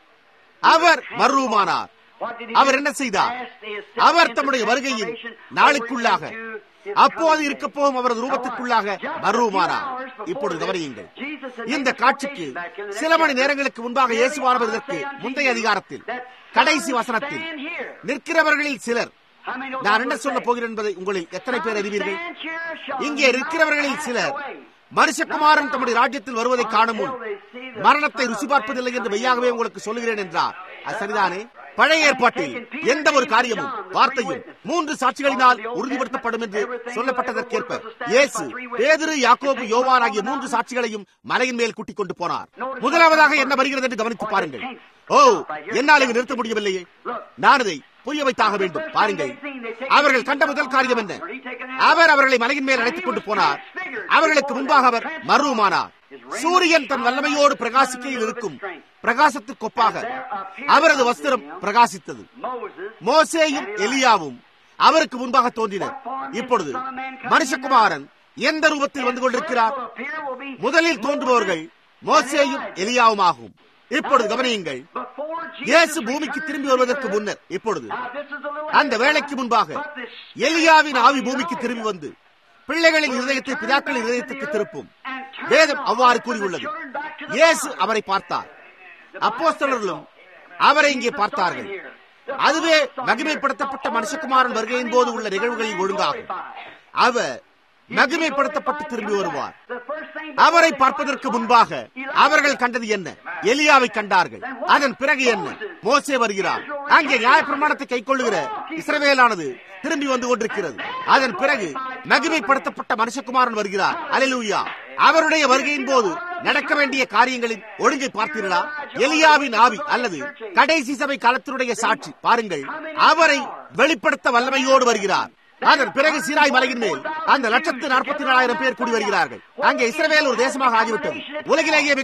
அவர் மர்வமானார். அவர் என்ன செய்தார்? அவர் தம்முடைய வருகையின் நாளுக்குள்ளாக, அப்போது இருக்க போகும் அவரது ரூபத்துக்குள்ளாக மர்வமானார். இப்பொழுது கவனியுங்கள், இந்த காட்சிக்கு சில மணி நேரங்களுக்கு முன்பாக இயேசுவானவர் இதற்கு முந்தைய அதிகாரத்தில் கடைசி வசனத்தில் நிற்கிறவர்களில் சிலர், நான் என்ன சொல்ல போகிறேன் என்பதை உங்களில் எத்தனை பேர் அறிவீர்கள்? இங்கே இருக்கிறவர்களில் சிலர் மனுஷகுமாரன் தம்முடைய ராஜ்யத்தில் வருவதை காணும் முன் மரணத்தை ருசி பார்ப்பதில்லை என்று மெய்யாகவே உங்களுக்கு சொல்லுகிறேன் என்றார். அது சரிதானே? பழைய ஏற்பாட்டில் எந்த ஒரு காரியமும் வார்த்தையும் மூன்று சாட்சிகளினால் உறுதிப்படுத்தப்படும் என்று சொல்லப்பட்டதற்கேற்ப இயேசு பேதுரு, யாக்கோபு, யோவான் ஆகிய மூன்று சாட்சிகளையும் மலையின் மேல் கூட்டிக் கொண்டு போனார். முதலாவதாக என்ன வருகிறது என்று கவனித்து பாருங்கள். ஓ, என்னால் இங்கு நிறுத்த முடியவில்லையே, நான் இதை புரிய வைத்தாக வேண்டும். பாருங்கள், அவர்கள் கண்ட முதல் காரியம் என்ன? அவர் அவர்களை மலையின் மேல் அழைத்துக் கொண்டு போனார். அவர்களுக்கு முன்பாக அவர் மர்வமானார். சூரியன் தன் வல்லமையோடு பிரகாசிக்கையில் இருக்கும் பிரகாசத்துக்கு ஒப்பாக அவரது வஸ்திரம் பிரகாசித்தது. மோசேயும் எலியாவும் அவருக்கு முன்பாக தோன்றினர். இப்பொழுது மனுஷகுமாரன் எந்த ரூபத்தில் வந்து கொண்டிருக்கிறார்? முதலில் தோன்றுபவர்கள் மோசேயும் எலியாவும் ஆகும். இப்பொழுது கவனியுங்கள், இயேசு பூமிக்கு திரும்பி வருவதற்கு முன்னர், இப்பொழுது அந்த வேளைக்கு முன்பாக எலியாவின் ஆவி பூமிக்கு திரும்பி வந்து பிள்ளைகளின் இதயத்தை பிதாக்களின் இதயத்துக்கு திருப்பும். வேதம் அவ்வாறு கூறியுள்ளது. இயேசு அவரை பார்த்தார். அப்போஸ்தலர்களும் அவரை இங்கே பார்த்தார்கள். அதுவே மகிமைப்படுத்தப்பட்ட மனுஷகுமாரன் வருகையின் போது உள்ள நிகழ்வுகளில் ஒழுங்காகும். அவர் மகிமைப்படுத்தப்பட்டு திரும்பி வருவார். அவரை பார்ப்பதற்கு முன்பாக அவர்கள் கண்டது என்ன? எலியாவை கண்டார்கள். அதன் பிறகு என்ன? மோசே வருகிறார். அங்கே நியாயப்பிரமாணத்தை கைக்கொள்ளுகிற இஸ்ரவேலானது திரும்பி வந்து கொண்டிருக்கிறது. அதன் பிறகு மகிமைப்படுத்தப்பட்ட மனுஷகுமாரன் வருகிறார். அல்லேலூயா! அவருடைய வருகையின் போது நடக்க வேண்டிய காரியங்களின் ஒழுங்கை பார்த்தீர்களா? எலியாவின் ஆவி அல்லது கடைசி சபை காலத்தினுடைய சாட்சி பாருங்கள், அவரை வெளிப்படுத்த வல்லமையோடு வருகிறார். அதன் பிறகு சீனாய் மலையின் மேல் அந்த லட்சத்து நாற்பத்தி நாலாயிரம் பேர் கூடி வருகிறார்கள். அங்கே இஸ்ரவேல் ஒரு தேசமாக ஆகிவிட்டது. உலகிலேயே மிகவும்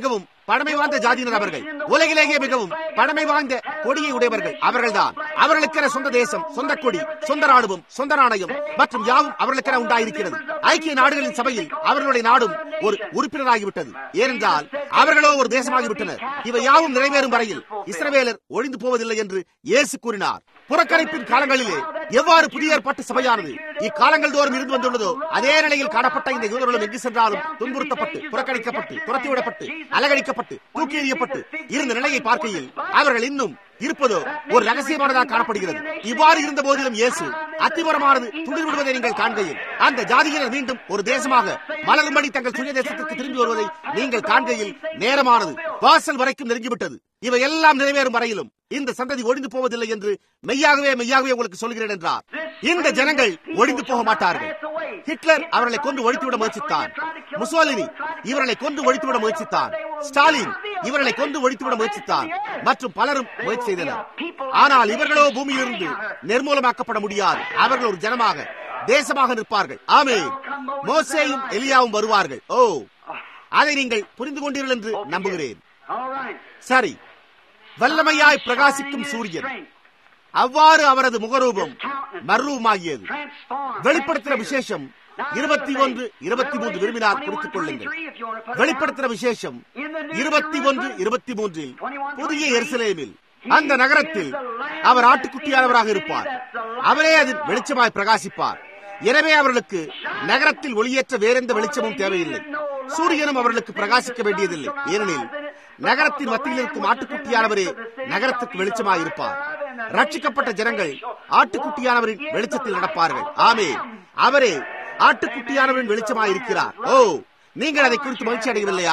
பழமை வாய்ந்த ஜாதியினர் அவர்கள். உலகிலேயே மிகவும் பழமை வாய்ந்த கொடியை உடையவர்கள் அவர்கள்தான். அவர்களுக்கென சொந்த தேசம், சொந்த கொடி, சொந்த ராணுவம், சொந்த நாணயம் மற்றும் யாவும் அவர்களுக்கென உண்டாயிருக்கிறது. ஐக்கிய நாடுகளின் சபையில் அவர்களுடைய நாடும் ஒரு உறுப்பினராகிவிட்டது. ஏனென்றால் அவர்களோ ஒரு தேசமாகிவிட்டனர். இவை யாவும் நிறைவேறும் வரையில் இஸ்ரவேலர் ஒழிந்து போவதில்லை என்று இயேசு கூறினார். புறக்கணிப்பின் காலங்களிலே எவ்வாறு புதிய ஏற்பாட்டு சபையானது இக்காலங்கள் தோறும் இருந்து வந்துள்ளதோ அதே நிலையில் காணப்பட்ட இந்த யூதர்களும் எங்கு சென்றாலும் துன்புறுத்தப்பட்டு, புறக்கணிக்கப்பட்டு, துரத்திவிடப்பட்டு, அலகடிக்கப்பட்டு, தூக்கி எறியப்பட்டு இருந்த நிலையை பார்க்கையில் அவர்கள் இன்னும் இருப்பதோ ஒரு ரகசியமானதாக காணப்படுகிறது. இவ்வாறு இருந்த போதிலும் இயேசு அத்திமரமானது துளிர் விடுவதை நீங்கள் காண்கையில், அந்த ஜாதியினர் மீண்டும் ஒரு தேசமாக மலரும்படி தங்கள் சுய தேசத்திற்கு திரும்பி வருவதை நீங்கள் காண்கையில் நேரமானது வாசல் வரைக்கும் நெருங்கிவிட்டது. இவை எல்லாம் நிறைவேறும் வரையிலும் இந்த சந்ததி ஒழிந்து போவதில்லை என்று மெய்யாகவே மெய்யாகவே உங்களுக்கு சொல்கிறேன் என்றார். இந்த ஜனங்கள் ஒழிந்து போக மாட்டார்கள். ஹிட்லர் அவர்களை கொண்டு ஒழித்துவிட முயற்சித்தான். முசோலினி இவர்களை கொண்டு ஒழித்துவிட முயற்சித்தான். ஸ்டாலின் இவர்களை கொண்டு ஒழித்துவிட முயற்சித்தான். மற்றும் பலரும் முயற்சி செய்தனர். ஆனால் இவர்களோ பூமியிலிருந்து நிர்மூலமாக்கப்பட முடியாது. அவர்கள் ஒரு ஜனமாக, தேசமாக நிற்பார்கள். ஆமென். மோசேயும் எலியாவும் வருவார்கள். ஓ, அதை நீங்கள் புரிந்து கொண்டீர்கள் என்று நம்புகிறேன். சரி, வல்லமையாய் பிரகாசிக்கும் சூரியன், அவ்வாறு அவரது முகரூபம் மர்ரூபமாகியது. வெளிப்படுத்துகிற விசேஷம் இருபத்தி ஒன்று இருபத்தி மூன்று விரும்பினார் குறித்துக் கொள்ளுங்கள். வெளிப்படுத்துகிற விசேஷம் இருபத்தி ஒன்று இருபத்தி மூன்றில் புதிய எருசலேமில் அந்த நகரத்தில் அவர் ஆட்டுக்குட்டியானவராக இருப்பார். அவரே அதில் வெளிச்சமாய் பிரகாசிப்பார். எனவே அவர்களுக்கு நகரத்தில் ஒளியேற்ற வேறெந்த வெளிச்சமும் தேவையில்லை. சூரியனும் அவர்களுக்கு பிரகாசிக்க வேண்டியதில்லை. ஏனெனில் நகரத்தின் மத்தியில் இருக்கும் ஆட்டுக்குட்டியானவரே நகரத்துக்கு வெளிச்சமாய் இருப்பார். ரட்சிக்கப்பட்ட ஜனங்கள் ஆட்டுக்குட்டியானவரின் வெளிச்சத்தில் நடப்பார்கள். ஆமென். அவரே ஆட்டுக்குட்டியானவரின் வெளிச்சமாய் இருக்கிறார். ஓ, நீங்கள் அதை குறித்து மகிழ்ச்சி அடையவில்லையா?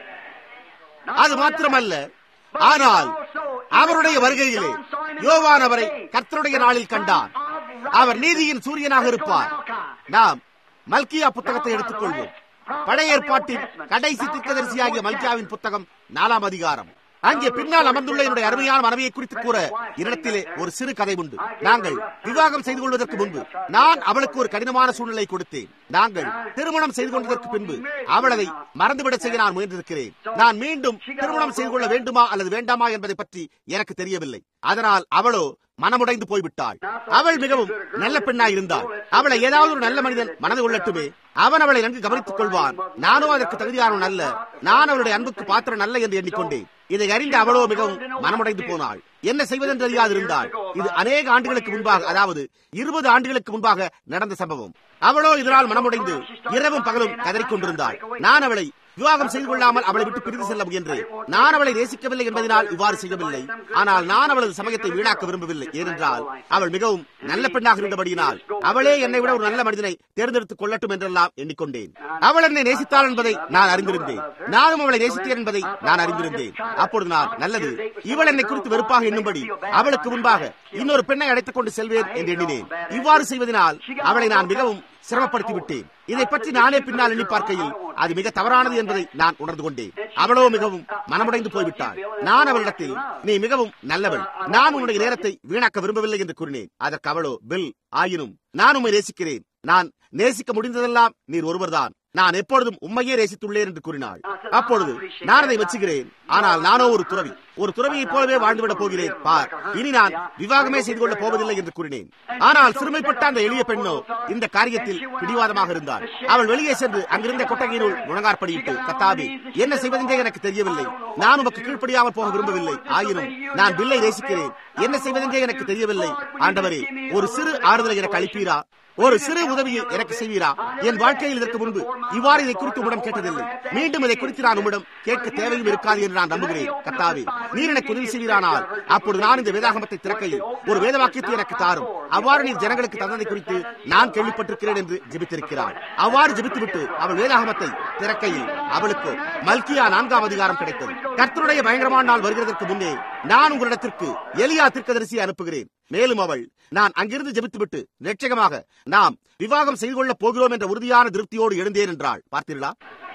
அது மாத்திரமல்ல, ஆனால் அவருடைய வருகையிலே யோவான் அவரை கர்த்தருடைய நாளில் கண்டார். அவர் நீதியின் சூரியனாக இருப்பார். நாம் மல்கியா புத்தகத்தை எடுத்துக் கொள்வோம். பழைய ஏற்பாட்டின் கடைசி தீர்க்கதரிசியாகிய மல்கியாவின் புத்தகம் நாலாம் அதிகாரம். அங்கே பின்னால் அமர்ந்துள்ள என்னுடைய அருமையான மனைவியை குறித்து கூற இடத்திலே ஒரு சிறு கதை உண்டு. நாங்கள் விவாகம் செய்து கொள்வதற்கு முன்பு நான் அவளுக்கு ஒரு கடினமான சூழ்நிலை கொடுத்தேன். நாங்கள் திருமணம் செய்து கொண்டதற்கு பின்பு அவள் அதை மறந்துவிட செய்ய நான் முயன்றிருக்கிறேன். நான் மீண்டும் திருமணம் செய்து கொள்ள வேண்டுமா அல்லது வேண்டாமா என்பதை பற்றி எனக்கு தெரியவில்லை. அதனால் அவளோ மனமுடைந்து போய்விட்டாள். அவள் மிகவும் நல்ல பெண்ணாய் இருந்தாள். அவளை ஏதாவது ஒரு நல்ல மனிதன் மனது கொள்ளட்டுமே, அவன் அவளை நன்கு கவனித்துக் கொள்வான். நானோ அதற்கு தகுதியானவன் அல்ல, நான் அவளுடைய அன்புக்கு பாத்திரம் அல்ல என்று எண்ணிக்கொண்டேன். இதை அறிந்த அவளோ மிகவும் மனமுடைந்து போனாள். என்ன செய்வதென்று தெரியாது இருந்தாள். இது அநேக ஆண்டுகளுக்கு முன்பாக, அதாவது இருபது ஆண்டுகளுக்கு முன்பாக நடந்த சம்பவம். அவளோ இதனால் மனமுடைந்து இரவும் பகலும் கதறிக் கொண்டிருந்தாள். நான் அவளை விவாகம் செய்து கொள்ளாமல் அவளை விட்டு பிரிந்து செல்ல முயன்றேன். நான் அவளை நேசிக்கவில்லை என்பதனால் இவ்வாறு செய்யவில்லை. ஆனால் நான் அவளது சமயத்தை வீணாக்க விரும்பவில்லை. ஏனென்றால் அவள் மிகவும் நல்ல பெண்ணாக இருந்தபடியினால் அவளே என்னை விட ஒரு நல்ல மனிதனை தேர்ந்தெடுத்துக் கொள்ளட்டும் என்றெல்லாம் எண்ணிக்கொண்டேன். அவள் என்னை நேசித்தாள் என்பதை நான் அறிந்திருந்தேன். நானும் அவளை நேசித்தேன் என்பதை நான் அறிந்திருந்தேன். அப்பொழுது நான், நல்லது, இவள் என்னை குறித்து வெறுப்பாக எண்ணும்படி அவளுக்கு முன்பாக இன்னொரு பெண்ணை அழைத்துக் கொண்டு செல்வேன் என்று எண்ணினேன். இவ்வாறு செய்வதனால் அவளை நான் மிகவும் சிரமப்படுத்தி விட்டேன். இதை பற்றி நானே பின்னால் எண்ணி பார்க்கையில் அது மிக தவறானது என்பதை நான் உணர்ந்து கொண்டேன். அவளோ மிகவும் மனமுடைந்து போய்விட்டாள். நான் அவளிடத்தில், நீ மிகவும் நல்லவள், நான் உன்னுடைய நேரத்தை வீணாக்க விரும்பவில்லை என்று கூறினேன். அதற்கு அவளோ, பில், ஆயினும் நான் உம்மை நேசிக்கிறேன். நான் நேசிக்க முடிந்ததெல்லாம் நீர் ஒருவர்தான். நான் எப்பொழுதும் உண்மையே நேசித்துள்ளேன் என்று கூறினாள். அப்பொழுது நான் அதை வச்சுகிறேன். ஆனால் நானோ ஒரு துறவி, ஒரு துறவியைப் போலவே வாழ்ந்துவிடப் போகிறேன். பார், இனி நான் விவாகமே செய்து கொள்ளப் போவதில்லை என்று கூறினேன். ஆனால் சிறுமைப்பட்ட அந்த எளிய பெண்ணோ இந்த காரியத்தில் பிடிவாதமாக இருந்தாள். அவள் வெளியே சென்று அங்கிருந்த கொட்டகையினுள் முழங்காற்படியிட்டு, கர்த்தாவே, என்ன செய்வதென்றே எனக்கு தெரியவில்லை. நான் உமக்கு கீழ்ப்படியாமல் போக விரும்பவில்லை. ஆயினும் நான் பில்லை நேசிக்கிறேன். என்ன செய்வதென்றே எனக்கு தெரியவில்லை. ஆண்டவரே, ஒரு சிறு ஆறுதலை எனக்கு அளிப்பீரா? ஒரு சிறு உதவியை எனக்கு செய்வீரா? என் வாழ்க்கையில் இதற்கு முன்பு இவ்வாறு இதை குறித்து உம்மிடம் கேட்டதில்லை. மீண்டும் இதை குறித்து நான் உம்மிடம் கேட்க தேவையும் இருக்காது என்று நான் நம்புகிறேன். கர்த்தாவே, நீர் எனக்கு உதவி செய்வீரானால் அப்பொழுது நான் இந்த வேதாகமத்தை திறக்கையில் ஒரு வேத வாக்கியத்தை எனக்கு தாரும். அவ்வாறு நீர் ஜனங்களுக்கு தந்ததை குறித்து நான் கேள்விப்பட்டிருக்கிறேன் என்று ஜெபித்திருக்கிறாள். அவ்வாறு ஜெபித்துவிட்டு அவள் வேதாகமத்தை திறக்கையில் அவளுக்கு மல்கியா நான்காம் அதிகாரம் கிடைத்தது. கர்த்தருடைய பயங்கரமான நாள் வருகிறதற்கு முன்னே நான் உங்களிடத்திற்கு எலியா தீர்க்கதரிசியை அனுப்புகிறேன். மேலும் அவள், நான் அங்கிருந்து ஜெபித்துவிட்டு நிச்சயமாக நாம் விவாகம் செய்து கொள்ளப் போகிறோம் என்ற உறுதியான திருப்தியோடு எழுந்தேன் என்றாள். பார்த்தீர்களா?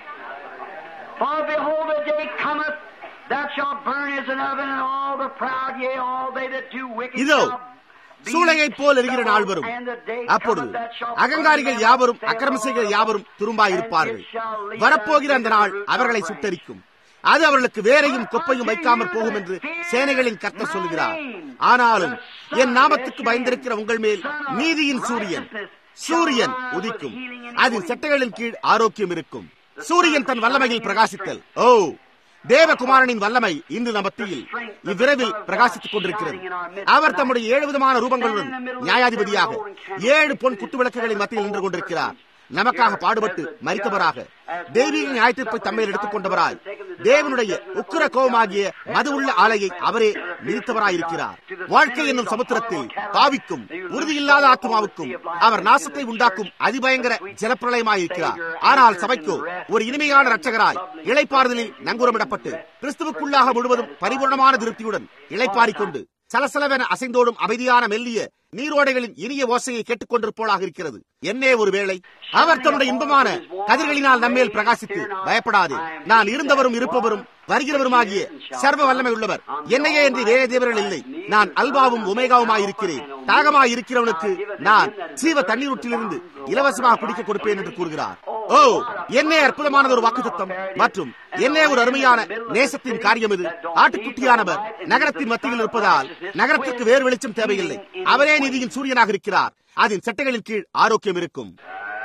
இதோ சூளையை போல் எரிகிற நாள் வரும். அப்பொழுது அகங்காரிகள் யாவரும், அக்கிரம செய்கிற யாவரும் துரும்பாயிருப்பார்கள். வரப்போகிற அந்த நாள் அவர்களை சுட்டரிக்கும். அது அவர்களுக்கு வேரையும் கொப்பையும் வைக்காமற் போகும் என்று சேனைகளின் கர்த்தர் சொல்கிறார். ஆனாலும் என் நாமத்துக்கு பயந்திருக்கிற உங்கள் மேல் நீதியின் சூரியன் சூரியன் உதிக்கும். அதன் செட்டைகளின் கீழ் ஆரோக்கியம் இருக்கும். சூரியன் தன் வல்லமையில் பிரகாசித்தல். ஓ, தேவகுமாரனின் வல்லமை இன்று நம் மத்தியில் இவ்விரவில் பிரகாசித்துக் கொண்டிருக்கிறது. அவர் தம்முடைய ஏழு விதமான ரூபங்களுடன் நியாயாதிபதியாக ஏழு பொன் குத்து விளக்குகளின் மத்தியில் நின்று கொண்டிருக்கிறார். நமக்காக பாடுபட்டு மரித்தவராக, தெய்வீக நியாயத்தீர்ப்பை தம்மையில் எடுத்துக் கொண்டவராய், தேவனுடைய உக்கிர கோபமாகிய மது உள்ள ஆலையை அவரே மிதித்தவராயிருக்கிறார். வாழ்க்கை என்னும் சமுத்திரத்தில் பாவிக்கும் உறுதியில்லாத ஆத்மாவுக்கும் அவர் நாசத்தை உண்டாக்கும் அதிபயங்கர ஜலப்பிரளயமாயிருக்கிறார். ஆனால் சபைக்கோ ஒரு இனிமையான இரட்சகராய் இளைப்பாறுதலில் நங்கூரமிடப்பட்டு கிறிஸ்துவுக்குள்ளாக முழுவதும் பரிபூர்ணமான திருப்தியுடன் இளைப்பாறிக்கொண்டு சலசலவென அசைந்தோடும் அமைதியான மெல்லிய நீரோடைகளின் இனிய ஓசையை கேட்டுக் கொண்டிருப்போலாக இருக்கிறது. என்னே ஒரு வேளை அவர் தன்னுடைய இன்பமான கதிர்களினால் நம்மேல் பிரகாசித்து, பயப்படாதே, நான் இருந்தவரும் இருப்பவரும் வருகிறவருமாகிய சர்வ வல்லமை உள்ளவர், என்னையே என்று வேற தேவர்கள் இல்லை, நான் அல்பாவும் ஒமேகாவுமாய் இருக்கிறேன், தாகமாய் இருக்கிறவனுக்கு நான் ஜீவ தண்ணீரூற்றிலிருந்து இலவசமாக குடிக்க கொடுப்பேன் என்று கூறுகிறார். ஓ, என்னே அற்புதமானது ஒரு வாக்குத்தத்தம் மற்றும் என்னே ஒரு அருமையான நேசத்தின் காரியம் இது. ஆட்டுக்குட்டியானவர் நகரத்தின் மத்தியில் இருப்பதால் நகரத்திற்கு வேறு வெளிச்சம் தேவையில்லை. அவரே நீதியின் சூரியனாக இருக்கிறார். அதன் சட்டைகளின் கீழ் ஆரோக்கியம் இருக்கும்.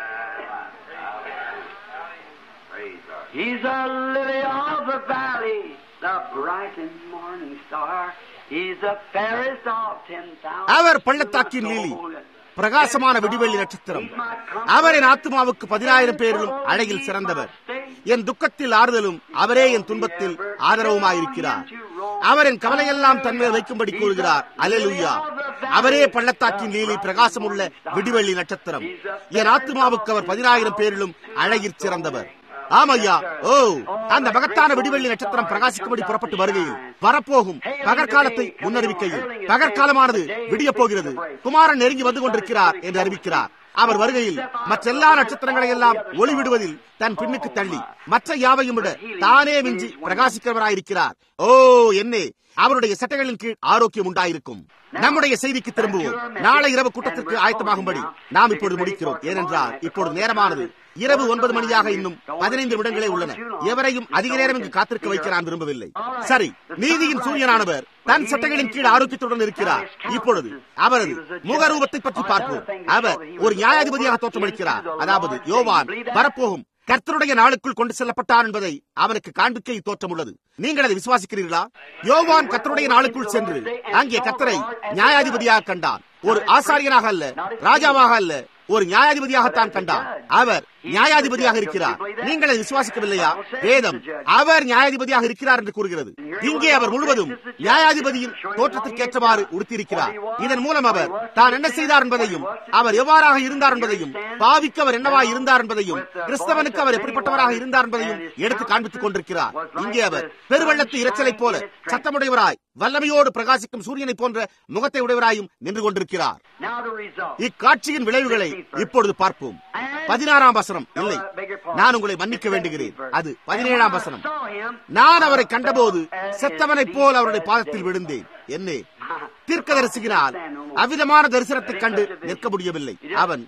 He's a lily of the valley, the bright and morning star. He's the fairest of ten thousand. அவர் பள்ளத்தாக்கின் லீலி, பிரகாசமான விடிவெள்ளி நட்சத்திரம். அவர் என் ஆத்மாவுக்கு பதினாயிரம் பேரிலும் அழகில் சிறந்தவர். என் துக்கத்தில் ஆறுதலும் அவரே என் துன்பத்தில் ஆதரவுமாயிருக்கிறார். அவர் என் கவலையெல்லாம் தன்மேல் வைக்கும்படி கூறுகிறார். அல்லேலூயா. அவரே பள்ளத்தாக்கின் லீலி, பிரகாசமுள்ள விடிவெள்ளி நட்சத்திரம். என் ஆத்மாவுக்கு அவர் பதினாயிரம் பேரிலும் அழகிற் சிறந்தவர். ஆமையா, ஓ, அந்த மகத்தான விடிவெள்ளி நட்சத்திரம் பிரகாசிக்கும்படி புறப்பட்டு வருகையில், வரப்போகும் பகற்காலத்தை முன்னறிவிக்கையில், பகற்காலமானது விடிய போகிறது, குமாரன் நெருங்கி வந்து கொண்டிருக்கிறார் என்று அறிவிக்கிறார். அவர் வருகையில் மற்ற எல்லா நட்சத்திரங்களை எல்லாம் ஒளிவிடுவதில் தன் பின்னுக்கு தள்ளி மற்ற யாவையும் விட தானே மிஞ்சி பிரகாசிக்கிறவராயிருக்கிறார். ஓ, என்னே அவருடைய சட்டைகளின் கீழ் ஆரோக்கியம் உண்டாயிருக்கும். நம்முடைய செய்திக்கு திரும்புவோம். நாளை இரவு கூட்டத்திற்கு ஆயத்தமாகும்படி நாம் இப்பொழுது முடிக்கிறோம். ஏனென்றால் இப்பொழுது நேரமானது இரவு ஒன்பது மணியாக இன்னும் பதினைந்து நிமிடங்களே உள்ளன. எவரையும் அதிக நேரம் இங்கு காத்திருக்க வைக்க நான் விரும்பவில்லை. சரி, நீதியின் சூரியனானவர் தன் சட்டைகளின் கீழ் ஆரோக்கியத்துடன் இருக்கிறார். இப்பொழுது அவரது முகரூபத்தை பற்றி பார்ப்போம். அவர் ஒரு நியாயாதிபதியாக தோற்றமளிக்கிறார். அதாவது யோவான் வரப்போகும் கர்த்தருடைய நாளுக்குள் கொண்டு செல்லப்பட்டார் என்பதை அவனுக்கு காண்பிக்க தோற்றம் உள்ளது. நீங்கள் அதை விசுவாசிக்கிறீர்களா? யோவான் கர்த்தருடைய நாளுக்குள் சென்று அங்கே கர்த்தரை நியாயாதிபதியாக கண்டார். ஒரு ஆசாரியனாக அல்ல, ராஜாவாக அல்ல, ஒரு நியாயாதிபதியாகத்தான் கண்டார். அவர் நியாயாதிபதியாக இருக்கிறார். நீங்கள் அதை விசுவாசிக்கவில்லையா? வேதம் அவர் நியாயாதிபதியாக இருக்கிறார் என்று கூறுகிறது. இங்கே அவர் முழுவதும் நியாயாதிபதியின் தோற்றத்திற்கேற்றவாறு உடுத்தியிருக்கிறார். இதன் மூலம் அவர் தான் என்ன செய்தார் என்பதையும், அவர் எவ்வாறாக இருந்தார் என்பதையும், பாவிக்கு அவர் என்னவாய் இருந்தார் என்பதையும், கிறிஸ்தவனுக்கு அவர் எப்படிப்பட்டவராக இருந்தார் என்பதையும் எடுத்து காண்பித்துக் கொண்டிருக்கிறார். இங்கே அவர் பெருவெள்ளத்து இரைச்சலை போல சத்தமுடையவராய், வல்லமையோடு பிரகாசிக்கும் சூரியனை போன்ற முகத்தை உடையவராயும் நின்று கொண்டிருக்கிறார். இக்காட்சியின் விளைவுகளை இப்பொழுது பார்ப்போம். பதினாறாம் வசனம் இல்லை, நான் உங்களை மன்னிக்க வேண்டுகிறேன், அது பதினேழாம் வசனம். நான் அவரை கண்டபோது செத்தவனைப் போல் அவருடைய பாதத்தில் விழுந்தேன். என்னே தீர்க்கதரிசியினால் அவ்விதமான தரிசனத்தை கண்டு நிற்க முடியவில்லை. அவன்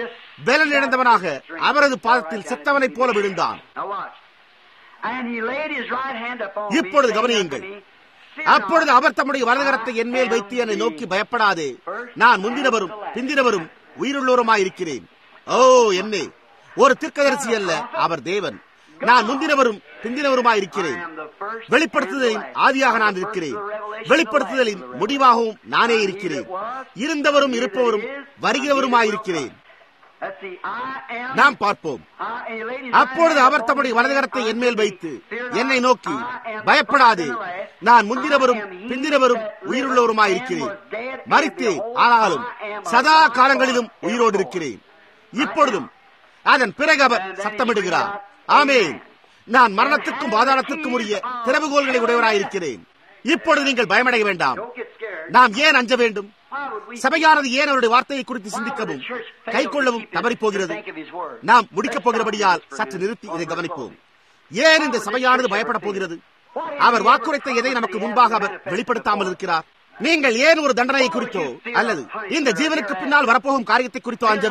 பலன் இழந்தவனாக அவரது பாதத்தில் செத்தவனைப் போல விழுந்தான். இப்பொழுது கவனியுங்கள். அப்பொழுது அவர் தம்முடைய வலதுகரத்தை என் மேல் வைத்து என்னை நோக்கி, பயப்படாதே, நான் முந்தினவரும் பிந்தினவரும் உயிருள்ளோருமாயிருக்கிறேன். ஓ, என்னே ஒரு தீர்க்கதரிசி அல்ல, அவர் தேவன். நான் முந்தினவரும் பிந்தினவருமாயிருக்கிறேன். வெளிப்படுத்துதலின் ஆதியாக நான் இருக்கிறேன். வெளிப்படுத்துதலின் முடிவாகவும் நானே இருக்கிறேன். இருந்தவரும் இருப்பவரும் வருகிறவருமாயிருக்கிறேன். நாம் பார்ப்போம். அப்பொழுது அவர் தம்முடைய வலதுகரத்தை என் மேல் வைத்து என்னை நோக்கி, பயப்படாதே, நான் முந்தினவரும் பிந்தினவரும் உயிருள்ளவருமாயிருக்கிறேன். மரித்தேன், ஆனாலும் சதா காலங்களிலும் உயிரோடு இருக்கிறேன். இப்பொழுதும் அதன் பிறகு அவர் சத்தமிடுகிறார், ஆமென், நான் மரணத்திற்கும் பாதாளத்திற்கும் உரிய திறவுகோல்களை உடையவராயிருக்கிறேன். இப்பொழுது நீங்கள் பயமடைய வேண்டாம். நாம் ஏன் அஞ்ச வேண்டும்? சபையானது ஏன் அவருடைய வார்த்தையை குறித்து சிந்திக்கவும் கை கொள்ளவும் தவறிப் போகிறது? நாம் முடிக்கப் போகிறபடியால் சற்று நிறுத்தி இதை கவனிப்போம். ஏன் இந்த சபையானது பயப்பட போகிறது? அவர் வாக்குரைத்த எதை நமக்கு முன்பாக அவர் வெளிப்படுத்தாமல் இருக்கிறார்? நீங்கள் ஏன் ஒரு தண்டனையை குறித்தோ அல்லது இந்த ஜீவனுக்கு பின்னால் வரப்போகும் காரியத்தை குறித்தோ அஞ்ச வேண்டும்?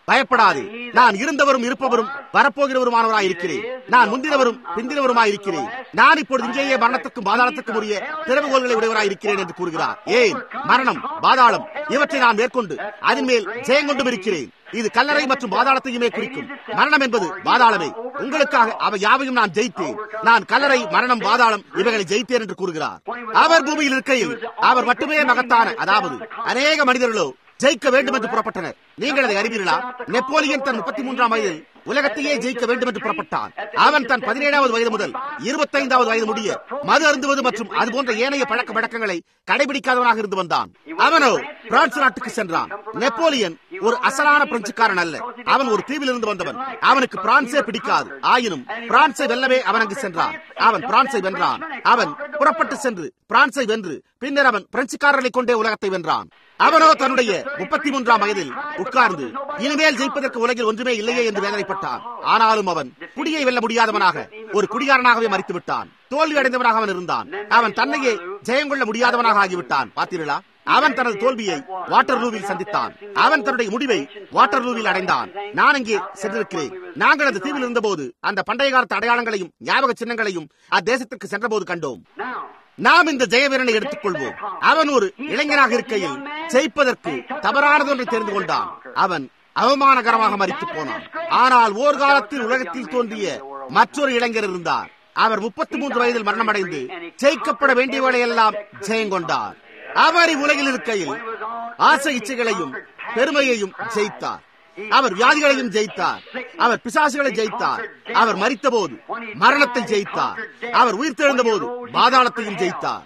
பயப்படாது, நான் இருந்தவரும் இருப்பவரும் வரப்போகிறவருமானவராய் இருக்கிறேன். நான் முந்தினவரும் பிந்தினவருமாய் இருக்கிறேன். நான் இப்பொழுது இங்கேயே மரணத்துக்கும் பாதாளத்துக்கும் உரிய திறவுகோல்களை உடையவராய் இருக்கிறேன் என்று கூறுகிறார். ஏன்? மரணம், பாதாளம் இவற்றை நான் மேற்கொண்டு அதன் மேல் ஜெயங்கொண்டும் இருக்கிறேன். இது கல்லறை மற்றும் பாதாளத்தையுமே குறிக்கும். மரணம் என்பது பாதாளமே. உங்களுக்காக அவை யாவையும் நான் ஜெயித்தேன். நான் கல்லறை, மரணம், பாதாளம் இவைகளை ஜெயித்தேன் என்று கூறுகிறார். அவர் பூமியில் இருக்கையில் அவர் மட்டுமே மகத்தான, அதாவது அநேக மனிதர்களோ ஜெயிக்க வேண்டும் என்று புறப்பட்டனர். நீங்கள் அதை அறிவீர்களா? நெப்போலியன் தன் முப்பத்தி மூன்றாம் வயதில் உலகத்தையே ஜெயிக்க வேண்டும் என்று புறப்பட்டான். அவன் தன் பதினேழாவது வயது முதல் இருபத்தைந்தாவது வயது முடிய மது அருந்துவது மற்றும் அதுபோன்ற ஏனைய பழக்க வழக்கங்களை கடைபிடிக்காதவனாக இருந்து வந்தான். அவனோ பிரான்ஸ் நாட்டுக்கு சென்றான். நெப்போலியன் ஒரு அசலான பிரெஞ்சுக்காரன் அல்ல. அவன் ஒரு தீவில் இருந்து வந்தவன். அவனுக்கு பிரான்சே பிடிக்காது. ஆயினும் பிரான்சை வெல்லவே அவன் அங்கு சென்றான். அவன் பிரான்சை வென்றான். அவன் புறப்பட்டு சென்று பிரான்சை வென்று பின்னர் அவன் பிரெஞ்சுக்காரர்களை கொண்டே உலகத்தை வென்றான். அவனோ தன்னுடைய முப்பத்தி மூன்றாம் வயதில் உட்கார்ந்து இனிமேல் ஜெயிப்பதற்கு உலகில் ஒன்றுமே இல்லையே என்று வேதனைப்பட்டான். ஆனாலும் அவன் குடியை வெல்ல முடியாதவனாக ஒரு குடிகாரனாகவே மறித்து விட்டான். தோல்வி அடைந்தவனாக அவன் இருந்தான். அவன் தன்னையே ஜெயங்கொள்ள முடியாதவனாக ஆகிவிட்டான். பார்த்தீர்களா? அவன் தனது தோல்வியை வாட்டர்லூவில் சந்தித்தான். அவன் தன்னுடைய முடிவை வாட்டர்லூவில் அடைந்தான். நான் அங்கே சென்றிருக்கிறேன். நாங்கள் அந்த தீவில் இருந்தபோது அந்த பண்டைய காலத்து அடையாளங்களையும் ஞாபக சின்னங்களையும் அத்தேசத்திற்கு சென்றபோது கண்டோம். நாம் இந்த ஜெயவீரனை எடுத்துக் கொள்வோம். அவன் ஒரு இளைஞனாக இருக்கையில் ஜெயிப்பதற்கு தவறானது ஒன்றை தெரிந்து கொண்டான். அவன் அவமானகரமாக மரித்து போனான். ஆனால் ஓர் காலத்தில் உலகத்தில் தோன்றிய மற்றொரு இளைஞர் இருந்தார். அவர் முப்பத்தி மூன்று வயதில் மரணமடைந்து ஜெயிக்கப்பட வேண்டியவளையெல்லாம் ஜெயங்கொண்டார். அவர் உலகில் இருக்கையில் ஆசை இச்சைகளையும் பெருமையையும் ஜெயித்தார். அவர் வியாதிகளையும் ஜெயித்தார். அவர் பிசாசுகளை ஜெயித்தார். அவர் மரித்த போது மரணத்தை ஜெயித்தார். அவர் உயிர்த்தெழுந்த போது பாதாளத்தையும் ஜெயித்தார்.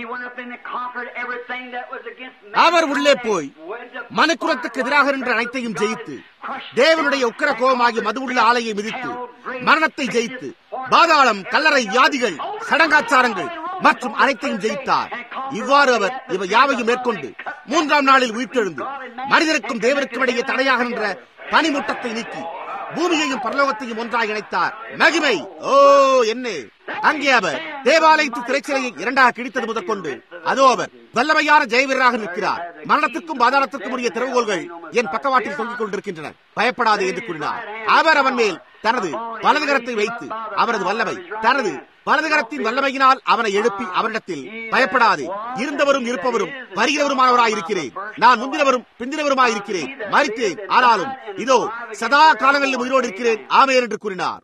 அவர் உள்ளே போய் மனுக்குலத்துக்கு எதிராக நின்ற அனைத்தையும் ஜெயித்து தேவனுடைய உக்கிர கோபமாகிய மது உள்ள ஆலையை மிதித்து மரணத்தை ஜெயித்து பாதாளம், கல்லறை, வியாதிகள், சடங்காச்சாரங்கள் மற்றும் அனைத்தையும் ஜெயித்தார். இவ்வாறு அவர் இவை யாவையும் மேற்கொண்டு மூன்றாம் நாளில் உயிர்த்தெழுந்து மனிதருக்கும் தேவருக்கும் இடையே தடையாக நின்ற பனிமூட்டத்தை நீக்கி பூமியையும் பரலோகத்தையும் ஒன்றாக இணைத்தார். மகிமை! ஓ என்ன! அங்கே அவர் தேவாலயத்து திரைச்சிலையை இரண்டாக கிழித்தது முதற்கொண்டு அதோ அவர் வல்லமையான ஜெயவீரராக நிற்கிறார். மரணத்திற்கும் பாதாளத்திற்கும் உரிய திறவுகோல்கள் என் பக்கவாட்டில் தொங்கிக் கொண்டிருக்கின்றன. பயப்படாது என்று கூறினார். அவர் அவன் மேல் தனது வலதுகரத்தை வைத்து அவரது வல்லமை, தனது வலதுகரத்தின் வல்லமையினால் அவனை எழுப்பி அவரிடத்தில் பயப்படாது, இருந்தவரும் இருப்பவரும் வருகிறவருமானவராயிருக்கிறேன். நான் முந்தினவரும் பிந்தினவருமாயிருக்கிறேன். மரித்தேன், ஆனாலும் இதோ சதா காலங்களில் உயிரோடு இருக்கிறேன். ஆமென் என்று கூறினார்.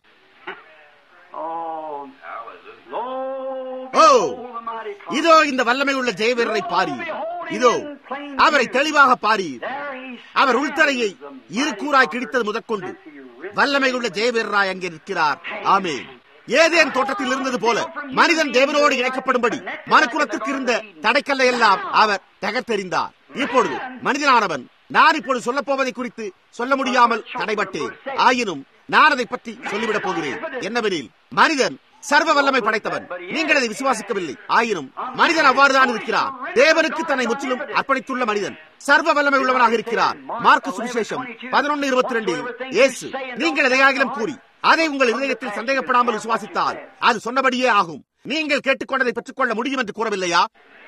ஓ, இதோ இந்த வல்லமை உள்ள ஜெயவீரரை பாரீர். இதோ அவரை தெளிவாக பாரீர். அவர் உள்தரையை இரு கூறாய் கிழித்தது முதற்கொண்டு வல்லமை உள்ள ஜெயவீரராய் அங்கே நிற்கிறார். ஆமென். ஏதேன் தோட்டத்தில் இருந்தது போல மனிதன் தேவனோடு இணைக்கப்படும்படி மனுக்குலத்திற்கு இருந்த தடைக்கல்லை எல்லாம் அவர் தகர்த்தெறிந்தார். இப்பொழுது மனிதனானவன் நான் இப்பொழுது சொல்ல போவதை குறித்து சொல்ல முடியாமல் தடைபட்டேன். ஆயினும் நான் அதை பற்றி சொல்லிவிடப் போகிறேன். என்னவெனில் மனிதன் சர்வ வல்லமை படைத்தவன். நீங்கள் அதை விசுவாசிக்கவில்லை. ஆயினும் மனிதன் அவ்வாறுதான் இருக்கிறார். தேவனுக்கு தன்னை முற்றிலும் அர்ப்பணித்துள்ள மனிதன் சர்வ வல்லமை உள்ளவனாக இருக்கிறார். மார்க்கு சுவிசேஷம் பதினொன்று இருபத்தி ரெண்டில் இயேசு, நீங்கள் எதையாகிலும் கூறி அதை உங்கள் இதயத்தில் சந்தேகப்படாமல் விசுவாசித்தால் அது சொன்னபடியே ஆகும். நீங்கள் கேட்டுக்கொண்டதை பெற்றுக் கொள்ள முடியும் என்று கூறவில்லையா?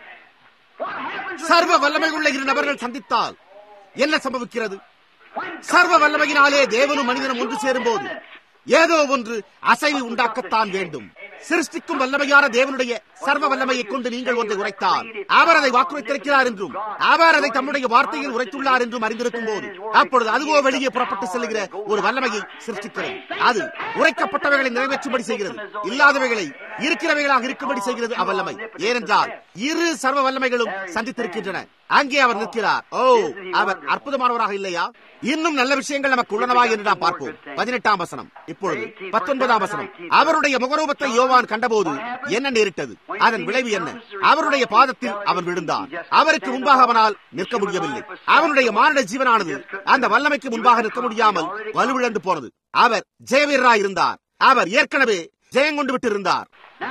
சர்வ வல்லமை உள்ள இரு நபர்கள் சந்தித்தால் என்ன சம்பவிக்கிறது? சர்வ வல்லமையினாலே தேவனும் மனிதனும் ஒன்று சேரும் போது ஏதோ ஒன்று அசைவை உண்டாக்கத்தான் வேண்டும். சிருஷ்டிக்கும் வல்லமையான தேவனுடைய சர்வ வல்லமையை கொண்டு நீங்கள் ஒன்றை உரைத்தால் அவர் அதை வாக்குறுத்திருக்கிறார் என்றும் அவர் அதை தம்முடைய வார்த்தையில் உரைத்துள்ளார் என்றும் அறிந்திருக்கும் போது அப்பொழுது அதுவோ வெளியே புறப்பட்டு செல்லுகிற ஒரு வல்லமையை சிருஷ்டிக்கிறது. அது உரைக்கப்பட்டவைகளை நிறைவேற்றும்படி செய்கிறது. இல்லாதவைகளை இருக்கிறவைகளாக இருக்கும்படி செய்கிறது அவ்வல்லமை. ஏனென்றால் இரு சர்வ வல்லமைகளும் சந்தித்திருக்கின்றன. அங்கே அவர் நிற்கிறார். ஓ, அவர் அற்புதமானவராக இல்லையா? இன்னும் நல்ல விஷயங்கள் நமக்கு உள்ளனவா என்று நாம் பார்ப்போம். பதினெட்டாம் வசனம். இப்பொழுது பத்தொன்பதாம் வசனம். அவருடைய முகரூபத்தை யோவான் கண்டபோது என்ன நேரிட்டது? அதன் விளைவு என்ன? அவருடைய பாதத்தில் அவன் விழுந்தான். அவருக்கு முன்பாக அவனால் நிற்க முடியவில்லை. அவனுடைய மானிட ஜீவனானது அந்த வல்லமைக்கு முன்பாக நிற்க முடியாமல் வலுவிழந்து போனது. அவர் ஜெயவீரராய் இருந்தார். அவர் ஏற்கனவே ஜெயங்கொண்டு விட்டிருந்தார்.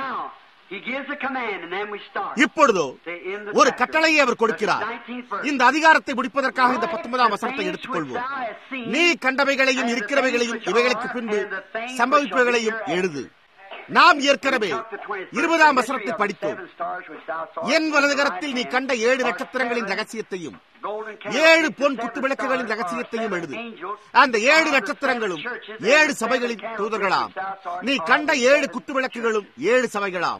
இப்பொழுதோ ஒரு கட்டளையை அவர் கொடுக்கிறார். இந்த அதிகாரத்தை முடிப்பதற்காக இந்த பத்தொன்பதாம் வசனத்தை எடுத்துக் கொள்வோம். நீ கண்டவைகளையும் இருக்கிறவைகளையும் இவைகளுக்கு பின்பு சம்பவிப்பவைகளையும் எழுது. நாம் ஏற்கனவே இருபதாம் வசனத்தை படித்தோம். என் வலதுகரத்தில் நீ கண்ட ஏழு நட்சத்திரங்களின் ரகசியத்தையும் ஏழு பொன் குத்து விளக்குகளின் ரகசியத்தையும் எழுது. அந்த ஏழு நட்சத்திரங்களும் ஏழு சபைகளின் தூதர்களாம். நீ கண்ட ஏழு குத்து விளக்குகளும் ஏழு சபைகளாம்.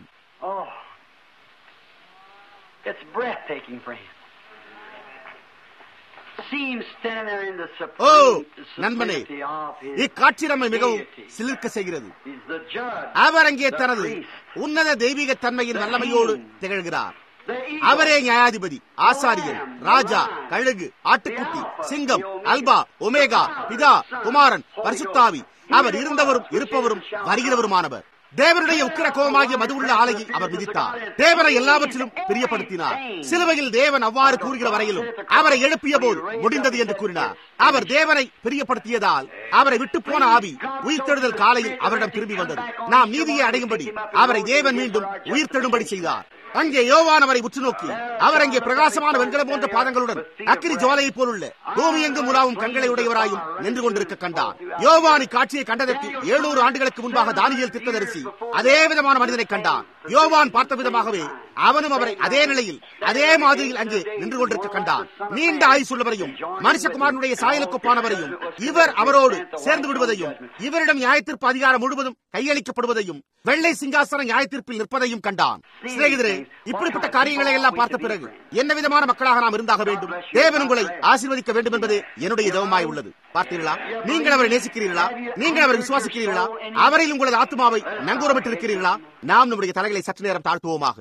ஓ நண்பனே, இக்காட்சி நம்மை மிகவும் சிலிர்க்க செய்கிறது. அவர் அங்கே தனது உன்னத தெய்வீக தன்மையின் வல்லமையோடு திகழ்கிறார். அவரே நியாயாதிபதி, ஆசாரியர், ராஜா, கழுகு, ஆட்டுக்குட்டி, சிங்கம், அல்பா, ஒமேகா, பிதா, குமாரன், பரிசுத்தாவி. அவர் இருந்தவரும் இருப்பவரும் வருகிறவருமானவர். தேவனுடைய உக்கிர கோபமாகிய மதுவுள்ள ஆலையை அவர் விதித்தார். தேவனை எல்லாவற்றிலும் பிரியப்படுத்தினார். சிலுவையில் தேவன் அவ்வாறு கூறுகிற வரையிலும் அவரை எழுப்பிய போது முடிந்தது என்று கூறினார். அவர் தேவனை பிரியப்படுத்தியதால் அவரை விட்டு போன ஆவி உயிர்த்தெழுதல் காலையில் அவரிடம் திரும்பி வந்தது. நாம் நீதியை அடையும்படி அவரை தேவன் மீண்டும் உயிர்த்தெழும்படி செய்தார். அங்கே யோவான் அவரை உற்று நோக்கி, அவர் அங்கே பிரகாசமான வெண்கலம் போன்ற பாதங்களுடன் அக்கினி ஜுவாலையை போலுள்ள பூமி எங்கும் உலாவும் கண்களை உடையவராயும் நின்று கொண்டிருக்க கண்டார். யோவான் இக்காட்சியை கண்டதற்கு எழுநூறு ஆண்டுகளுக்கு முன்பாக தானியேல் தீர்க்கதரிசி அதே விதமான மனிதனை கண்டான். யோவான் பார்த்த விதமாகவே அவனும் அவரை அதே நிலையில் அதே மாதிரியில் அங்கே நின்று கொண்டிருக்க கண்டான். நீண்ட ஆயுசுள்ளவரையும் மனுஷகுமாரனுடைய சாயலுக்குப்பானவரையும் இவர் அவரோடு சேர்ந்து விடுவதையும் இவரிடம் நியாயத்தீர்ப்பு அதிகாரம் முழுவதும் கையளிக்கப்படுவதையும் வெள்ளை சிங்காசன நியாயத்தீர்ப்பில் நிற்பதையும் கண்டான். சிநேகிதரே, இப்படிப்பட்ட காரியங்களை எல்லாம் பார்த்த பிறகு என்ன விதமான மக்களாக நாம் இருந்தாக வேண்டும்? தேவன் உங்களை ஆசீர்வதிக்க வேண்டும் என்பது என்னுடைய ஜெபமாய் உள்ளது. பார்த்தீர்களா? நீங்கள் அவரை நேசிக்கிறீர்களா? நீங்கள் அவரை விசுவாசிக்கிறீர்களா? அவரில் உங்களது ஆத்மாவை நங்கூரமிட்டிருக்கிறீர்களா? நாம் நம்முடைய தலைகளை சற்று நேரம் தாழ்த்துவோமாக.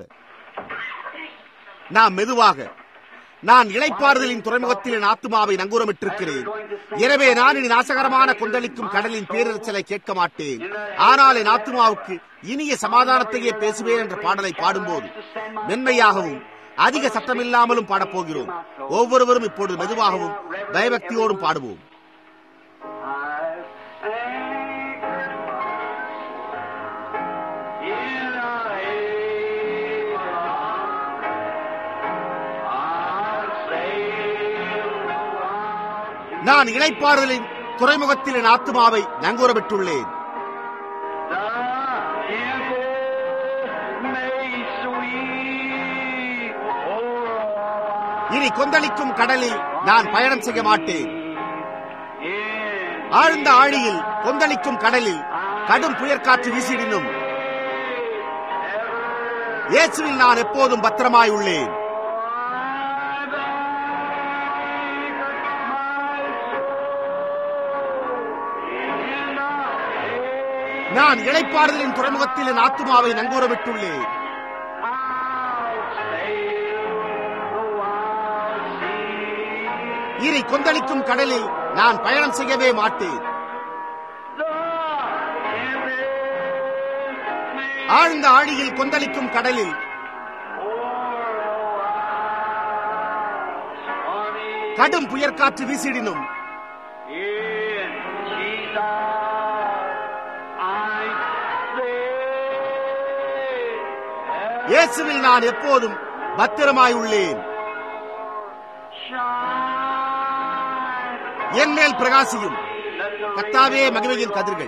நாம் மெதுவாக, நான் இளைப்பாறுதலின் துறைமுகத்தில் என் ஆத்மாவை நங்கூரமிட்டிருக்கிறேன். எனவே நான் இனி நாசகரமான கொந்தளிக்கும் கடலின் பேரிரைச்சலை கேட்க மாட்டேன். ஆனால் என் ஆத்மாவுக்கு இனிய சமாதானத்தையே பேசுவேன் என்ற பாடலை பாடும்போது மென்மையாகவும் அதிக சத்தமில்லாமலும் பாடப்போகிறோம். ஒவ்வொருவரும் இப்பொழுது மெதுவாகவும் பயபக்தியோடும் பாடுவோம். நான் இளைப்பாறுதலின் துறைமுகத்தில் என் ஆத்மாவை நங்கூரமிட்டுள்ளேன். இனி கொந்தளிக்கும் கடலில் நான் பயணம் செய்ய மாட்டேன். ஆழ்ந்த ஆழியில் கொந்தளிக்கும் கடலில் கடும் புயற்காற்று வீசிடினும் இயேசுவில் நான் எப்போதும் பத்திரமாய் உள்ளேன். நான் இளைப்பாறுதலின் துறைமுகத்தில் என் ஆத்மாவை நங்கூரமிட்டுள்ளேன். இனி கொந்தளிக்கும் கடலில் நான் பயணம் செய்யவே மாட்டேன். ஆழ்ந்த ஆழியில் கொந்தளிக்கும் கடலில் கடும் புயற்காற்று வீசிடினும் இயேசுவில் நான் எப்போதும் பத்திரமாய் உள்ளேன். என் மேல் பிரகாசியும் கர்த்தாவே மகிமையின் கதிர்கள்.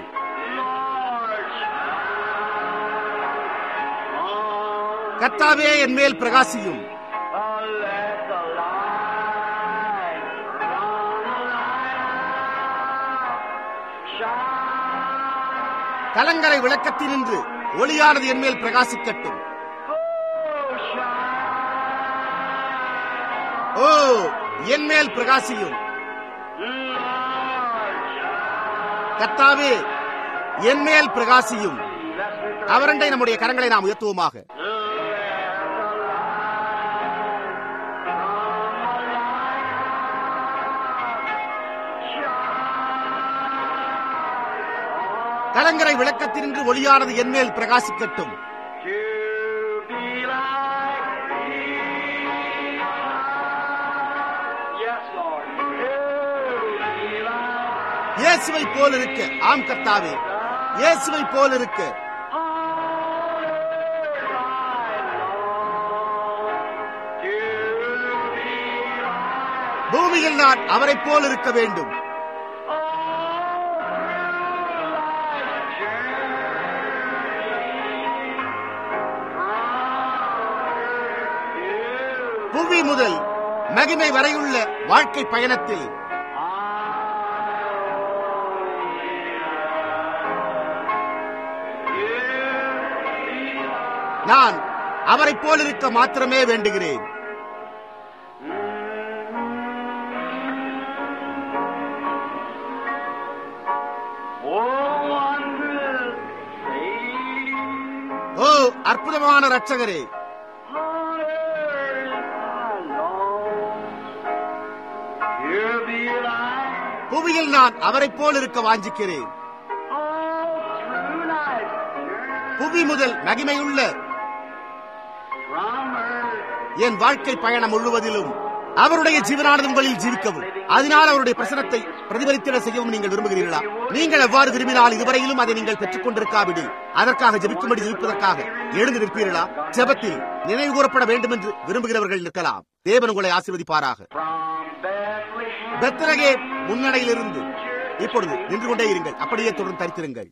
கர்த்தாவே என் மேல் பிரகாசியும். கலங்களை விளக்கத்தினின்று ஒளியானது என் மேல் பிரகாசிக்கட்டும். ஓ, என் மேல் பிரகாசியும். கர்த்தாவே என் மேல் பிரகாசியும். அவரண்டை நம்முடைய கரங்களை நாம் உயர்த்துவோமாக. கலங்கரை விளக்கத்தினின்று ஒளியானது என் மேல் பிரகாசிக்கட்டும். இயேசுவை போல் இருக்க, ஆம் கர்த்தாவே, இயேசுவை போல் இருக்க. பூமியில் நான் அவரை போல் இருக்க வேண்டும். புவி முதல் மகிமை வரையுள்ள வாழ்க்கை பயணத்தில் நான் அவரைப் போல் இருக்க மாத்திரமே வேண்டுகிறேன். ஓ அற்புதமான இரட்சகரே, புவியில் நான் அவரைப் போல் இருக்க வாஞ்சிக்கிறேன். புவி முதல் மகிமையுள்ள என் வாழ்க்கை பயணம் முழுவதிலும் அவருடைய ஜீவனானது உங்களில் ஜீவிக்கவும், அதனால் அவருடைய பிரசனத்தை பிரதிபலித்திட செய்யவும் நீங்கள் விரும்புகிறீர்களா? நீங்கள் எவ்வாறு விரும்பினால் இதுவரையிலும் அதை நீங்கள் பெற்றுக் கொண்டிருக்காவிடில் அதற்காக ஜெபிக்கும்படி ஜெபிப்பதற்காக எழுந்து நிற்பீர்களா? ஜெபத்தில் நினைவு கூறப்பட வேண்டும் என்று விரும்புகிறவர்கள் நிற்கலாம். தேவன் உங்களை ஆசீர்வதிப்பாராக. பெத்லகேம் முன்னணியிலிருந்து இப்பொழுது நின்று கொண்டே இருங்கள், அப்படியே தொடர்ந்து தரித்திருங்கள்.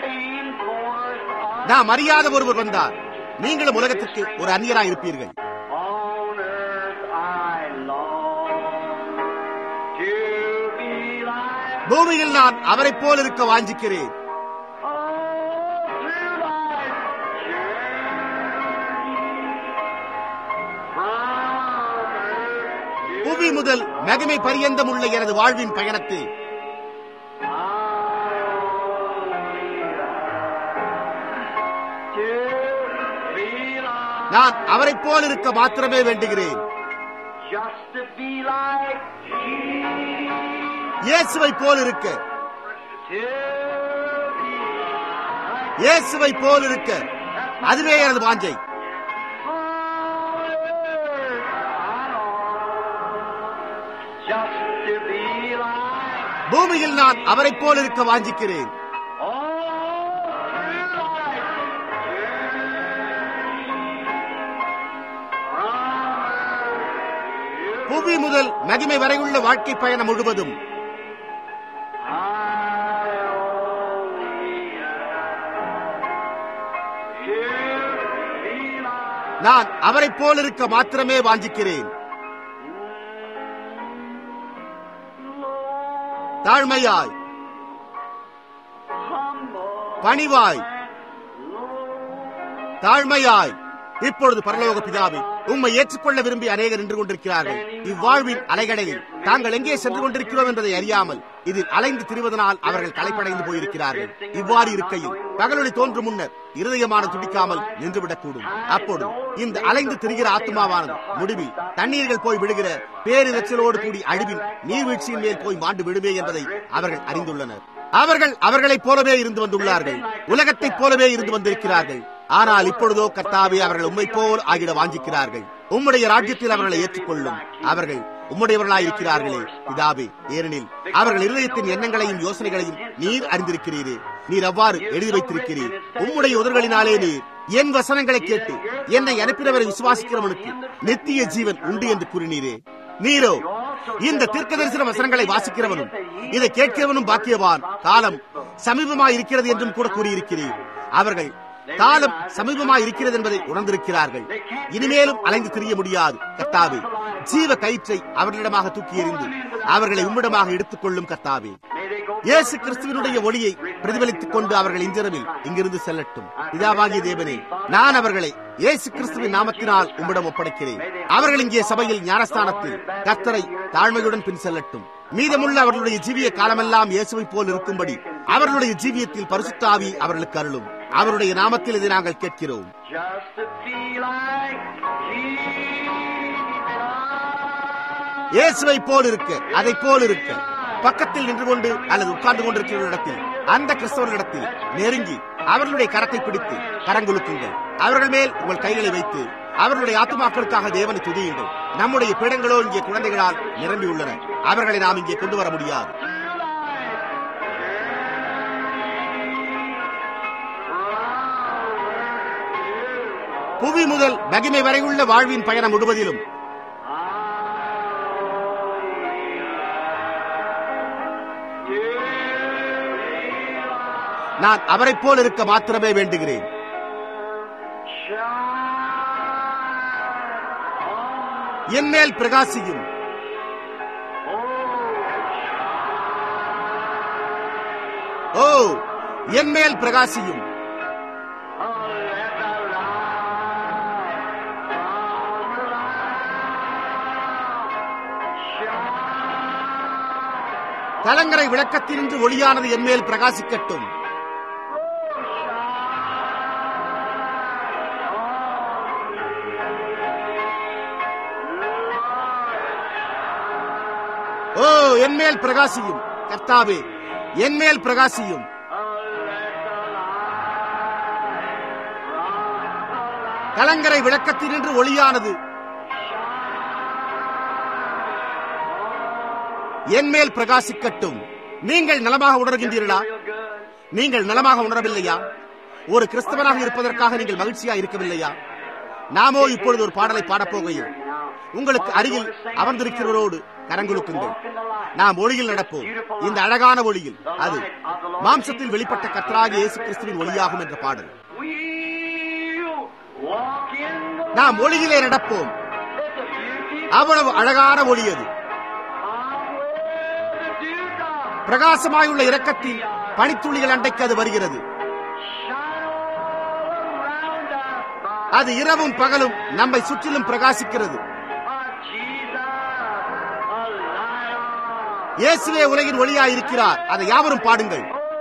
நாம் அறியாத ஒருவர் வந்தார், நீங்களும் உலகத்திற்கு ஒரு அந்நியராய் இருப்பீர்கள். பூமியில் நான் அவரைப் போல் இருக்க வாஞ்சிக்கிறேன். புவி முதல் மகிமை பரியந்தம் உள்ள எனது வாழ்வின் பயணத்தில் நான் அவரைப் போல் இருக்க மாத்திரமே வேண்டுகிறேன். இயேசுவை போல் இருக்க, இயேசுவை போல் இருக்க, அதுவே எனது வாஞ்சை. பூமியில் நான் அவரைப் போல் இருக்க வாஞ்சிக்கிறேன். புவி முதல் மகிமை வரையுள்ள வாழ்க்கை பயணம் முழுவதும் நான் அவரைப் போல் இருக்க மாத்திரமே வாஞ்சிக்கிறேன். தாழ்மையாய், பணிவாய், தாழ்மையாய். இப்பொழுது பரலோக பிதாவே, உம்மை ஏற்றுக்கொள்ள விரும்பி அநேகர் நின்று கொண்டிருக்கிறார்கள். இவ்வாழ்வின் அலைகடலில் தாங்கள் எங்கே சென்று கொண்டிருக்கிறோம் என்பதை அறியாமல் இதில் அலைந்து திரிவதனால் அவர்கள் களைப்படைந்து போயிருக்கிறார்கள். இவ்வாறு இருக்கையில் பகலொளி தோன்றும் முன்னர் இருதயமான துடிக்காமல் நின்றுவிடக்கூடும். அப்போது இந்த அலைந்து திரிகிற ஆத்மாவானது முடிவில் தண்ணீர்கள் போய் விடுகிற பேரிரைச்சலோடு கூடி அழிவின் நீர்வீழ்ச்சியின் மேல் போய் மாண்டு விடுமே என்பதை அவர்கள் அறிந்துள்ளனர். அவர்கள் அவர்களைப் போலவே இருந்து வந்துள்ளார்கள், உலகத்தைப் போலவே இருந்து வந்திருக்கிறார்கள். ஆனால் இப்பொழுதோ கர்த்தாவே, அவர்கள் உம்மை போல் ஆகிட வாஞ்சிக்கிறார்கள். உம்முடைய ராஜ்யத்தில் அவர்களை ஏற்றுக்கொள்ளும். அவர்கள் உம்முடையவர்களாய் இருக்கிறார்களே பிதாவே, ஏனெனில் அவர்கள் இருதயத்தின் எண்ணங்களையும் யோசனைகளையும் நீர் அறிந்திருக்கிறீரே. நீர் அவ்வாறு எழுதி வைத்திருக்கிறீர். உம்முடைய உதடுகளினாலே நீர் என் வசனங்களை கேட்டு என்னை அனுப்பினவரை விசுவாசிக்கிறவனுக்கு நித்திய ஜீவன் உண்டு என்று கூறினீரே. நீரோ இந்த தீர்க்கதரிசன வசனங்களை வாசிக்கிறவனும் இதை கேட்கிறவனும் பாக்கியவான், காலம் சமீபமாய் இருக்கிறது என்றும் கூட கூறியிருக்கிறீர். அவர்கள் காலம் சமீபமாய் இருக்கிறது என்பதை உணர்ந்திருக்கிறார்கள். இனிமேலும் அலைந்து திரிய முடியாது. கர்த்தாவே, ஜீவ கயிற்றை அவர்களிடமாக தூக்கி எறிந்து அவர்களை உம்மிடமாக எடுத்துக் கொள்ளும். கர்த்தாவே, இயேசு கிறிஸ்துவினுடைய ஒளியை பிரதிபலித்துக் கொண்டு அவர்கள் இன்றிரவில் இங்கிருந்து செல்லட்டும். பிதாவாகிய தேவனே, நான் அவர்களை இயேசு கிறிஸ்துவின் நாமத்தினால் உம்மிடம் ஒப்படைக்கிறேன். அவர்கள் இங்கே சபையில் ஞானஸ்தானத்தில் கர்த்தரை தாழ்மையுடன் பின் செல்லட்டும். மீதமுள்ள அவர்களுடைய ஜீவிய காலமெல்லாம் இயேசுவை போல் இருக்கும்படி அவர்களுடைய ஜீவியத்தில் பரிசுத்த ஆவி அவர்களுக்கு அருளும். அவருடைய நாமத்தில் இதை நாங்கள் கேட்கிறோம். இயேசுவை போல் இருக்க, அதை போல் இருக்க, பக்கத்தில் நின்று கொண்டு அல்லது உட்கார்ந்து கொண்டிருக்கிற இடத்தில் அந்த கிறிஸ்தவர்களிடத்தில் நெருங்கி அவர்களுடைய கரத்தை பிடித்து கரங்குலுக்குங்கள். அவர்கள் மேல் உங்கள் கைகளை வைத்து அவர்களுடைய ஆத்துமாக்களுக்காக தேவனை துதியுங்கள். நம்முடைய பீடங்களோ இங்கே குழந்தைகளால் நிரம்பியுள்ளன. அவர்களை நாம் இங்கே கொண்டு வர முடியாது. புவி முதல் மகிமை வரையுள்ள வாழ்வின் பயணம் முழுவதிலும் நான் அவரைப் போல் இருக்க மாத்திரமே வேண்டுகிறேன். என் மேல் பிரகாசியும். ஓ, என் மேல் பிரகாசியும். கலங்கரை விளக்கத்தினின்று ஒளியானது என் மேல் பிரகாசிக்கட்டும். ஓ, என் மேல் பிரகாசியும். கர்த்தாவே, என் மேல் பிரகாசியும். கலங்கரை விளக்கத்தினின்று ஒளியானது என் மேல் பிரகாசிக்கட்டும். நீங்கள் நலமாக உணர்கின்றீர்களா? நீங்கள் நலமாக உணரவில்லையா? ஒரு கிறிஸ்தவனாக இருப்பதற்காக நீங்கள் மகிழ்ச்சியா இருக்கவில்லையா? நாமோ இப்பொழுது ஒரு பாடலை பாடப்போகையில் உங்களுக்கு அருகில் அமர்ந்திருக்கிறவரோடு கரங்குலுக்குங்கள். நாம் ஒளியில் நடப்போம், இந்த அழகான ஒளியில். அது மாம்சத்தில் வெளிப்பட்ட கர்த்தராகிய இயேசு கிறிஸ்துவின் ஒளியாகும் என்ற பாடல். நாம் ஒளியிலே நடப்போம். அவ்வளவு அழகான ஒளி அது. பிரகாசமாயுள்ள இரக்கத்தின் பனித்துளிகள் அண்டைக்கு அது வருகிறது. அது இரவும் பகலும் நம்மை சுற்றிலும் பிரகாசிக்கிறது. இயேசுவே உலகின் ஒளியாயிருக்கிறார். அதை யாவரும் பாடுங்கள்.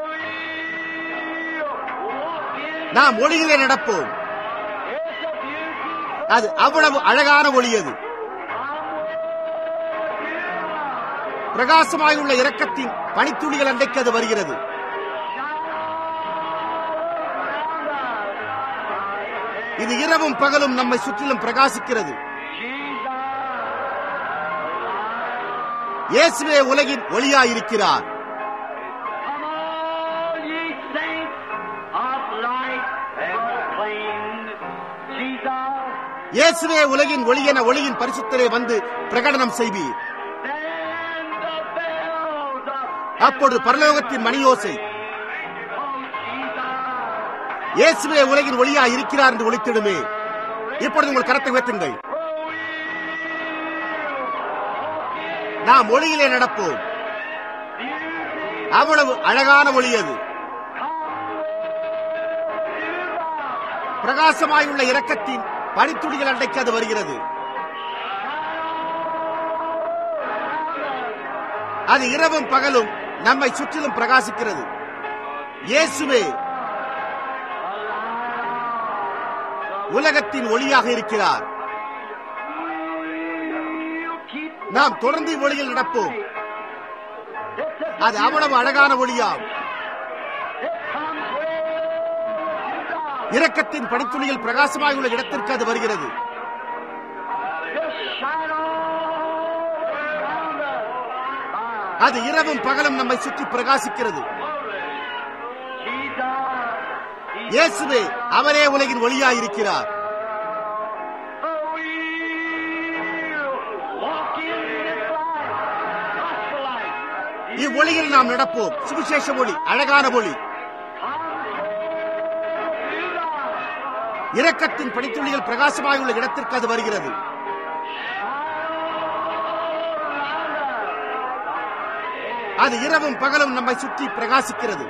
நாம் ஒளியிலே நடப்போம். அது அவ்வளவு அழகான ஒளி அது. பிரகாசமாயுள்ள இரக்கத்தின் பனித்துளிகள் அண்டைக்கு அது வருகிறது. இது இரவும் பகலும் நம்மை சுற்றிலும் பிரகாசிக்கிறது. இயேசுவே உலகின் ஒளியாயிருக்கிறார். இயேசுவே உலகின் ஒளி என ஒளியின் பரிசுத்தரே வந்து பிரகடனம் செய்வீர். அப்பொழுது பரலோகத்தின் மணியோசை இயேசுவே உலகின் ஒளியா இருக்கிறார் என்று ஒலித்திடுமே. இப்பொழுது உங்கள் கரத்தை உயர்த்துங்கள். நாம் ஒளியிலே நடப்போம். அவ்வளவு அழகான ஒளி அது. பிரகாசமாயுள்ள இரக்கத்தின் பனித்துளிகள் அண்டைக்கு அது வருகிறது. அது இரவும் பகலும் நம்மை சுற்றிலும் பிரகாசிக்கிறது. இயேசுவே உலகத்தின் ஒளியாக இருக்கிறார். நாம் தொடர்ந்து ஒளியில் நடப்போம். அது அவ்வளவு அழகான ஒளியாம். இரக்கத்தின் பனித்துளியில் பிரகாசமாய் உள்ள இடத்திற்கு அது வருகிறது. அது இரவும் பகலும் நம்மை சுற்றி பிரகாசிக்கிறது. இயேசுவே அவரே உலகின் ஒளியாயிருக்கிறார். இவ்வொளியில் நாம் நடப்போம். சுவிசேஷ ஒளி, அழகான ஒளி. இரக்கத்தின் பனித்துளிகள் பிரகாசமாய் உள்ள இடத்திற்கு அது வருகிறது. அது இரவும் பகலும் நம்மை சுற்றி பிரகாசிக்கிறது.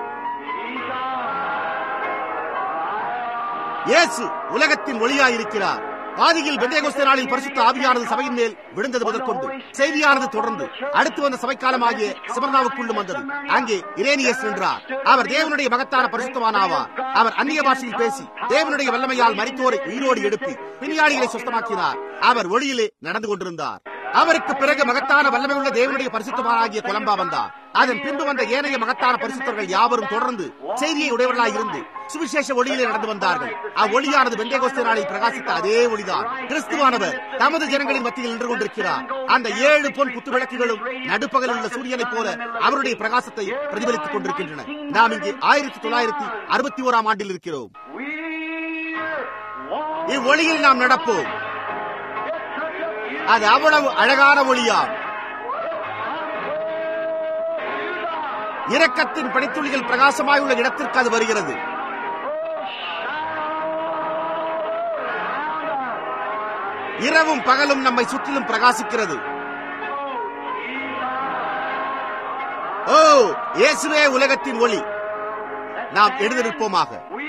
இயேசு உலகத்தின் ஒளியாயிருக்கிறார். ஆதியில் பெந்தேகோஸ்தே நாளில் பரிசுத்த ஆவியானது சபையின் மேல் விழுந்தது முதற்கொண்டு செய்தியானது தொடர்ந்து அடுத்து வந்த சபைக்காலமாகிய சிமர்னாவுக்குள்ளும் வந்தது. அங்கே இரேனியஸ் நின்றார். அவர் தேவனுடைய மகத்தான பரிசுத்தவான் ஆவார். அவர் அந்நிய பாஷையில் பேசி தேவனுடைய வல்லமையால் மரித்தோரை உயிரோடு எழுப்பி பிணியாளிகளை சுத்தமாக்கினார். அவர் ஒளியிலே நடந்து கொண்டிருந்தார். அவருக்கு பிறகு மகத்தான வல்லமை உள்ள தேவனுடைய பரிசுத்தமானாகிய கொலம்பா வந்தார். அதன் பின்பு வந்த ஏனைய மகத்தான பரிசுத்தர்கள் யாவரும் தொடர்ந்து செய்தியை உடையவர்களாக இருந்து சுவிசேஷ ஒளியிலே நடந்து வந்தார்கள். அவ்வொளியானது பெந்தேகோஸ்தே நாளில் பிரகாசித்த அதே ஒளிதான். கிறிஸ்துவானவர் தமது ஜனங்களின் மத்தியில் நின்று கொண்டிருக்கிறார். அந்த ஏழு பொன் குத்து விளக்குகளும் நடுப்பகலில் உள்ள சூரியனைப் போல அவருடைய பிரகாசத்தை பிரதிபலித்துக் கொண்டிருக்கின்றன. நாம் இங்கே ஆயிரத்தி தொள்ளாயிரத்தி அறுபத்தி ஓராம் ஆண்டில் இருக்கிறோம். இவ்வொளியில் நாம் நடப்போம். அது அவ்வளவு அழகான ஒளியாம். இரக்கத்தின் பனித்துளிகள் பிரகாசமாய் உள்ள இடத்திற்கு அது வருகிறது. இரவும் பகலும் நம்மை சுற்றிலும் பிரகாசிக்கிறது. ஓ, இயேசுவே உலகத்தின் ஒளி. நாம் எழுந்து நிற்போமாக.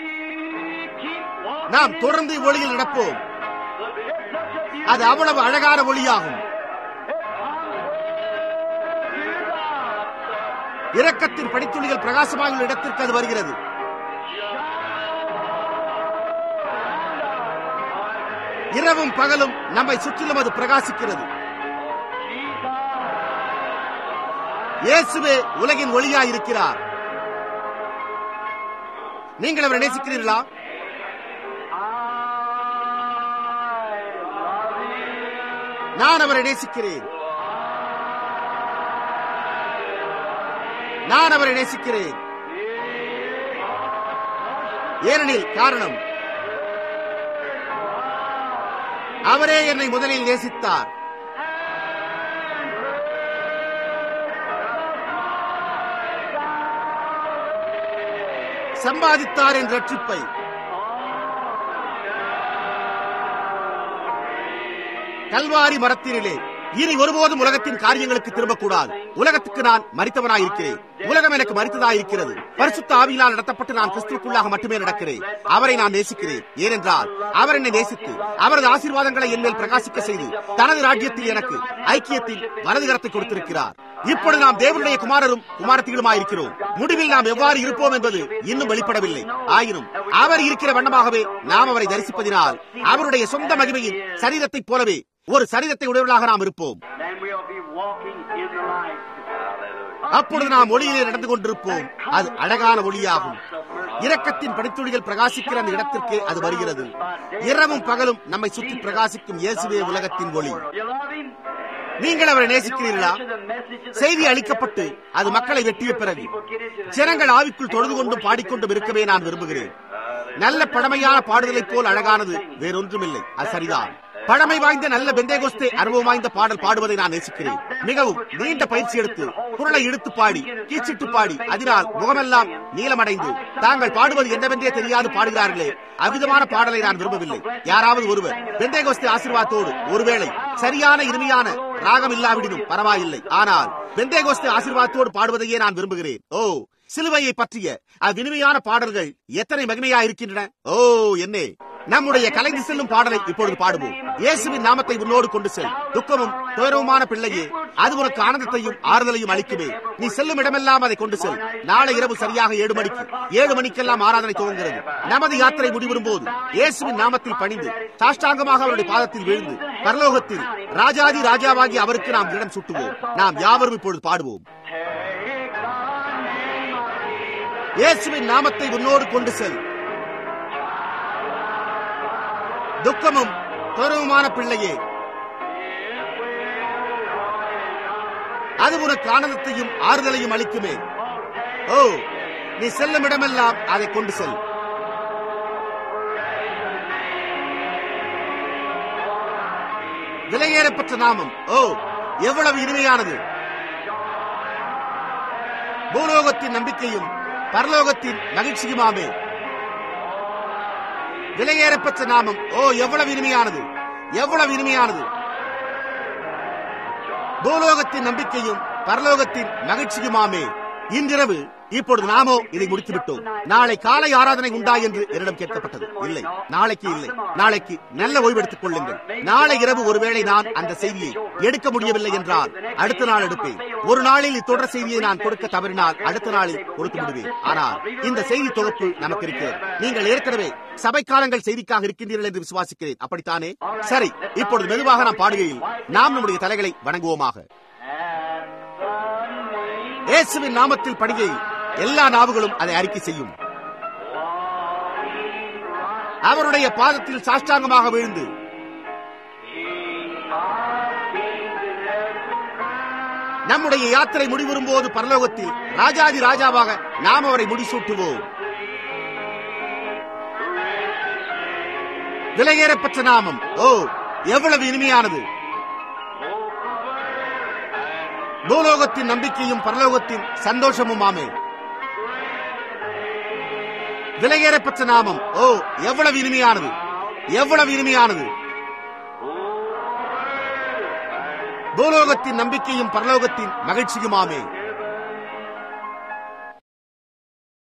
நாம் தொடர்ந்து ஒளியில் நடப்போம். அது அவ்வளவு அழகான ஒளியாகும். இரக்கத்தின் படித்துளிகள் பிரகாசமாக இடத்திற்கு அது வருகிறது. இரவும் பகலும் நம்மை சுற்றிலும் அது பிரகாசிக்கிறது. இயேசுவே உலகின் ஒளியாயிருக்கிறார். நீங்கள் அவரை நேசிக்கிறீர்களா? நான் அவரை நேசிக்கிறேன். நான் அவரை நேசிக்கிறேன். ஏனெனில் காரணம், அவரே என்னை முதலில் நேசித்தார். சம்பாதித்தார் என்ற ரட்சிப்பை. கல்வாரி மரத்தினிலே இனி ஒருபோதும் உலகத்தின் காரியங்களுக்கு திரும்பக்கூடாது. உலகத்துக்கு நான் மரித்தவனாயிருக்கிறேன். உலகம் எனக்கு மரித்ததாயிருக்கிறது. பரிசுத்த ஆவியினால் நடத்தப்பட்டு நான் கிறிஸ்துவுக்குள்ளாக மட்டுமே நடக்கிறேன். அவரை நான் நேசிக்கிறேன். ஏனென்றால் அவர் என்னை நேசித்து அவரது ஆசீர்வாதங்களை என்மேல் பிரகாசிக்க செய்து தனது ராஜ்யத்தில் எனக்கு ஐக்கியத்தில் வலதுகரத்தை கொடுத்திருக்கிறார். இப்பொழுது நாம் தேவனுடைய குமாரரும் குமாரத்திகளுமாயிருக்கிறோம். முடிவில் நாம் எவ்வாறு இருப்போம் என்பது இன்னும் வெளிப்படவில்லை. ஆயினும் அவர் இருக்கிற வண்ணமாகவே நாம் அவரை தரிசிப்பதினால் அவருடைய சொந்த மகிமையின் சரீரத்தைப் போலவே ஒரு சரீரத்தை உடையவர்களாக நாம் இருப்போம். அப்பொழுது நாம் ஒளியிலே நடந்து கொண்டிருப்போம். அது அழகான ஒளியாகும். இரக்கத்தின் படித்துளிகள் பிரகாசிக்கிற அந்த இடத்திற்கு அது வருகிறது. இரவும் பகலும் நம்மை சுற்றி பிரகாசிக்கும் இயேசுவே உலகத்தின் ஒளி. நீங்கள் அவரை நேசிக்கிறீர்களா? செய்தி அளிக்கப்பட்டு அது மக்களை வெட்டிய பிறகு ஜனங்கள் ஆவிக்குள் தொழுது கொண்டும் பாடிக்கொண்டும் இருக்கவே நான் விரும்புகிறேன். நல்ல பழமையான பாடுதலைப் போல் அழகானது வேறொன்றுமில்லை. அது சரிதான். பழமை வாய்ந்த நல்ல பெந்தேகோஸ்தே அனுபவம் வாய்ந்த பாடல் பாடுவதை நான் நேசிக்கிறேன். மிகவும் நீண்ட பயிற்சி எடுத்து குரலை இழுத்து பாடி கீச்சிட்டு பாடி அதனால் முகமெல்லாம் நீளமடைந்து தாங்கள் பாடுவது என்னவென்றே தெரியாது பாடுகிறார்களே, அவ்விதமான பாடலை நான் விரும்பவில்லை. யாராவது ஒருவர் பெந்தேகோஸ்தே ஆசீர்வாதத்தோடு ஒருவேளை சரியான இனிமையான ராகம் இல்லாவிடனும் பரவாயில்லை, ஆனால் பெந்தேகோஸ்தே ஆசீர்வாதத்தோடு பாடுவதையே நான் விரும்புகிறேன். ஓ, சிலுவையை பற்றிய அவ்வினிமையான பாடல்கள் எத்தனை மகிமையா இருக்கின்றன! ஓ என்னே, நம்முடைய கலைந்து செல்லும் பாடலை இப்பொழுது பாடுவோம். இயேசுவின் நாமத்தை உன்னோடு கொண்டு செல். துக்கமும் துயரவுமான பிள்ளையே, அது உனக்கு ஆனந்தத்தையும் ஆறுதலையும் அளிக்குமே. நீ செல்லும் இடமெல்லாம் அதை கொண்டு செல். நாளை இரவு சரியாக ஏழு மணிக்கு ஏழு மணிக்கெல்லாம் ஆராதனை துவங்குகிறது. நமது யாத்திரை முடிவரும் போது இயேசுவின் நாமத்தில் பணிந்து சாஷ்டாங்கமாக அவருடைய பாதத்தில் விழுந்து பரலோகத்தில் ராஜாதி ராஜாவாகி அவருக்கு நாம் இடம் சுட்டுவோம். நாம் யாவரும் இப்பொழுது பாடுவோம். இயேசுவின் நாமத்தை உன்னோடு கொண்டு செல். துக்கமும் துயரவுமான பிள்ளையே, அது உனக்கு ஆனந்தத்தையும் ஆறுதலையும் அளிக்குமே. ஓ, நீ செல்லும் இடமெல்லாம் அதை கொண்டு செல். விலையேறப்பட்ட நாமம், ஓ எவ்வளவு இனிமையானது! பூலோகத்தின் நம்பிக்கையும் பரலோகத்தின் மகிழ்ச்சியுமாமே. விலையேறப்பட்ட நாமம், ஓ எவ்வளவு இனிமையானது, எவ்வளவு இனிமையானது! பூலோகத்தின் நம்பிக்கையும் பரலோகத்தின் மகிழ்ச்சியுமாமே. இன்றிரவு இப்பொழுது நாமோ இதை முடித்துவிட்டோம். நாளை காலை ஆராதனை உண்டா என்று என்னிடம் கேட்கப்பட்டது. இல்லை, நாளைக்கு இல்லை. நாளைக்கு நல்ல ஓய்வெடுத்துக் கொள்ளுங்கள். நாளை இரவு ஒருவேளை நான் அந்த செய்தியை எடுக்க முடியவில்லை என்றால் அடுத்த நாள் எடுப்பேன். ஒரு நாளில் இத்தொடர் செய்தியை நான் கொடுக்க தவறினால் அடுத்த நாளில் கொடுத்து விடுவேன். ஆனால் இந்த செய்தி தொகுப்பு நமக்கு இருக்கிறது. நீங்கள் ஏற்கனவே சபை காலங்கள் செய்திக்காக இருக்கின்றீர்கள் என்று விசுவாசிக்கிறேன். அப்படித்தானே? சரி, இப்பொழுது மெதுவாக நாம் பாடுகையில் நாம் நம்முடைய தலைகளை வணங்குவோமாக. இயேசுவின் நாமத்தில் பணிகையில் எல்லா நாவுகளும் அதை அறிக்கை செய்யும். அவருடைய பாதத்தில் சாஷ்டாங்கமாக விழுந்து நம்முடைய யாத்திரை முடிவரும் போது பரலோகத்தில் ராஜாதி ராஜாவாக நாம் அவரை முடிசூட்டுவோம். விலையேறப்பட்ட நாமம், ஓ எவ்வளவு இனிமையானது! பூலோகத்தின் நம்பிக்கையும் பரலோகத்தின் சந்தோஷமுமாமே. விலையேறப்பட்ட நாமம், ஓ எவ்வளவு இனிமையானது, எவ்வளவு இனிமையானது! பூலோகத்தின் நம்பிக்கையும் பரலோகத்தின் மகிழ்ச்சியுமாமே.